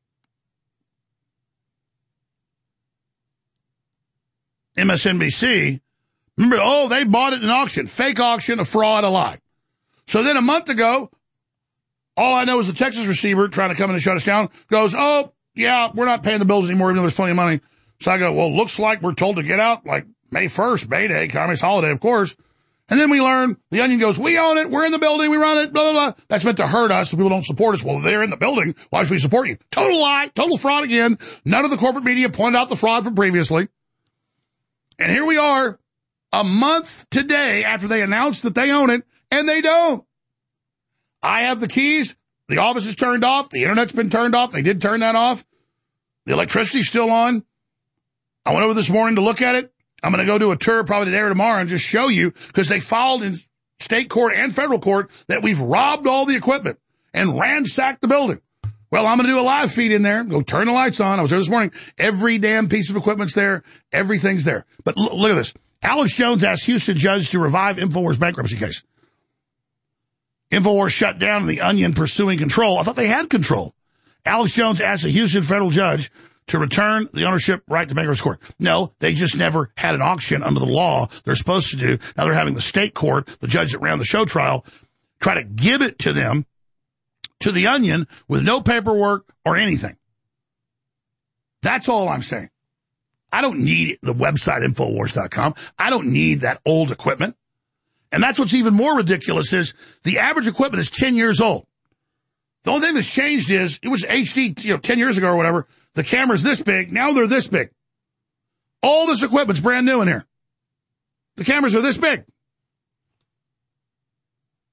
M S N B C. Remember, oh, they bought it in auction. Fake auction, a fraud, a lie. So then a month ago, all I know is the Texas receiver trying to come in and shut us down goes, oh, yeah, we're not paying the bills anymore, even though there's plenty of money. So I go, well, looks like we're told to get out like May first, May Day, Communist holiday, of course. And then we learn, the Onion goes, we own it, we're in the building, we run it, blah, blah, blah. That's meant to hurt us so people don't support us. Well, they're in the building, why should we support you? Total lie, total fraud again. None of the corporate media pointed out the fraud from previously. And here we are, a month today after they announced that they own it, and they don't. I have the keys, the office is turned off, the internet's been turned off, they did turn that off. The electricity's still on. I went over this morning to look at it. I'm going to go do a tour probably today or tomorrow and just show you, because they filed in state court and federal court that we've robbed all the equipment and ransacked the building. Well, I'm going to do a live feed in there, go turn the lights on. I was there this morning. Every damn piece of equipment's there. Everything's there. But l- look at this. Alex Jones asked Houston judge to revive InfoWars bankruptcy case. InfoWars shut down and the Onion pursuing control. I thought they had control. Alex Jones asked a Houston federal judge to return the ownership right to bankruptcy court. No, they just never had an auction under the law they're supposed to do. Now they're having the state court, the judge that ran the show trial, try to give it to them, to the Onion, with no paperwork or anything. That's all I'm saying. I don't need the website InfoWars dot com. I don't need that old equipment. And that's what's even more ridiculous is the average equipment is ten years old. The only thing that's changed is it was H D, you know, ten years ago or whatever. The camera's this big. Now they're this big. All this equipment's brand new in here. The cameras are this big.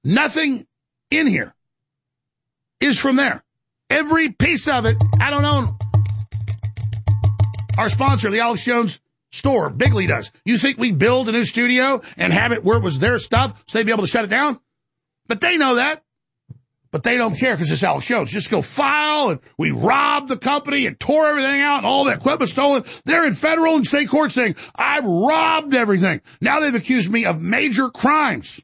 Nothing in here is from there. Every piece of it, I don't own. Our sponsor, the Alex Jones Store, Bigley does. You think we build a new studio and have it where it was their stuff so they'd be able to shut it down? But they know that. But they don't care because it's Alex Jones. Just go file, and we robbed the company and tore everything out, and all that equipment stolen. They're in federal and state court saying, I robbed everything. Now they've accused me of major crimes.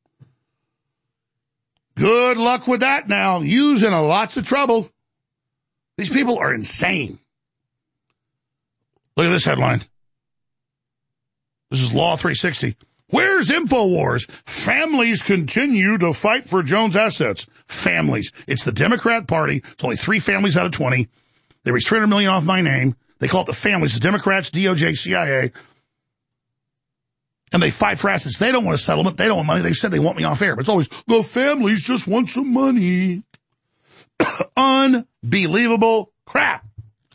Good luck with that now. You's in a lots of trouble. These people are insane. Look at this headline. This is Law three sixty. Where's InfoWars? Families continue to fight for Jones assets. Families. It's the Democrat Party. It's only three families out of twenty. They raised three hundred million dollars off my name. They call it the families. The Democrats, D O J, C I A. And they fight for assets. They don't want a settlement. They don't want money. They said they want me off air. But it's always, the families just want some money. Unbelievable crap.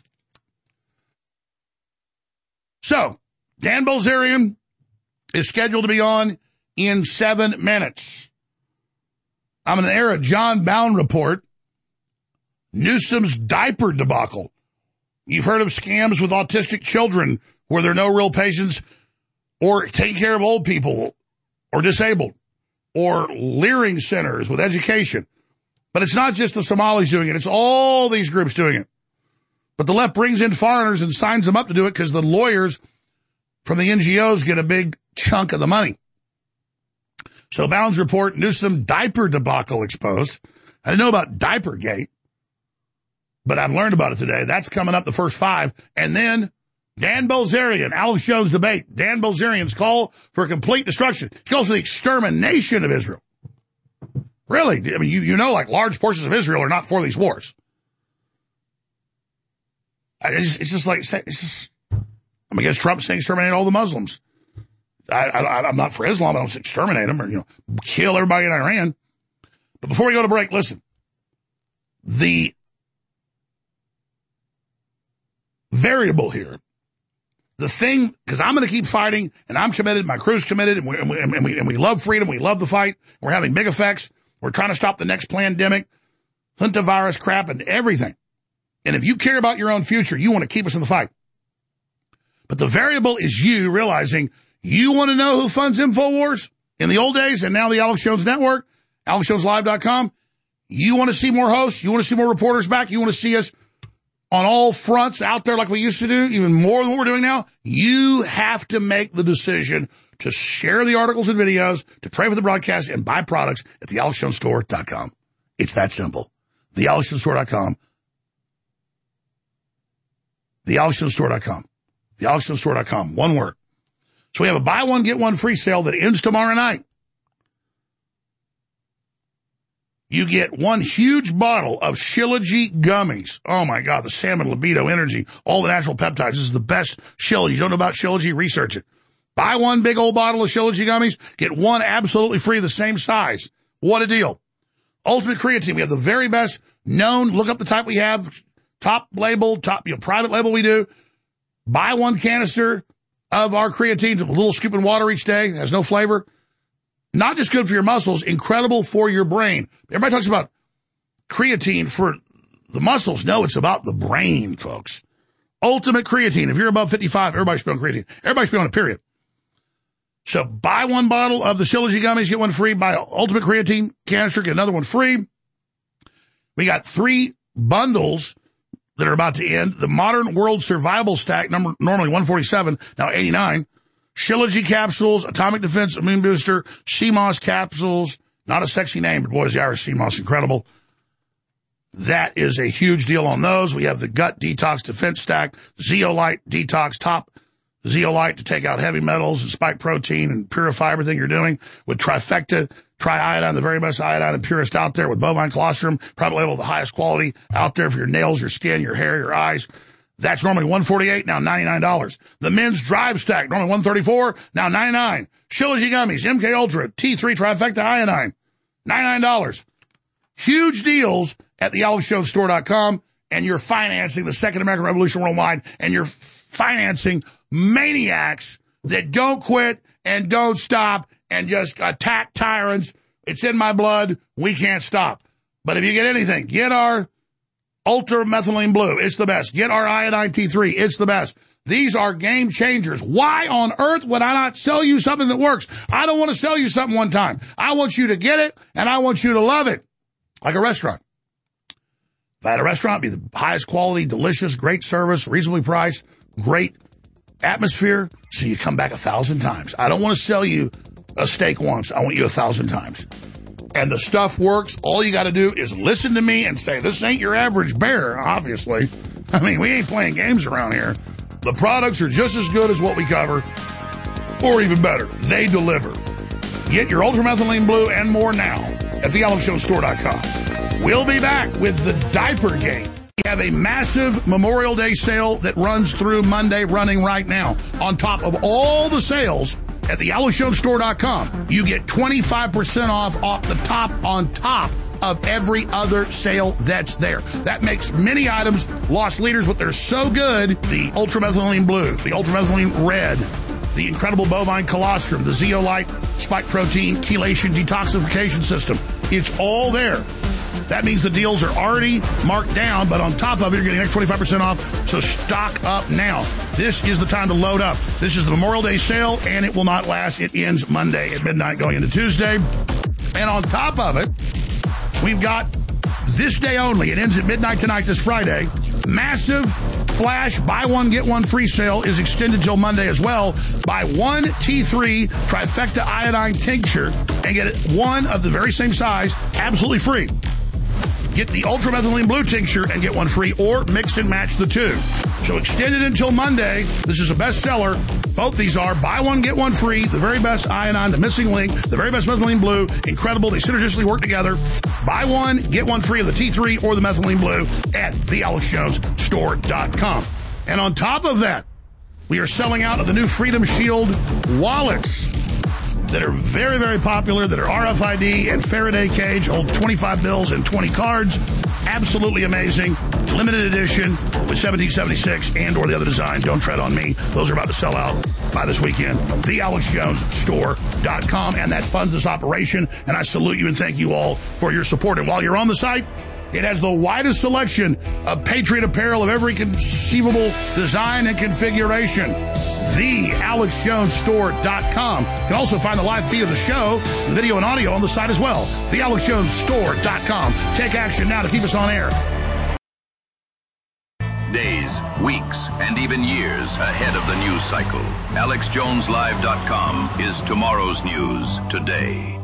So, Dan Bilzerian is scheduled to be on in seven minutes. I'm going to air a John Bowne report. Newsom's diaper debacle. You've heard of scams with autistic children where there are no real patients or taking care of old people or disabled or leering centers with education. But it's not just the Somalis doing it. It's all these groups doing it. But the left brings in foreigners and signs them up to do it because the lawyers from the N G Os get a big chunk of the money. So Bowne's report, Newsom diaper debacle exposed. I didn't know about Diapergate, but I've learned about it today. That's coming up the first five. And then Dan Bilzerian, Alex Jones debate. Dan Bilzerian's call for complete destruction. He calls for the extermination of Israel. Really? I mean, you, you know, like large portions of Israel are not for these wars. It's, it's just like, it's just, I'm against Trump saying exterminate all the Muslims. I, I, I'm not for Islam. I don't exterminate them or, you know, kill everybody in Iran. But before we go to break, listen. The variable here, the thing, because I'm going to keep fighting, and I'm committed, my crew's committed, and we, and, we, and, we, and we love freedom, we love the fight, we're having big effects, we're trying to stop the next pandemic, hantavirus crap, and everything. And if you care about your own future, you want to keep us in the fight. But the variable is you realizing you want to know who funds InfoWars in the old days and now the Alex Jones Network, alex jones live dot com. You want to see more hosts. You want to see more reporters back. You want to see us on all fronts out there like we used to do, even more than what we're doing now. You have to make the decision to share the articles and videos, to pray for the broadcast, and buy products at the alex jones store dot com. It's that simple. the alex jones store dot com. the alex jones store dot com. the alex jones store dot com. One word. So we have a buy one, get one free sale that ends tomorrow night. You get one huge bottle of Shilajit gummies. Oh, my God, the salmon, libido, energy, all the natural peptides. This is the best Shilajit. You don't know about Shilajit? Research it. Buy one big old bottle of Shilajit gummies. Get one absolutely free, the same size. What a deal. Ultimate Creatine. We have the very best known. Look up the type we have. Top label, top, you know, private label we do. Buy one canister of our creatine, a little scoop in water each day, has no flavor. Not just good for your muscles, incredible for your brain. Everybody talks about creatine for the muscles. No, it's about the brain, folks. Ultimate Creatine. If you're above fifty-five, everybody should be on creatine. Everybody should be on it, period. So buy one bottle of the Shilajit gummies, get one free. Buy Ultimate Creatine canister, get another one free. We got three bundles that are about to end. The Modern World Survival Stack, number normally one forty-seven, now eighty-nine. Shilajit capsules, Atomic Defense Immune Booster, C M O S capsules. Not a sexy name, but boy, is the Irish C M O S incredible. That is a huge deal on those. We have the Gut Detox Defense Stack, Zeolite Detox Top, Zeolite to take out heavy metals and spike protein and purify everything you're doing with Trifecta, Triiodine, the very best iodine and purest out there with bovine colostrum, private label, the highest quality out there for your nails, your skin, your hair, your eyes. That's normally one forty-eight, now ninety-nine dollars. The Men's Drive Stack, normally one thirty-four, now ninety-nine. Shilajit Gummies, M K Ultra, T three Trifecta Iodine, ninety-nine dollars. Huge deals at the alex jones store dot com, and you're financing the Second American Revolution worldwide, and you're financing maniacs that don't quit and don't stop and just attack tyrants It's in my blood. We can't stop. But if you get anything, get our Ultra Methylene Blue. It's the best. Get our Iodine T three. It's the best. These are game changers. Why on earth would I not sell you something that works? I don't want to sell you something one time. I want you to get it, and I want you to love it. Like a restaurant. If I had a restaurant, it'd be the highest quality, delicious, great service, reasonably priced, great atmosphere, so you come back a thousand times. I don't want to sell you a steak once. I want you a thousand times. And the stuff works. All you got to do is listen to me and say, this ain't your average bear, obviously. I mean, we ain't playing games around here. The products are just as good as what we cover, or even better. They deliver. Get your Ultramethylene Blue and more now at the alex jones store dot com. We'll be back with the diaper game. We have a massive Memorial Day sale that runs through Monday, running right now. On top of all the sales at the alex jones store dot com, you get twenty-five percent off off the top on top of every other sale that's there. That makes many items lost leaders, but they're so good. The Ultramethylene Blue, the Ultramethylene Red, the incredible bovine colostrum, the Zeolite spike protein chelation detoxification system. It's all there. That means the deals are already marked down, but on top of it, you're getting an extra twenty-five percent off, so stock up now. This is the time to load up. This is the Memorial Day sale, and it will not last. It ends Monday at midnight going into Tuesday. And on top of it, we've got this day only. It ends at midnight tonight this Friday. Massive flash buy one, get one free sale is extended till Monday as well. Buy one T three trifecta iodine tincture and get one of the very same size absolutely free. Get the Ultramethylene Blue tincture and get one free, or mix and match the two. So extended until Monday. This is a bestseller. Both these are buy one, get one free. The very best iodine, the missing link, the very best methylene blue. Incredible. They synergistically work together. Buy one, get one free of the T three or the methylene blue at the alex jones store dot com. And on top of that, we are selling out of the new Freedom Shield wallets that are very, very popular, that are R F I D and Faraday cage, hold twenty-five bills and twenty cards. Absolutely amazing. Limited edition with seventeen seventy-six and or the other designs. Don't tread on me. Those are about to sell out by this weekend. the alex jones store dot com. And that funds this operation. And I salute you and thank you all for your support. And while you're on the site, it has the widest selection of Patriot apparel of every conceivable design and configuration. the alex jones store dot com. You can also find the live feed of the show, video and audio on the site as well. the alex jones store dot com. Take action now to keep us on air. Days, weeks, and even years ahead of the news cycle. alex jones live dot com is tomorrow's news today.